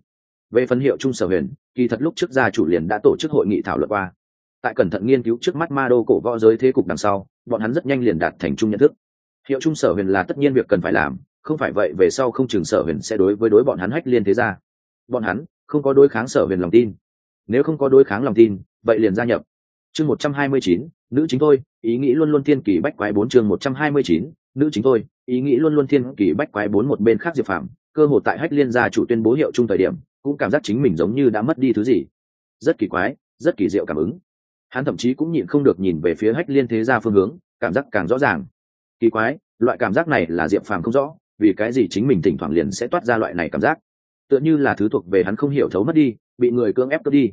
Về phần hiệu chung Sở Huyền, kỳ thật lúc trước gia chủ liền đã tổ chức hội nghị thảo luận qua. Tại cẩn thận nghiên cứu trước mắt ma đô cổ võ giới thế cục đằng sau, bọn hắn rất nhanh liền đạt thành chung nhận thức. Hiệu chung Sở Huyền là tất nhiên việc cần phải làm, không phải vậy về sau không chừng Sở Huyền sẽ đối với bọn hắn Hách Liên thế gia. Bọn hắn không có đối kháng Sở Huyền lòng tin. Nếu không có đối kháng lòng tin, vậy liền gia nhập. Chương 129, nữ chính thôi, ý nghĩ luôn luôn thiên kỳ bách quái 4 chương 129, nữ chính thôi, ý nghĩ luôn luôn thiên kỳ bách quái 4 một bên khác Diệp Phàm, cơ hội tại Hách Liên gia chủ tuyên bố hiệu chung thời điểm, cũng cảm giác chính mình giống như đã mất đi thứ gì. Rất kỳ quái, rất kỳ diệu cảm ứng. Hắn thậm chí cũng nhịn không được nhìn về phía Hách Liên thế gia phương hướng, cảm giác càng rõ ràng. Kỳ quái, loại cảm giác này là Diệp Phàm không rõ, vì cái gì chính mình thỉnh thoảng liền sẽ toát ra loại này cảm giác. Tựa như là thứ thuộc về hắn không hiểu thấu mất đi, bị người cưỡng ép cướp đi.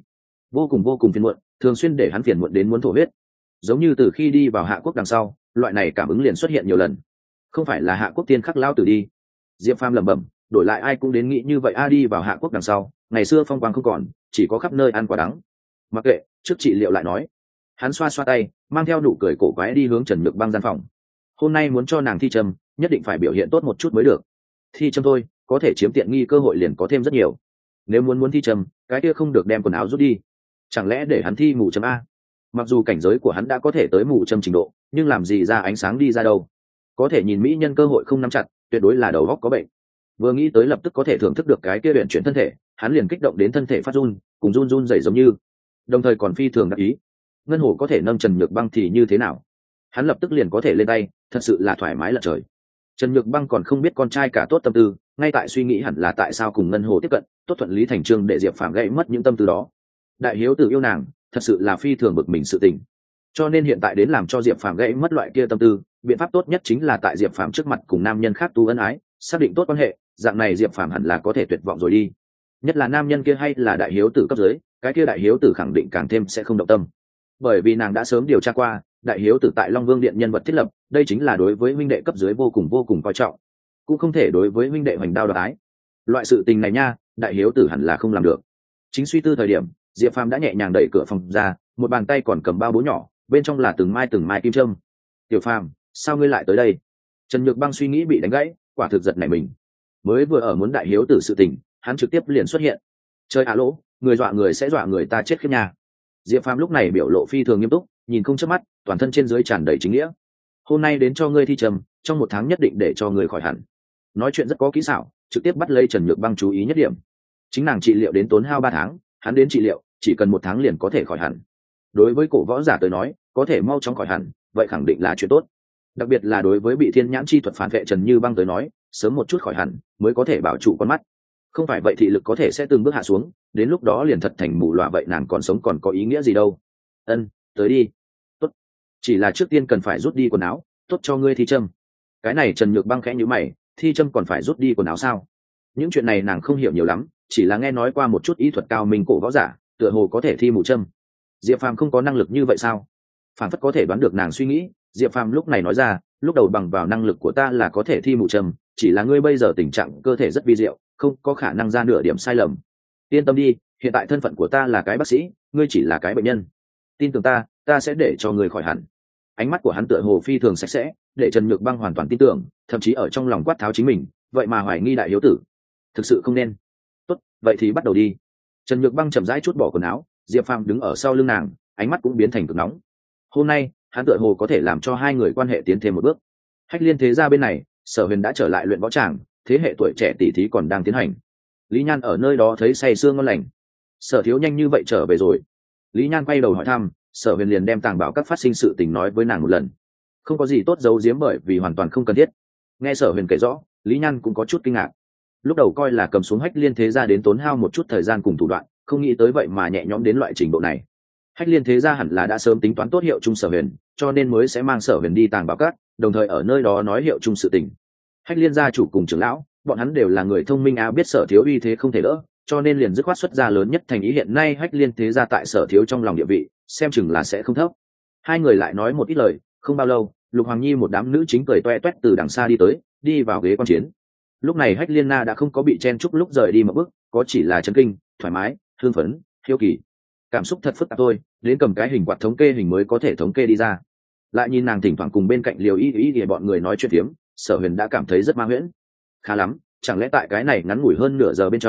Vô cùng phiền muộn, thường xuyên để hắn phiền muộn đến muốn thổ huyết. Giống như từ khi đi vào Hạ Quốc đằng sau, loại này cảm ứng liền xuất hiện nhiều lần. Không phải là Hạ Quốc tiên khắc lao tử đi. Diệp Phàm lẩm bẩm, đổi lại ai cũng đến nghĩ như vậy a, đi vào Hạ Quốc đằng sau, ngày xưa phong quang không còn, chỉ có khắp nơi ăn quả đắng. Mặc kệ, trước trị liệu lại nói. Hắn xoa xoa tay, mang theo nụ cười cổ quái đi hướng Trần Nhược Băng gian phòng. Hôm nay muốn cho nàng thi châm, nhất định phải biểu hiện tốt một chút mới được. Thi châm thôi, có thể chiếm tiện nghi cơ hội liền có thêm rất nhiều. Nếu muốn thi châm, cái kia không được đem quần áo rút đi. Chẳng lẽ để hắn thi mù châm a? Mặc dù cảnh giới của hắn đã có thể tới mù châm trình độ, nhưng làm gì ra ánh sáng đi ra đâu? Có thể nhìn mỹ nhân cơ hội không nắm chặt, tuyệt đối là đầu óc có bệnh. Vừa nghĩ tới lập tức có thể thưởng thức được cái kia luyện chuyển thân thể, hắn liền kích động đến thân thể phát run, cùng run rẩy giống như. Đồng thời còn phi thường đắc ý. Ngân Hổ có thể nâng Trần Nhược Băng thì như thế nào? Hắn lập tức liền có thể lên tay, thật sự là thoải mái lận trời. Trần Nhược Băng còn không biết con trai cả tốt tâm tư, ngay tại suy nghĩ hẳn là tại sao cùng Ngân Hồ tiếp cận, tốt thuận lý thành chương để Diệp Phàm gãy mất những tâm tư đó. Đại hiếu tử yêu nàng, thật sự là phi thường bực mình sự tình. Cho nên hiện tại đến làm cho Diệp Phàm gãy mất loại kia tâm tư, biện pháp tốt nhất chính là tại Diệp Phàm trước mặt cùng nam nhân khác tu ân ái, xác định tốt quan hệ, dạng này Diệp Phàm hẳn là có thể tuyệt vọng rồi đi. Nhất là nam nhân kia hay là đại hiếu tử cấp dưới, cái kia đại hiếu tử khẳng định càng thêm sẽ không động tâm. Bởi vì nàng đã sớm điều tra qua, đại hiếu tử tại Long Vương điện nhân vật thiết lập, đây chính là đối với huynh đệ cấp dưới vô cùng coi trọng, cũng không thể đối với huynh đệ hoành đao đoạt ái. Loại sự tình này nha, đại hiếu tử hẳn là không làm được. Chính suy tư thời điểm, Diệp Phàm đã nhẹ nhàng đẩy cửa phòng ra, một bàn tay còn cầm bao bố nhỏ, bên trong là từng mai kim châm. Tiểu Phàm, sao ngươi lại tới đây? Trần Nhược Băng suy nghĩ bị đánh gãy, quả thực giật nảy mình. Mới vừa ở muốn đại hiếu tử sự tình, hắn trực tiếp liền xuất hiện. Chơi à lỗ, người dọa người sẽ dọa người ta chết khiếp nhà. Diệp Phàm lúc này biểu lộ phi thường nghiêm túc, nhìn không chớp mắt, toàn thân trên dưới tràn đầy chính nghĩa. Hôm nay đến cho ngươi thi trầm, trong 1 tháng nhất định để cho ngươi khỏi hẳn. Nói chuyện rất có kỹ xảo, trực tiếp bắt lấy Trần Nhược Băng chú ý nhất điểm. Chính nàng trị liệu đến tốn hao 3 tháng, hắn đến trị liệu chỉ cần 1 tháng liền có thể khỏi hẳn. Đối với cổ võ giả tới nói, có thể mau chóng khỏi hẳn, vậy khẳng định là chuyện tốt. Đặc biệt là đối với bị thiên nhãn chi thuật phản vệ Trần Như Băng tới nói, sớm một chút khỏi hẳn mới có thể bảo trụ con mắt. Không phải vậy thị lực có thể sẽ từng bước hạ xuống, đến lúc đó liền thật thành mù lòa, vậy nàng còn sống còn có ý nghĩa gì đâu. Ân, tới đi. Tốt. Chỉ là trước tiên cần phải rút đi quần áo, tốt cho ngươi thi châm. Cái này Trần Nhược Băng khẽ nhíu mày, thi châm còn phải rút đi quần áo sao? Những chuyện này nàng không hiểu nhiều lắm, chỉ là nghe nói qua một chút ý thuật cao minh cổ võ giả, tựa hồ có thể thi mù châm. Diệp Phàm không có năng lực như vậy sao? Phàm phất có thể đoán được nàng suy nghĩ, Diệp Phàm lúc này nói ra, lúc đầu bằng vào năng lực của ta là có thể thi mù châm, chỉ là ngươi bây giờ tình trạng cơ thể rất vi diệu, không có khả năng ra nửa điểm sai lầm. Yên tâm đi, hiện tại thân phận của ta là cái bác sĩ, ngươi chỉ là cái bệnh nhân. Tin tưởng ta, ta sẽ để cho ngươi khỏi hẳn. Ánh mắt của hắn tựa hồ phi thường sạch sẽ, để Trần Nhược Băng hoàn toàn tin tưởng, thậm chí ở trong lòng quát tháo chính mình, vậy mà hoài nghi đại hiếu tử. Thực sự không nên. Tốt, vậy thì bắt đầu đi. Trần Nhược Băng chậm rãi trút bỏ quần áo, Diệp Phàm đứng ở sau lưng nàng, ánh mắt cũng biến thành cực nóng. Hôm nay, hắn tựa hồ có thể làm cho hai người quan hệ tiến thêm một bước. Hách Liên thế gia bên này, Sở Huyền đã trở lại luyện võ tràng, thế hệ tuổi trẻ tỷ thí còn đang tiến hành. Lý Nhan ở nơi đó thấy say sương ngon lành. Sở thiếu nhanh như vậy trở về rồi? Lý Nhan quay đầu hỏi thăm, Sở Huyền liền đem tàng bảo các phát sinh sự tình nói với nàng một lần. Không có gì tốt giấu giếm bởi vì hoàn toàn không cần thiết. Nghe Sở Huyền kể rõ, Lý Nhan cũng có chút kinh ngạc. Lúc đầu coi là cầm xuống Hách Liên thế gia đến tốn hao một chút thời gian cùng thủ đoạn, không nghĩ tới vậy mà nhẹ nhõm đến loại trình độ này. Hách Liên thế gia hẳn là đã sớm tính toán tốt hiệu chung Sở Huyền, cho nên mới sẽ mang Sở Huyền đi tàng bảo các, đồng thời ở nơi đó nói hiệu chung sự tình. Hách Liên gia chủ cùng trưởng lão, bọn hắn đều là người thông minh biết Sở thiếu uy thế không thể đỡ, cho nên liền dứt khoát xuất ra lớn nhất thành ý. Hiện nay Hách Liên thế gia tại Sở thiếu trong lòng địa vị, xem chừng là sẽ không thấp. Hai người lại nói một ít lời, không bao lâu, Lục Hoàng Nhi một đám nữ chính cười toe toét từ đằng xa đi tới, đi vào ghế quan chiến. Lúc này Hách Liên Na đã không có bị chen chúc lúc rời đi một bước, có chỉ là chấn kinh, thoải mái, hưng phấn, hiếu kỳ. Cảm xúc thật phức tạp thôi, đến cầm cái hình quạt thống kê hình mới có thể thống kê đi ra. Lại nhìn nàng thỉnh thoảng cùng bên cạnh Liều Y để bọn người nói chuyện phiếm, Sở Huyền đã cảm thấy rất ma huyễn. Khá lắm, chẳng lẽ tại cái này ngắn ngủi hơn nửa giờ bên trong,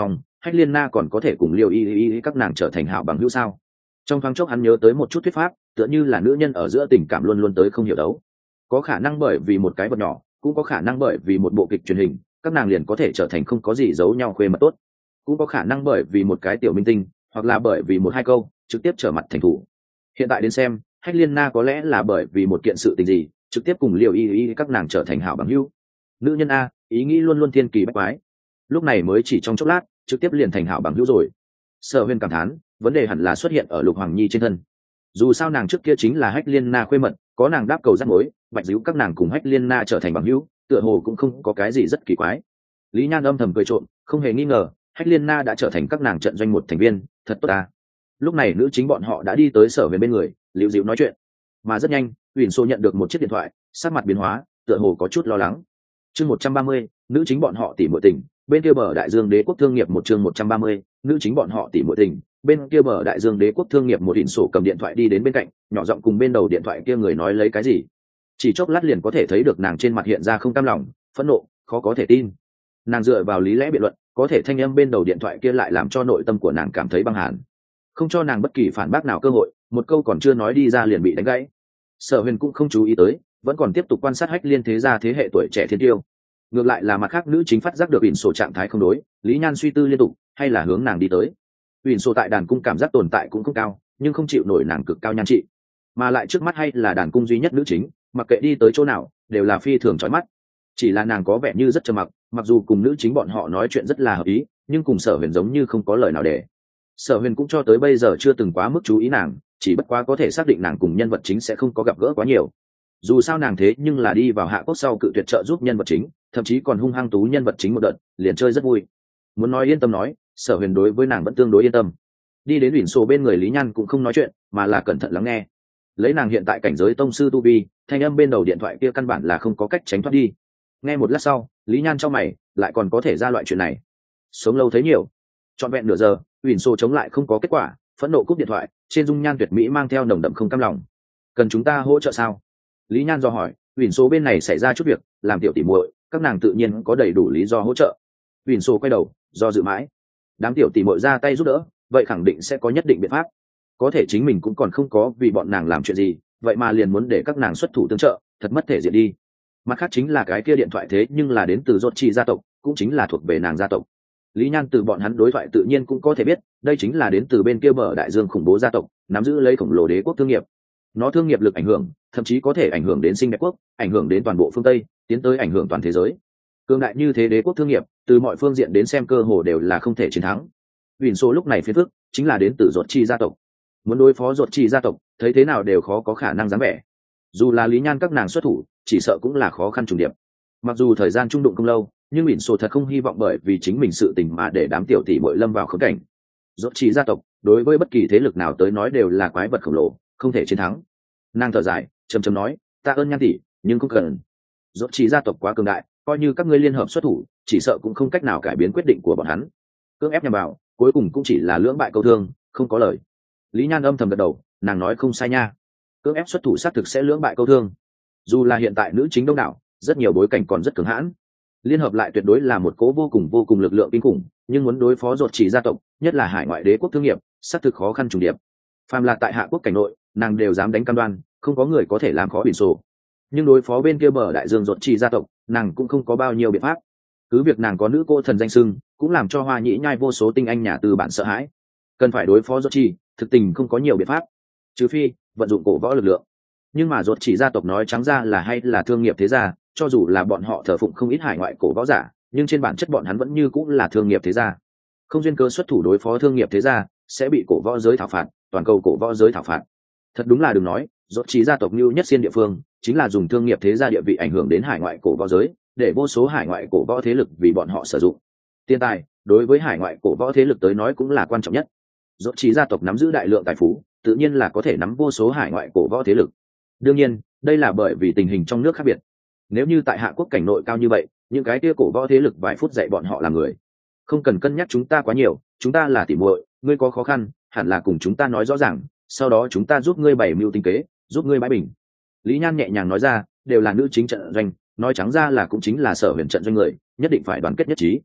Hách Liên Na còn có thể cùng Liêu Y các nàng trở thành hảo bằng hữu sao? Trong thoáng chốc hắn nhớ tới một chút thuyết pháp, tựa như là nữ nhân ở giữa tình cảm luôn luôn tới không hiểu đấu. Có khả năng bởi vì một cái vật nhỏ, cũng có khả năng bởi vì một bộ kịch truyền hình, các nàng liền có thể trở thành không có gì giấu nhau khuê mật tốt. Cũng có khả năng bởi vì một cái tiểu minh tinh, hoặc là bởi vì một hai câu, trực tiếp trở mặt thành thủ. Hiện tại đến xem, Hách Liên Na có lẽ là bởi vì một kiện sự tình gì, trực tiếp cùng Liêu Y các nàng trở thành hảo bằng hữu. Nữ nhân a, ý nghĩ luôn luôn thiên kỳ bách quái. Lúc này mới chỉ trong chốc lát, trực tiếp liền thành hảo bằng hữu rồi. Sở Huyên cảm thán, vấn đề hẳn là xuất hiện ở Lục Hoàng Nhi trên thân. Dù sao nàng trước kia chính là Hách Liên Na khuê mật, có nàng đáp cầu rắc mối, bạch díu các nàng cùng Hách Liên Na trở thành bằng hữu, tựa hồ cũng không có cái gì rất kỳ quái. Lý Nhan âm thầm cười trộm, không hề nghi ngờ, Hách Liên Na đã trở thành các nàng trận doanh một thành viên, thật tốt ta. Lúc này nữ chính bọn họ đã đi tới Sở Huyền bên người, liễu dịu nói chuyện. Mà rất nhanh, Uyển Sô nhận được một chiếc điện thoại, sắc mặt biến hóa, tựa hồ có chút lo lắng. Chương 130, nữ chính bọn họ tỉ muội tình, bên kia bờ Đại Dương Đế quốc thương nghiệp một chương 130, nữ chính bọn họ tỉ muội tình, bên kia bờ Đại Dương Đế quốc thương nghiệp một Uyển Sô cầm điện thoại đi đến bên cạnh, nhỏ giọng cùng bên đầu điện thoại kia người nói lấy cái gì. Chỉ chốc lát liền có thể thấy được nàng trên mặt hiện ra không cam lòng, phẫn nộ, khó có thể tin. Nàng dựa vào lý lẽ biện luận, có thể thanh âm bên đầu điện thoại kia lại làm cho nội tâm của nàng cảm thấy băng hàn, không cho nàng bất kỳ phản bác nào cơ hội, một câu còn chưa nói đi ra liền bị đánh gãy. Sở Huyền cũng không chú ý tới, vẫn còn tiếp tục quan sát Hách Liên thế gia thế hệ tuổi trẻ thiên tiêu. Ngược lại là mặt khác nữ chính phát giác được Uyển Sô trạng thái không đối, Lý Nhan suy tư liên tục, hay là hướng nàng đi tới. Uyển Sô tại đàn cung cảm giác tồn tại cũng không cao, nhưng không chịu nổi nàng cực cao nhan trị, mà lại trước mắt hay là đàn cung duy nhất nữ chính, mặc kệ đi tới chỗ nào đều là phi thường chói mắt. Chỉ là nàng có vẻ như rất trầm mặc, mặc dù cùng nữ chính bọn họ nói chuyện rất là hợp ý, nhưng cùng Sở Huyền giống như không có lời nào để. Sở Huyền cũng cho tới bây giờ chưa từng quá mức chú ý nàng, chỉ bất quá có thể xác định nàng cùng nhân vật chính sẽ không có gặp gỡ quá nhiều. Dù sao nàng thế nhưng là đi vào Hạ Quốc sau cự tuyệt trợ giúp nhân vật chính, thậm chí còn hung hăng tú nhân vật chính một đợt, liền chơi rất vui. Muốn nói yên tâm nói, Sở Huyền đối với nàng vẫn tương đối yên tâm. Đi đến Uyển Sô bên người Lý Nhan cũng không nói chuyện, mà là cẩn thận lắng nghe. Lấy nàng hiện tại cảnh giới tông sư tu vi, thanh âm bên đầu điện thoại kia căn bản là không có cách tránh thoát đi. Nghe một lát sau, Lý Nhan cho mày, lại còn có thể ra loại chuyện này. Sống lâu thấy nhiều. Trọn vẹn nửa giờ, Uyển Sô chống lại không có kết quả, phẫn nộ cúp điện thoại, trên dung nhan tuyệt mỹ mang theo nồng đậm không cam lòng. Cần chúng ta hỗ trợ sao? Lý Nhan do hỏi. Uyển Sô bên này xảy ra chút việc, làm tiểu tỉ muội, các nàng tự nhiên có đầy đủ lý do hỗ trợ. Uyển Sô quay đầu, do dự mãi. Đám tiểu tỉ muội ra tay giúp đỡ, vậy khẳng định sẽ có nhất định biện pháp. Có thể chính mình cũng còn không có vì bọn nàng làm chuyện gì, vậy mà liền muốn để các nàng xuất thủ tương trợ, thật mất thể diện đi. Mặt khác chính là cái kia điện thoại thế nhưng là đến từ Rốt Chỉ gia tộc, cũng chính là thuộc về nàng gia tộc. Lý Nhan từ bọn hắn đối thoại tự nhiên cũng có thể biết, đây chính là đến từ bên kia bờ Đại Dương khủng bố gia tộc, nắm giữ lấy khổng lồ đế quốc thương nghiệp. Nó thương nghiệp lực ảnh hưởng, thậm chí có thể ảnh hưởng đến Sinh Đẹp quốc, ảnh hưởng đến toàn bộ phương Tây, tiến tới ảnh hưởng toàn thế giới. Cường đại như thế đế quốc thương nghiệp, từ mọi phương diện đến xem cơ hồ đều là không thể chiến thắng. Uyển Sô lúc này phiền phức chính là đến từ Rốt Chỉ gia tộc. Muốn đối phó Rốt Chỉ gia tộc, thấy thế nào đều khó có khả năng dám vẻ. Dù là Lý Nhan các nàng xuất thủ, chỉ sợ cũng là khó khăn trùng điệp. Mặc dù thời gian trung đụng không lâu, nhưng Uyển Sô thật không hy vọng bởi vì chính mình sự tình mà để đám tiểu tỷ muội lâm vào khốn cảnh. Rốt Chỉ gia tộc đối với bất kỳ thế lực nào tới nói đều là quái vật khổng lồ, không thể chiến thắng. Nàng thở dài, trầm trầm nói, ta ơn Nhan tỷ, nhưng không cần. Rốt Chỉ gia tộc quá cường đại, coi như các ngươi liên hợp xuất thủ, chỉ sợ cũng không cách nào cải biến quyết định của bọn hắn. Cưỡng ép nhằm vào, cuối cùng cũng chỉ là lưỡng bại câu thương, không có lời. Lý Nhan âm thầm gật đầu, nàng nói không sai nha. Cưỡng ép xuất thủ xác thực sẽ lưỡng bại câu thương. Dù là hiện tại nữ chính đông đảo, rất nhiều bối cảnh còn rất cứng hãn, liên hợp lại tuyệt đối là một cố vô cùng lực lượng kinh khủng, nhưng muốn đối phó Rốt Chỉ gia tộc, nhất là hải ngoại đế quốc thương nghiệp, xác thực khó khăn trùng điệp. Phàm là tại Hạ Quốc cảnh nội, nàng đều dám đánh cam đoan, không có người có thể làm khó Uyển Sô. Nhưng đối phó bên kia bờ Đại Dương Rốt Chỉ gia tộc, nàng cũng không có bao nhiêu biện pháp. Cứ việc nàng có nữ cô thần danh xưng, cũng làm cho Hoa Nhĩ Nhai vô số tinh anh nhà tư bản sợ hãi. Cần phải đối phó Rốt Chỉ, thực tình không có nhiều biện pháp, trừ phi vận dụng cổ võ lực lượng. Nhưng mà Rốt Chỉ gia tộc nói trắng ra là hay là thương nghiệp thế gia, cho dù là bọn họ thờ phụng không ít hải ngoại cổ võ giả, nhưng trên bản chất bọn hắn vẫn như cũng là thương nghiệp thế gia. Không duyên cơ xuất thủ đối phó thương nghiệp thế gia, sẽ bị cổ võ giới thảo phạt, toàn cầu cổ võ giới thảo phạt. Thật đúng là đừng nói, Rốt Chỉ gia tộc như nhất xiên địa phương, chính là dùng thương nghiệp thế gia địa vị ảnh hưởng đến hải ngoại cổ võ giới, để vô số hải ngoại cổ võ thế lực vì bọn họ sử dụng. Tiền tài, đối với hải ngoại cổ võ thế lực tới nói cũng là quan trọng nhất. Rốt Chỉ gia tộc nắm giữ đại lượng tài phú, tự nhiên là có thể nắm vô số hải ngoại cổ võ thế lực. Đương nhiên, đây là bởi vì tình hình trong nước khác biệt. Nếu như tại Hạ Quốc cảnh nội cao như vậy, những cái kia cổ võ thế lực vài phút dạy bọn họ làm người. Không cần cân nhắc chúng ta quá nhiều, chúng ta là tỉ muội, ngươi có khó khăn, hẳn là cùng chúng ta nói rõ ràng, sau đó chúng ta giúp ngươi bày mưu tính kế, giúp ngươi bãi bình. Lý Nhan nhẹ nhàng nói ra, đều là nữ chính trận doanh, nói trắng ra là cũng chính là Sở Huyền trận doanh người, nhất định phải đoàn kết nhất trí.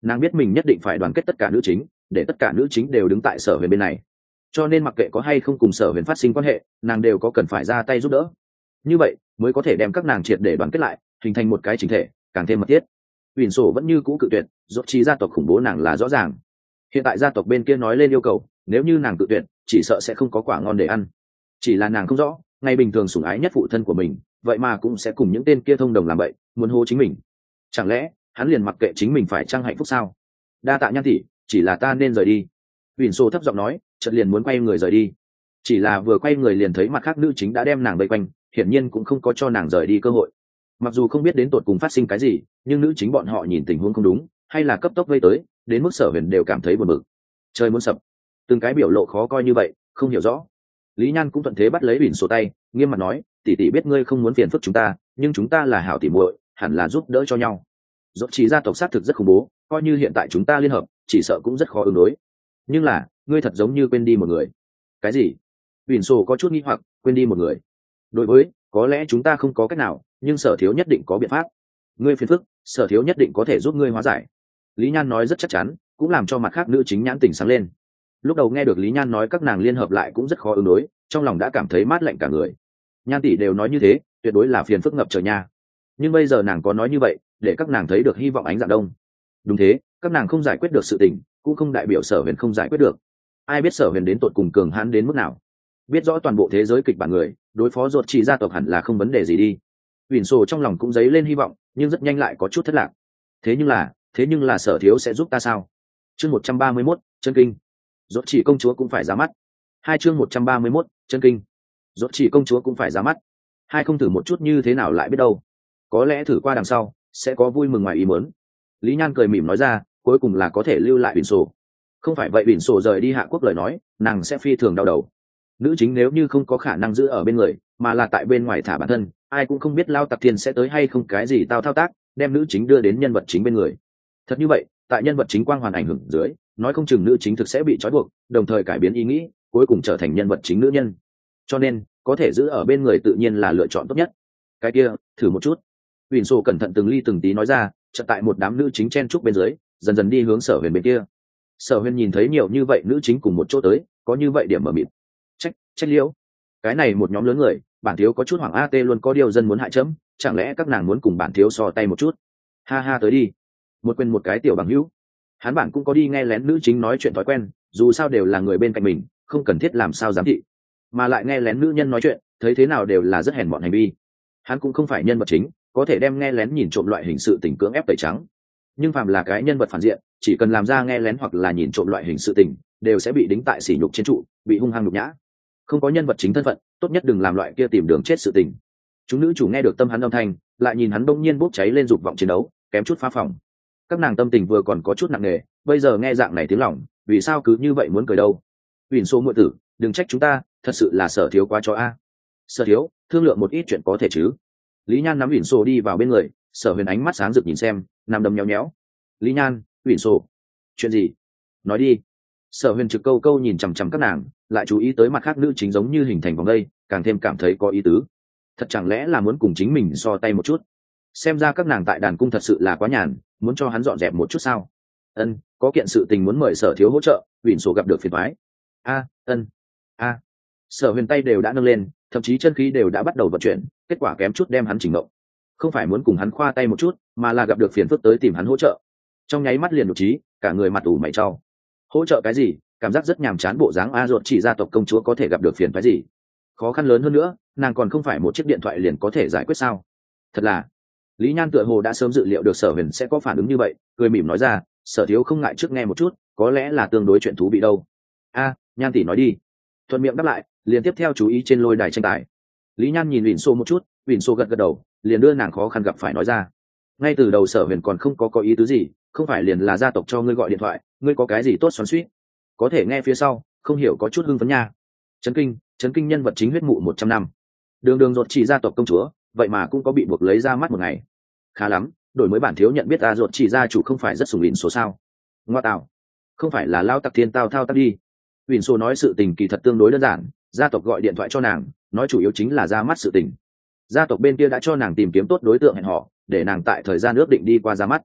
Nàng biết mình nhất định phải đoàn kết tất cả nữ chính, để tất cả nữ chính đều đứng tại Sở Huyền bên này, cho nên mặc kệ có hay không cùng Sở Huyền phát sinh quan hệ, nàng đều có cần phải ra tay giúp đỡ. Như vậy mới có thể đem các nàng triệt để đoàn kết lại, hình thành một cái chỉnh thể, càng thêm mật thiết. Uyển Sổ vẫn như cũ cự tuyệt, rốt chi gia tộc khủng bố nàng là rõ ràng. Hiện tại gia tộc bên kia nói lên yêu cầu, nếu như nàng cự tuyệt, chỉ sợ sẽ không có quả ngon để ăn. Chỉ là nàng không rõ, ngày bình thường sủng ái nhất phụ thân của mình, vậy mà cũng sẽ cùng những tên kia thông đồng làm vậy, muốn hô chính mình. Chẳng lẽ hắn liền mặc kệ chính mình phải trang hạnh phúc sao? Đa tạ Nhan tỷ, chỉ là ta nên rời đi. Uyển Sổ thấp giọng nói, chợt liền muốn quay người rời đi. Chỉ là vừa quay người liền thấy mặt khác nữ chính đã đem nàng vây quanh, hiển nhiên cũng không có cho nàng rời đi cơ hội. Mặc dù không biết đến tột cùng phát sinh cái gì, nhưng nữ chính bọn họ nhìn tình huống không đúng, hay là cấp tốc vây tới, đến mức Sở Huyền đều cảm thấy buồn bực. Trời muốn sập. Từng cái biểu lộ khó coi như vậy, không hiểu rõ. Lý Nhan cũng thuận thế bắt lấy Uyển Sổ tay, nghiêm mặt nói, tỷ tỷ biết ngươi không muốn phiền phức chúng ta, nhưng chúng ta là hảo tỷ muội, hẳn là giúp đỡ cho nhau. Dốt chỉ gia tộc xác thực rất khủng bố, coi như hiện tại chúng ta liên hợp, chỉ sợ cũng rất khó ứng đối. Nhưng là, ngươi thật giống như quên đi một người. Cái gì? Uyển Sổ có chút nghi hoặc, quên đi một người. Đối với, có lẽ chúng ta không có cách nào, nhưng Sở thiếu nhất định có biện pháp. Ngươi phiền phức, Sở thiếu nhất định có thể giúp ngươi hóa giải. Lý Nhan nói rất chắc chắn, cũng làm cho mặt khác nữ chính nhãn tỉnh sáng lên. Lúc đầu nghe được Lý Nhan nói các nàng liên hợp lại cũng rất khó ứng đối, trong lòng đã cảm thấy mát lạnh cả người. Nhan tỷ đều nói như thế, tuyệt đối là phiền phức ngập trời nha. Nhưng bây giờ nàng có nói như vậy, để các nàng thấy được hy vọng ánh dạng đông. Đúng thế, các nàng không giải quyết được sự tình, cũng không đại biểu Sở Huyền không giải quyết được. Ai biết Sở Huyền đến tột cùng cường hãn đến mức nào? Biết rõ toàn bộ thế giới kịch bản người, đối phó Dột chỉ gia tộc hẳn là không vấn đề gì đi. Uyển Sổ trong lòng cũng dấy lên hy vọng, nhưng rất nhanh lại có chút thất lạc. Thế nhưng là Sở thiếu sẽ giúp ta sao? Chương 131, chân kinh. Dột chỉ công chúa cũng phải ra mắt. Hai chương 131, chân kinh. Dột chỉ công chúa cũng phải ra mắt. Hai không thử một chút như thế nào lại biết đâu. Có lẽ thử qua đằng sau, sẽ có vui mừng ngoài ý muốn. Lý Nhan cười mỉm nói ra, cuối cùng là có thể lưu lại Uyển Sổ. Không phải vậy Uyển Sổ rời đi Hạ Quốc lời nói, nàng sẽ phi thường đau đầu. Nữ chính nếu như không có khả năng giữ ở bên người, mà là tại bên ngoài thả bản thân, ai cũng không biết Lao Tặc Thiên sẽ tới hay không cái gì tao thao tác, đem nữ chính đưa đến nhân vật chính bên người. Thật như vậy, tại nhân vật chính quang hoàn ảnh hưởng dưới, nói không chừng nữ chính thực sẽ bị trói buộc, đồng thời cải biến ý nghĩ, cuối cùng trở thành nhân vật chính nữ nhân. Cho nên, có thể giữ ở bên người tự nhiên là lựa chọn tốt nhất. Cái kia, thử một chút. Uyển Sổ cẩn thận từng ly từng tí nói ra, chợt tại một đám nữ chính chen trúc bên dưới, dần dần đi hướng Sở Huyền bên kia. Sở Huyền nhìn thấy nhiều như vậy nữ chính cùng một chỗ tới, có như vậy điểm mở mịt. Trách liễu, cái này một nhóm lớn người, bản thiếu có chút hoảng at luôn có điều dân muốn hại chấm, chẳng lẽ các nàng muốn cùng bản thiếu so tay một chút? Ha ha, tới đi. Một quên một cái tiểu bằng hữu. Hắn bản cũng có đi nghe lén nữ chính nói chuyện thói quen, dù sao đều là người bên cạnh mình, không cần thiết làm sao giám thị, mà lại nghe lén nữ nhân nói chuyện, thấy thế nào đều là rất hèn mọn hành vi. Hắn cũng không phải nhân vật chính, có thể đem nghe lén nhìn trộm loại hình sự tình cưỡng ép tẩy trắng. Nhưng phàm là cái nhân vật phản diện, chỉ cần làm ra nghe lén hoặc là nhìn trộm loại hình sự tình, đều sẽ bị đính tại sỉ nhục trên trụ, bị hung hăng nhục nhã. Không có nhân vật chính thân phận, tốt nhất đừng làm loại kia tìm đường chết sự tình. Chúng nữ chủ nghe được tâm hắn âm thanh, lại nhìn hắn bỗng nhiên bốc cháy lên dục vọng chiến đấu, kém chút phá phòng. Các nàng tâm tình vừa còn có chút nặng nề, bây giờ nghe dạng này tiếng lòng, vì sao cứ như vậy muốn cười đâu? Uyển Sổ muội tử, đừng trách chúng ta, thật sự là Sở thiếu quá cho a. Sở thiếu, thương lượng một ít chuyện có thể chứ? Lý Nhan nắm Uyển Sổ đi vào bên người, Sở Huyền ánh mắt sáng rực nhìn xem, nằm đấm nhéo nhéo. Lý Nhan, Uyển Sổ, chuyện gì? Nói đi. Sở Huyền trực câu câu nhìn chằm chằm các nàng, lại chú ý tới mặt khác nữ chính giống như hình thành vòng đây, càng thêm cảm thấy có ý tứ. Thật chẳng lẽ là muốn cùng chính mình so tay một chút? Xem ra các nàng tại đàn cung thật sự là quá nhàn, muốn cho hắn dọn dẹp một chút sao? Ân, có kiện sự tình muốn mời Sở thiếu hỗ trợ, Uyển Sổ gặp được phiền toái. Sở Huyền tay đều đã nâng lên, thậm chí chân khí đều đã bắt đầu vận chuyển, kết quả kém chút đem hắn chỉnh ngộng. Không phải muốn cùng hắn khoa tay một chút, mà là gặp được phiền phức tới tìm hắn hỗ trợ. Trong nháy mắt liền đột trí, cả người mặt ủ mày trao. Hỗ trợ cái gì? Cảm giác rất nhàm chán bộ dáng a ruột chỉ gia tộc công chúa có thể gặp được phiền phức gì? Khó khăn lớn hơn nữa, nàng còn không phải một chiếc điện thoại liền có thể giải quyết sao? Thật là. Lý Nhan tựa hồ đã sớm dự liệu được Sở Huyền sẽ có phản ứng như vậy, cười mỉm nói ra, Sở thiếu không ngại trước nghe một chút, có lẽ là tương đối chuyện thú vị đâu. Nhan tỷ nói đi. Thuận miệng đáp lại, liền tiếp theo chú ý trên lôi đài tranh tài. Lý Nhan nhìn Uyển Sổ một chút, Uyển Sổ gật gật đầu, liền đưa nàng khó khăn gặp phải nói ra. Ngay từ đầu Sở Huyền còn không có ý tứ gì, không phải liền là gia tộc cho ngươi gọi điện thoại, ngươi có cái gì tốt xoắn xuýt? Có thể nghe phía sau, không hiểu có chút hưng phấn nha. Chấn kinh nhân vật chính huyết mụ 100 năm. Đường ruột chỉ gia tộc công chúa, vậy mà cũng có bị buộc lấy ra mắt một ngày. Khá lắm, đổi mới bản thiếu nhận biết ruột chỉ gia chủ không phải rất sủng Uyển Sổ sao? Ngoa tạo, không phải là Lao Tặc Thiên tao thao tác đi. Uyển Sổ nói sự tình kỳ thật tương đối đơn giản, gia tộc gọi điện thoại cho nàng, nói chủ yếu chính là ra mắt sự tình. Gia tộc bên kia đã cho nàng tìm kiếm tốt đối tượng hẹn họ, để nàng tại thời gian ước định đi qua ra mắt.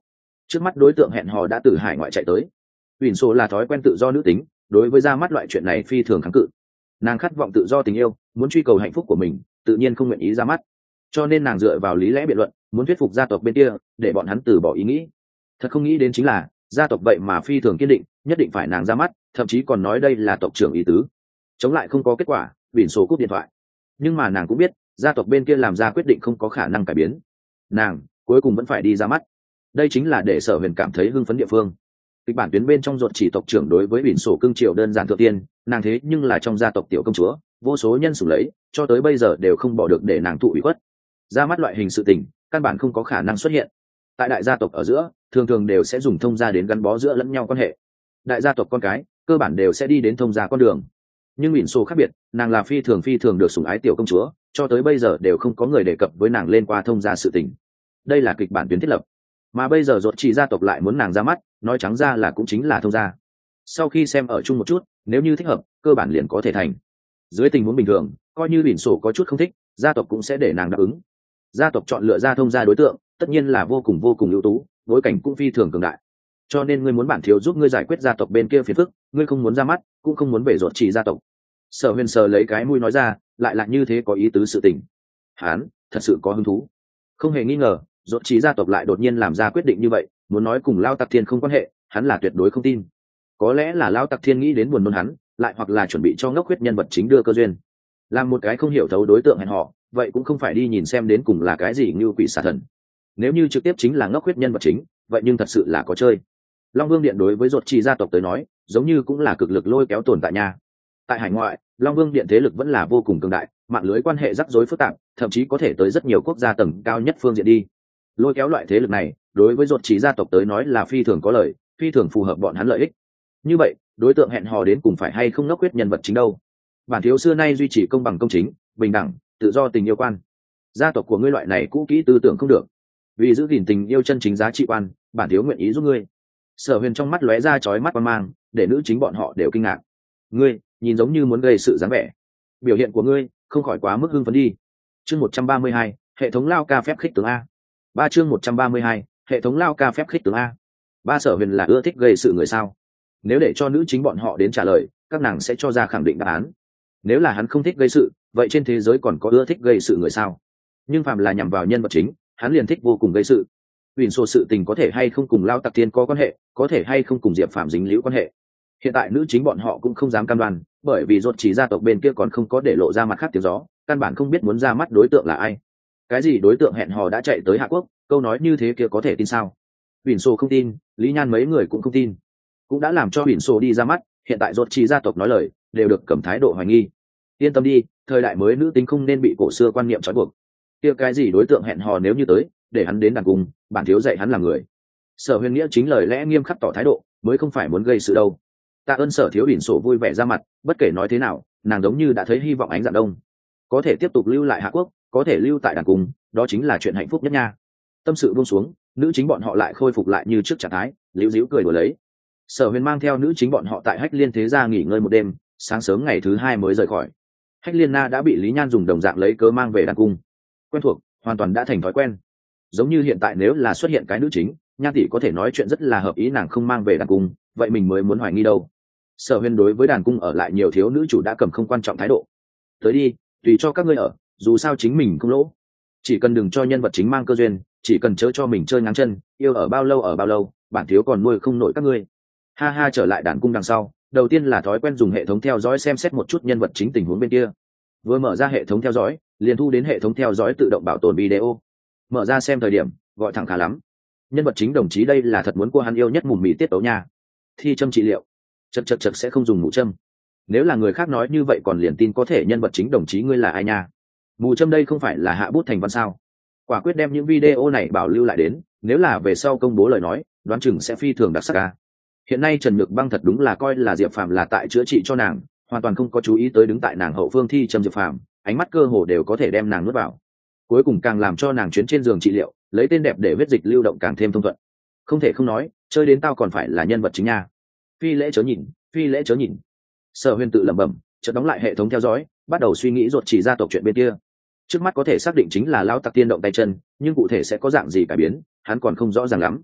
trước mắt đối tượng hẹn hò đã từ hải ngoại chạy tới. Uyển Sô là thói quen tự do nữ tính, đối với ra mắt loại chuyện này phi thường kháng cự. Nàng khát vọng tự do tình yêu, muốn truy cầu hạnh phúc của mình, tự nhiên không nguyện ý ra mắt. Cho nên nàng dựa vào lý lẽ biện luận, muốn thuyết phục gia tộc bên kia để bọn hắn từ bỏ ý nghĩ. Thật không nghĩ đến chính là gia tộc vậy mà phi thường kiên định, nhất định phải nàng ra mắt, thậm chí còn nói đây là tộc trưởng ý tứ. Chống lại không có kết quả, Uyển Sô cúp điện thoại. Nhưng mà nàng cũng biết gia tộc bên kia làm ra quyết định không có khả năng cải biến, nàng cuối cùng vẫn phải đi ra mắt. Đây chính là để Sở Huyền cảm thấy hưng phấn địa phương. Kịch bản tuyến bên trong ruột chỉ tộc trưởng đối với Uyển Sô cưng chiều đơn giản thượng tiên, nàng thế nhưng là trong gia tộc tiểu công chúa, vô số nhân sủng lấy, cho tới bây giờ đều không bỏ được để nàng thụ ủy khuất. Ra mắt loại hình sự tình căn bản không có khả năng xuất hiện. Tại đại gia tộc ở giữa thường thường đều sẽ dùng thông gia đến gắn bó giữa lẫn nhau quan hệ. Đại gia tộc con cái cơ bản đều sẽ đi đến thông gia con đường. Nhưng Uyển Sô khác biệt, nàng là phi thường được sủng ái tiểu công chúa, cho tới bây giờ đều không có người đề cập với nàng lên qua thông gia sự tình. Đây là kịch bản tuyến thiết lập, mà bây giờ ruột chỉ gia tộc lại muốn nàng ra mắt, nói trắng ra là cũng chính là thông gia. Sau khi xem ở chung một chút, nếu như thích hợp, cơ bản liền có thể thành. Dưới tình huống bình thường, coi như Uyển Sô có chút không thích, gia tộc cũng sẽ để nàng đáp ứng. Gia tộc chọn lựa ra thông gia đối tượng, tất nhiên là vô cùng ưu tú, bối cảnh cũng phi thường cường đại. Cho nên ngươi muốn bản thiếu giúp ngươi giải quyết gia tộc bên kia phiền phức, ngươi không muốn ra mắt, cũng không muốn về ruột chỉ gia tộc. Sở Huyền sờ lấy cái mũi nói ra, lại là như thế có ý tứ sự tình. Hán thật sự có hứng thú. Không hề nghi ngờ, ruột chỉ gia tộc lại đột nhiên làm ra quyết định như vậy, muốn nói cùng Lão Tặc Thiên không quan hệ, hắn là tuyệt đối không tin. Có lẽ là Lão Tặc Thiên nghĩ đến buồn nôn hắn, lại hoặc là chuẩn bị cho ngốc huyết nhân vật chính đưa cơ duyên. Làm một cái không hiểu thấu đối tượng hẹn hò, vậy cũng không phải đi nhìn xem đến cùng là cái gì như quỷ xà thần. Nếu như trực tiếp chính là ngốc huyết nhân vật chính, vậy nhưng thật sự là có chơi. Long Vương Điện đối với ruột chỉ gia tộc tới nói, giống như cũng là cực lực lôi kéo tồn tại nha. Tại hải ngoại, Long Vương Điện thế lực vẫn là vô cùng cường đại, mạng lưới quan hệ rắc rối phức tạp, thậm chí có thể tới rất nhiều quốc gia tầng cao nhất phương diện đi. Lôi kéo loại thế lực này, đối với ruột chỉ gia tộc tới nói là phi thường có lợi, phi thường phù hợp bọn hắn lợi ích. Như vậy, đối tượng hẹn hò đến cùng phải hay không ngốc huyết nhân vật chính đâu? Bản thiếu xưa nay duy trì công bằng công chính, bình đẳng, tự do tình yêu quan. Gia tộc của ngươi loại này cũ kỹ tư tưởng không được. Vì giữ gìn tình yêu chân chính giá trị quan, bản thiếu nguyện ý giúp ngươi. Sở Huyền trong mắt lóe ra chói mắt quan mang, để nữ chính bọn họ đều kinh ngạc. Ngươi nhìn giống như muốn gây sự dáng vẻ, biểu hiện của ngươi không khỏi quá mức hưng phấn đi. Chương 132, hệ thống lao ca phép khích tướng a. Chương 132, hệ thống lao ca phép khích tướng a. Sở Huyền là ưa thích gây sự người sao? Nếu để cho nữ chính bọn họ đến trả lời, các nàng sẽ cho ra khẳng định đáp án. Nếu là hắn không thích gây sự, vậy trên thế giới còn có ưa thích gây sự người sao? Nhưng phàm là nhằm vào nhân vật chính, hắn liền thích vô cùng gây sự. Uyển Sô sự tình có thể hay không cùng Lão Tặc Thiên có quan hệ, có thể hay không cùng Diệp Phàm dính líu quan hệ. Hiện tại nữ chính bọn họ cũng không dám cam đoan, bởi vì ruột chỉ gia tộc bên kia còn không có để lộ ra mặt khác tiếng gió, căn bản không biết muốn ra mắt đối tượng là ai. Cái gì đối tượng hẹn hò đã chạy tới Hạ Quốc, câu nói như thế kia có thể tin sao? Uyển Sô không tin, Lý Nhan mấy người cũng không tin. Cũng đã làm cho Uyển Sô đi ra mắt, hiện tại ruột chỉ gia tộc nói lời, đều được cầm thái độ hoài nghi. Yên tâm đi, thời đại mới nữ tính không nên bị cổ xưa quan niệm trói buộc. Kia cái gì đối tượng hẹn hò nếu như tới, để hắn đến đàn cung, bản thiếu dạy hắn là người. Sở Huyền nghĩa chính lời lẽ nghiêm khắc tỏ thái độ, mới không phải muốn gây sự đâu. Tạ ơn Sở thiếu Uyển Sô vui vẻ ra mặt, bất kể nói thế nào, nàng giống như đã thấy hy vọng ánh dạng đông. Có thể tiếp tục lưu lại Hạ Quốc, có thể lưu tại đàn cung, đó chính là chuyện hạnh phúc nhất nha. Tâm sự buông xuống, nữ chính bọn họ lại khôi phục lại như trước trạng thái, liễu díu cười đùa lấy. Sở Huyền mang theo nữ chính bọn họ tại Hách Liên thế gia nghỉ ngơi một đêm, sáng sớm ngày thứ hai mới rời khỏi. Hách Liên Na đã bị Lý Nhan dùng đồng dạng lấy cớ mang về đàn cung. Quen thuộc, hoàn toàn đã thành thói quen. Giống như hiện tại nếu là xuất hiện cái nữ chính, Nhan tỷ có thể nói chuyện rất là hợp ý nàng không mang về đàn cung, vậy mình mới muốn hoài nghi đâu. Sở Huyền đối với đàn cung ở lại nhiều thiếu nữ chủ đã cầm không quan trọng thái độ. Tới đi, tùy cho các ngươi ở, dù sao chính mình không lỗ. Chỉ cần đừng cho nhân vật chính mang cơ duyên, chỉ cần chớ cho mình chơi ngáng chân, yêu ở bao lâu, bản thiếu còn nuôi không nổi các ngươi. Ha ha, trở lại đàn cung đằng sau, đầu tiên là thói quen dùng hệ thống theo dõi xem xét một chút nhân vật chính tình huống bên kia. Vừa mở ra hệ thống theo dõi, liền thu đến hệ thống theo dõi tự động bảo tồn video. Mở ra xem thời điểm, gọi thẳng khá lắm. Nhân vật chính đồng chí đây là thật muốn của hắn yêu nhất mùn mì tiết tấu nha. Thi châm trị liệu, chật sẽ không dùng mù châm. Nếu là người khác nói như vậy còn liền tin có thể nhân vật chính đồng chí ngươi là ai nha. Mù châm đây không phải là hạ bút thành văn sao? Quả quyết đem những video này bảo lưu lại đến, nếu là về sau công bố lời nói, đoán chừng sẽ phi thường đặc sắc ca. Hiện nay Trần Nhược Băng thật đúng là coi là Diệp Phàm là tại chữa trị cho nàng, hoàn toàn không có chú ý tới đứng tại nàng hậu phương thi châm Diệp Phàm, ánh mắt cơ hồ đều có thể đem nàng nuốt vào. Cuối cùng càng làm cho nàng chuyến trên giường trị liệu, lấy tên đẹp để huyết dịch lưu động càng thêm thông thuận. Không thể không nói, chơi đến tao còn phải là nhân vật chính nha. Phi lễ chớ nhìn. Sở Huyền tự lẩm bẩm, chợt đóng lại hệ thống theo dõi, bắt đầu suy nghĩ ruột chỉ gia tộc chuyện bên kia. Trước mắt có thể xác định chính là Lão Tặc Tiên động tay chân, nhưng cụ thể sẽ có dạng gì cải biến, hắn còn không rõ ràng lắm.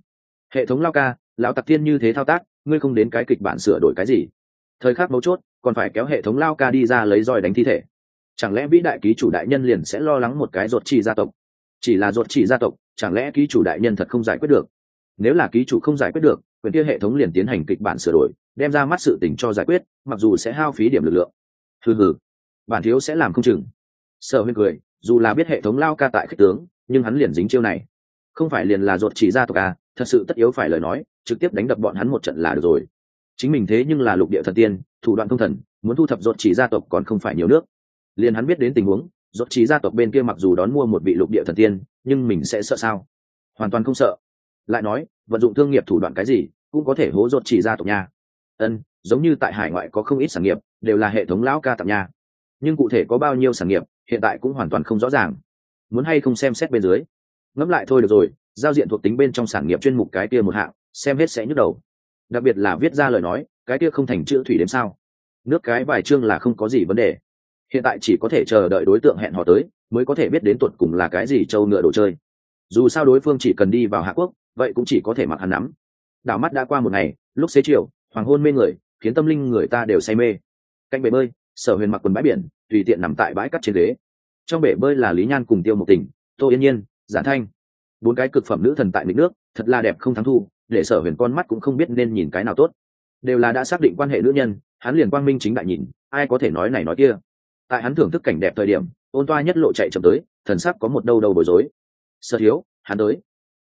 Hệ thống lao ca, lão tặc thiên như thế thao tác, ngươi không đến cái kịch bản sửa đổi cái gì? Thời khắc mấu chốt còn phải kéo hệ thống lao ca đi ra lấy roi đánh thi thể, chẳng lẽ vĩ đại ký chủ đại nhân liền sẽ lo lắng một cái ruột chỉ gia tộc? Chỉ là ruột chỉ gia tộc, chẳng lẽ ký chủ đại nhân thật không giải quyết được? Nếu là ký chủ không giải quyết được, quyền kia hệ thống liền tiến hành kịch bản sửa đổi, đem ra mắt sự tình cho giải quyết, mặc dù sẽ hao phí điểm lực lượng. Hừ, bản thiếu sẽ làm không chừng. Sở Huyên cười, dù là biết hệ thống lao ca tại khích tướng, nhưng hắn liền dính chiêu này. Không phải liền là ruột chỉ gia tộc à, thật sự tất yếu phải lời nói, trực tiếp đánh đập bọn hắn một trận là được rồi. Chính mình thế nhưng là lục địa thần tiên, thủ đoạn thông thần, muốn thu thập ruột chỉ gia tộc còn không phải nhiều nước. Liền hắn biết đến tình huống, ruột chỉ gia tộc bên kia mặc dù đón mua một vị lục địa thần tiên, nhưng mình sẽ sợ sao? Hoàn toàn không sợ. Lại nói, vận dụng thương nghiệp thủ đoạn cái gì, cũng có thể hố ruột chỉ gia tộc nha. Giống như tại hải ngoại có không ít sản nghiệp, đều là hệ thống lão ca tặng nha. Nhưng cụ thể có bao nhiêu sản nghiệp, hiện tại cũng hoàn toàn không rõ ràng. Muốn hay không xem xét bên dưới. Ngẫm lại thôi được rồi, giao diện thuộc tính bên trong sản nghiệp chuyên mục cái kia một hạng, xem hết sẽ nhức đầu. Đặc biệt là viết ra lời nói, cái kia không thành chữ thủy đếm sao? Nước cái vài chương là không có gì vấn đề. Hiện tại chỉ có thể chờ đợi đối tượng hẹn hò tới, mới có thể biết đến tuột cùng là cái gì trâu ngựa đồ chơi. Dù sao đối phương chỉ cần đi vào Hạ Quốc, vậy cũng chỉ có thể mặc hắn nắm. Đảo mắt đã qua một ngày, lúc xế chiều, hoàng hôn mê người, khiến tâm linh người ta đều say mê. Cạnh bể bơi, Sở Huyền mặc quần bãi biển, tùy tiện nằm tại bãi cát trên ghế. Trong bể bơi là Lý Nhan cùng Tiêu Mộc Tình, Tô Yên Nhiên, Giản Thanh, bốn cái cực phẩm nữ thần tại nghịch nước, thật là đẹp không thắng thu, để Sở Huyền con mắt cũng không biết nên nhìn cái nào tốt. Đều là đã xác định quan hệ nữ nhân, hắn liền quang minh chính đại nhìn, ai có thể nói này nói kia. Tại hắn thưởng thức cảnh đẹp thời điểm, Ôn Toa nhất lộ chạy chậm tới, thần sắc có một đâu bối rối. Sở thiếu, hắn tới.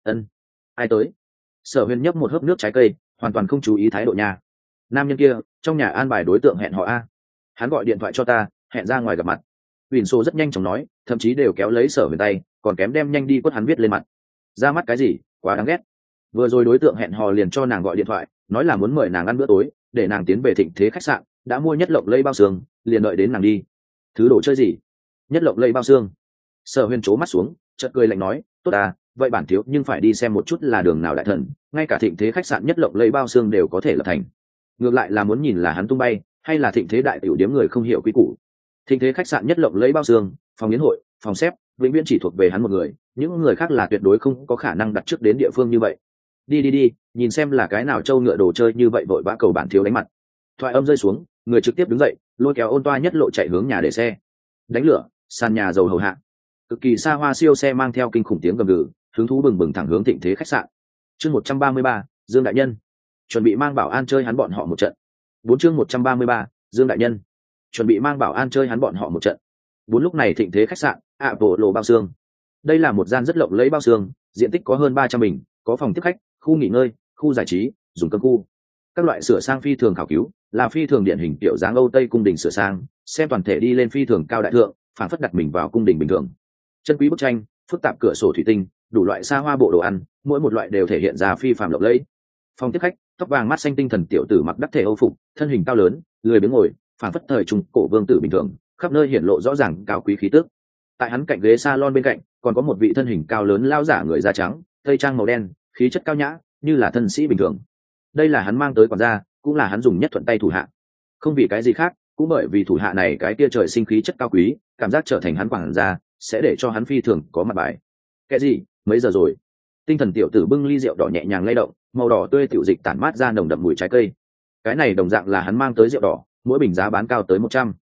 Ai tới? Sở Huyền nhấp một hớp nước trái cây, hoàn toàn không chú ý thái độ nha. Nam nhân kia, trong nhà an bài đối tượng hẹn họ a. Hắn gọi điện thoại cho ta, hẹn ra ngoài gặp mặt. Uyển Sô rất nhanh chóng nói, thậm chí đều kéo lấy Sở Huyền tay, còn kém đem nhanh đi quất hắn viết lên mặt. Ra mắt cái gì, quá đáng ghét. Vừa rồi đối tượng hẹn hò liền cho nàng gọi điện thoại, nói là muốn mời nàng ăn bữa tối, để nàng tiến về Thịnh Thế khách sạn, đã mua nhất lộng lây bao xương, liền đợi đến nàng đi. Thứ đồ chơi gì? Nhất lộng lây bao xương? Sở Huyền trố mắt xuống, chợt cười lạnh nói, tốt à, vậy bản thiếu nhưng phải đi xem một chút là đường nào đại thần, ngay cả Thịnh Thế khách sạn nhất lộng lây bao xương đều có thể lập thành. Ngược lại là muốn nhìn là hắn tung bay, hay là Thịnh Thế đại tiểu điếm người không hiểu quy củ. Thịnh Thế khách sạn nhất lộng lây bao xương, phòng yến hội, phòng xếp, vĩnh viễn chỉ thuộc về hắn một người, những người khác là tuyệt đối không có khả năng đặt trước đến địa phương như vậy. Đi, nhìn xem là cái nào trâu ngựa đồ chơi như vậy vội vã cầu bản thiếu đánh mặt. Thoại âm rơi xuống, người trực tiếp đứng dậy, lôi kéo Ôn Toa nhất lộ chạy hướng nhà để xe. Đánh lửa, sàn nhà dầu hầu hạ, cực kỳ xa hoa siêu xe mang theo kinh khủng tiếng gầm gừ, hứng thú bừng bừng thẳng hướng Thịnh Thế khách sạn. Chương 133, Dương đại nhân chuẩn bị mang bảo an chơi hắn bọn họ một trận. 4 chương 133, Dương đại nhân chuẩn bị mang bảo an chơi hắn bọn họ một trận. Bốn lúc này Thịnh Thế khách sạn, bộ lộ bao xương. Đây là một gian rất rộng lẫy bao xương, diện tích có hơn 300 bình, có phòng tiếp khách, khu nghỉ ngơi, khu giải trí, dùng cơm khu. Các loại sửa sang phi thường khảo cứu, là phi thường điển hình kiểu dáng Âu Tây cung đình sửa sang, xem toàn thể đi lên phi thường cao đại thượng, phản phất đặt mình vào cung đình bình thường. Chân quý bức tranh, phức tạp cửa sổ thủy tinh, đủ loại xa hoa bộ đồ ăn, mỗi một loại đều thể hiện ra phi phàm lộng lẫy. Phòng tiếp khách, tóc vàng mắt xanh tinh thần tiểu tử mặc đắc thể Âu phục, thân hình cao lớn, lười biếng ngồi, phản phất thời trung cổ vương tử bình thường, khắp nơi hiển lộ rõ ràng cao quý khí tức. Tại hắn cạnh ghế salon bên cạnh, còn có một vị thân hình cao lớn lao giả người da trắng, tây trang màu đen, khí chất cao nhã, như là thân sĩ bình thường. Đây là hắn mang tới quản gia, cũng là hắn dùng nhất thuận tay thủ hạ. Không vì cái gì khác, cũng bởi vì thủ hạ này cái kia trời sinh khí chất cao quý, cảm giác trở thành hắn quản gia, sẽ để cho hắn phi thường có mặt bài. Cái gì? Mấy giờ rồi? Tinh thần tiểu tử bưng ly rượu đỏ nhẹ nhàng lay động, màu đỏ tươi tiểu dịch tản mát ra nồng đậm mùi trái cây. Cái này đồng dạng là hắn mang tới rượu đỏ, mỗi bình giá bán cao tới 100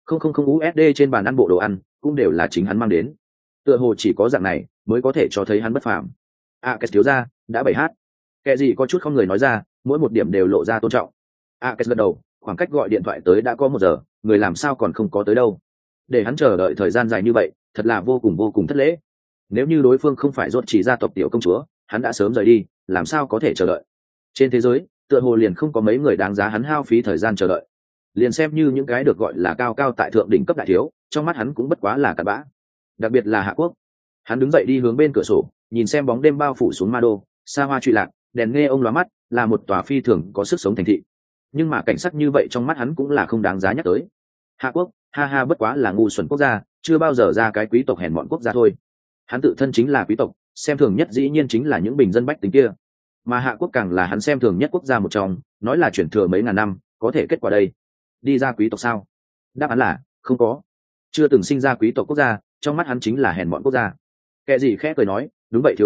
USD trên bàn ăn bộ đồ ăn, cũng đều là chính hắn mang đến. Tựa hồ chỉ có dạng này mới có thể cho thấy hắn bất phàm. Cái thiếu gia đã 7h. Kẻ gì có chút không người nói ra, mỗi một điểm đều lộ ra tôn trọng. Cái gật đầu, khoảng cách gọi điện thoại tới đã có 1 giờ, người làm sao còn không có tới đâu. Để hắn chờ đợi thời gian dài như vậy, thật là vô cùng thất lễ. Nếu như đối phương không phải rốt chỉ gia tộc tiểu công chúa, hắn đã sớm rời đi, làm sao có thể chờ đợi. Trên thế giới, tựa hồ liền không có mấy người đáng giá hắn hao phí thời gian chờ đợi. Liền xem như những cái được gọi là cao cao tại thượng đỉnh cấp đại thiếu, trong mắt hắn cũng bất quá là cặn bã. Đặc biệt là Hạ Quốc. Hắn đứng dậy đi hướng bên cửa sổ, nhìn xem bóng đêm bao phủ xuống ma đô, xa hoa trụy lạc, đèn nghe ông lóa mắt, là một tòa phi thường có sức sống thành thị. Nhưng mà cảnh sắc như vậy trong mắt hắn cũng là không đáng giá nhắc tới. Hạ Quốc, ha bất quá là ngu xuẩn quốc gia, chưa bao giờ ra cái quý tộc hèn mọn quốc gia thôi. Hắn tự thân chính là quý tộc, xem thường nhất dĩ nhiên chính là những bình dân bách tính kia. Mà Hạ Quốc càng là hắn xem thường nhất quốc gia một trong, nói là chuyển thừa mấy ngàn năm, có thể kết quả đây. Đi ra quý tộc sao? Đáp án là không có. Chưa từng sinh ra quý tộc quốc gia, trong mắt hắn chính là hèn mọn quốc gia. Kẻ gì khẽ cười nói, đúng vậy thiếu gia,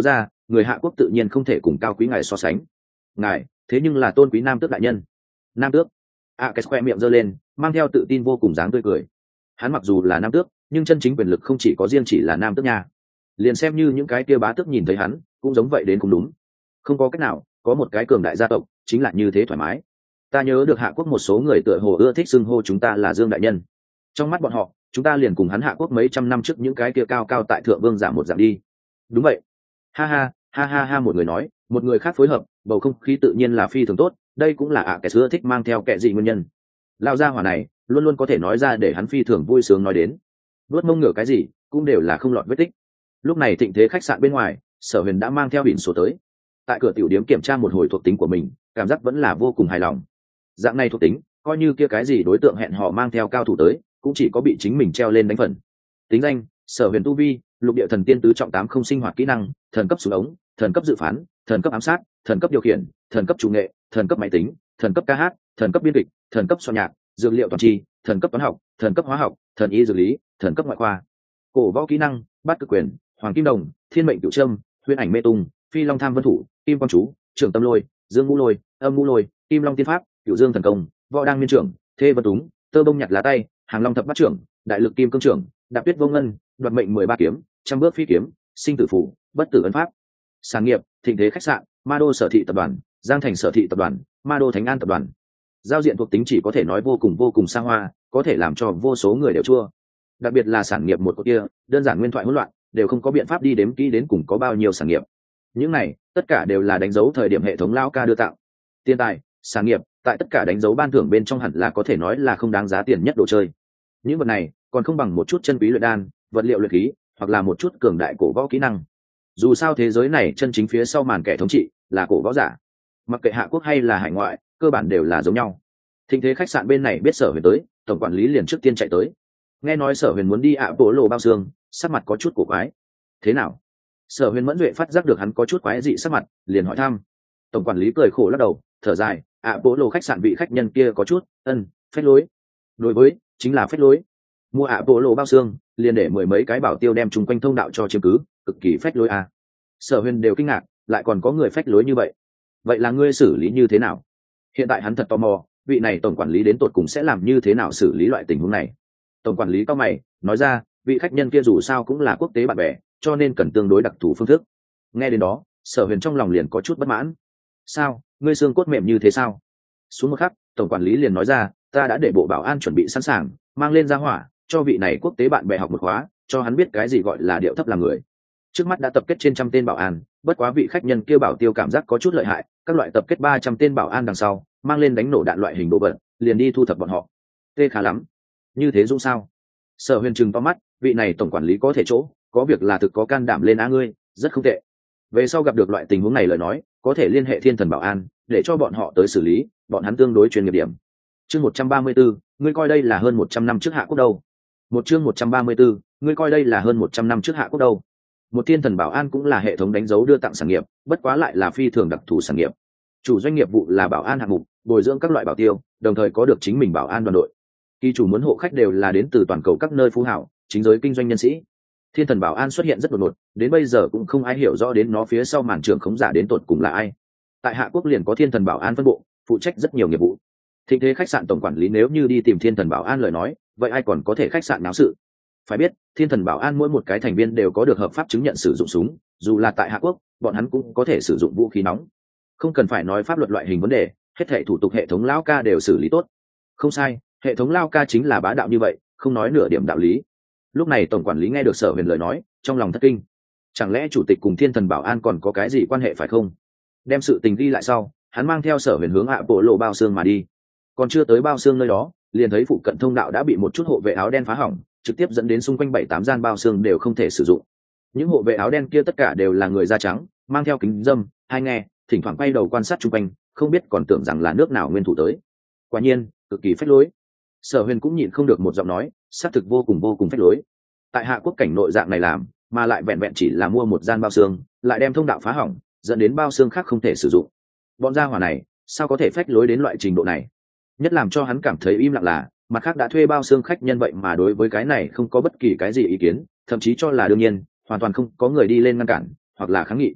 người Hạ Quốc tự nhiên không thể cùng cao quý ngài so sánh. Ngài thế nhưng là tôn quý nam tước đại nhân. Nam tước. Cái khoe miệng giơ lên, mang theo tự tin vô cùng dáng tươi cười. Hắn mặc dù là nam tước, nhưng chân chính quyền lực không chỉ có riêng chỉ là nam tước nha. Liền xem như những cái kia bá tước nhìn thấy hắn, cũng giống vậy đến cũng đúng. Không có cách nào, có một cái cường đại gia tộc, chính là như thế thoải mái. Ta nhớ được Hạ Quốc một số người tựa hồ ưa thích xưng hô chúng ta là Dương đại nhân. Trong mắt bọn họ, chúng ta liền cùng hắn Hạ Quốc mấy trăm năm trước những cái kia cao cao tại thượng vương giả một dạng đi. Đúng vậy. Ha ha, ha ha ha, một người nói, một người khác phối hợp, bầu không khí tự nhiên là phi thường tốt. Đây cũng là kẻ xưa thích mang theo kẻ gì nguyên nhân. Lao gia hỏa này luôn luôn có thể nói ra để hắn phi thường vui sướng nói đến. Nuốt mông ngửa cái gì cũng đều là không lọt vết tích. Lúc này thịnh thế khách sạn bên ngoài, Sở Huyền đã mang theo biển số tới. Tại cửa tiểu điếm kiểm tra một hồi thuộc tính của mình, cảm giác vẫn là vô cùng hài lòng. Dạng này thuộc tính, coi như kia cái gì đối tượng hẹn họ mang theo cao thủ tới, cũng chỉ có bị chính mình treo lên đánh phần. Tính danh: Sở Huyền tu vi, lục địa thần tiên tứ trọng 8 không sinh hoạt kỹ năng, thần cấp súng ống, thần cấp dự phán, thần cấp ám sát, thần cấp điều khiển, thần cấp chủ nghệ, thần cấp máy tính, thần cấp ca hát, thần cấp biên kịch, thần cấp soạn nhạc, dược liệu toàn tri, thần cấp toán học, thần cấp hóa học, thần y dược lý, thần cấp ngoại khoa. Cổ võ kỹ năng: bát cực quyền, hoàng kim đồng, thiên mệnh cửu trâm, huyền ảnh mê tung, phi long tham vân thủ, kim quang chú, trưởng tâm lôi, dương ngũ lôi, âm ngũ lôi, kim long tiên pháp, cửu dương thần công, võ đang miên trưởng, thê vân túng, tơ bông nhặt lá tay, hàng long thập bát trưởng, đại lực kim cương trưởng, đạp tuyết vô ngân, đoạt mệnh 13 kiếm, trăm bước phi kiếm, sinh tử phủ, bất tử ấn pháp. Sản nghiệp: thịnh thế khách sạn, ma đô sở thị tập đoàn, giang thành sở thị tập đoàn, ma đô thánh an tập đoàn. Giao diện thuộc tính chỉ có thể nói vô cùng xa hoa, có thể làm cho vô số người đều chua. Đặc biệt là sản nghiệp một cột kia, đơn giản nguyên thoại hỗn loạn, đều không có biện pháp đi đếm kỹ đến cùng có bao nhiêu sản nghiệp. Những này tất cả đều là đánh dấu thời điểm hệ thống lao ca đưa tặng. Tiền tài, sản nghiệp, tại tất cả đánh dấu ban thưởng bên trong hẳn là có thể nói là không đáng giá tiền nhất đồ chơi. Những vật này còn không bằng một chút chân quý luyện đan, vật liệu luyện khí, hoặc là một chút cường đại cổ võ kỹ năng. Dù sao thế giới này chân chính phía sau màn kẻ thống trị là cổ võ giả, mặc kệ Hạ Quốc hay là hải ngoại, cơ bản đều là giống nhau. Thịnh thế khách sạn bên này biết Sở Huyền tới, tổng quản lý liền trước tiên chạy tới. Nghe nói Sở Huyền muốn đi bộ lộ bao xương, sắc mặt có chút cổ quái. Thế nào? Sở Huyền mẫn duệ phát giác được hắn có chút quái dị sắc mặt, liền hỏi thăm. Tổng quản lý cười khổ lắc đầu, thở dài, bộ lộ khách sạn vị khách nhân kia có chút phép lối. Đối với chính là phép lối. Mua bộ lộ bao xương, liền để mười mấy cái bảo tiêu đem chung quanh thông đạo cho chiếm cứ, cực kỳ phách lối à. Sở Huyền đều kinh ngạc, lại còn có người phách lối như vậy. Vậy là ngươi xử lý như thế nào? Hiện tại hắn thật tò mò, vị này tổng quản lý đến tột cùng sẽ làm như thế nào xử lý loại tình huống này. Tổng quản lý cao mày nói ra, vị khách nhân kia dù sao cũng là quốc tế bạn bè, cho nên cần tương đối đặc thù phương thức. Nghe đến đó, Sở Huyền trong lòng liền có chút bất mãn. Sao, ngươi xương cốt mềm như thế sao? Xuống một khắc, tổng quản lý liền nói ra, ta đã để bộ bảo an chuẩn bị sẵn sàng, mang lên ra hỏa, cho vị này quốc tế bạn bè học một khóa, cho hắn biết cái gì gọi là điệu thấp làm người. Trước mắt đã tập kết trên 100 tên bảo an, bất quá vị khách nhân kia bảo tiêu cảm giác có chút lợi hại, các loại tập kết 300 tên bảo an đằng sau, mang lên đánh nổ đạn loại hình đồ vật, liền đi thu thập bọn họ. Tê khá lắm. Như thế dũng sao? Sở Huyền trừng to mắt, vị này tổng quản lý có thể chỗ, có việc là thực có can đảm lên ngươi, rất không tệ. Về sau gặp được loại tình huống này lời nói, có thể liên hệ Thiên Thần Bảo An, để cho bọn họ tới xử lý, bọn hắn tương đối chuyên nghiệp điểm. Chương 134, ngươi coi đây là hơn 100 năm trước Hạ Quốc đâu? Chương 134, ngươi coi đây là hơn 100 năm trước Hạ Quốc đâu? Một Thiên Thần Bảo An cũng là hệ thống đánh dấu đưa tặng sản nghiệp, bất quá lại là phi thường đặc thù sản nghiệp. Chủ doanh nghiệp vụ là bảo an hạng mục, bồi dưỡng các loại bảo tiêu, đồng thời có được chính mình bảo an đoàn đội. Kỳ chủ muốn hộ khách đều là đến từ toàn cầu các nơi phú hảo, chính giới kinh doanh nhân sĩ. Thiên Thần Bảo An xuất hiện rất đột ngột, đến bây giờ cũng không ai hiểu rõ đến nó phía sau màn trưởng khống giả đến tột cùng là ai. Tại Hạ Quốc liền có Thiên Thần Bảo An phân bộ, phụ trách rất nhiều nghiệp vụ. Thịnh thế khách sạn tổng quản lý nếu như đi tìm Thiên Thần Bảo An lời nói, vậy ai còn có thể khách sạn náo sự? Phải biết, Thiên Thần Bảo An mỗi một cái thành viên đều có được hợp pháp chứng nhận sử dụng súng, dù là tại Hạ Quốc, bọn hắn cũng có thể sử dụng vũ khí nóng. Không cần phải nói pháp luật loại hình vấn đề, hết thảy thủ tục hệ thống lao ca đều xử lý tốt. Không sai, hệ thống lao ca chính là bá đạo như vậy, không nói nửa điểm đạo lý. Lúc này tổng quản lý nghe được Sở Huyền lời nói, trong lòng thất kinh. Chẳng lẽ chủ tịch cùng Thiên Thần Bảo An còn có cái gì quan hệ phải không? Đem sự tình ghi lại sau, hắn mang theo Sở Huyền hướng bộ lộ bao xương mà đi. Còn chưa tới bao xương nơi đó, liền thấy phụ cận thông đạo đã bị một chút hộ vệ áo đen phá hỏng, trực tiếp dẫn đến xung quanh 7-8 gian bao xương đều không thể sử dụng. Những hộ vệ áo đen kia tất cả đều là người da trắng, mang theo kính râm, hai nghe, thỉnh thoảng quay đầu quan sát chung quanh, không biết còn tưởng rằng là nước nào nguyên thủ tới. Quả nhiên, cực kỳ phách lối. Sở Huyền cũng nhịn không được một giọng nói, xác thực vô cùng phách lối. Tại Hạ Quốc cảnh nội dạng này làm, mà lại vẹn vẹn chỉ là mua một gian bao xương, lại đem thông đạo phá hỏng, dẫn đến bao xương khác không thể sử dụng. Bọn gia hỏa này, sao có thể phách lối đến loại trình độ này? Nhất làm cho hắn cảm thấy im lặng là, mặt khác đã thuê bao xương khách nhân vậy mà đối với cái này không có bất kỳ cái gì ý kiến, thậm chí cho là đương nhiên, hoàn toàn không có người đi lên ngăn cản hoặc là kháng nghị.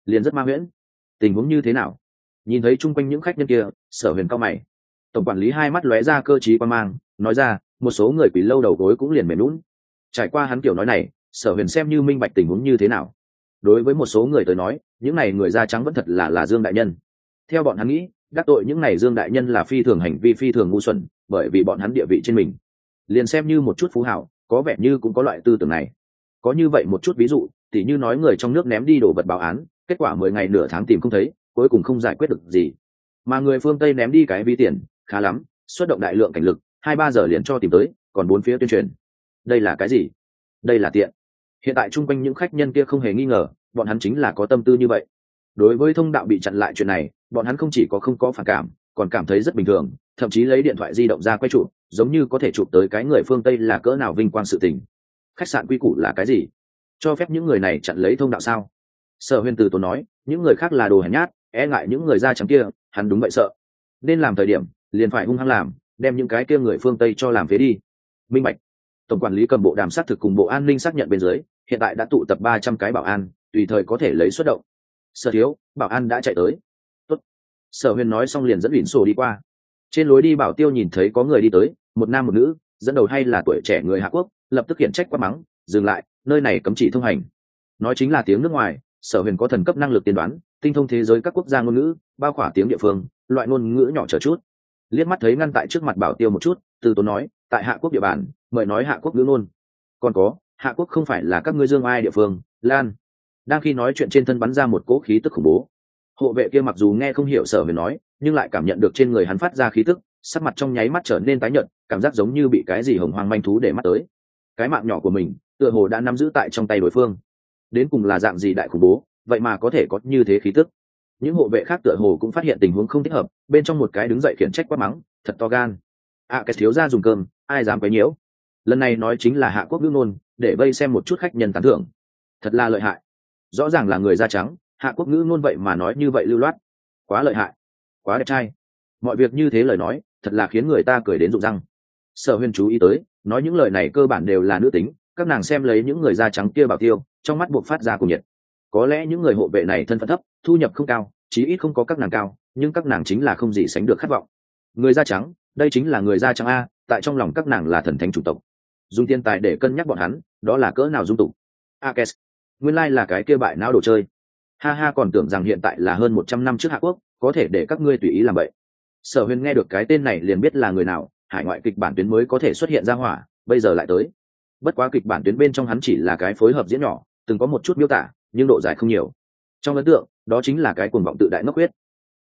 liền rất ma huyễn. Tình huống như thế nào? Nhìn thấy chung quanh những khách nhân kia, Sở Huyền cau mày. Tổng quản lý hai mắt lóe ra cơ trí quan mang, nói ra, một số người quỳ lâu đầu gối cũng liền mềm lún. Trải qua hắn kiểu nói này, Sở Huyền xem như minh bạch tình huống như thế nào. Đối với một số người tới nói, những này người da trắng vẫn thật là Dương đại nhân. Theo bọn hắn nghĩ, đắc tội những này Dương đại nhân là phi thường hành vi phi thường ngu xuẩn, bởi vì bọn hắn địa vị trên mình, liền xem như một chút phú hào, có vẻ như cũng có loại tư tưởng này. Có như vậy một chút ví dụ, tỉ như nói người trong nước ném đi đồ vật báo án, kết quả 10 ngày nửa tháng tìm không thấy, cuối cùng không giải quyết được gì. Mà người phương Tây ném đi cái ví tiền, khá lắm, xuất động đại lượng cảnh lực, 2-3 giờ liền cho tìm tới, còn bốn phía tuyên truyền. Đây là cái gì? Đây là tiện. Hiện tại chung quanh những khách nhân kia không hề nghi ngờ, bọn hắn chính là có tâm tư như vậy. Đối với thông đạo bị chặn lại chuyện này, bọn hắn không chỉ có không có phản cảm, còn cảm thấy rất bình thường, thậm chí lấy điện thoại di động ra quay chụp, giống như có thể chụp tới cái người phương Tây là cỡ nào vinh quang sự tình. Khách sạn quy củ là cái gì? Cho phép những người này chặn lấy thông đạo sao? Sở Huyền từ tốn nói, những người khác là đồ hèn nhát, e ngại những người da trắng kia, hắn đúng vậy sợ. Nên làm thời điểm, liền phải hung hăng làm, đem những cái kia người phương Tây cho làm phế đi. Minh bạch. Tổng quản lý cầm bộ đàm xác thực cùng bộ an ninh xác nhận bên dưới, hiện tại đã tụ tập 300 cái bảo an, tùy thời có thể lấy xuất động. Sở thiếu, bảo an đã chạy tới. Tốt. Sở Huyền nói xong liền dẫn Uyển Sổ đi qua. Trên lối đi Bảo Tiêu nhìn thấy có người đi tới, một nam một nữ, dẫn đầu hay là tuổi trẻ người Hạ Quốc, lập tức khiển trách quát mắng, dừng lại, nơi này cấm chỉ thông hành. Nói chính là tiếng nước ngoài, Sở Huyền có thần cấp năng lực tiên đoán, tinh thông thế giới các quốc gia ngôn ngữ, bao khỏa tiếng địa phương, loại ngôn ngữ nhỏ chờ chút. Liếc mắt thấy ngăn tại trước mặt Bảo Tiêu một chút, từ tốn nói, tại Hạ Quốc địa bàn, mời nói Hạ Quốc ngữ ngôn. Còn có, Hạ Quốc không phải là các ngươi Dương ai địa phương, Lan. Đang khi nói chuyện trên thân bắn ra một cỗ khí tức khủng bố. Hộ vệ kia mặc dù nghe không hiểu Sở Huyền nói, nhưng lại cảm nhận được trên người hắn phát ra khí tức, sắc mặt trong nháy mắt trở nên tái nhợt, cảm giác giống như bị cái gì hồng hoang manh thú để mắt tới. Cái mạng nhỏ của mình, tựa hồ đã nắm giữ tại trong tay đối phương. Đến cùng là dạng gì đại khủng bố, vậy mà có thể có như thế khí tức. Những hộ vệ khác tựa hồ cũng phát hiện tình huống không thích hợp, bên trong một cái đứng dậy khiển trách quát mắng, thật to gan. Cái thiếu gia dùng cơm, ai dám quấy nhiễu. Lần này nói chính là Hạ Quốc ngữ ngôn, để vây xem một chút khách nhân tán thưởng. Thật là lợi hại. Rõ ràng là người da trắng, Hạ Quốc ngữ ngôn vậy mà nói như vậy lưu loát. Quá lợi hại, quá đẹp trai. Mọi việc như thế lời nói, thật là khiến người ta cười đến rụng răng. Sở Huyền chú ý tới, nói những lời này cơ bản đều là nữ tính, các nàng xem lấy những người da trắng kia Bảo Tiêu, trong mắt buộc phát ra cùng nhiệt. Có lẽ những người hộ vệ này thân phận thấp, thu nhập không cao, chí ít không có các nàng cao, nhưng các nàng chính là không gì sánh được khát vọng. Người da trắng, đây chính là người da trắng a, tại trong lòng các nàng là thần thánh chủng tộc. Dùng tiền tài để cân nhắc bọn hắn, đó là cỡ nào dung tục. Akes, nguyên lai là cái kia bại não đồ chơi. Ha ha, còn tưởng rằng hiện tại là hơn 100 năm trước Hạ Quốc, có thể để các ngươi tùy ý làm vậy. Sở Huyền nghe được cái tên này liền biết là người nào, hải ngoại kịch bản tuyến mới có thể xuất hiện ra hỏa, bây giờ lại tới. Bất quá kịch bản tuyến bên trong hắn chỉ là cái phối hợp diễn nhỏ, từng có một chút miêu tả, nhưng độ dài không nhiều. Trong ấn tượng, đó chính là cái cuồng vọng tự đại ngốc huyết.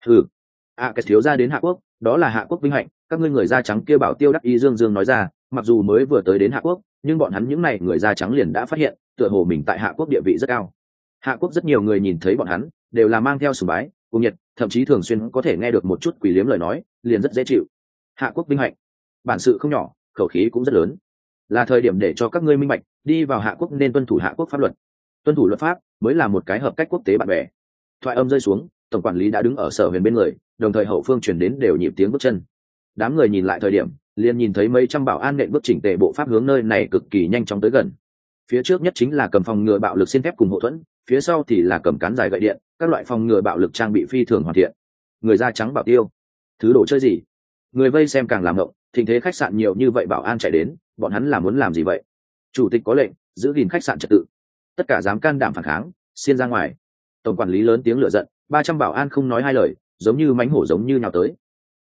Cái thiếu gia đến Hạ Quốc, đó là Hạ Quốc vinh hạnh, các ngươi người da trắng kia Bảo Tiêu đắc ý dương dương nói ra, mặc dù mới vừa tới đến Hạ Quốc, nhưng bọn hắn những này người da trắng liền đã phát hiện, tựa hồ mình tại Hạ Quốc địa vị rất cao. Hạ Quốc rất nhiều người nhìn thấy bọn hắn, đều là mang theo sùng bái, cung nhiệt, thậm chí thường xuyên có thể nghe được một chút quỷ liếm lời nói, liền rất dễ chịu. Hạ Quốc vinh hạnh, bản sự không nhỏ, khẩu khí cũng rất lớn. Là thời điểm để cho các ngươi minh bạch, đi vào Hạ Quốc nên tuân thủ Hạ Quốc pháp luật. Tuân thủ luật pháp mới là một cái hợp cách quốc tế bạn bè. Thoại âm rơi xuống, tổng quản lý đã đứng ở Sở Huyền bên người, đồng thời hậu phương truyền đến đều nhịp tiếng bước chân. Đám người nhìn lại thời điểm, liền nhìn thấy mấy trăm bảo an nện bước chỉnh tề bộ pháp hướng nơi này cực kỳ nhanh chóng tới gần. Phía trước nhất chính là cầm phòng ngừa bạo lực xiên thép cùng hộ thuẫn, phía sau thì là cầm cán dài gậy điện, các loại phòng ngừa bạo lực trang bị phi thường hoàn thiện. Người da trắng Bảo Tiêu, thứ đồ chơi gì? Người vây xem càng làm ngộng, thịnh thế khách sạn nhiều như vậy bảo an chạy đến, bọn hắn là muốn làm gì vậy? Chủ tịch có lệnh, giữ gìn khách sạn trật tự. Tất cả dám can đảm phản kháng, xiên ra ngoài. Tổng quản lý lớn tiếng lửa giận, 300 bảo an không nói hai lời, giống như mánh hổ giống như nhào tới.